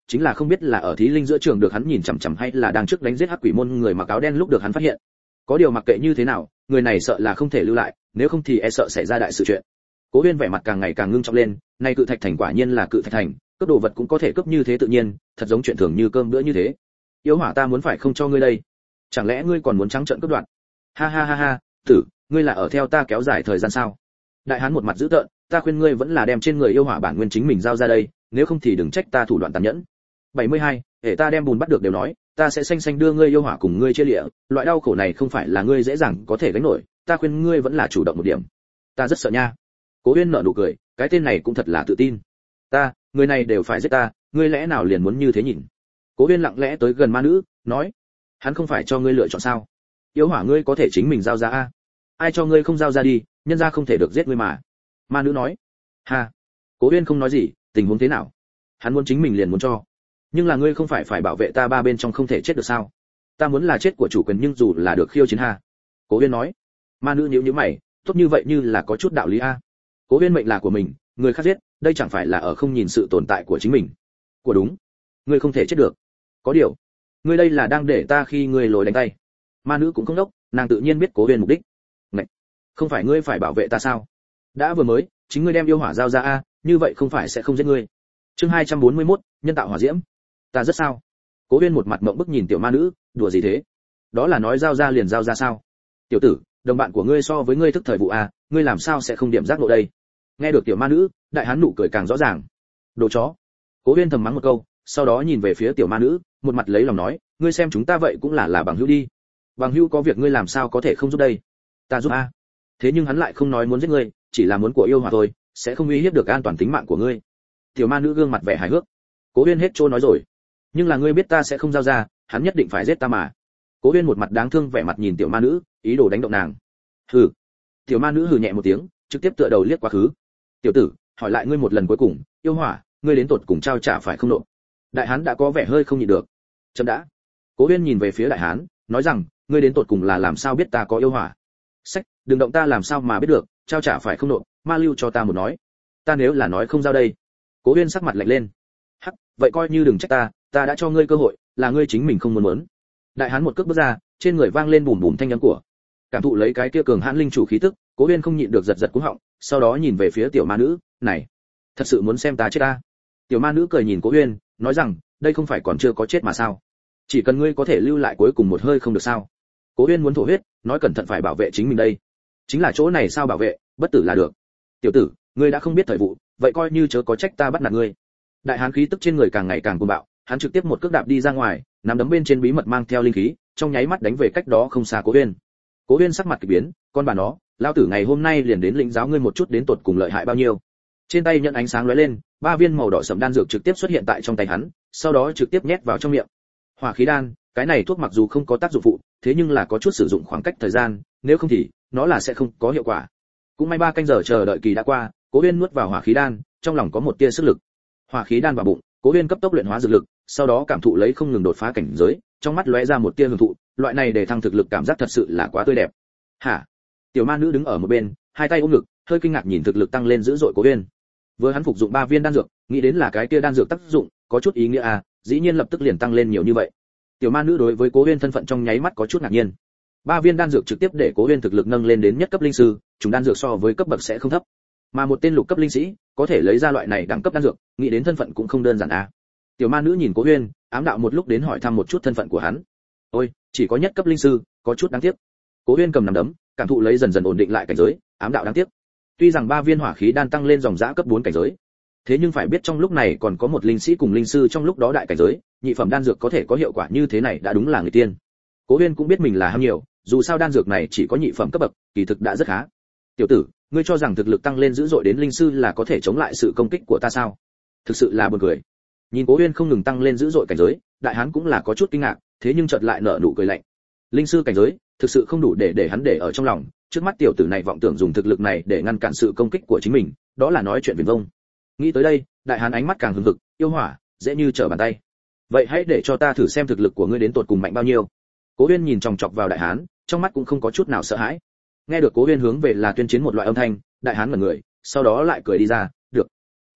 chính là không biết là ở thí linh giữa trường được hắn nhìn chằm chằm hay là đang trước đánh giết hắc quỷ môn người mặc áo đen lúc được hắn phát hiện. Có điều mặc kệ như thế nào, người này sợ là không thể lưu lại, nếu không thì e sợ xảy ra đại sự chuyện. Cố Uyên vẻ mặt càng ngày càng ngưng trọng lên, nay cự thạch thành quả nhiên là cự thạch thành, cướp đồ vật cũng có thể cướp như thế tự nhiên, thật giống chuyện thường như cơm bữa như thế. Yêu hỏa ta muốn phải không cho ngươi đây, chẳng lẽ ngươi còn muốn trắng trợn cướp đoạt? Ha ha ha ha, tử, ngươi là ở theo ta kéo dài thời gian sao? Đại hán một mặt dữ tợn, ta khuyên ngươi vẫn là đem trên người yêu hỏa bản nguyên chính mình giao ra đây, nếu không thì đừng trách ta thủ đoạn tàn nhẫn. bảy mươi hai, để ta đem bùn bắt được đều nói, ta sẽ xanh xanh đưa ngươi yêu hỏa cùng ngươi chia lịa, loại đau khổ này không phải là ngươi dễ dàng có thể gánh nổi, ta khuyên ngươi vẫn là chủ động một điểm. Ta rất sợ nha. Cố Uyên nở nụ cười, cái tên này cũng thật là tự tin. Ta, người này đều phải giết ta, ngươi lẽ nào liền muốn như thế nhìn? Cố Uyên lặng lẽ tới gần ma nữ, nói, hắn không phải cho ngươi lựa chọn sao? Yêu hỏa ngươi có thể chính mình giao ra a. Ai cho ngươi không giao ra đi, nhân gia không thể được giết ngươi mà. Ma nữ nói. Ha. Cố Uyên không nói gì, tình huống thế nào? Hắn muốn chính mình liền muốn cho. Nhưng là ngươi không phải phải bảo vệ ta ba bên trong không thể chết được sao? Ta muốn là chết của chủ quyền nhưng dù là được khiêu chiến ha. Cố Uyên nói. Ma nữ nhíu nhíu mày, tốt như vậy như là có chút đạo lý a. Cố Uyên mệnh là của mình, người khác giết, đây chẳng phải là ở không nhìn sự tồn tại của chính mình. Của đúng. Ngươi không thể chết được. Có điều, ngươi đây là đang để ta khi ngươi lồi đánh tay. Ma nữ cũng không đốc, nàng tự nhiên biết Cố Uyên mục đích. Ngậy, không phải ngươi phải bảo vệ ta sao? Đã vừa mới, chính ngươi đem yêu hỏa giao ra a, như vậy không phải sẽ không giết ngươi. Chương hai trăm bốn mươi mốt, nhân tạo hỏa diễm. Ta rất sao? Cố Uyên một mặt ngậm bức nhìn tiểu ma nữ, đùa gì thế? Đó là nói giao ra liền giao ra sao? Tiểu tử, đồng bạn của ngươi so với ngươi thức thời vụ a, ngươi làm sao sẽ không điểm giác ngộ đây? Nghe được tiểu ma nữ, đại hán nụ cười càng rõ ràng. Đồ chó. Cố Uyên thầm mắng một câu, sau đó nhìn về phía tiểu ma nữ, một mặt lấy lòng nói, ngươi xem chúng ta vậy cũng là là bằng hữu đi. Bằng hữu có việc ngươi làm sao có thể không giúp đây? Ta giúp a. Thế nhưng hắn lại không nói muốn giết ngươi, chỉ là muốn của yêu hỏa thôi, sẽ không uy hiếp được an toàn tính mạng của ngươi. Tiểu ma nữ gương mặt vẻ hài hước. Cố Uyên hết trôi nói rồi, nhưng là ngươi biết ta sẽ không giao ra, hắn nhất định phải giết ta mà. Cố Uyên một mặt đáng thương vẻ mặt nhìn tiểu ma nữ, ý đồ đánh động nàng. Hừ. Tiểu ma nữ hừ nhẹ một tiếng, trực tiếp tựa đầu liếc quá khứ. Tiểu tử, hỏi lại ngươi một lần cuối cùng, yêu hỏa, ngươi đến tột cùng trao trả phải không nộp? Đại hán đã có vẻ hơi không nhịn được. Chậm đã. Cố Uyên nhìn về phía đại hán, nói rằng, ngươi đến tột cùng là làm sao biết ta có yêu hỏa? Sách, đừng động ta làm sao mà biết được, trao trả phải không nộp, ma lưu cho ta một nói. Ta nếu là nói không giao đây. Cố Uyên sắc mặt lạnh lên. Hắc, vậy coi như đừng trách ta, ta đã cho ngươi cơ hội, là ngươi chính mình không muốn muốn. Đại hán một cước bước ra, trên người vang lên bùm bùm thanh âm của. Cảm thụ lấy cái kia cường hãn linh chủ khí tức, Cố Uyên không nhịn được giật giật cú họng, sau đó nhìn về phía tiểu ma nữ, này, thật sự muốn xem ta chết ta? Tiểu ma nữ cười nhìn Cố Uyên, nói rằng, đây không phải còn chưa có chết mà sao? Chỉ cần ngươi có thể lưu lại cuối cùng một hơi không được sao? Cố Uyên muốn thổ huyết, nói cẩn thận phải bảo vệ chính mình đây. Chính là chỗ này sao bảo vệ, bất tử là được. Tiểu tử, ngươi đã không biết thời vụ, vậy coi như chớ có trách ta bắt nạt ngươi. Đại hán khí tức trên người càng ngày càng cuồng bạo, hắn trực tiếp một cước đạp đi ra ngoài, nắm đấm bên trên bí mật mang theo linh khí, trong nháy mắt đánh về cách đó không xa Cố Uyên. Cố Uyên sắc mặt kỳ biến, con bà nó, lão tử ngày hôm nay liền đến lĩnh giáo ngươi một chút đến tột cùng lợi hại bao nhiêu. Trên tay nhận ánh sáng lóe lên, ba viên màu đỏ sẫm đan dược trực tiếp xuất hiện tại trong tay hắn, sau đó trực tiếp nhét vào trong miệng. Hỏa khí đan, cái này thuốc mặc dù không có tác dụng phụ, thế nhưng là có chút sử dụng khoảng cách thời gian, nếu không thì nó là sẽ không có hiệu quả. Cũng may ba canh giờ chờ đợi kỳ đã qua, Cố Uyên nuốt vào hỏa khí đan, trong lòng có một tia sức lực. Hỏa khí đan vào bụng, Cố Uyên cấp tốc luyện hóa dược lực, sau đó cảm thụ lấy không ngừng đột phá cảnh giới, trong mắt lóe ra một tia hưởng thụ, loại này để thăng thực lực cảm giác thật sự là quá tươi đẹp. Hả? Tiểu ma nữ đứng ở một bên, hai tay ôm ngực, hơi kinh ngạc nhìn thực lực tăng lên dữ dội Cố Uyên. Vừa hắn phục dụng ba viên đan dược, nghĩ đến là cái kia đan dược tác dụng, có chút ý nghĩa à, dĩ nhiên lập tức liền tăng lên nhiều như vậy. Tiểu ma nữ đối với Cố Uyên thân phận trong nháy mắt có chút ngạc nhiên. Ba viên đan dược trực tiếp để Cố Uyên thực lực nâng lên đến nhất cấp linh sư, chúng đan dược so với cấp bậc sẽ không thấp. Mà một tên lục cấp linh sĩ, có thể lấy ra loại này đẳng cấp đan dược, nghĩ đến thân phận cũng không đơn giản à. Tiểu ma nữ nhìn Cố Uyên, ám đạo một lúc đến hỏi thăm một chút thân phận của hắn. Ôi, chỉ có nhất cấp linh sư, có chút đáng tiếc. Cố Uyên cầm nắm đấm, cảm thụ lấy dần dần ổn định lại cảnh giới, ám đạo đáng tiếc. Tuy rằng ba viên hỏa khí đan tăng lên dòng dã cấp bốn cảnh giới, thế nhưng phải biết trong lúc này còn có một linh sĩ cùng linh sư trong lúc đó đại cảnh giới, nhị phẩm đan dược có thể có hiệu quả như thế này đã đúng là người tiên. Cố Uyên cũng biết mình là ham nhiều, dù sao đan dược này chỉ có nhị phẩm cấp bậc, kỳ thực đã rất khá. Tiểu tử, ngươi cho rằng thực lực tăng lên dữ dội đến linh sư là có thể chống lại sự công kích của ta sao? Thực sự là buồn cười. Nhìn Cố Uyên không ngừng tăng lên dữ dội cảnh giới, đại hán cũng là có chút kinh ngạc, thế nhưng chợt lại nở nụ cười lạnh. Linh sư cảnh giới, thực sự không đủ để để hắn để ở trong lòng, trước mắt tiểu tử này vọng tưởng dùng thực lực này để ngăn cản sự công kích của chính mình, đó là nói chuyện viển vông. Nghĩ tới đây, đại hán ánh mắt càng hừng hực, yêu hỏa, dễ như trở bàn tay. Vậy hãy để cho ta thử xem thực lực của ngươi đến tột cùng mạnh bao nhiêu. Cố Uyên nhìn chòng chọc vào đại hán, trong mắt cũng không có chút nào sợ hãi. Nghe được Cố Uyên hướng về là tuyên chiến một loại âm thanh, đại hán ngẩn người, sau đó lại cười đi ra, được. Tiểu tử,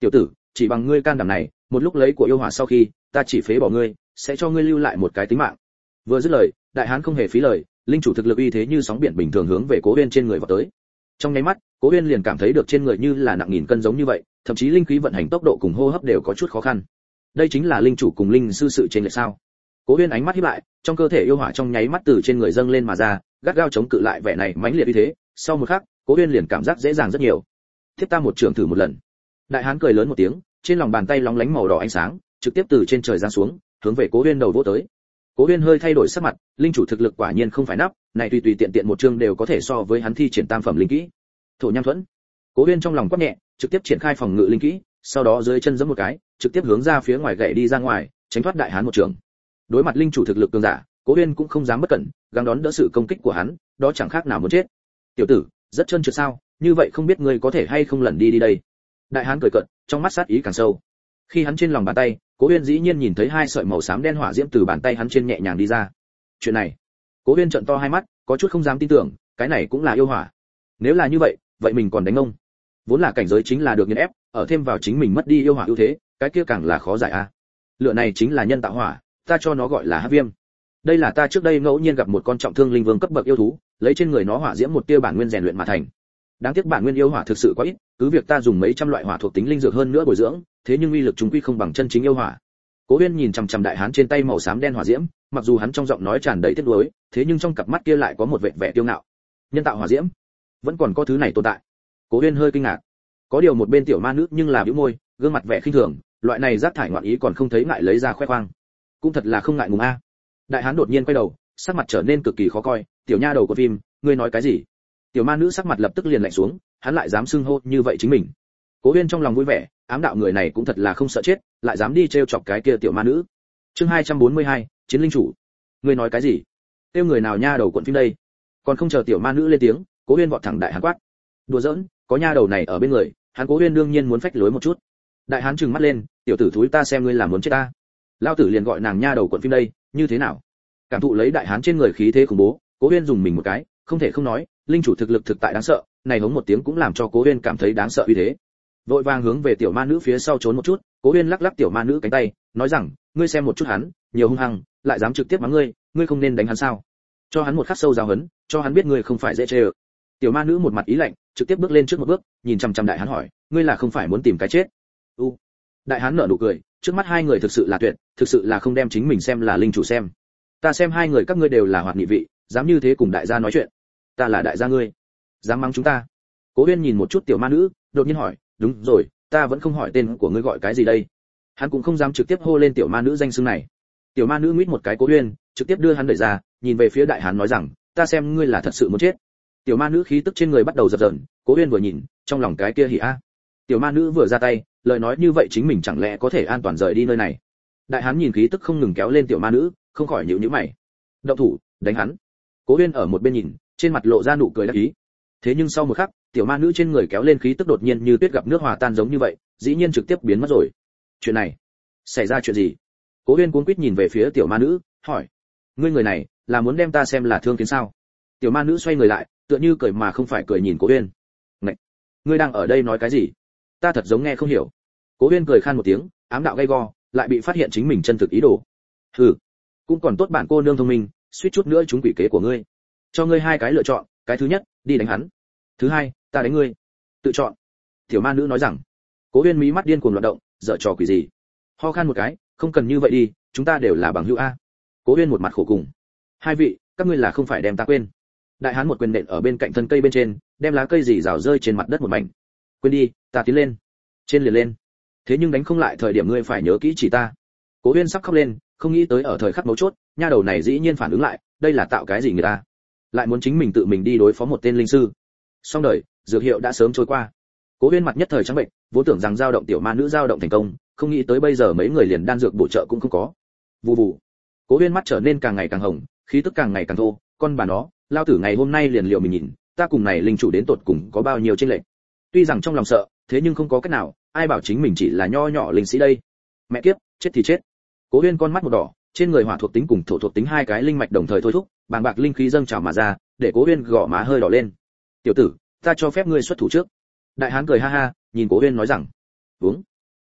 chỉ bằng ngươi can đảm này, một lúc lấy của yêu hỏa sau khi, ta chỉ phế bỏ ngươi, sẽ cho ngươi lưu lại một cái tính mạng. Vừa dứt lời, đại hán không hề phí lời, linh chủ thực lực uy thế như sóng biển bình thường hướng về Cố Uyên trên người vọt tới. Trong nháy mắt, Cố Uyên liền cảm thấy được trên người như là nặng nghìn cân giống như vậy, thậm chí linh khí vận hành tốc độ cùng hô hấp đều có chút khó khăn. Đây chính là linh chủ cùng linh sư sự trên lệch sao? Cố Uyên ánh mắt híp lại, trong cơ thể yêu hỏa trong nháy mắt từ trên người dâng lên mà ra, gắt gao chống cự lại vẻ này mãnh liệt uy thế. Sau một khắc, Cố Uyên liền cảm giác dễ dàng rất nhiều. Tiếp ta một trường thử một lần. Đại hán cười lớn một tiếng, trên lòng bàn tay lóng lánh màu đỏ ánh sáng, trực tiếp từ trên trời giáng xuống, hướng về Cố Uyên đầu vỗ tới. Cố Uyên hơi thay đổi sắc mặt, linh chủ thực lực quả nhiên không phải nắp, này tùy tùy tiện tiện một chương đều có thể so với hắn thi triển tam phẩm linh kỹ. Thổ nham thuẫn. Cố Uyên trong lòng quát nhẹ, trực tiếp triển khai phòng ngự linh kỹ, sau đó dưới chân giẫm một cái, trực tiếp hướng ra phía ngoài gậy đi ra ngoài, tránh thoát đại hán một trường. Đối mặt linh chủ thực lực cường giả, Cố Uyên cũng không dám bất cẩn, gắng đón đỡ sự công kích của hắn, đó chẳng khác nào muốn chết. Tiểu tử, rất trơn trượt sao, như vậy không biết ngươi có thể hay không lẩn đi đi đây. Đại hán cười cợt, trong mắt sát ý càng sâu. Khi hắn trên lòng bàn tay, Cố Uyên dĩ nhiên nhìn thấy hai sợi màu xám đen hỏa diễm từ bàn tay hắn trên nhẹ nhàng đi ra. Chuyện này, Cố Uyên trợn to hai mắt, có chút không dám tin tưởng, cái này cũng là yêu hỏa. Nếu là như vậy, vậy mình còn đánh ông. Vốn là cảnh giới chính là được nghiền ép, ở thêm vào chính mình mất đi yêu hỏa ưu thế, cái kia càng là khó giải a. Lửa này chính là nhân tạo hỏa, ta cho nó gọi là hắc viêm. Đây là ta trước đây ngẫu nhiên gặp một con trọng thương linh vương cấp bậc yêu thú, lấy trên người nó hỏa diễm một tia bản nguyên rèn luyện mà thành. Đáng tiếc bản nguyên yêu hỏa thực sự quá ít, cứ việc ta dùng mấy trăm loại hỏa thuộc tính linh dược hơn nữa bồi dưỡng, thế nhưng uy lực chúng quy không bằng chân chính yêu hỏa. Cố Uyên nhìn chằm chằm đại hán trên tay màu xám đen hỏa diễm, mặc dù hắn trong giọng nói tràn đầy tiếc nuối, thế nhưng trong cặp mắt kia lại có một vẻ vẻ kiêu ngạo. Nhân tạo hỏa diễm, vẫn còn có thứ này tồn tại. Cố Uyên hơi kinh ngạc. Có điều một bên tiểu ma nữ nhưng là bĩu môi, gương mặt vẻ khinh thường, loại này rác thải ngoạn ý còn không thấy ngại lấy ra khoe khoang. Cũng thật là không ngại ngùng a. Đại hán đột nhiên quay đầu, sắc mặt trở nên cực kỳ khó coi, tiểu nha đầu của phim, ngươi nói cái gì? Tiểu ma nữ sắc mặt lập tức liền lạnh xuống, hắn lại dám xưng hô như vậy chính mình. Cố Uyên trong lòng vui vẻ, ám đạo người này cũng thật là không sợ chết, lại dám đi trêu chọc cái kia tiểu ma nữ. Chương hai trăm bốn mươi hai, chiến linh chủ. Ngươi nói cái gì? Tiêu người nào nha đầu cuộn phim đây? Còn không chờ tiểu ma nữ lên tiếng, Cố Uyên vọt thẳng đại hán quát. Đùa giỡn, có nha đầu này ở bên người, hắn Cố Uyên đương nhiên muốn phách lối một chút. Đại hán trừng mắt lên, tiểu tử thúi ta xem ngươi là muốn chết ta. Lão tử liền gọi nàng nha đầu cuộn phim đây, như thế nào? Cảm thụ lấy đại hán trên người khí thế khủng bố, Cố Uyên dùng mình một cái, không thể không nói, linh chủ thực lực thực tại đáng sợ, này hống một tiếng cũng làm cho Cố Uyên cảm thấy đáng sợ uy thế. Vội vàng hướng về tiểu ma nữ phía sau trốn một chút, Cố Uyên lắc lắc tiểu ma nữ cánh tay, nói rằng, ngươi xem một chút hắn, nhiều hung hăng, lại dám trực tiếp mắng ngươi, ngươi không nên đánh hắn sao? Cho hắn một khắc sâu giáo huấn, cho hắn biết ngươi không phải dễ chơi. Tiểu ma nữ một mặt ý lạnh, trực tiếp bước lên trước một bước, nhìn chằm chằm đại hán hỏi, ngươi là không phải muốn tìm cái chết? U. Đại hán nở nụ cười, trước mắt hai người thực sự là tuyệt, thực sự là không đem chính mình xem là linh chủ xem. Ta xem hai người các ngươi đều là hoạt nghị vị, dám như thế cùng đại gia nói chuyện. Ta là đại gia ngươi, dám mắng chúng ta? Cố Uyên nhìn một chút tiểu ma nữ, đột nhiên hỏi, đúng rồi, ta vẫn không hỏi tên của ngươi gọi cái gì đây? Hắn cũng không dám trực tiếp hô lên tiểu ma nữ danh xưng này. Tiểu ma nữ mít một cái Cố Uyên, trực tiếp đưa hắn đẩy ra, nhìn về phía đại hán nói rằng, ta xem ngươi là thật sự muốn chết. Tiểu ma nữ khí tức trên người bắt đầu dập dờn, Cố Uyên vừa nhìn, trong lòng cái kia hỉ a. Tiểu ma nữ vừa ra tay, lời nói như vậy chính mình chẳng lẽ có thể an toàn rời đi nơi này? Đại hán nhìn khí tức không ngừng kéo lên tiểu ma nữ, không khỏi nhíu nhíu mày. Động thủ, đánh hắn. Cố Uyên ở một bên nhìn, trên mặt lộ ra nụ cười đắc ý. Thế nhưng sau một khắc, tiểu ma nữ trên người kéo lên khí tức đột nhiên như tuyết gặp nước hòa tan giống như vậy, dĩ nhiên trực tiếp biến mất rồi. Chuyện này, xảy ra chuyện gì? Cố Uyên cuống quýt nhìn về phía tiểu ma nữ, hỏi: ngươi người này là muốn đem ta xem là thương kiến sao? Tiểu ma nữ xoay người lại, tựa như cười mà không phải cười nhìn Cố Uyên. Này, ngươi đang ở đây nói cái gì? Ta thật giống nghe không hiểu. Cố Uyên cười khan một tiếng, ám đạo gay go, lại bị phát hiện chính mình chân thực ý đồ. Hừ, cũng còn tốt bạn cô nương thông minh, suýt chút nữa trúng quỷ kế của ngươi. Cho ngươi hai cái lựa chọn, cái thứ nhất, đi đánh hắn. Thứ hai, ta đánh ngươi. Tự chọn. Tiểu ma nữ nói rằng. Cố Uyên mí mắt điên cuồng loạn động, dở trò quỷ gì? Ho khan một cái, không cần như vậy đi, chúng ta đều là bằng hữu a. Cố Uyên một mặt khổ cùng. Hai vị, các ngươi là không phải đem ta quên. Đại hán một quyền nện ở bên cạnh thân cây bên trên, đem lá cây rỉ rào rơi trên mặt đất một mảnh. Quên đi, ta tiến lên. Trên liền lên. Thế nhưng đánh không lại thời điểm ngươi phải nhớ kỹ chỉ ta. Cố Uyên sắp khóc lên, không nghĩ tới ở thời khắc mấu chốt, nha đầu này dĩ nhiên phản ứng lại, đây là tạo cái gì người ta? Lại muốn chính mình tự mình đi đối phó một tên linh sư. Xong đời, dược hiệu đã sớm trôi qua. Cố Uyên mặt nhất thời trắng bệnh, vốn tưởng rằng dao động tiểu ma nữ dao động thành công, không nghĩ tới bây giờ mấy người liền đan dược bổ trợ cũng không có. Vù vù. Cố Uyên mắt trở nên càng ngày càng hồng, khí tức càng ngày càng thô, con bà nó, lao tử ngày hôm nay liền liệu mình nhìn, ta cùng này linh chủ đến tột cùng có bao nhiêu chênh lệch. Tuy rằng trong lòng sợ, thế nhưng không có cách nào, ai bảo chính mình chỉ là nho nhỏ linh sĩ đây. Mẹ kiếp, chết thì chết. Cố Uyên con mắt một đỏ, trên người hỏa thuộc tính cùng thổ thuộc tính hai cái linh mạch đồng thời thôi thúc, bàng bạc linh khí dâng trào mà ra, để Cố Uyên gò má hơi đỏ lên. "Tiểu tử, ta cho phép ngươi xuất thủ trước." Đại hán cười ha ha, nhìn Cố Uyên nói rằng: "Uống."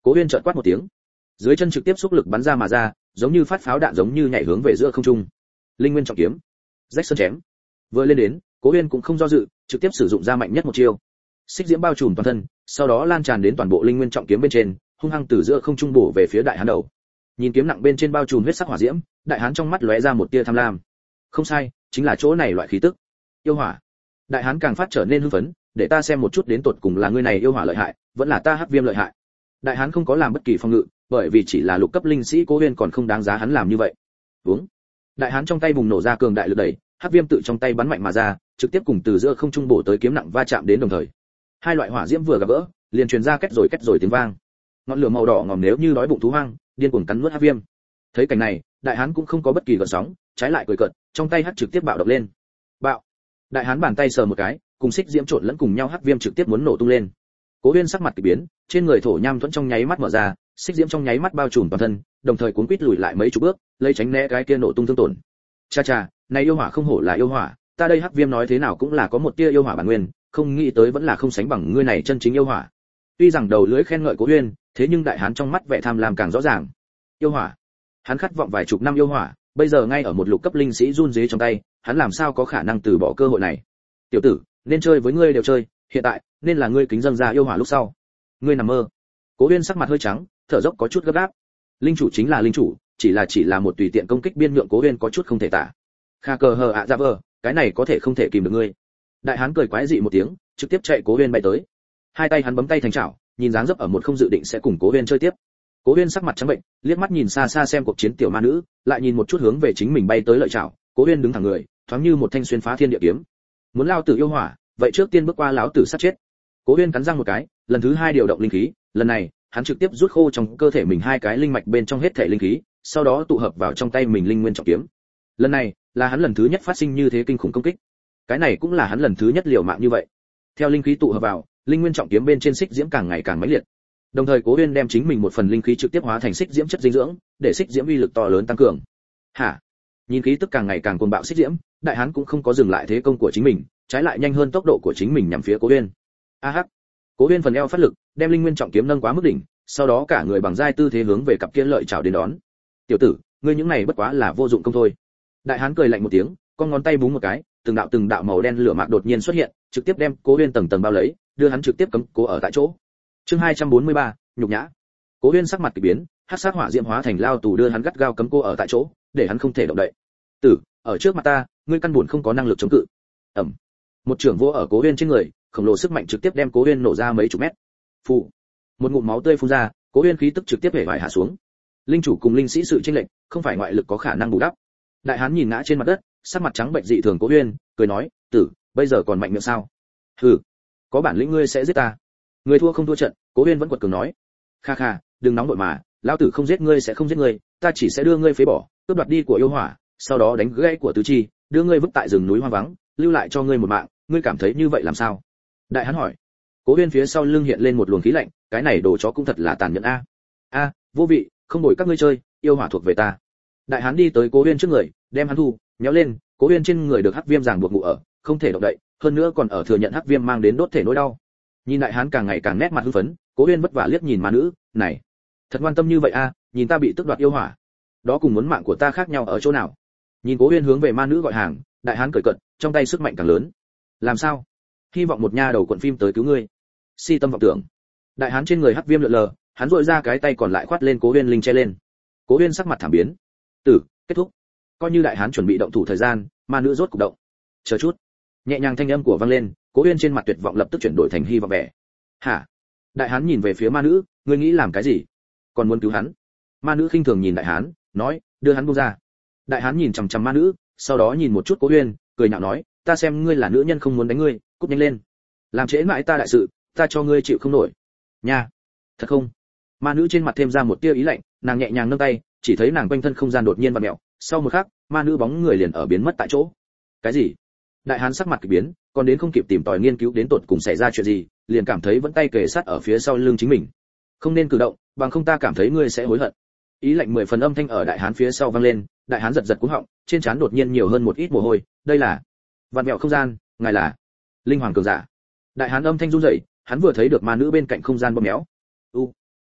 Cố Uyên chợt quát một tiếng, dưới chân trực tiếp xúc lực bắn ra mà ra, giống như phát pháo đạn giống như nhảy hướng về giữa không trung. Linh Nguyên trọng kiếm, rách sơn chém. Vừa lên đến, Cố Uyên cũng không do dự, trực tiếp sử dụng ra mạnh nhất một chiêu. Xích diễm bao trùm toàn thân, sau đó lan tràn đến toàn bộ Linh Nguyên trọng kiếm bên trên, hung hăng từ giữa không trung bổ về phía đại hán đầu. Nhìn kiếm nặng bên trên bao trùm huyết sắc hỏa diễm, đại hán trong mắt lóe ra một tia tham lam. Không sai, chính là chỗ này loại khí tức. Yêu hỏa. Đại hán càng phát trở nên hưng phấn, để ta xem một chút đến tột cùng là ngươi này yêu hỏa lợi hại, vẫn là ta hắc viêm lợi hại. Đại hán không có làm bất kỳ phòng ngự, bởi vì chỉ là lục cấp linh sĩ Cố Uyên còn không đáng giá hắn làm như vậy. Vúng. Đại hán trong tay bùng nổ ra cường đại lực đẩy, hắc viêm tự trong tay bắn mạnh mà ra, trực tiếp cùng từ giữa không trung bổ tới kiếm nặng va chạm đến đồng thời. Hai loại hỏa diễm vừa gặp gỡ, liền truyền ra két rồi két rồi tiếng vang. Ngọn lửa màu đỏ ngòm nếu như đói bụng thú hoang, điên cuồng cắn nuốt hắc viêm. Thấy cảnh này, đại hán cũng không có bất kỳ gợn sóng, trái lại cười cợt, trong tay hắc trực tiếp bạo động lên. Bạo. Đại hán bàn tay sờ một cái, cùng xích diễm trộn lẫn cùng nhau hắc viêm trực tiếp muốn nổ tung lên. Cố Uyên sắc mặt kỳ biến, trên người thổ nham thuẫn trong nháy mắt mở ra, xích diễm trong nháy mắt bao trùm toàn thân, đồng thời cuốn quít lùi lại mấy chục bước, lấy tránh né cái kia nổ tung thương tổn. Cha cha, này yêu hỏa không hổ là yêu hỏa, ta đây hắc viêm nói thế nào cũng là có một tia yêu hỏa bản nguyên, không nghĩ tới vẫn là không sánh bằng ngươi này chân chính yêu hỏa. Tuy rằng đầu lưỡi khen ngợi Cố Uyên, thế nhưng đại hán trong mắt vẻ tham lam càng rõ ràng. Yêu hỏa, hắn khát vọng vài chục năm yêu hỏa, bây giờ ngay ở một lục cấp linh sĩ run rế trong tay, hắn làm sao có khả năng từ bỏ cơ hội này. Tiểu tử, nên chơi với ngươi đều chơi, hiện tại nên là ngươi kính dâng ra yêu hỏa lúc sau. Ngươi nằm mơ. Cố Uyên sắc mặt hơi trắng, thở dốc có chút gấp gáp. Linh chủ chính là linh chủ, chỉ là chỉ là một tùy tiện công kích biên nhượng Cố Uyên có chút không thể tả. Kha cờ hờ ạ dạ vờ, cái này có thể không thể kìm được ngươi. Đại hán cười quái dị một tiếng, trực tiếp chạy Cố Uyên bay tới. Hai tay hắn bấm tay thành chảo, nhìn dáng dấp ở một không dự định sẽ cùng Cố Uyên chơi tiếp. Cố Uyên sắc mặt trắng bệnh, liếc mắt nhìn xa xa xem cuộc chiến tiểu ma nữ, lại nhìn một chút hướng về chính mình bay tới lợi chảo. Cố Uyên đứng thẳng người, thoáng như một thanh xuyên phá thiên địa kiếm. Muốn lao tử yêu hỏa, vậy trước tiên bước qua lão tử sát chết. Cố Uyên cắn răng một cái, lần thứ hai điều động linh khí, lần này, hắn trực tiếp rút khô trong cơ thể mình hai cái linh mạch bên trong hết thể linh khí, sau đó tụ hợp vào trong tay mình linh nguyên trọng kiếm. Lần này, là hắn lần thứ nhất phát sinh như thế kinh khủng công kích. Cái này cũng là hắn lần thứ nhất liều mạng như vậy. Theo linh khí tụ hợp vào, linh nguyên trọng kiếm bên trên xích diễm càng ngày càng mãnh liệt. Đồng thời Cố Uyên đem chính mình một phần linh khí trực tiếp hóa thành xích diễm chất dinh dưỡng, để xích diễm uy lực to lớn tăng cường. Hả? Nhìn khí tức càng ngày càng cuồng bạo xích diễm, đại hán cũng không có dừng lại thế công của chính mình, trái lại nhanh hơn tốc độ của chính mình nhằm phía Cố Uyên. A hắc. Cố Uyên phần eo phát lực, đem linh nguyên trọng kiếm nâng quá mức đỉnh, sau đó cả người bằng giai tư thế hướng về cặp kia lợi chảo đến đón. Tiểu tử, ngươi những này bất quá là vô dụng công thôi. Đại hán cười lạnh một tiếng, con ngón tay búng một cái, từng đạo từng đạo màu đen lửa mạc đột nhiên xuất hiện, trực tiếp đem Cố Uyên tầng tầng bao lấy, đưa hắn trực tiếp cấm cố ở tại chỗ. Chương hai trăm bốn mươi ba, nhục nhã. Cố Uyên sắc mặt kỳ biến, hắc sát hỏa diễm hóa thành lao tù đưa hắn gắt gao cấm cố ở tại chỗ, để hắn không thể động đậy. Tử, ở trước mặt ta, ngươi căn buồn không có năng lực chống cự. Ầm. Một trường vô ở Cố Uyên trên người, khổng lồ sức mạnh trực tiếp đem Cố Uyên nổ ra mấy chục mét. Phụ. Một ngụm máu tươi phun ra, Cố Uyên khí tức trực tiếp hể vải hạ xuống. Linh chủ cùng linh sĩ sự chênh lệch, không phải ngoại lực có khả năng bù đắp. Đại hán nhìn ngã trên mặt đất, sắc mặt trắng bệnh dị thường Cố Uyên, cười nói, "Tử, bây giờ còn mạnh miệng sao?" "Hừ, có bản lĩnh ngươi sẽ giết ta." Người thua không thua trận, Cố Uyên vẫn quật cường nói. "Kha kha, đừng nóng vội mà, lão tử không giết ngươi sẽ không giết ngươi, ta chỉ sẽ đưa ngươi phế bỏ, cướp đoạt đi của yêu hỏa, sau đó đánh gãy của tứ chi, đưa ngươi vứt tại rừng núi hoang vắng, lưu lại cho ngươi một mạng, ngươi cảm thấy như vậy làm sao?" Đại hán hỏi. Cố Uyên phía sau lưng hiện lên một luồng khí lạnh, cái này đồ chó cũng thật là tàn nhẫn a. A, vô vị, không đổi các ngươi chơi, yêu hỏa thuộc về ta. Đại hán đi tới Cố Uyên trước người, đem hắn thu, nhéo lên, Cố Uyên trên người được hắc viêm ràng buộc ngủ ở, không thể động đậy, hơn nữa còn ở thừa nhận hắc viêm mang đến đốt thể nỗi đau. Nhìn đại hán càng ngày càng nét mặt hưng phấn, Cố Uyên vất vả liếc nhìn ma nữ, này, thật ngoan tâm như vậy a, nhìn ta bị tức đoạt yêu hỏa, đó cùng muốn mạng của ta khác nhau ở chỗ nào? Nhìn Cố Uyên hướng về ma nữ gọi hàng, đại hán cười cợt, trong tay sức mạnh càng lớn. Làm sao? Hy vọng một nha đầu cuộn phim tới cứu ngươi. Si tâm vọng tưởng. Đại hán trên người hắc viêm lượn lờ, hắn duỗi ra cái tay còn lại khoát lên Cố Uyên linh che lên. Cố Uyên sắc mặt thảm biến. Tử, kết thúc. Coi như đại hán chuẩn bị động thủ thời gian, ma nữ rốt cục động. Chờ chút. Nhẹ nhàng thanh âm của vang lên, Cố Uyên trên mặt tuyệt vọng lập tức chuyển đổi thành hy vọng vẻ. Hả? Đại hán nhìn về phía ma nữ, ngươi nghĩ làm cái gì? Còn muốn cứu hắn? Ma nữ khinh thường nhìn đại hán, nói, đưa hắn buông ra. Đại hán nhìn chằm chằm ma nữ, sau đó nhìn một chút Cố Uyên, cười nhạo nói, ta xem ngươi là nữ nhân không muốn đánh ngươi, cút nhanh lên. Làm trễ mãi ta đại sự, ta cho ngươi chịu không nổi. Nha. Thật không? Ma nữ trên mặt thêm ra một tia ý lạnh, nàng nhẹ nhàng nâng tay, chỉ thấy nàng quanh thân không gian đột nhiên vặn mèo, sau một khắc, ma nữ bóng người liền ở biến mất tại chỗ. Cái gì? Đại hán sắc mặt kỳ biến, còn đến không kịp tìm tòi nghiên cứu đến tột cùng xảy ra chuyện gì, liền cảm thấy vẫn tay kề sát ở phía sau lưng chính mình. Không nên cử động, bằng không ta cảm thấy ngươi sẽ hối hận. Ý lạnh mười phần âm thanh ở đại hán phía sau vang lên, đại hán giật giật cú họng, trên trán đột nhiên nhiều hơn một ít mồ hôi, đây là vặn mèo không gian, ngài là linh hoàng cường giả. Đại hán âm thanh run rẩy, hắn vừa thấy được ma nữ bên cạnh không gian bóp méo. U,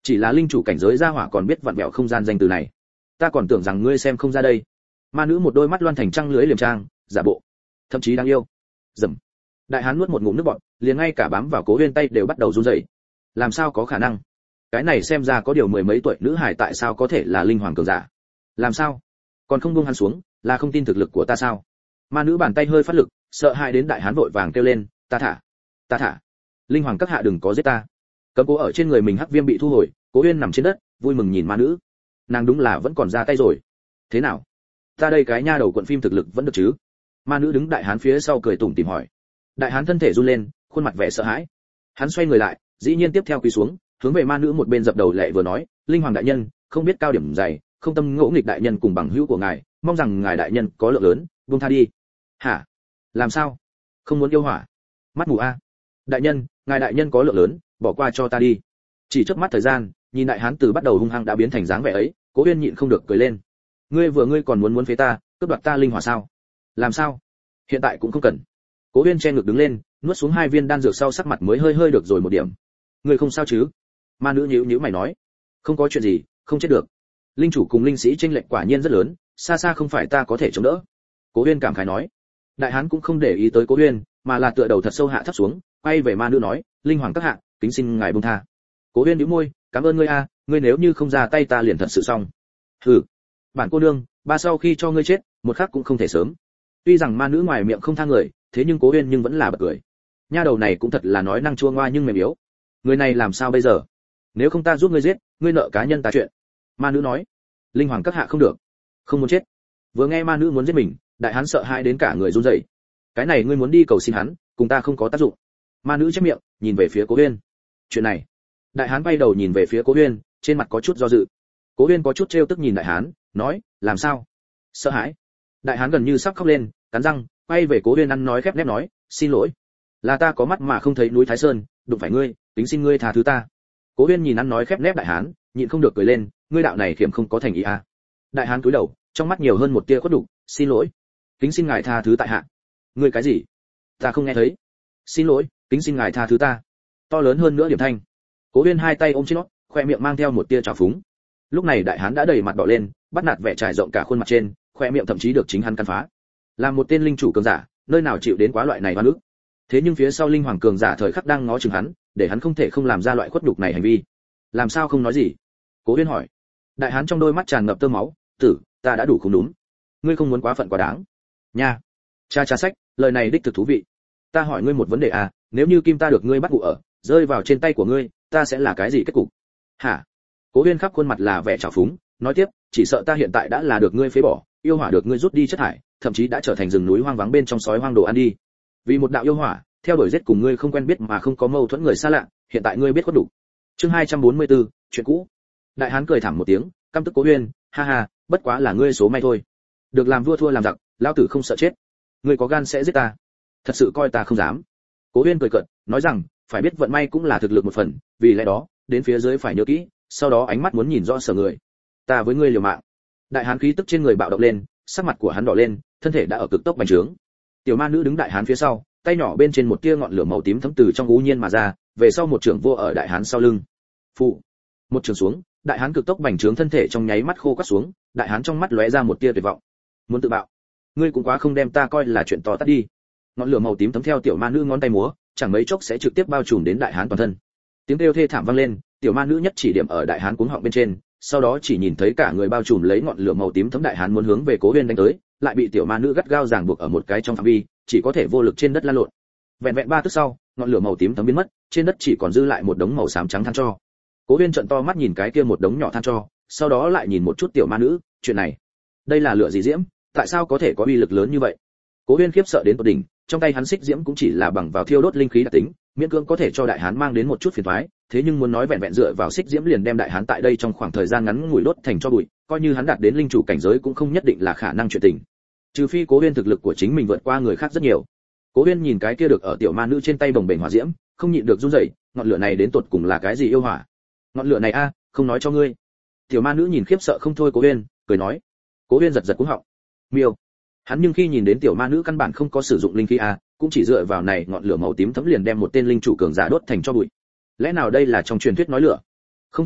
Chỉ là linh chủ cảnh giới gia hỏa còn biết vặn vẹo không gian danh từ này, ta còn tưởng rằng ngươi xem không ra đây. Ma nữ một đôi mắt loan thành trăng lưới liềm trang, giả bộ, thậm chí đáng yêu. Dầm. Đại hán nuốt một ngụm nước bọt, liền ngay cả bám vào Cố Huyên tay đều bắt đầu run rẩy. Làm sao có khả năng? Cái này xem ra có điều mười mấy tuổi nữ hải tại sao có thể là linh hoàng cường giả? Làm sao? Còn không buông hắn xuống, là không tin thực lực của ta sao? Ma nữ bàn tay hơi phát lực, sợ hãi đến đại hán vội vàng kêu lên, ta thả, ta thả. Linh hoàng các hạ đừng có giết ta. Cấm cố ở trên người mình hắc viêm bị thu hồi, Cố Huyên nằm trên đất, vui mừng nhìn ma nữ. Nàng đúng là vẫn còn ra tay rồi. Thế nào? Ta đây cái nha đầu quận phim thực lực vẫn được chứ? Ma nữ đứng đại hán phía sau cười tủm tỉm hỏi. Đại hán thân thể run lên, khuôn mặt vẻ sợ hãi. Hắn xoay người lại, dĩ nhiên tiếp theo quỳ xuống, hướng về ma nữ một bên dập đầu lệ vừa nói, linh hoàng đại nhân, không biết cao điểm dày, không tâm ngỗ nghịch đại nhân cùng bằng hữu của ngài, mong rằng ngài đại nhân có lượng lớn, buông tha đi. Hả? Làm sao? Không muốn yêu hỏa? Mắt mù a? Đại nhân, ngài đại nhân có lượng lớn, bỏ qua cho ta đi. Chỉ chớp mắt thời gian, nhìn đại hán từ bắt đầu hung hăng đã biến thành dáng vẻ ấy, Cố Uyên nhịn không được cười lên. Ngươi vừa ngươi còn muốn muốn phế ta, cướp đoạt ta linh hỏa sao? Làm sao? Hiện tại cũng không cần. Cố Uyên che ngực đứng lên, nuốt xuống hai viên đan dược sau sắc mặt mới hơi hơi được rồi một điểm. Ngươi không sao chứ? Ma nữ nhíu nhíu mày nói. Không có chuyện gì, không chết được. Linh chủ cùng linh sĩ chênh lệch quả nhiên rất lớn, xa xa không phải ta có thể chống đỡ. Cố Uyên cảm khái nói. Đại hán cũng không để ý tới Cố Uyên, mà là tựa đầu thật sâu hạ thấp xuống, quay về ma nữ nói, linh hoàng các hạ, kính xin ngài buông tha. Cố Uyên nhíu môi, cảm ơn ngươi a, ngươi nếu như không ra tay ta liền thật sự xong. Hừ, bản cô nương, ba sau khi cho ngươi chết, một khắc cũng không thể sớm. Tuy rằng ma nữ ngoài miệng không tha người, thế nhưng Cố Uyên nhưng vẫn là bật cười. Nha đầu này cũng thật là nói năng chua ngoa nhưng mềm yếu. Người này làm sao bây giờ? Nếu không ta giúp ngươi giết, ngươi nợ cá nhân ta chuyện. Ma nữ nói. Linh hoàng các hạ không được, không muốn chết. Vừa nghe ma nữ muốn giết mình, đại hán sợ hãi đến cả người run rẩy. Cái này ngươi muốn đi cầu xin hắn, cùng ta không có tác dụng. Ma nữ chép miệng, nhìn về phía Cố Uyên. Chuyện này. Đại hán bay đầu nhìn về phía Cố Uyên, trên mặt có chút do dự. Cố Uyên có chút trêu tức nhìn đại hán, nói, làm sao? Sợ hãi. Đại hán gần như sắp khóc lên, cắn răng, quay về Cố Uyên ăn nói khép nép nói, xin lỗi, là ta có mắt mà không thấy núi Thái Sơn, đụng phải ngươi, tính xin ngươi tha thứ ta. Cố Uyên nhìn ăn nói khép nép đại hán, nhịn không được cười lên, ngươi đạo này khiểm không có thành ý à? Đại hán cúi đầu, trong mắt nhiều hơn một tia khuất đục, xin lỗi, kính xin ngài tha thứ tại hạ. Ngươi cái gì? Ta không nghe thấy. Xin lỗi, kính xin ngài tha thứ ta. To lớn hơn nữa điểm thanh. Cố Uyên hai tay ôm trên nót, khoe miệng mang theo một tia trào phúng. Lúc này đại hán đã đầy mặt đỏ lên, bắt nạt vẻ trải rộng cả khuôn mặt trên, khoe miệng thậm chí được chính hắn căn phá. Là một tên linh chủ cường giả, nơi nào chịu đến quá loại này oan ức. Thế nhưng phía sau linh hoàng cường giả thời khắc đang ngó chừng hắn, để hắn không thể không làm ra loại khuất nhục này hành vi. Làm sao không nói gì? Cố Uyên hỏi. Đại hán trong đôi mắt tràn ngập tơ máu, tử, ta đã đủ không đúng. Ngươi không muốn quá phận quá đáng. Nha. Cha cha sách, lời này đích thực thú vị. Ta hỏi ngươi một vấn đề à, nếu như kim ta được ngươi bắt ngủ ở, rơi vào trên tay của ngươi, ta sẽ là cái gì kết cục? Hả? Cố Uyên khắp khuôn mặt là vẻ trào phúng, nói tiếp, chỉ sợ ta hiện tại đã là được ngươi phế bỏ, yêu hỏa được ngươi rút đi chất thải, thậm chí đã trở thành rừng núi hoang vắng bên trong sói hoang đồ ăn đi. Vì một đạo yêu hỏa, theo đuổi giết cùng ngươi không quen biết mà không có mâu thuẫn người xa lạ, hiện tại ngươi biết khuất đủ. Chương hai trăm bốn mươi tư, chuyện cũ. Đại hán cười thảm một tiếng, căm tức Cố Uyên, ha ha, bất quá là ngươi số may thôi. Được làm vua thua làm giặc, lão tử không sợ chết. Ngươi có gan sẽ giết ta? Thật sự coi ta không dám. Cố Uyên cười cợt, nói rằng, phải biết vận may cũng là thực lực một phần, vì lẽ đó, đến phía dưới phải nhớ kỹ, sau đó ánh mắt muốn nhìn rõ sở người. Ta với ngươi liều mạng. Đại hán khí tức trên người bạo động lên, sắc mặt của hắn đỏ lên, thân thể đã ở cực tốc bành trướng. Tiểu ma nữ đứng đại hán phía sau, tay nhỏ bên trên một tia ngọn lửa màu tím thấm từ trong u nhiên mà ra, về sau một trường vô ở đại hán sau lưng. Phụ. Một trường xuống, đại hán cực tốc bành trướng thân thể trong nháy mắt khô quắt xuống, đại hán trong mắt lóe ra một tia tuyệt vọng. Muốn tự bạo? Ngươi cũng quá không đem ta coi là chuyện to tát đi. Ngọn lửa màu tím thấm theo tiểu ma nữ ngón tay múa, chẳng mấy chốc sẽ trực tiếp bao trùm đến đại hán toàn thân. Tiếng kêu thê thảm vang lên, tiểu ma nữ nhất chỉ điểm ở đại hán cuống họng bên trên, sau đó chỉ nhìn thấy cả người bao trùm lấy ngọn lửa màu tím thấm đại hán muốn hướng về Cố Uyên đánh tới, lại bị tiểu ma nữ gắt gao ràng buộc ở một cái trong phạm vi, chỉ có thể vô lực trên đất lăn lộn. Vẹn vẹn ba tức sau, ngọn lửa màu tím thấm biến mất, trên đất chỉ còn dư lại một đống màu xám trắng than tro. Cố Uyên trợn to mắt nhìn cái kia một đống nhỏ than tro, sau đó lại nhìn một chút tiểu ma nữ, chuyện này, đây là lửa gì diễm, tại sao có thể có uy lực lớn như vậy? Cố Uyên khiếp sợ đến tột đỉnh, trong tay hắn xích diễm cũng chỉ là bằng vào thiêu đốt linh khí đặc tính, miễn cưỡng có thể cho đại hán mang đến một chút phiền toái, thế nhưng muốn nói vẹn vẹn dựa vào xích diễm liền đem đại hán tại đây trong khoảng thời gian ngắn ngủi đốt thành cho bụi, coi như hắn đạt đến linh chủ cảnh giới cũng không nhất định là khả năng chuyện tình. Trừ phi Cố Uyên thực lực của chính mình vượt qua người khác rất nhiều. Cố Uyên nhìn cái kia được ở tiểu ma nữ trên tay bồng bềnh hỏa diễm, không nhịn được run rẩy, ngọn lửa này đến tột cùng là cái gì yêu hỏa? Ngọn lửa này a, không nói cho ngươi. Tiểu ma nữ nhìn khiếp sợ không thôi Cố Uyên, cười nói. Cố Uyên giật giật cuống họng. Miêu. Hắn nhưng khi nhìn đến tiểu ma nữ căn bản không có sử dụng linh khí a, cũng chỉ dựa vào này ngọn lửa màu tím thấm liền đem một tên linh chủ cường giả đốt thành cho bụi. Lẽ nào đây là trong truyền thuyết nói lửa? Không thể,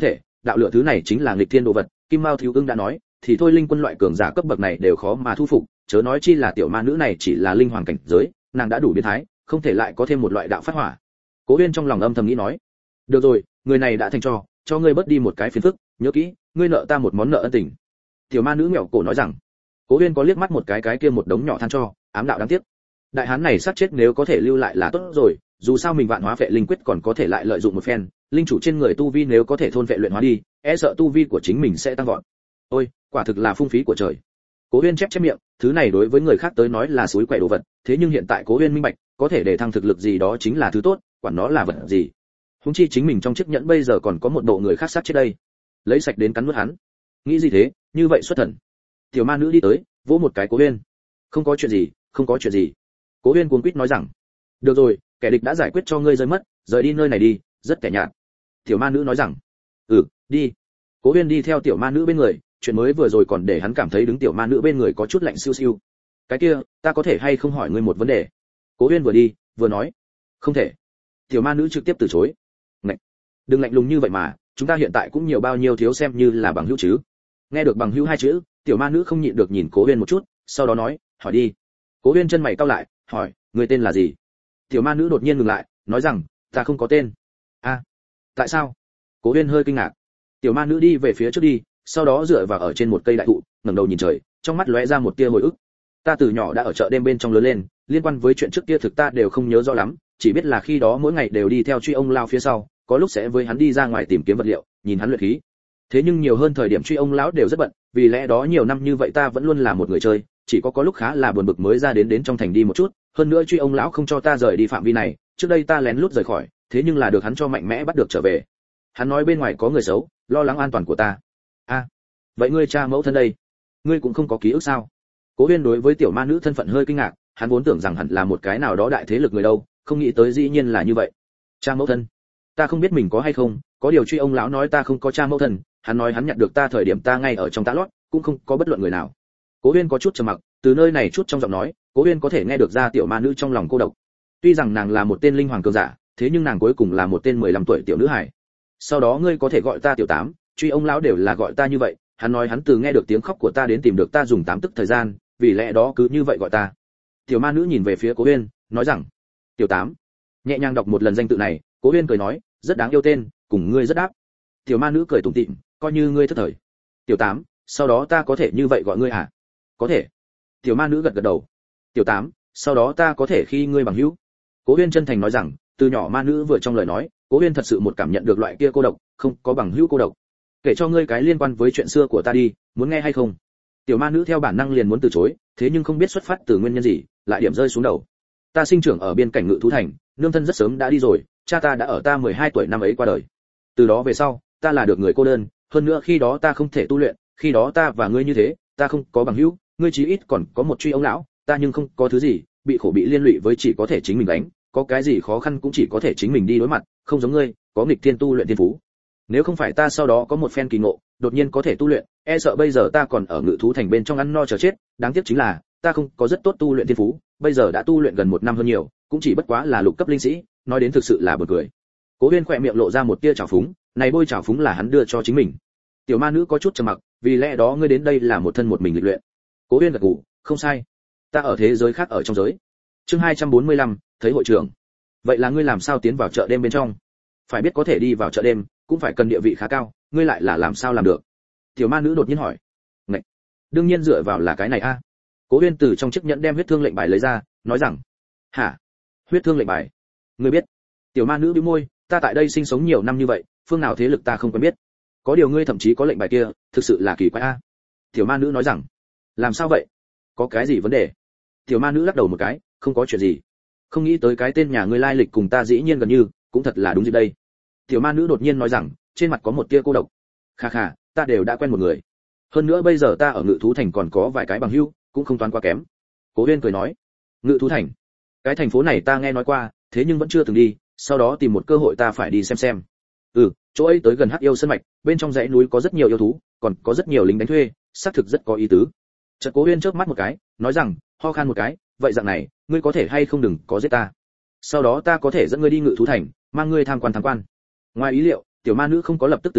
đạo lửa thứ này chính là nghịch thiên đồ vật, Kim Mao Thiếu Ưng đã nói, thì thôi linh quân loại cường giả cấp bậc này đều khó mà thu phục, chớ nói chi là tiểu ma nữ này chỉ là linh hoàng cảnh giới, nàng đã đủ biến thái, không thể lại có thêm một loại đạo phát hỏa. Cố Uyên trong lòng âm thầm nghĩ nói, được rồi, người này đã thành cho, cho ngươi bớt đi một cái phiền phức, nhớ kỹ, ngươi nợ ta một món nợ ân tình. Tiểu ma nữ mèo cổ nói rằng. Cố Uyên có liếc mắt một cái cái kia một đống nhỏ than cho, ám đạo đáng tiếc. Đại hán này sát chết nếu có thể lưu lại là tốt rồi, dù sao mình vạn hóa vệ linh quyết còn có thể lại lợi dụng một phen, linh chủ trên người tu vi nếu có thể thôn vệ luyện hóa đi, e sợ tu vi của chính mình sẽ tăng vọt. Ôi, quả thực là phung phí của trời. Cố Uyên chép chép miệng, thứ này đối với người khác tới nói là suối quậy đồ vật, thế nhưng hiện tại Cố Uyên minh bạch, có thể để thăng thực lực gì đó chính là thứ tốt, quản nó là vật gì. Huống chi chính mình trong chiếc nhẫn bây giờ còn có một độ người khác sát chết đây. Lấy sạch đến cắn nuốt hắn. Nghĩ gì thế, như vậy xuất thần. Tiểu ma nữ đi tới, vỗ một cái Cố Uyên. Không có chuyện gì, không có chuyện gì. Cố Uyên cuống quýt nói rằng, được rồi, kẻ địch đã giải quyết cho ngươi rơi mất, rời đi nơi này đi, rất kẻ nhạt. Tiểu ma nữ nói rằng, ừ, đi. Cố Uyên đi theo tiểu ma nữ bên người, chuyện mới vừa rồi còn để hắn cảm thấy đứng tiểu ma nữ bên người có chút lạnh siêu siêu. Cái kia, ta có thể hay không hỏi ngươi một vấn đề? Cố Uyên vừa đi, vừa nói, không thể. Tiểu ma nữ trực tiếp từ chối. Ngậy, đừng lạnh lùng như vậy mà, chúng ta hiện tại cũng nhiều bao nhiêu thiếu xem như là bằng hữu chứ. Nghe được bằng hữu hai chữ, tiểu ma nữ không nhịn được nhìn Cố Uyên một chút, sau đó nói, hỏi đi. Cố Uyên chân mày cau lại, hỏi, ngươi tên là gì? Tiểu ma nữ đột nhiên ngừng lại, nói rằng, ta không có tên. A, à, tại sao? Cố Uyên hơi kinh ngạc. Tiểu ma nữ đi về phía trước đi, sau đó dựa vào ở trên một cây đại thụ, ngẩng đầu nhìn trời, trong mắt lóe ra một tia hồi ức. Ta từ nhỏ đã ở chợ đêm bên trong lớn lên, liên quan với chuyện trước kia thực ta đều không nhớ rõ lắm, chỉ biết là khi đó mỗi ngày đều đi theo truy ông lão phía sau, có lúc sẽ với hắn đi ra ngoài tìm kiếm vật liệu, nhìn hắn luyện khí. Thế nhưng nhiều hơn thời điểm truy ông lão đều rất bận, vì lẽ đó nhiều năm như vậy ta vẫn luôn là một người chơi, chỉ có có lúc khá là buồn bực mới ra đến đến trong thành đi một chút, hơn nữa truy ông lão không cho ta rời đi phạm vi này, trước đây ta lén lút rời khỏi, thế nhưng là được hắn cho mạnh mẽ bắt được trở về. Hắn nói bên ngoài có người xấu, lo lắng an toàn của ta. A, à, vậy ngươi cha mẫu thân đây, ngươi cũng không có ký ức sao? Cố Uyên đối với tiểu ma nữ thân phận hơi kinh ngạc, hắn vốn tưởng rằng hẳn là một cái nào đó đại thế lực người đâu, không nghĩ tới dĩ nhiên là như vậy. Cha mẫu thân, ta không biết mình có hay không, có điều truy ông lão nói ta không có cha mẫu thân, hắn nói hắn nhận được ta thời điểm ta ngay ở trong tã lót, cũng không có bất luận người nào. Cố Uyên có chút trầm mặc, từ nơi này chút trong giọng nói, Cố Uyên có thể nghe được ra tiểu ma nữ trong lòng cô độc. Tuy rằng nàng là một tên linh hoàng cường giả, thế nhưng nàng cuối cùng là một tên mười lăm tuổi tiểu nữ hài. Sau đó ngươi có thể gọi ta tiểu tám, truy ông lão đều là gọi ta như vậy, hắn nói hắn từ nghe được tiếng khóc của ta đến tìm được ta dùng tám tức thời gian, vì lẽ đó cứ như vậy gọi ta. Tiểu ma nữ nhìn về phía Cố Uyên, nói rằng, tiểu tám. Nhẹ nhàng đọc một lần danh tự này, Cố Uyên cười nói, rất đáng yêu tên, cùng ngươi rất đáp. Tiểu ma nữ cười tủm tỉm, coi như ngươi thất thời. Tiểu tám, sau đó ta có thể như vậy gọi ngươi à? Có thể. Tiểu ma nữ gật gật đầu. Tiểu tám, sau đó ta có thể khi ngươi bằng hữu. Cố Uyên chân thành nói rằng, từ nhỏ ma nữ vừa trong lời nói, Cố Uyên thật sự một cảm nhận được loại kia cô độc, không có bằng hữu cô độc. Kể cho ngươi cái liên quan với chuyện xưa của ta đi, muốn nghe hay không? Tiểu ma nữ theo bản năng liền muốn từ chối, thế nhưng không biết xuất phát từ nguyên nhân gì, lại điểm rơi xuống đầu. Ta sinh trưởng ở biên cảnh Ngự Thú Thành, nương thân rất sớm đã đi rồi, cha ta đã ở ta mười hai tuổi năm ấy qua đời. Từ đó về sau, ta là được người cô đơn, hơn nữa khi đó ta không thể tu luyện, khi đó ta và ngươi như thế, ta không có bằng hữu, ngươi chí ít còn có một truy ông lão, ta nhưng không có thứ gì, bị khổ bị liên lụy với chỉ có thể chính mình đánh, có cái gì khó khăn cũng chỉ có thể chính mình đi đối mặt, không giống ngươi, có nghịch thiên tu luyện thiên phú. Nếu không phải ta sau đó có một phen kỳ ngộ, đột nhiên có thể tu luyện, e sợ bây giờ ta còn ở Ngự Thú Thành bên trong ăn no chờ chết, đáng tiếc chính là ta không có rất tốt tu luyện thiên phú, bây giờ đã tu luyện gần một năm hơn nhiều, cũng chỉ bất quá là lục cấp linh sĩ, nói đến thực sự là buồn cười. Cố Uyên khỏe miệng lộ ra một tia trào phúng, này bôi trào phúng là hắn đưa cho chính mình. Tiểu ma nữ có chút trầm mặc, vì lẽ đó ngươi đến đây là một thân một mình lịch luyện. Cố Uyên gật gù, không sai, ta ở thế giới khác ở trong giới. Chương hai trăm bốn mươi lăm, thấy hội trưởng. Vậy là ngươi làm sao tiến vào chợ đêm bên trong? Phải biết có thể đi vào chợ đêm, cũng phải cần địa vị khá cao, ngươi lại là làm sao làm được? Tiểu ma nữ đột nhiên hỏi. Ngậy, đương nhiên dựa vào là cái này a. À. Cố Uyên từ trong chiếc nhẫn đem huyết thương lệnh bài lấy ra, nói rằng, hả? Huyết thương lệnh bài? Ngươi biết? Tiểu ma nữ bĩu môi, ta tại đây sinh sống nhiều năm như vậy, phương nào thế lực ta không quen biết. Có điều ngươi thậm chí có lệnh bài kia, thực sự là kỳ quái a. À. Tiểu ma nữ nói rằng, làm sao vậy? Có cái gì vấn đề? Tiểu ma nữ lắc đầu một cái, không có chuyện gì. Không nghĩ tới cái tên nhà ngươi lai lịch cùng ta dĩ nhiên gần như, cũng thật là đúng gì đây. Tiểu ma nữ đột nhiên nói rằng, trên mặt có một tia cô độc. Kha kha, ta đều đã quen một người. Hơn nữa bây giờ ta ở Ngự Thú Thành còn có vài cái bằng hữu, cũng không toán quá kém. Cố Uyên cười nói, Ngự Thú Thành, cái thành phố này ta nghe nói qua, thế nhưng vẫn chưa từng đi, sau đó tìm một cơ hội ta phải đi xem xem. Ừ, chỗ ấy tới gần Hắc Yêu Sơn mạch, bên trong dãy núi có rất nhiều yêu thú, còn có rất nhiều lính đánh thuê, xác thực rất có ý tứ. Chợt Cố Uyên chớp mắt một cái, nói rằng, ho khan một cái, vậy dạng này, ngươi có thể hay không đừng có giết ta. Sau đó ta có thể dẫn ngươi đi Ngự Thú Thành, mang ngươi tham quan tham quan. Ngoài ý liệu, tiểu ma nữ không có lập tức từ chối,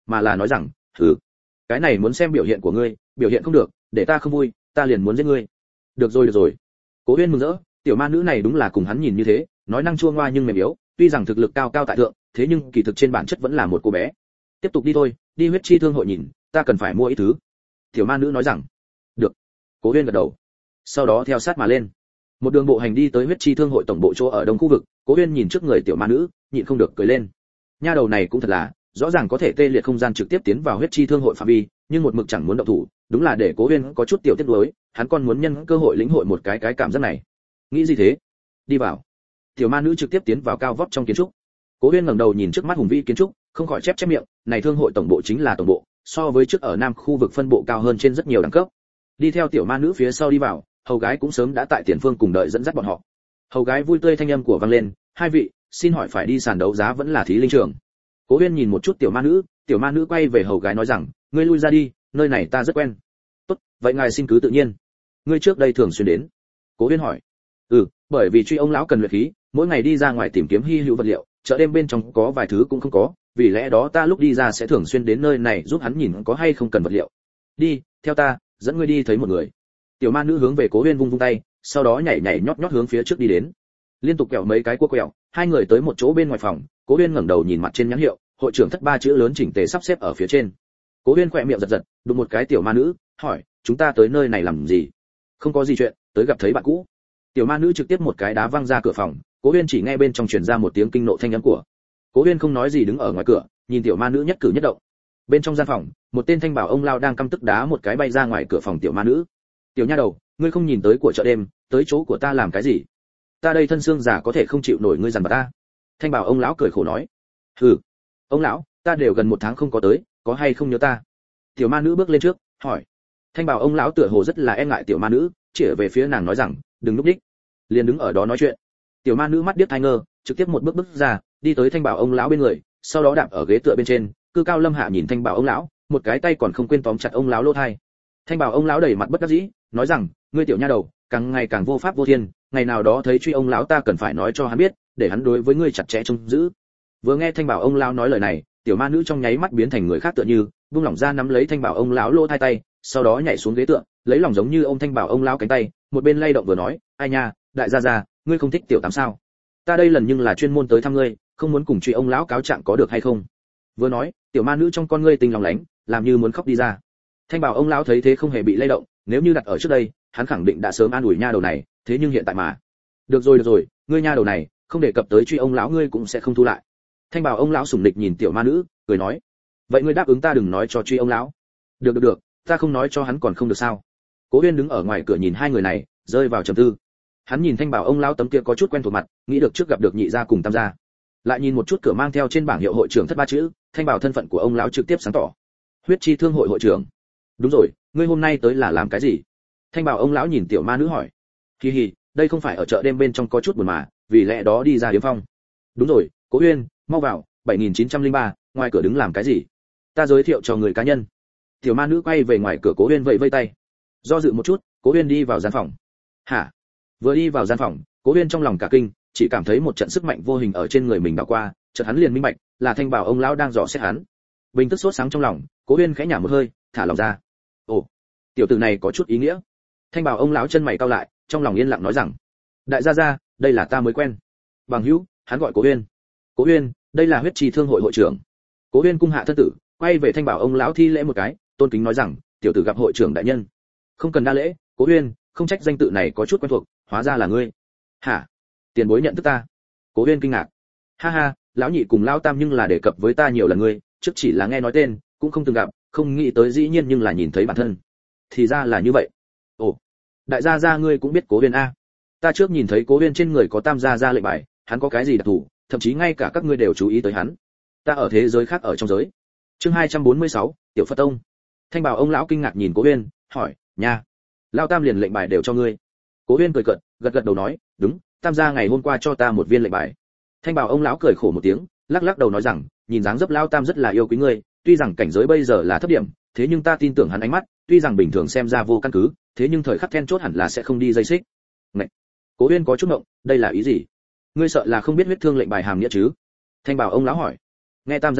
mà là nói rằng thử cái này muốn xem biểu hiện của ngươi, biểu hiện không được để ta không vui, ta liền muốn giết ngươi. Được rồi được rồi. Cố Uyên mừng rỡ, tiểu ma nữ này đúng là cùng hắn nhìn như thế, nói năng chua ngoa nhưng mềm yếu, tuy rằng thực lực cao cao tại thượng, thế nhưng kỳ thực trên bản chất vẫn là một cô bé. Tiếp tục đi thôi, đi huyết chi thương hội nhìn, ta cần phải mua ít thứ. Tiểu ma nữ nói rằng. Được. Cố Uyên gật đầu. Sau đó theo sát mà lên. Một đường bộ hành đi tới huyết chi thương hội tổng bộ chỗ ở đông khu vực, Cố Uyên nhìn trước người tiểu ma nữ, nhịn không được cười lên. Nha đầu này cũng thật là, rõ ràng có thể tê liệt không gian trực tiếp tiến vào huyết chi thương hội phạm vi, nhưng một mực chẳng muốn động thủ, đúng là để Cố Uyên có chút tiểu tiếc nuối, hắn còn muốn nhân cơ hội lĩnh hội một cái cái cảm giác này. Nghĩ gì thế? Đi vào. Tiểu ma nữ trực tiếp tiến vào cao vóc trong kiến trúc. Cố Uyên ngẩng đầu nhìn trước mắt hùng vĩ kiến trúc, không khỏi chép chép miệng, này thương hội tổng bộ chính là tổng bộ, so với trước ở nam khu vực phân bộ cao hơn trên rất nhiều đẳng cấp. Đi theo tiểu ma nữ phía sau đi vào, hầu gái cũng sớm đã tại tiền phương cùng đợi dẫn dắt bọn họ. Hầu gái vui tươi thanh âm của vang lên, hai vị, xin hỏi phải đi sàn đấu giá vẫn là thí linh trường? Cố Uyên nhìn một chút tiểu ma nữ, tiểu ma nữ quay về hầu gái nói rằng, ngươi lui ra đi, nơi này ta rất quen. Tốt, vậy ngài xin cứ tự nhiên. Ngươi trước đây thường xuyên đến? Cố Uyên hỏi. Ừ, bởi vì truy ông lão cần luyện khí, mỗi ngày đi ra ngoài tìm kiếm hi hữu vật liệu, chợ đêm bên trong có vài thứ cũng không có, vì lẽ đó ta lúc đi ra sẽ thường xuyên đến nơi này giúp hắn nhìn có hay không cần vật liệu. Đi, theo ta, dẫn ngươi đi thấy một người. Tiểu ma nữ hướng về Cố Uyên vung vung tay, sau đó nhảy nhảy nhót nhót hướng phía trước đi đến. Liên tục quẹo mấy cái cua quẹo, hai người tới một chỗ bên ngoài phòng, Cố Uyên ngẩng đầu nhìn mặt trên nhãn hiệu, hội trưởng thất ba chữ lớn chỉnh tề sắp xếp ở phía trên. Cố Uyên khẽ miệng giật giật, đụng một cái tiểu ma nữ, hỏi, chúng ta tới nơi này làm gì? Không có gì chuyện, tới gặp thấy bạn cũ. Tiểu ma nữ trực tiếp một cái đá văng ra cửa phòng, Cố Uyên chỉ nghe bên trong truyền ra một tiếng kinh nộ thanh âm của. Cố Uyên không nói gì đứng ở ngoài cửa, nhìn tiểu ma nữ nhất cử nhất động. Bên trong gian phòng, một tên thanh bảo ông lao đang căm tức đá một cái bay ra ngoài cửa phòng tiểu ma nữ. Tiểu nha đầu, ngươi không nhìn tới của chợ đêm, tới chỗ của ta làm cái gì? Ta đây thân xương già có thể không chịu nổi ngươi dằn vặt ta. Thanh bảo ông lão cười khổ nói. Hừ, ông lão, ta đều gần một tháng không có tới, có hay không nhớ ta? Tiểu ma nữ bước lên trước, hỏi. Thanh bảo ông lão tựa hồ rất là e ngại tiểu ma nữ, chỉ về phía nàng nói rằng, đừng núp đích. Liền đứng ở đó nói chuyện. Tiểu ma nữ mắt điếc tai ngơ, trực tiếp một bước bước ra, đi tới thanh bảo ông lão bên người, sau đó đạp ở ghế tựa bên trên, cư cao lâm hạ nhìn thanh bảo ông lão, một cái tay còn không quên tóm chặt ông lão lỗ tai. Thanh bảo ông lão đầy mặt bất đắc dĩ, nói rằng, ngươi tiểu nha đầu, càng ngày càng vô pháp vô thiên, ngày nào đó thấy truy ông lão ta cần phải nói cho hắn biết, để hắn đối với ngươi chặt chẽ trông giữ. Vừa nghe thanh bảo ông lão nói lời này, tiểu ma nữ trong nháy mắt biến thành người khác tựa như, buông lỏng ra nắm lấy thanh bảo ông lão lỗ tai tay, sau đó nhảy xuống ghế tựa, lấy lòng giống như ôm thanh bảo ông lão cánh tay, một bên lay động vừa nói, ai nha, đại gia gia, ngươi không thích tiểu tám sao? Ta đây lần nhưng là chuyên môn tới thăm ngươi, không muốn cùng truy ông lão cáo trạng có được hay không? Vừa nói, tiểu ma nữ trong con ngươi tình lòng lánh, làm như muốn khóc đi ra. Thanh bảo ông lão thấy thế không hề bị lay động, nếu như đặt ở trước đây, hắn khẳng định đã sớm an ủi nha đầu này, thế nhưng hiện tại mà, được rồi được rồi, ngươi nha đầu này, không đề cập tới truy ông lão ngươi cũng sẽ không thu lại. Thanh bảo ông lão sủng nịch nhìn tiểu ma nữ, cười nói, vậy ngươi đáp ứng ta đừng nói cho truy ông lão. Được được được, ta không nói cho hắn còn không được sao? Cố Uyên đứng ở ngoài cửa nhìn hai người này, rơi vào trầm tư. Hắn nhìn thanh bảo ông lão tấm kia có chút quen thuộc mặt, nghĩ được trước gặp được nhị gia cùng tam gia. Lại nhìn một chút cửa mang theo trên bảng hiệu hội trưởng thất ba chữ, thanh bảo thân phận của ông lão trực tiếp sáng tỏ. Huyết chi thương hội hội trưởng. Đúng rồi, ngươi hôm nay tới là làm cái gì? Thanh bảo ông lão nhìn tiểu ma nữ hỏi. Hi hi, đây không phải ở chợ đêm bên trong có chút buồn mà, vì lẽ đó đi ra điếm phong. Đúng rồi, Cố Uyên, mau vào, bảy nghìn chín trăm lẻ ba, ngoài cửa đứng làm cái gì? Ta giới thiệu cho người cá nhân. Tiểu ma nữ quay về ngoài cửa Cố Uyên vẫy vẫy tay. Do dự một chút, Cố Uyên đi vào gian phòng. Hả? Vừa đi vào gian phòng, Cố Uyên trong lòng cả kinh, chỉ cảm thấy một trận sức mạnh vô hình ở trên người mình đảo qua, chợt hắn liền minh bạch, là thanh bảo ông lão đang dò xét hắn. Bình tức sốt sáng trong lòng, Cố Uyên khẽ nhả một hơi, thả lòng ra. Ồ, tiểu tử này có chút ý nghĩa. Thanh bảo ông lão chân mày cau lại, trong lòng yên lặng nói rằng, đại gia gia, đây là ta mới quen. Bằng hữu, hắn gọi Cố Uyên. Cố Uyên, đây là huyết trì thương hội hội trưởng. Cố Uyên cung hạ thân tử, quay về thanh bảo ông lão thi lễ một cái, tôn kính nói rằng, tiểu tử gặp hội trưởng đại nhân. Không cần đa lễ, Cố Uyên, không trách danh tự này có chút quen thuộc, hóa ra là ngươi. Hả? Tiền bối nhận thức ta? Cố Uyên kinh ngạc. Ha ha, lão nhị cùng lão tam nhưng là đề cập với ta nhiều lần ngươi, trước chỉ là nghe nói tên, cũng không từng gặp, không nghĩ tới dĩ nhiên nhưng là nhìn thấy bản thân. Thì ra là như vậy. Ồ, đại gia gia ngươi cũng biết Cố Uyên a? Ta trước nhìn thấy Cố Uyên trên người có tam gia gia lệnh bài, hắn có cái gì đặc thù, thậm chí ngay cả các ngươi đều chú ý tới hắn. Ta ở thế giới khác ở trong giới. Chương hai trăm bốn mươi sáu, Tiểu Phật Tông. Thanh bảo ông lão kinh ngạc nhìn Cố Uyên, hỏi, nha, lão tam liền lệnh bài đều cho ngươi? Cố Uyên cười cợt, gật gật đầu nói, đúng, tam gia ngày hôm qua cho ta một viên lệnh bài. Thanh bảo ông lão cười khổ một tiếng, lắc lắc đầu nói rằng, nhìn dáng dấp lão tam rất là yêu quý ngươi, tuy rằng cảnh giới bây giờ là thấp điểm, thế nhưng ta tin tưởng hắn ánh mắt, tuy rằng bình thường xem ra vô căn cứ, thế nhưng thời khắc then chốt hẳn là sẽ không đi dây xích. Ngậy. Cố Uyên có chút ngộng, đây là ý gì? Ngươi sợ là không biết huyết thương lệnh bài hàm nghĩa chứ? Thanh bảo ông lão hỏi. Nghe tam gia nói,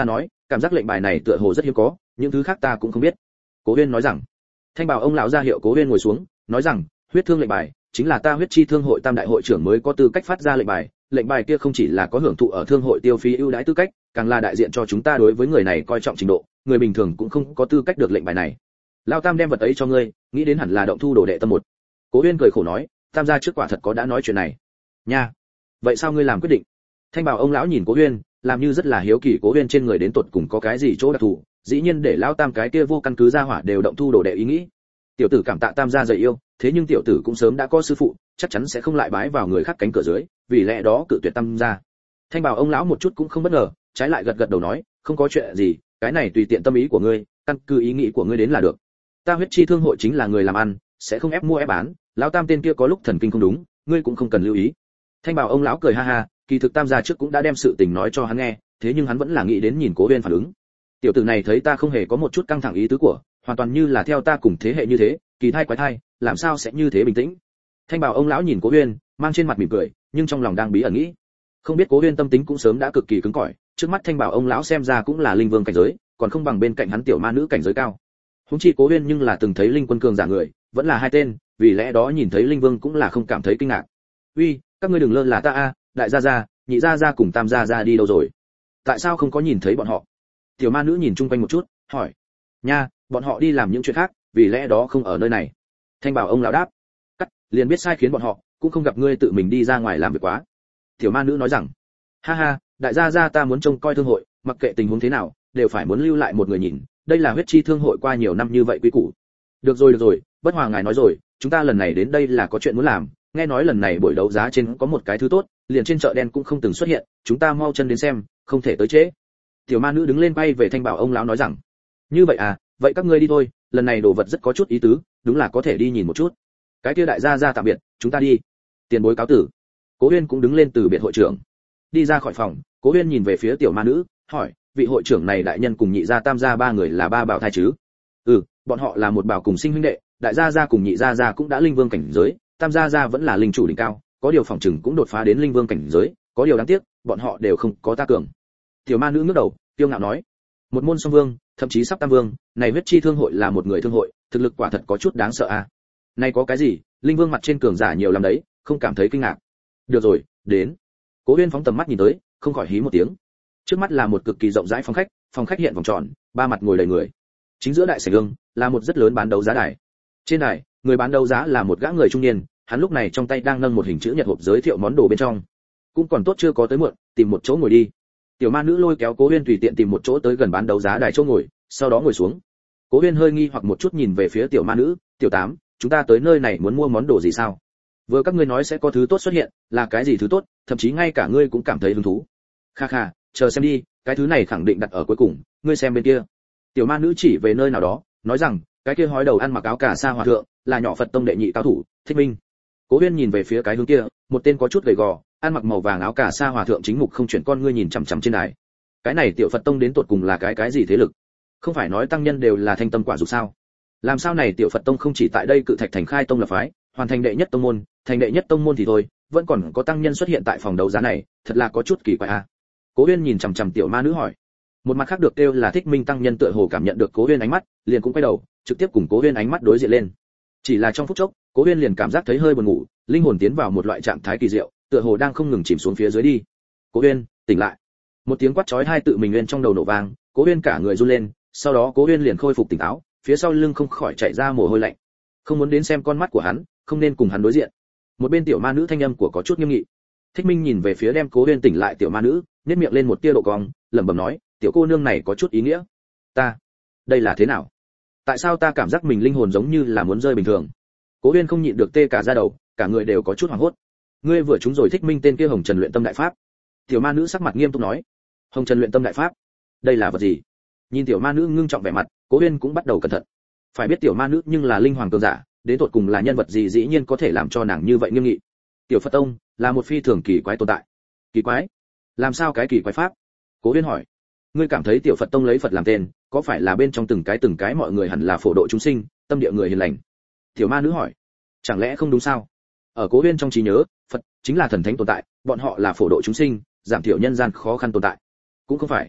cảm giác lệnh bài này tựa hồ rất hiếm có, những thứ khác ta cũng không biết. Cố Huyên nói rằng. Thanh bảo ông lão ra hiệu Cố Huyên ngồi xuống, nói rằng, huyết thương lệnh bài chính là ta huyết chi thương hội tam đại hội trưởng mới có tư cách phát ra lệnh bài, lệnh bài kia không chỉ là có hưởng thụ ở thương hội tiêu phí ưu đãi tư cách, càng là đại diện cho chúng ta đối với người này coi trọng trình độ, người bình thường cũng không có tư cách được lệnh bài này. Lão Tam đem vật ấy cho ngươi, nghĩ đến hẳn là động thu đồ đệ tâm một. Cố Huyên cười khổ nói, Tam gia trước quả thật có đã nói chuyện này. Nha, vậy sao ngươi làm quyết định? Thanh bảo ông lão nhìn Cố Huyên, làm như rất là hiếu kỳ Cố Huyên trên người đến tột cùng có cái gì chỗ đặc thù, dĩ nhiên để Lão Tam cái kia vô căn cứ ra hỏa đều động thu đồ đệ ý nghĩ. Tiểu tử cảm tạ Tam gia dạy yêu, thế nhưng tiểu tử cũng sớm đã có sư phụ, chắc chắn sẽ không lại bái vào người khác cánh cửa dưới, vì lẽ đó cự tuyệt Tam gia. Thanh bảo ông lão một chút cũng không bất ngờ, trái lại gật gật đầu nói, không có chuyện gì, cái này tùy tiện tâm ý của ngươi, căn cứ ý nghĩ của ngươi đến là được. Ta huyết chi thương hội chính là người làm ăn, sẽ không ép mua ép bán, Lão Tam tên kia có lúc thần kinh không đúng, ngươi cũng không cần lưu ý. Thanh bảo ông lão cười ha ha, kỳ thực Tam gia trước cũng đã đem sự tình nói cho hắn nghe, thế nhưng hắn vẫn là nghĩ đến nhìn Cố Huyên phản ứng. Tiểu tử này thấy ta không hề có một chút căng thẳng ý tứ của, hoàn toàn như là theo ta cùng thế hệ như thế, kỳ thai quái thai, làm sao sẽ như thế bình tĩnh. Thanh bảo ông lão nhìn Cố Huyên, mang trên mặt mỉm cười, nhưng trong lòng đang bí ẩn nghĩ, không biết Cố Huyên tâm tính cũng sớm đã cực kỳ cứng cỏi, trước mắt Thanh bảo ông lão xem ra cũng là linh vương cảnh giới, còn không bằng bên cạnh hắn tiểu ma nữ cảnh giới cao. Huống chi Cố Huyên nhưng là từng thấy linh quân cường giả người, vẫn là hai tên, vì lẽ đó nhìn thấy linh vương cũng là không cảm thấy kinh ngạc. Uy, các ngươi đừng lơ là ta a, đại gia gia, nhị gia gia cùng tam gia gia đi đâu rồi? Tại sao không có nhìn thấy bọn họ? Tiểu ma nữ nhìn chung quanh một chút, hỏi. Nha, bọn họ đi làm những chuyện khác, vì lẽ đó không ở nơi này. Thanh bảo ông lão đáp. Cắt, liền biết sai khiến bọn họ, cũng không gặp ngươi tự mình đi ra ngoài làm việc quá. Tiểu ma nữ nói rằng. Ha ha, đại gia gia ta muốn trông coi thương hội, mặc kệ tình huống thế nào, đều phải muốn lưu lại một người nhìn, đây là huyết chi thương hội qua nhiều năm như vậy quy củ. Được rồi được rồi, bất hòa ngài nói rồi, chúng ta lần này đến đây là có chuyện muốn làm, nghe nói lần này buổi đấu giá trên có một cái thứ tốt, liền trên chợ đen cũng không từng xuất hiện, chúng ta mau chân đến xem, không thể tới trễ. Tiểu ma nữ đứng lên quay về Thanh bảo ông lão nói rằng, như vậy à, vậy các ngươi đi thôi, lần này đồ vật rất có chút ý tứ, đúng là có thể đi nhìn một chút. Cái kia đại gia gia tạm biệt, chúng ta đi. Tiền bối cáo tử. Cố Huyên cũng đứng lên từ biệt hội trưởng. Đi ra khỏi phòng, Cố Huyên nhìn về phía tiểu ma nữ, hỏi, vị hội trưởng này đại nhân cùng nhị gia tam gia ba người là ba bảo thai chứ? Ừ, bọn họ là một bảo cùng sinh huynh đệ, đại gia gia cùng nhị gia gia cũng đã linh vương cảnh giới, tam gia gia vẫn là linh chủ đỉnh cao, có điều phòng trừng cũng đột phá đến linh vương cảnh giới, có điều đáng tiếc, bọn họ đều không có ta cường. Tiểu ma nữ ngước đầu, kiêu ngạo nói, một môn song vương, thậm chí sắp tam vương, này huyết chi thương hội là một người thương hội, thực lực quả thật có chút đáng sợ à. Này có cái gì, linh vương mặt trên cường giả nhiều lắm đấy, không cảm thấy kinh ngạc. Được rồi, đến. Cố Huyên phóng tầm mắt nhìn tới, không khỏi hí một tiếng. Trước mắt là một cực kỳ rộng rãi phòng khách, phòng khách hiện vòng tròn, ba mặt ngồi đầy người. Chính giữa đại sảnh gương là một rất lớn bán đấu giá đài. Trên đài, người bán đấu giá là một gã người trung niên, hắn lúc này trong tay đang nâng một hình chữ nhật hộp giới thiệu món đồ bên trong. Cũng còn tốt chưa có tới muộn, tìm một chỗ ngồi đi. Tiểu ma nữ lôi kéo Cố Huyên tùy tiện tìm một chỗ tới gần bán đấu giá đài chỗ ngồi, sau đó ngồi xuống. Cố Huyên hơi nghi hoặc một chút nhìn về phía tiểu ma nữ, "Tiểu Tám, chúng ta tới nơi này muốn mua món đồ gì sao? Vừa các ngươi nói sẽ có thứ tốt xuất hiện, là cái gì thứ tốt, thậm chí ngay cả ngươi cũng cảm thấy hứng thú." "Kha kha, chờ xem đi, cái thứ này khẳng định đặt ở cuối cùng, ngươi xem bên kia." Tiểu ma nữ chỉ về nơi nào đó, nói rằng, "Cái kia hói đầu ăn mặc áo cà sa hòa thượng, là nhỏ Phật tông đệ nhị cao thủ, Thích Minh." Cố Huyên nhìn về phía cái hướng kia, một tên có chút gầy gò, ăn mặc màu vàng áo cà sa hòa thượng chính mục không chuyển con ngươi nhìn chằm chằm trên đài. Cái này tiểu Phật tông đến tột cùng là cái cái gì thế lực? Không phải nói tăng nhân đều là thanh tâm quả dục sao? Làm sao này tiểu Phật tông không chỉ tại đây cự thạch thành khai tông lập phái, hoàn thành đệ nhất tông môn, thành đệ nhất tông môn thì thôi, vẫn còn có tăng nhân xuất hiện tại phòng đấu giá này, thật là có chút kỳ quái a. Cố Huyên nhìn chằm chằm tiểu ma nữ hỏi. Một mặt khác được kêu là Thích Minh tăng nhân tựa hồ cảm nhận được Cố Huyên ánh mắt, liền cũng quay đầu, trực tiếp cùng Cố Huyên ánh mắt đối diện lên. Chỉ là trong phút chốc, Cố Huyên liền cảm giác thấy hơi buồn ngủ, linh hồn tiến vào một loại trạng thái kỳ diệu, tựa hồ đang không ngừng chìm xuống phía dưới đi. Cố Huyên, tỉnh lại. Một tiếng quát chói tai tự mình lên trong đầu nổ vang, Cố Huyên cả người run lên, sau đó Cố Huyên liền khôi phục tỉnh táo, phía sau lưng không khỏi chảy ra mồ hôi lạnh. Không muốn đến xem con mắt của hắn, không nên cùng hắn đối diện. Một bên tiểu ma nữ thanh âm của có chút nghiêm nghị. Thích Minh nhìn về phía đem Cố Huyên tỉnh lại tiểu ma nữ, nhếch miệng lên một tia độ cong, lẩm bẩm nói, tiểu cô nương này có chút ý nghĩa. Ta, đây là thế nào? Tại sao ta cảm giác mình linh hồn giống như là muốn rơi bình thường? Cố Huyên không nhịn được tê cả da đầu, cả người đều có chút hoảng hốt. Ngươi vừa trúng rồi Thích Minh tên kia Hồng Trần luyện tâm đại pháp. Tiểu ma nữ sắc mặt nghiêm túc nói. Hồng Trần luyện tâm đại pháp? Đây là vật gì? Nhìn tiểu ma nữ ngưng trọng vẻ mặt, Cố Huyên cũng bắt đầu cẩn thận. Phải biết tiểu ma nữ nhưng là linh hoàng cường giả, đến tột cùng là nhân vật gì dĩ nhiên có thể làm cho nàng như vậy nghiêm nghị. Tiểu Phật tông là một phi thường kỳ quái tồn tại. Kỳ quái? Làm sao cái kỳ quái pháp? Cố Huyên hỏi. Ngươi cảm thấy tiểu Phật tông lấy Phật làm tên, có phải là bên trong từng cái từng cái mọi người hẳn là phổ độ chúng sinh, tâm địa người hiền lành? Tiểu ma nữ hỏi. Chẳng lẽ không đúng sao? Ở Cố Huyên trong trí nhớ, Phật chính là thần thánh tồn tại, bọn họ là phổ độ chúng sinh, giảm thiểu nhân gian khó khăn tồn tại. Cũng không phải.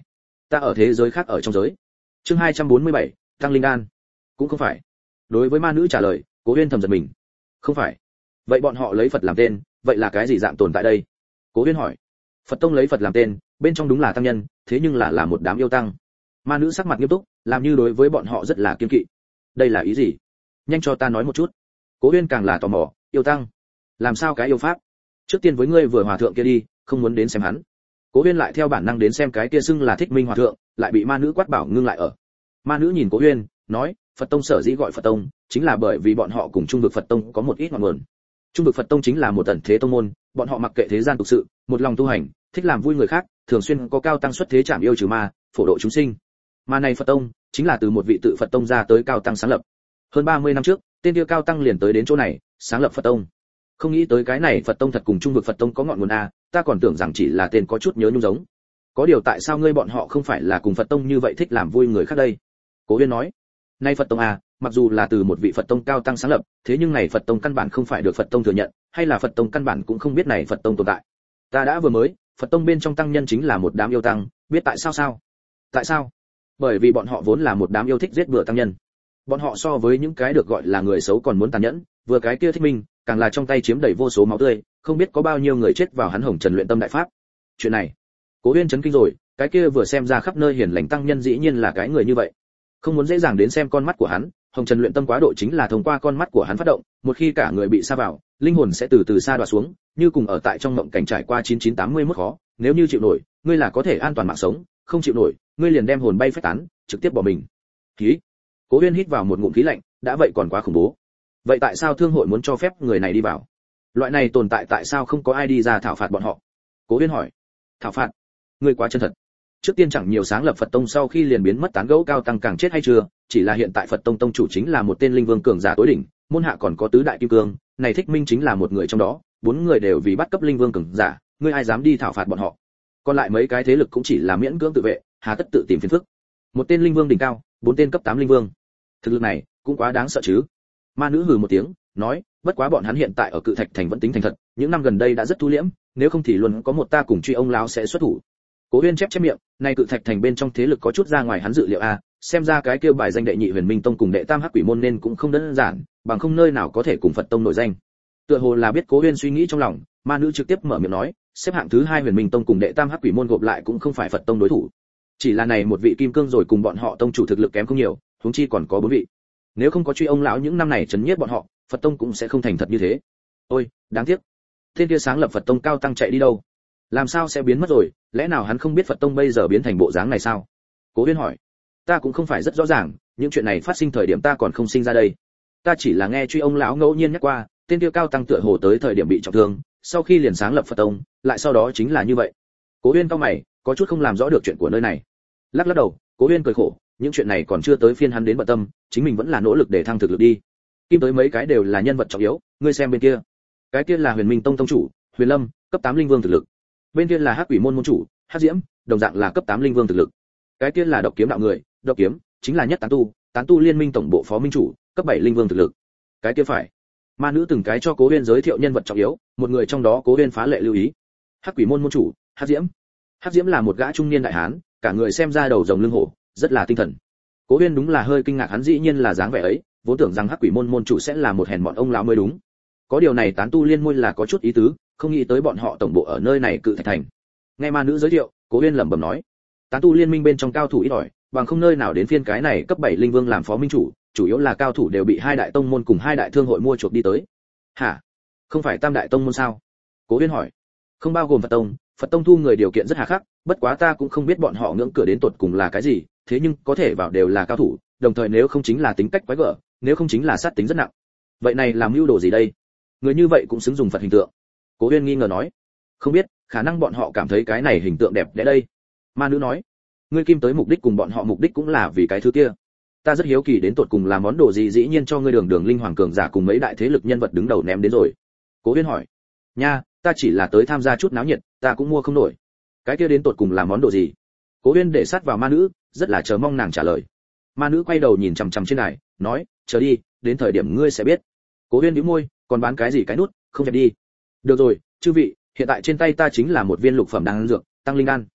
Ta ở thế giới khác ở trong giới. Chương hai trăm bốn mươi bảy, tăng linh đan. Cũng không phải. Đối với ma nữ trả lời, Cố Uyên thầm giật mình. Không phải. Vậy bọn họ lấy Phật làm tên, vậy là cái gì dạng tồn tại đây? Cố Uyên hỏi. Phật tông lấy Phật làm tên, bên trong đúng là tăng nhân, thế nhưng là là một đám yêu tăng. Ma nữ sắc mặt nghiêm túc, làm như đối với bọn họ rất là kiêng kỵ. Đây là ý gì? Nhanh cho ta nói một chút. Cố Uyên càng là tò mò, yêu tăng, làm sao cái yêu pháp? Trước tiên với ngươi vừa hòa thượng kia đi, không muốn đến xem hắn. Cố Uyên lại theo bản năng đến xem cái kia xưng là Thích Minh hòa thượng, lại bị ma nữ quát bảo ngưng lại ở. Ma nữ nhìn Cố Uyên, nói, Phật tông sở dĩ gọi Phật tông, chính là bởi vì bọn họ cùng Trung vực Phật tông có một ít ngọn nguồn. Trung vực Phật tông chính là một tận thế tông môn, bọn họ mặc kệ thế gian tục sự, một lòng tu hành, thích làm vui người khác, thường xuyên có cao tăng xuất thế trảm yêu trừ ma, phổ độ chúng sinh. Mà này Phật tông, chính là từ một vị tự Phật tông ra tới cao tăng sáng lập. Hơn ba mươi năm trước, tên kia cao tăng liền tới đến chỗ này, sáng lập Phật tông. Không nghĩ tới cái này Phật tông thật cùng Trung vực Phật tông có ngọn nguồn a, ta còn tưởng rằng chỉ là tên có chút nhớ nhung giống. Có điều tại sao ngươi bọn họ không phải là cùng Phật tông như vậy thích làm vui người khác đây? Cố Uyên nói, nay Phật tông a, mặc dù là từ một vị Phật tông cao tăng sáng lập, thế nhưng này Phật tông căn bản không phải được Phật tông thừa nhận, hay là Phật tông căn bản cũng không biết này Phật tông tồn tại. Ta đã vừa mới, Phật tông bên trong tăng nhân chính là một đám yêu tăng, biết tại sao sao? Tại sao? Bởi vì bọn họ vốn là một đám yêu thích giết bừa tăng nhân. Bọn họ so với những cái được gọi là người xấu còn muốn tàn nhẫn, vừa cái kia Thích Minh, càng là trong tay chiếm đầy vô số máu tươi, không biết có bao nhiêu người chết vào hắn Hồng Trần luyện tâm đại pháp. Chuyện này, Cố Uyên chấn kinh rồi, cái kia vừa xem ra khắp nơi hiển lành tăng nhân dĩ nhiên là cái người như vậy. Không muốn dễ dàng đến xem con mắt của hắn, Hồng Trần luyện tâm quá độ chính là thông qua con mắt của hắn phát động, một khi cả người bị sa vào, linh hồn sẽ từ từ sa đọa xuống, như cùng ở tại trong mộng cảnh trải qua chín chín tám mươi mốt khó, nếu như chịu nổi, ngươi là có thể an toàn mạng sống, không chịu nổi, ngươi liền đem hồn bay phách tán, trực tiếp bỏ mình. Khí. Cố Uyên hít vào một ngụm khí lạnh, đã vậy còn quá khủng bố. Vậy tại sao thương hội muốn cho phép người này đi vào? Loại này tồn tại tại sao không có ai đi ra thảo phạt bọn họ? Cố Uyên hỏi. Thảo phạt? Ngươi quá chân thật. Trước tiên chẳng nhiều sáng lập Phật tông sau khi liền biến mất tán gẫu cao tăng càng chết hay chưa, chỉ là hiện tại Phật tông tông chủ chính là một tên linh vương cường giả tối đỉnh, môn hạ còn có tứ đại kim cương, này Thích Minh chính là một người trong đó, bốn người đều vì bắt cấp linh vương cường giả, ngươi ai dám đi thảo phạt bọn họ? Còn lại mấy cái thế lực cũng chỉ là miễn cưỡng tự vệ, hà tất tự tìm phiền phức. Một tên linh vương đỉnh cao, bốn tên cấp tám linh vương. Thực lực này cũng quá đáng sợ chứ. Ma nữ hừ một tiếng, nói, bất quá bọn hắn hiện tại ở Cự Thạch thành vẫn tính thành thật, những năm gần đây đã rất thu liễm, nếu không thì luôn có một ta cùng truy ông lão sẽ xuất thủ. Cố Uyên chép chép miệng, nay Cự Thạch thành bên trong thế lực có chút ra ngoài hắn dự liệu a, xem ra cái kêu bài danh đệ nhị Huyền Minh tông cùng đệ tam Hắc Quỷ môn nên cũng không đơn giản, bằng không nơi nào có thể cùng Phật tông nổi danh. Tựa hồ là biết Cố Uyên suy nghĩ trong lòng, ma nữ trực tiếp mở miệng nói, xếp hạng thứ hai Huyền Minh tông cùng đệ tam Hắc Quỷ môn gộp lại cũng không phải Phật tông đối thủ. Chỉ là này một vị kim cương rồi cùng bọn họ tông chủ thực lực kém không nhiều, huống chi còn có bốn vị. Nếu không có truy ông lão những năm này trấn nhiếp bọn họ, Phật tông cũng sẽ không thành thật như thế. Ôi, đáng tiếc. Tên kia sáng lập Phật tông cao tăng chạy đi đâu? Làm sao sẽ biến mất rồi, lẽ nào hắn không biết Phật tông bây giờ biến thành bộ dáng này sao? Cố Uyên hỏi. Ta cũng không phải rất rõ ràng, những chuyện này phát sinh thời điểm ta còn không sinh ra đây. Ta chỉ là nghe truy ông lão ngẫu nhiên nhắc qua, tên kia cao tăng tựa hồ tới thời điểm bị trọng thương, sau khi liền sáng lập Phật tông, lại sau đó chính là như vậy. Cố Uyên cau mày, có chút không làm rõ được chuyện của nơi này. Lắc lắc đầu, Cố Uyên cười khổ, những chuyện này còn chưa tới phiên hắn đến bận tâm, chính mình vẫn là nỗ lực để thăng thực lực đi. Kim tới mấy cái đều là nhân vật trọng yếu, ngươi xem bên kia. Cái kia là Huyền Minh tông tông chủ, Huyền Lâm, cấp tám linh vương thực lực. Bên kia là Hắc Quỷ môn môn chủ, Hắc Diễm, đồng dạng là cấp tám linh vương thực lực. Cái kia là Độc Kiếm đạo người, Độc Kiếm chính là nhất tán tu, tán tu liên minh tổng bộ phó minh chủ, cấp bảy linh vương thực lực. Cái kia phải. Ma nữ từng cái cho Cố Uyên giới thiệu nhân vật trọng yếu, một người trong đó Cố Uyên phá lệ lưu ý. Hắc Quỷ môn môn chủ, Hắc Diễm. Hắc Diễm là một gã trung niên đại hán, cả người xem ra đầu rồng lưng hổ, rất là tinh thần. Cố Uyên đúng là hơi kinh ngạc hắn dĩ nhiên là dáng vẻ ấy, vốn tưởng rằng Hắc Quỷ môn môn chủ sẽ là một hèn mọn ông lão mới đúng. Có điều này tán tu liên môn là có chút ý tứ, không nghĩ tới bọn họ tổng bộ ở nơi này Cự Thạch thành. Nghe ma nữ giới thiệu, Cố Uyên lẩm bẩm nói, tán tu liên minh bên trong cao thủ ít ỏi, bằng không nơi nào đến phiên cái này cấp bảy linh vương làm phó minh chủ, chủ yếu là cao thủ đều bị hai đại tông môn cùng hai đại thương hội mua chuộc đi tới. Hả? Không phải tam đại tông môn sao? Cố Uyên hỏi. Không bao gồm Phật tông, Phật tông thu người điều kiện rất hà khắc, bất quá ta cũng không biết bọn họ ngưỡng cửa đến tột cùng là cái gì, thế nhưng có thể vào đều là cao thủ, đồng thời nếu không chính là tính cách quái gở, nếu không chính là sát tính rất nặng. Vậy này làm mưu đồ gì đây? Người như vậy cũng xứng dùng Phật hình tượng. Cố Uyên nghi ngờ nói. Không biết, khả năng bọn họ cảm thấy cái này hình tượng đẹp đẽ đây. Ma nữ nói. Ngươi Kim tới mục đích cùng bọn họ mục đích cũng là vì cái thứ kia. Ta rất hiếu kỳ đến tột cùng là món đồ gì dĩ nhiên cho ngươi đường đường linh hoàng cường giả cùng mấy đại thế lực nhân vật đứng đầu ném đến rồi. Cố Uyên hỏi. Nha, ta chỉ là tới tham gia chút náo nhiệt, ta cũng mua không nổi. Cái kia đến tột cùng là món đồ gì? Cố Uyên để sát vào ma nữ, rất là chờ mong nàng trả lời. Ma nữ quay đầu nhìn chằm chằm trên này, nói, chờ đi, đến thời điểm ngươi sẽ biết. Cố Uyên nhíu môi, còn bán cái gì cái nút, không dẹp đi. Được rồi, chư vị, hiện tại trên tay ta chính là một viên lục phẩm đan dược, tăng linh đan.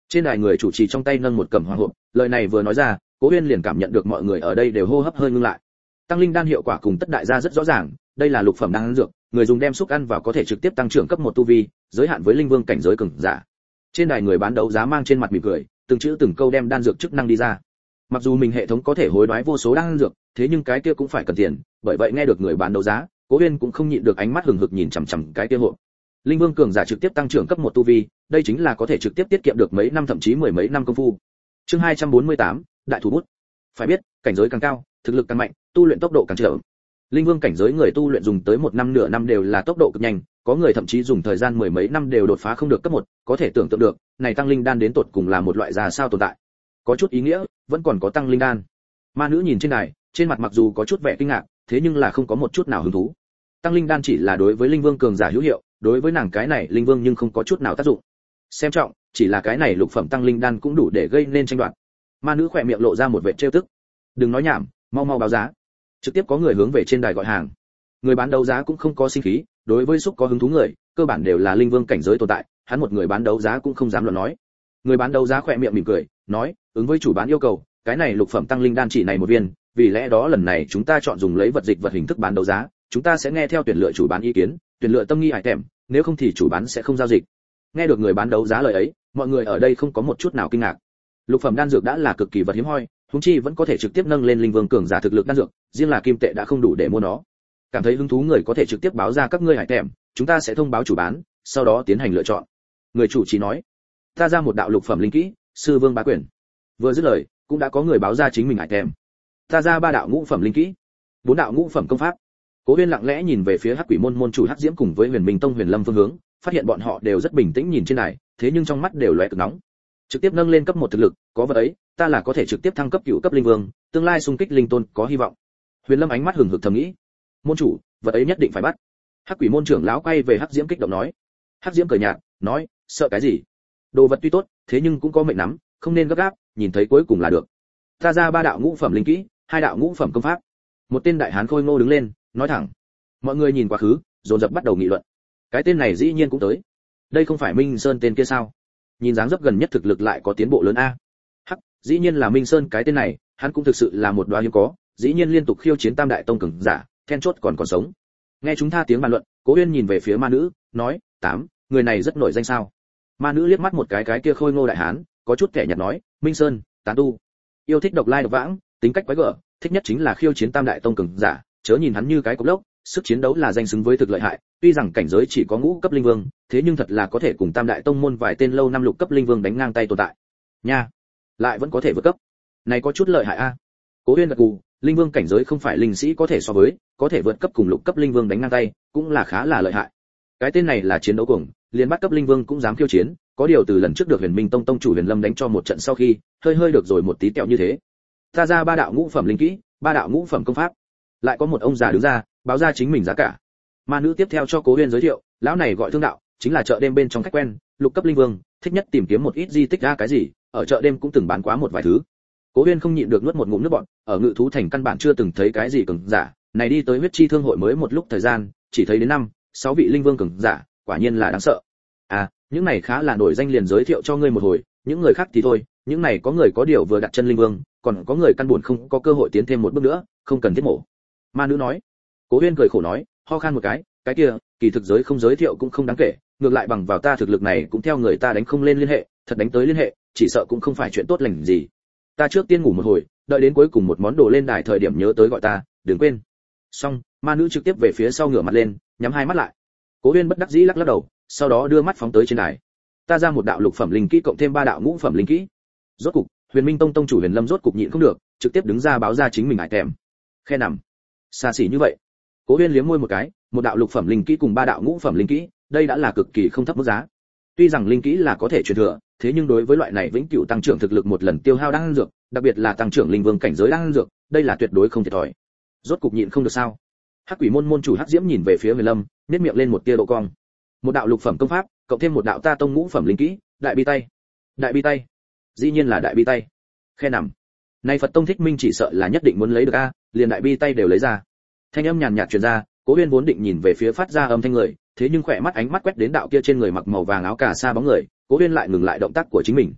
Trên đài người chủ trì trong tay nâng một cẩm hoàng hộp, lời này vừa nói ra, Cố Uyên liền cảm nhận được mọi người ở đây đều hô hấp hơi ngưng lại. Tăng linh đan hiệu quả cùng tất đại gia rất rõ ràng, đây là lục phẩm đan dược, người dùng đem xúc ăn vào có thể trực tiếp tăng trưởng cấp một tu vi, giới hạn với linh vương cảnh giới cường giả. Trên đài người bán đấu giá mang trên mặt mỉm cười, từng chữ từng câu đem đan dược chức năng đi ra. Mặc dù mình hệ thống có thể hối đoái vô số đan dược, thế nhưng cái kia cũng phải cần tiền, bởi vậy nghe được người bán đấu giá, Cố Uyên cũng không nhịn được ánh mắt hừng hực nhìn chằm chằm cái kia hộp. Linh vương cường giả trực tiếp tăng trưởng cấp một tu vi, đây chính là có thể trực tiếp tiết kiệm được mấy năm thậm chí mười mấy năm công phu. Chương hai trăm bốn mươi tám, đại thủ bút. Phải biết, cảnh giới càng cao, thực lực càng mạnh, tu luyện tốc độ càng chậm. Linh vương cảnh giới người tu luyện dùng tới một năm nửa năm đều là tốc độ cực nhanh, có người thậm chí dùng thời gian mười mấy năm đều đột phá không được cấp một, có thể tưởng tượng được, này tăng linh đan đến tột cùng là một loại ra sao tồn tại. Có chút ý nghĩa, vẫn còn có tăng linh đan. Ma nữ nhìn trên đài, trên mặt mặc dù có chút vẻ kinh ngạc, thế nhưng là không có một chút nào hứng thú. Tăng linh đan chỉ là đối với linh vương cường giả hữu hiệu, đối với nàng cái này linh vương nhưng không có chút nào tác dụng. Xem trọng, chỉ là cái này lục phẩm tăng linh đan cũng đủ để gây nên tranh đoạt. Ma nữ khỏe miệng lộ ra một vẻ trêu tức. Đừng nói nhảm, mau mau báo giá. Trực tiếp có người hướng về trên đài gọi hàng. Người bán đấu giá cũng không có sinh khí, đối với xúc có hứng thú người, cơ bản đều là linh vương cảnh giới tồn tại, hắn một người bán đấu giá cũng không dám luận nói. Người bán đấu giá khỏe miệng mỉm cười, nói, ứng với chủ bán yêu cầu, cái này lục phẩm tăng linh đan chỉ này một viên, vì lẽ đó lần này chúng ta chọn dùng lấy vật dịch vật hình thức bán đấu giá, chúng ta sẽ nghe theo tuyển lựa chủ bán ý kiến, tuyển lựa tâm nghi hải thèm, nếu không thì chủ bán sẽ không giao dịch. Nghe được người bán đấu giá lời ấy, mọi người ở đây không có một chút nào kinh ngạc. Lục phẩm đan dược đã là cực kỳ vật hiếm hoi, huống chi vẫn có thể trực tiếp nâng lên linh vương cường giả thực lực đan dược, riêng là kim tệ đã không đủ để mua nó. Cảm thấy hứng thú người có thể trực tiếp báo ra các ngươi hải thèm, chúng ta sẽ thông báo chủ bán, sau đó tiến hành lựa chọn. Người chủ chỉ nói, ta ra một đạo lục phẩm linh kỹ, sư vương bá quyền. Vừa dứt lời, cũng đã có người báo ra chính mình hải thèm. Ta ra ba đạo ngũ phẩm linh kỹ, bốn đạo ngũ phẩm công pháp. Cố Uyên lặng lẽ nhìn về phía Hắc Quỷ môn môn chủ Hắc Diễm cùng với Huyền Minh tông Huyền Lâm phương hướng, phát hiện bọn họ đều rất bình tĩnh nhìn trên này, thế nhưng trong mắt đều lóe cực nóng. Trực tiếp nâng lên cấp một thực lực, có vật ấy, ta là có thể trực tiếp thăng cấp cửu cấp linh vương, tương lai xung kích linh tôn có hy vọng. Huyền Lâm ánh mắt hừng hực thầm nghĩ, môn chủ, vật ấy nhất định phải bắt. Hắc Quỷ môn trưởng lão quay về Hắc Diễm kích động nói. Hắc Diễm cười nhạt, nói, sợ cái gì? Đồ vật tuy tốt, thế nhưng cũng có mệnh nắm, không nên gấp gáp, nhìn thấy cuối cùng là được. Ta ra ba đạo ngũ phẩm linh kỹ, hai đạo ngũ phẩm công pháp. Một tên đại hán khôi ngô đứng lên, nói thẳng. Mọi người nhìn quá khứ, dồn dập bắt đầu nghị luận. Cái tên này dĩ nhiên cũng tới. Đây không phải Minh Sơn tên kia sao? Nhìn dáng dấp gần nhất thực lực lại có tiến bộ lớn a. Hắc, dĩ nhiên là Minh Sơn cái tên này, hắn cũng thực sự là một đoá hiếm có, dĩ nhiên liên tục khiêu chiến Tam đại tông cường giả, then chốt còn còn sống. Nghe chúng ta tiếng bàn luận, Cố Uyên nhìn về phía ma nữ, nói, tám, người này rất nổi danh sao? Ma nữ liếc mắt một cái cái kia khôi ngô đại hán, có chút kẻ nhạt nói, Minh Sơn, tán tu, yêu thích độc lai độc vãng, tính cách quái gở, thích nhất chính là khiêu chiến Tam đại tông cường giả, chớ nhìn hắn như cái cục lốc, sức chiến đấu là danh xứng với thực lợi hại, tuy rằng cảnh giới chỉ có ngũ cấp linh vương, thế nhưng thật là có thể cùng Tam đại tông môn vài tên lâu năm lục cấp linh vương đánh ngang tay tồn tại. Nha, lại vẫn có thể vượt cấp. Này có chút lợi hại a. Cố Uyên gật gù, linh vương cảnh giới không phải linh sĩ có thể so với, có thể vượt cấp cùng lục cấp linh vương đánh ngang tay, cũng là khá là lợi hại. Cái tên này là chiến đấu cuồng, liền bắt cấp linh vương cũng dám khiêu chiến, có điều từ lần trước được Huyền Minh tông tông chủ Huyền Lâm đánh cho một trận sau khi, hơi hơi được rồi một tí tẹo như thế. Ta ra ba đạo ngũ phẩm linh kỹ, ba đạo ngũ phẩm công pháp. Lại có một ông già đứng ra, báo ra chính mình giá cả. Ma nữ tiếp theo cho Cố Uyên giới thiệu, lão này gọi Thương Đạo, chính là chợ đêm bên trong khách quen, lục cấp linh vương, thích nhất tìm kiếm một ít di tích ra cái gì, ở chợ đêm cũng từng bán quá một vài thứ. Cố Uyên không nhịn được nuốt một ngụm nước bọt, ở Ngự thú thành căn bản chưa từng thấy cái gì cường giả, này đi tới huyết chi thương hội mới một lúc thời gian, chỉ thấy đến năm, sáu vị linh vương cường giả, quả nhiên là đáng sợ. À, những này khá là nổi danh liền giới thiệu cho ngươi một hồi, những người khác thì thôi, những này có người có điều vừa đặt chân linh vương, còn có người căn buồn không có cơ hội tiến thêm một bước nữa, không cần thiết mổ. Ma nữ nói. Cố Uyên cười khổ nói, ho khan một cái, cái kia, kỳ thực giới không giới thiệu cũng không đáng kể, ngược lại bằng vào ta thực lực này cũng theo người ta đánh không lên liên hệ, thật đánh tới liên hệ, chỉ sợ cũng không phải chuyện tốt lành gì. Ta trước tiên ngủ một hồi, đợi đến cuối cùng một món đồ lên đài thời điểm nhớ tới gọi ta, đừng quên. Xong, ma nữ trực tiếp về phía sau ngửa mặt lên, nhắm hai mắt lại. Cố Uyên bất đắc dĩ lắc lắc đầu, sau đó đưa mắt phóng tới trên đài. Ta ra một đạo lục phẩm linh kỹ cộng thêm ba đạo ngũ phẩm linh kỹ. Rốt cục, Huyền Minh tông tông chủ Huyền Lâm rốt cục nhịn không được, trực tiếp đứng ra báo ra chính mình hải thèm. Khe nằm. Xa xỉ như vậy. Cố Uyên liếm môi một cái, một đạo lục phẩm linh kỹ cùng ba đạo ngũ phẩm linh kỹ, đây đã là cực kỳ không thấp mức giá. Tuy rằng linh kỹ là có thể truyền thừa, thế nhưng đối với loại này vĩnh cửu tăng trưởng thực lực một lần tiêu hao đang dược, đặc biệt là tăng trưởng linh vương cảnh giới đang dược, đây là tuyệt đối không thiệt thòi. Rốt cục nhịn không được sao? Hắc Quỷ môn môn chủ Hắc Diễm nhìn về phía Huyền Lâm, nhếch miệng lên một tia độ cong. Một đạo lục phẩm công pháp, cộng thêm một đạo ta tông ngũ phẩm linh kỹ, đại bi tay. Đại bi tay? Dĩ nhiên là đại bi tay. Khe nằm. Này Phật tông Thích Minh chỉ sợ là nhất định muốn lấy được a, liền đại bi tay đều lấy ra. Thanh âm nhàn nhạt truyền ra, Cố Uyên vốn định nhìn về phía phát ra âm thanh người, thế nhưng khỏe mắt ánh mắt quét đến đạo kia trên người mặc màu vàng áo cà sa bóng người, Cố Uyên lại ngừng lại động tác của chính mình.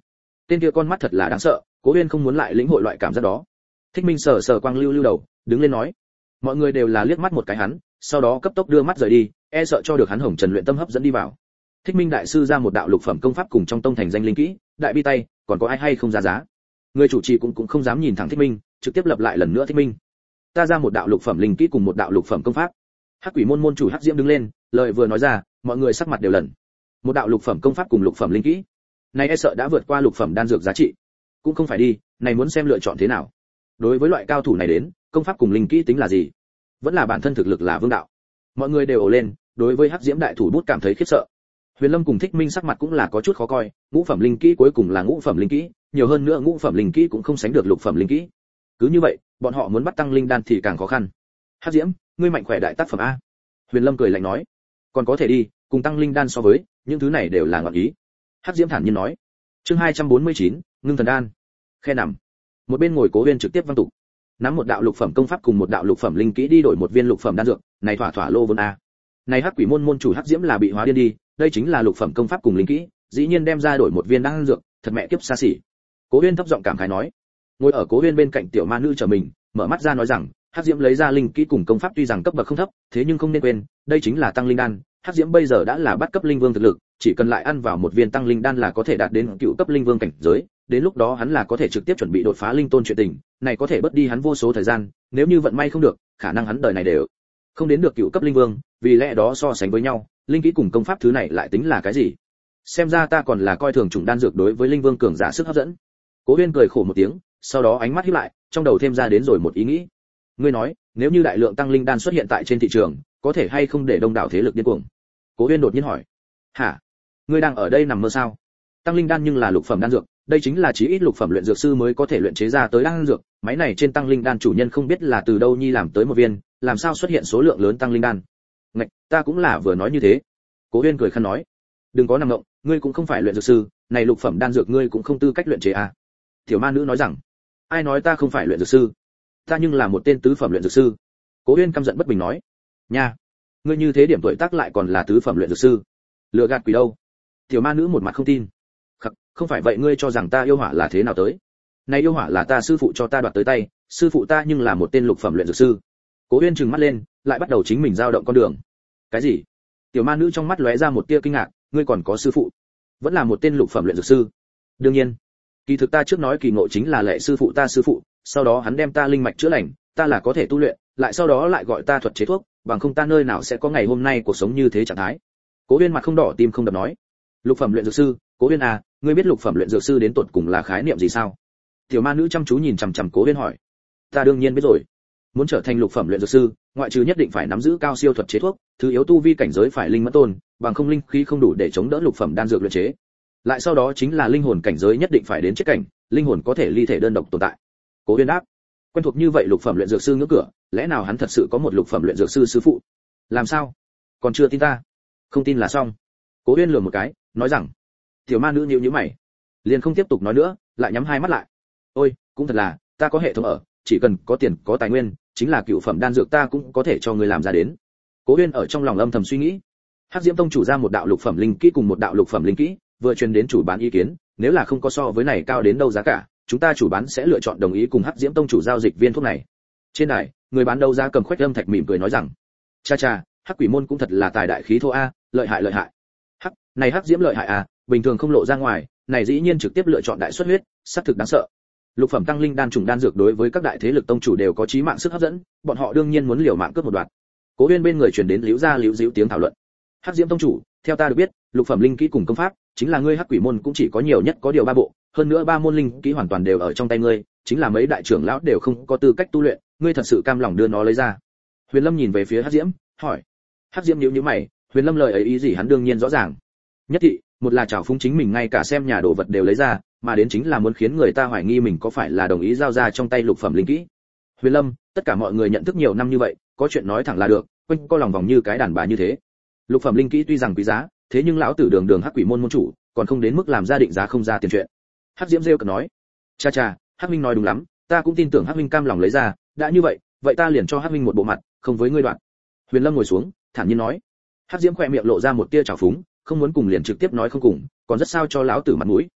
Tên kia con mắt thật là đáng sợ, Cố Uyên không muốn lại lĩnh hội loại cảm giác đó. Thích Minh sờ sờ quang lưu lưu đầu, đứng lên nói. Mọi người đều là liếc mắt một cái hắn, sau đó cấp tốc đưa mắt rời đi, e sợ cho được hắn hồng trần luyện tâm hấp dẫn đi vào. Thích Minh đại sư ra một đạo lục phẩm công pháp cùng trong tông thành danh linh kỹ, đại bi tay, còn có ai hay không ra giá. Người chủ trì cũng cũng không dám nhìn thẳng Thích Minh, trực tiếp lập lại lần nữa Thích Minh. Ta ra một đạo lục phẩm linh kỹ cùng một đạo lục phẩm công pháp. Hắc Quỷ môn môn chủ Hắc Diễm đứng lên, lời vừa nói ra, mọi người sắc mặt đều lần. Một đạo lục phẩm công pháp cùng lục phẩm linh kỹ, này e sợ đã vượt qua lục phẩm đan dược giá trị. Cũng không phải đi, này muốn xem lựa chọn thế nào. Đối với loại cao thủ này đến, công pháp cùng linh kỹ tính là gì? Vẫn là bản thân thực lực là vương đạo. Mọi người đều ồ lên, đối với Hắc Diễm đại thủ bút cảm thấy khiếp sợ. Huyền Lâm cùng Thích Minh sắc mặt cũng là có chút khó coi, ngũ phẩm linh kỹ cuối cùng là ngũ phẩm linh kỹ, nhiều hơn nữa ngũ phẩm linh kỹ cũng không sánh được lục phẩm linh kỹ. Cứ như vậy, bọn họ muốn bắt tăng linh đan thì càng khó khăn. Hắc Diễm, ngươi mạnh khỏe đại tác phẩm a. Huyền Lâm cười lạnh nói, còn có thể đi, cùng tăng linh đan so với, những thứ này đều là ngọn ý. Hắc Diễm thản nhiên nói. Chương hai trăm bốn mươi chín, ngưng thần đan. Khe nằm. Một bên ngồi Cố Uyên trực tiếp văng tục. Nắm một đạo lục phẩm công pháp cùng một đạo lục phẩm linh kỹ đi đổi một viên lục phẩm đan dược, này thỏa thỏa lô vốn a. Này Hắc Quỷ môn môn chủ Hắc Diễm là bị hóa điên đi, đây chính là lục phẩm công pháp cùng linh kỹ, dĩ nhiên đem ra đổi một viên đan dược, thật mẹ kiếp xa xỉ. Cố Uyên thấp giọng cảm khái nói. Ngồi ở Cố Uyên bên cạnh tiểu ma nữ trở mình, mở mắt ra nói rằng, Hắc Diễm lấy ra linh kỹ cùng công pháp tuy rằng cấp bậc không thấp, thế nhưng không nên quên, đây chính là tăng linh đan, Hắc Diễm bây giờ đã là bắt cấp linh vương thực lực, chỉ cần lại ăn vào một viên tăng linh đan là có thể đạt đến cựu cấp linh vương cảnh giới, đến lúc đó hắn là có thể trực tiếp chuẩn bị đột phá linh tôn chuyện tình, này có thể bớt đi hắn vô số thời gian, nếu như vận may không được, khả năng hắn đời này đều không đến được cựu cấp linh vương, vì lẽ đó so sánh với nhau, linh kỹ cùng công pháp thứ này lại tính là cái gì? Xem ra ta còn là coi thường chủng đan dược đối với linh vương cường giả sức hấp dẫn. Cố Uyên cười khổ một tiếng, sau đó ánh mắt híp lại, trong đầu thêm ra đến rồi một ý nghĩ. Ngươi nói, nếu như đại lượng tăng linh đan xuất hiện tại trên thị trường, có thể hay không để đông đảo thế lực điên cuồng? Cố Uyên đột nhiên hỏi. Hả? Ngươi đang ở đây nằm mơ sao? Tăng linh đan nhưng là lục phẩm đan dược, đây chính là chí ít lục phẩm luyện dược sư mới có thể luyện chế ra tới đan dược, máy này trên tăng linh đan chủ nhân không biết là từ đâu nhi làm tới một viên, làm sao xuất hiện số lượng lớn tăng linh đan? Ngạch, ta cũng là vừa nói như thế. Cố Uyên cười khăn nói. Đừng có nằm ngộng, ngươi cũng không phải luyện dược sư, này lục phẩm đan dược ngươi cũng không tư cách luyện chế à? Tiểu ma nữ nói rằng. Ai nói ta không phải luyện dược sư? Ta nhưng là một tên tứ phẩm luyện dược sư. Cố Uyên căm giận bất bình nói. Nha, ngươi như thế điểm tuổi tác lại còn là tứ phẩm luyện dược sư, lừa gạt quỷ đâu? Tiểu ma nữ một mặt không tin. Khắc, không phải vậy ngươi cho rằng ta yêu hỏa là thế nào tới? Này yêu hỏa là ta sư phụ cho ta đoạt tới tay, sư phụ ta nhưng là một tên lục phẩm luyện dược sư. Cố Uyên trừng mắt lên, lại bắt đầu chính mình dao động con đường. Cái gì? Tiểu ma nữ trong mắt lóe ra một tia kinh ngạc, ngươi còn có sư phụ? Vẫn là một tên lục phẩm luyện dược sư? Đương nhiên. Kỳ thực ta trước nói kỳ ngộ chính là lệ sư phụ ta sư phụ, sau đó hắn đem ta linh mạch chữa lành, ta là có thể tu luyện, lại sau đó lại gọi ta thuật chế thuốc, bằng không ta nơi nào sẽ có ngày hôm nay cuộc sống như thế trạng thái. Cố Uyên mặt không đỏ tim không đập nói. Lục phẩm luyện dược sư, Cố Uyên à, ngươi biết lục phẩm luyện dược sư đến tột cùng là khái niệm gì sao? Tiểu ma nữ chăm chú nhìn chằm chằm Cố Uyên hỏi. Ta đương nhiên biết rồi. Muốn trở thành lục phẩm luyện dược sư, ngoại trừ nhất định phải nắm giữ cao siêu thuật chế thuốc, thứ yếu tu vi cảnh giới phải linh mẫn tôn, bằng không linh khí không đủ để chống đỡ lục phẩm đan dược luyện chế. Lại sau đó chính là linh hồn cảnh giới nhất định phải đến chết cảnh, linh hồn có thể ly thể đơn độc tồn tại. Cố Uyên đáp. Quen thuộc như vậy lục phẩm luyện dược sư ngưỡng cửa, lẽ nào hắn thật sự có một lục phẩm luyện dược sư sư phụ? Làm sao? Còn chưa tin ta? Không tin là xong. Cố Uyên lườm một cái, nói rằng. Tiểu ma nữ nhíu nhíu mày, liền không tiếp tục nói nữa, lại nhắm hai mắt lại. Ôi, cũng thật là, ta có hệ thống ở, chỉ cần có tiền, có tài nguyên, chính là cựu phẩm đan dược ta cũng có thể cho người làm ra đến. Cố Uyên ở trong lòng âm thầm suy nghĩ. Hắc Diễm tông chủ ra một đạo lục phẩm linh kỹ cùng một đạo lục phẩm linh kỹ, vừa truyền đến chủ bán ý kiến, nếu là không có so với này cao đến đâu giá cả, chúng ta chủ bán sẽ lựa chọn đồng ý cùng Hắc Diễm tông chủ giao dịch viên thuốc này. Trên đài, người bán đấu giá cầm khoách âm thạch mỉm cười nói rằng, cha cha, Hắc Quỷ môn cũng thật là tài đại khí thô a, lợi hại lợi hại. Hắc, này Hắc Diễm lợi hại à, bình thường không lộ ra ngoài, này dĩ nhiên trực tiếp lựa chọn đại xuất huyết, xác thực đáng sợ. Lục phẩm tăng linh đan trùng đan dược đối với các đại thế lực tông chủ đều có chí mạng sức hấp dẫn, bọn họ đương nhiên muốn liều mạng cướp một đoạn. Cố Uyên bên người truyền đến liễu gia liễu díu tiếng thảo luận. Hắc Diễm tông chủ, theo ta được biết, lục phẩm linh kỹ cùng công pháp, chính là ngươi Hắc Quỷ môn cũng chỉ có nhiều nhất có điều ba bộ, hơn nữa ba môn linh kỹ hoàn toàn đều ở trong tay ngươi, chính là mấy đại trưởng lão đều không có tư cách tu luyện, ngươi thật sự cam lòng đưa nó lấy ra? Huyền Lâm nhìn về phía Hắc Diễm, hỏi. Hắc Diễm nhíu nhíu mày, Huyền Lâm lời ấy ý gì hắn đương nhiên rõ ràng. Nhất thị, một là trào phúng chính mình ngay cả xem nhà đồ vật đều lấy ra, mà đến chính là muốn khiến người ta hoài nghi mình có phải là đồng ý giao ra trong tay lục phẩm linh kỹ. Huyền Lâm, tất cả mọi người nhận thức nhiều năm như vậy, có chuyện nói thẳng là được, quanh co lòng vòng như cái đàn bà như thế. Lục phẩm linh kỹ tuy rằng quý giá, thế nhưng lão tử đường đường Hắc Quỷ môn môn chủ, còn không đến mức làm ra định giá không ra tiền chuyện. Hắc Diễm rêu cợt nói. Cha cha, Hắc Minh nói đúng lắm, ta cũng tin tưởng Hắc Minh cam lòng lấy ra, đã như vậy, vậy ta liền cho Hắc Minh một bộ mặt, không với ngươi đoạn. Huyền Lâm ngồi xuống, thản nhiên nói. Hắc Diễm khẽ miệng lộ ra một tia trào phúng, không muốn cùng liền trực tiếp nói không cùng, còn rất sao cho lão tử mặt mũi.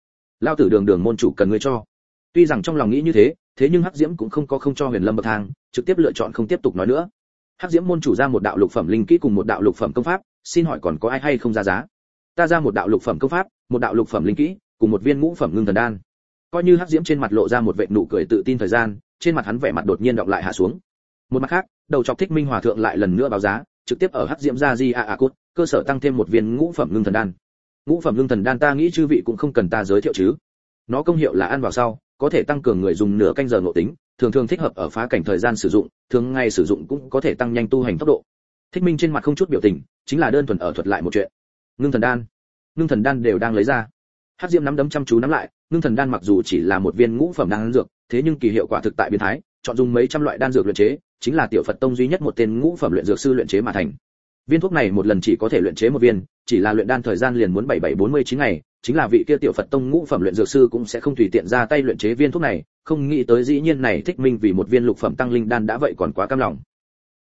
Lão tử đường đường môn chủ cần ngươi cho. Tuy rằng trong lòng nghĩ như thế, thế nhưng Hắc Diễm cũng không có không cho Huyền Lâm bậc thang, trực tiếp lựa chọn không tiếp tục nói nữa. Hắc Diễm môn chủ ra một đạo lục phẩm linh kỹ cùng một đạo lục phẩm công pháp, xin hỏi còn có ai hay không ra giá? Ta ra một đạo lục phẩm công pháp, một đạo lục phẩm linh kỹ, cùng một viên ngũ phẩm ngưng thần đan. Coi như Hắc Diễm trên mặt lộ ra một vệt nụ cười tự tin thời gian, trên mặt hắn vẻ mặt đột nhiên đọc lại hạ xuống. Một mặt khác, đầu chọc Thích Minh Hòa thượng lại lần nữa báo giá, trực tiếp ở Hắc Diễm ra di a a cốt, cơ sở tăng thêm một viên ngũ phẩm ngưng thần đan. Ngũ phẩm ngưng thần đan ta nghĩ chư vị cũng không cần ta giới thiệu chứ. Nó công hiệu là ăn vào sau, có thể tăng cường người dùng nửa canh giờ ngộ tính, thường thường thích hợp ở phá cảnh thời gian sử dụng, thường ngày sử dụng cũng có thể tăng nhanh tu hành tốc độ. Thích Minh trên mặt không chút biểu tình, chính là đơn thuần ở thuật lại một chuyện. Ngưng thần đan, ngưng thần đan đều đang lấy ra. Hắc Diễm nắm đấm chăm chú nắm lại, ngưng thần đan mặc dù chỉ là một viên ngũ phẩm đan dược, thế nhưng kỳ hiệu quả thực tại biến thái, chọn dùng mấy trăm loại đan dược luyện chế, chính là tiểu Phật tông duy nhất một tên ngũ phẩm luyện dược sư luyện chế mà thành. Viên thuốc này một lần chỉ có thể luyện chế một viên, chỉ là luyện đan thời gian liền muốn bảy bảy bốn mươi chín ngày, chính là vị kia tiểu Phật tông ngũ phẩm luyện dược sư cũng sẽ không tùy tiện ra tay luyện chế viên thuốc này, không nghĩ tới dĩ nhiên này Thích Minh vì một viên lục phẩm tăng linh đan đã vậy còn quá cam lòng.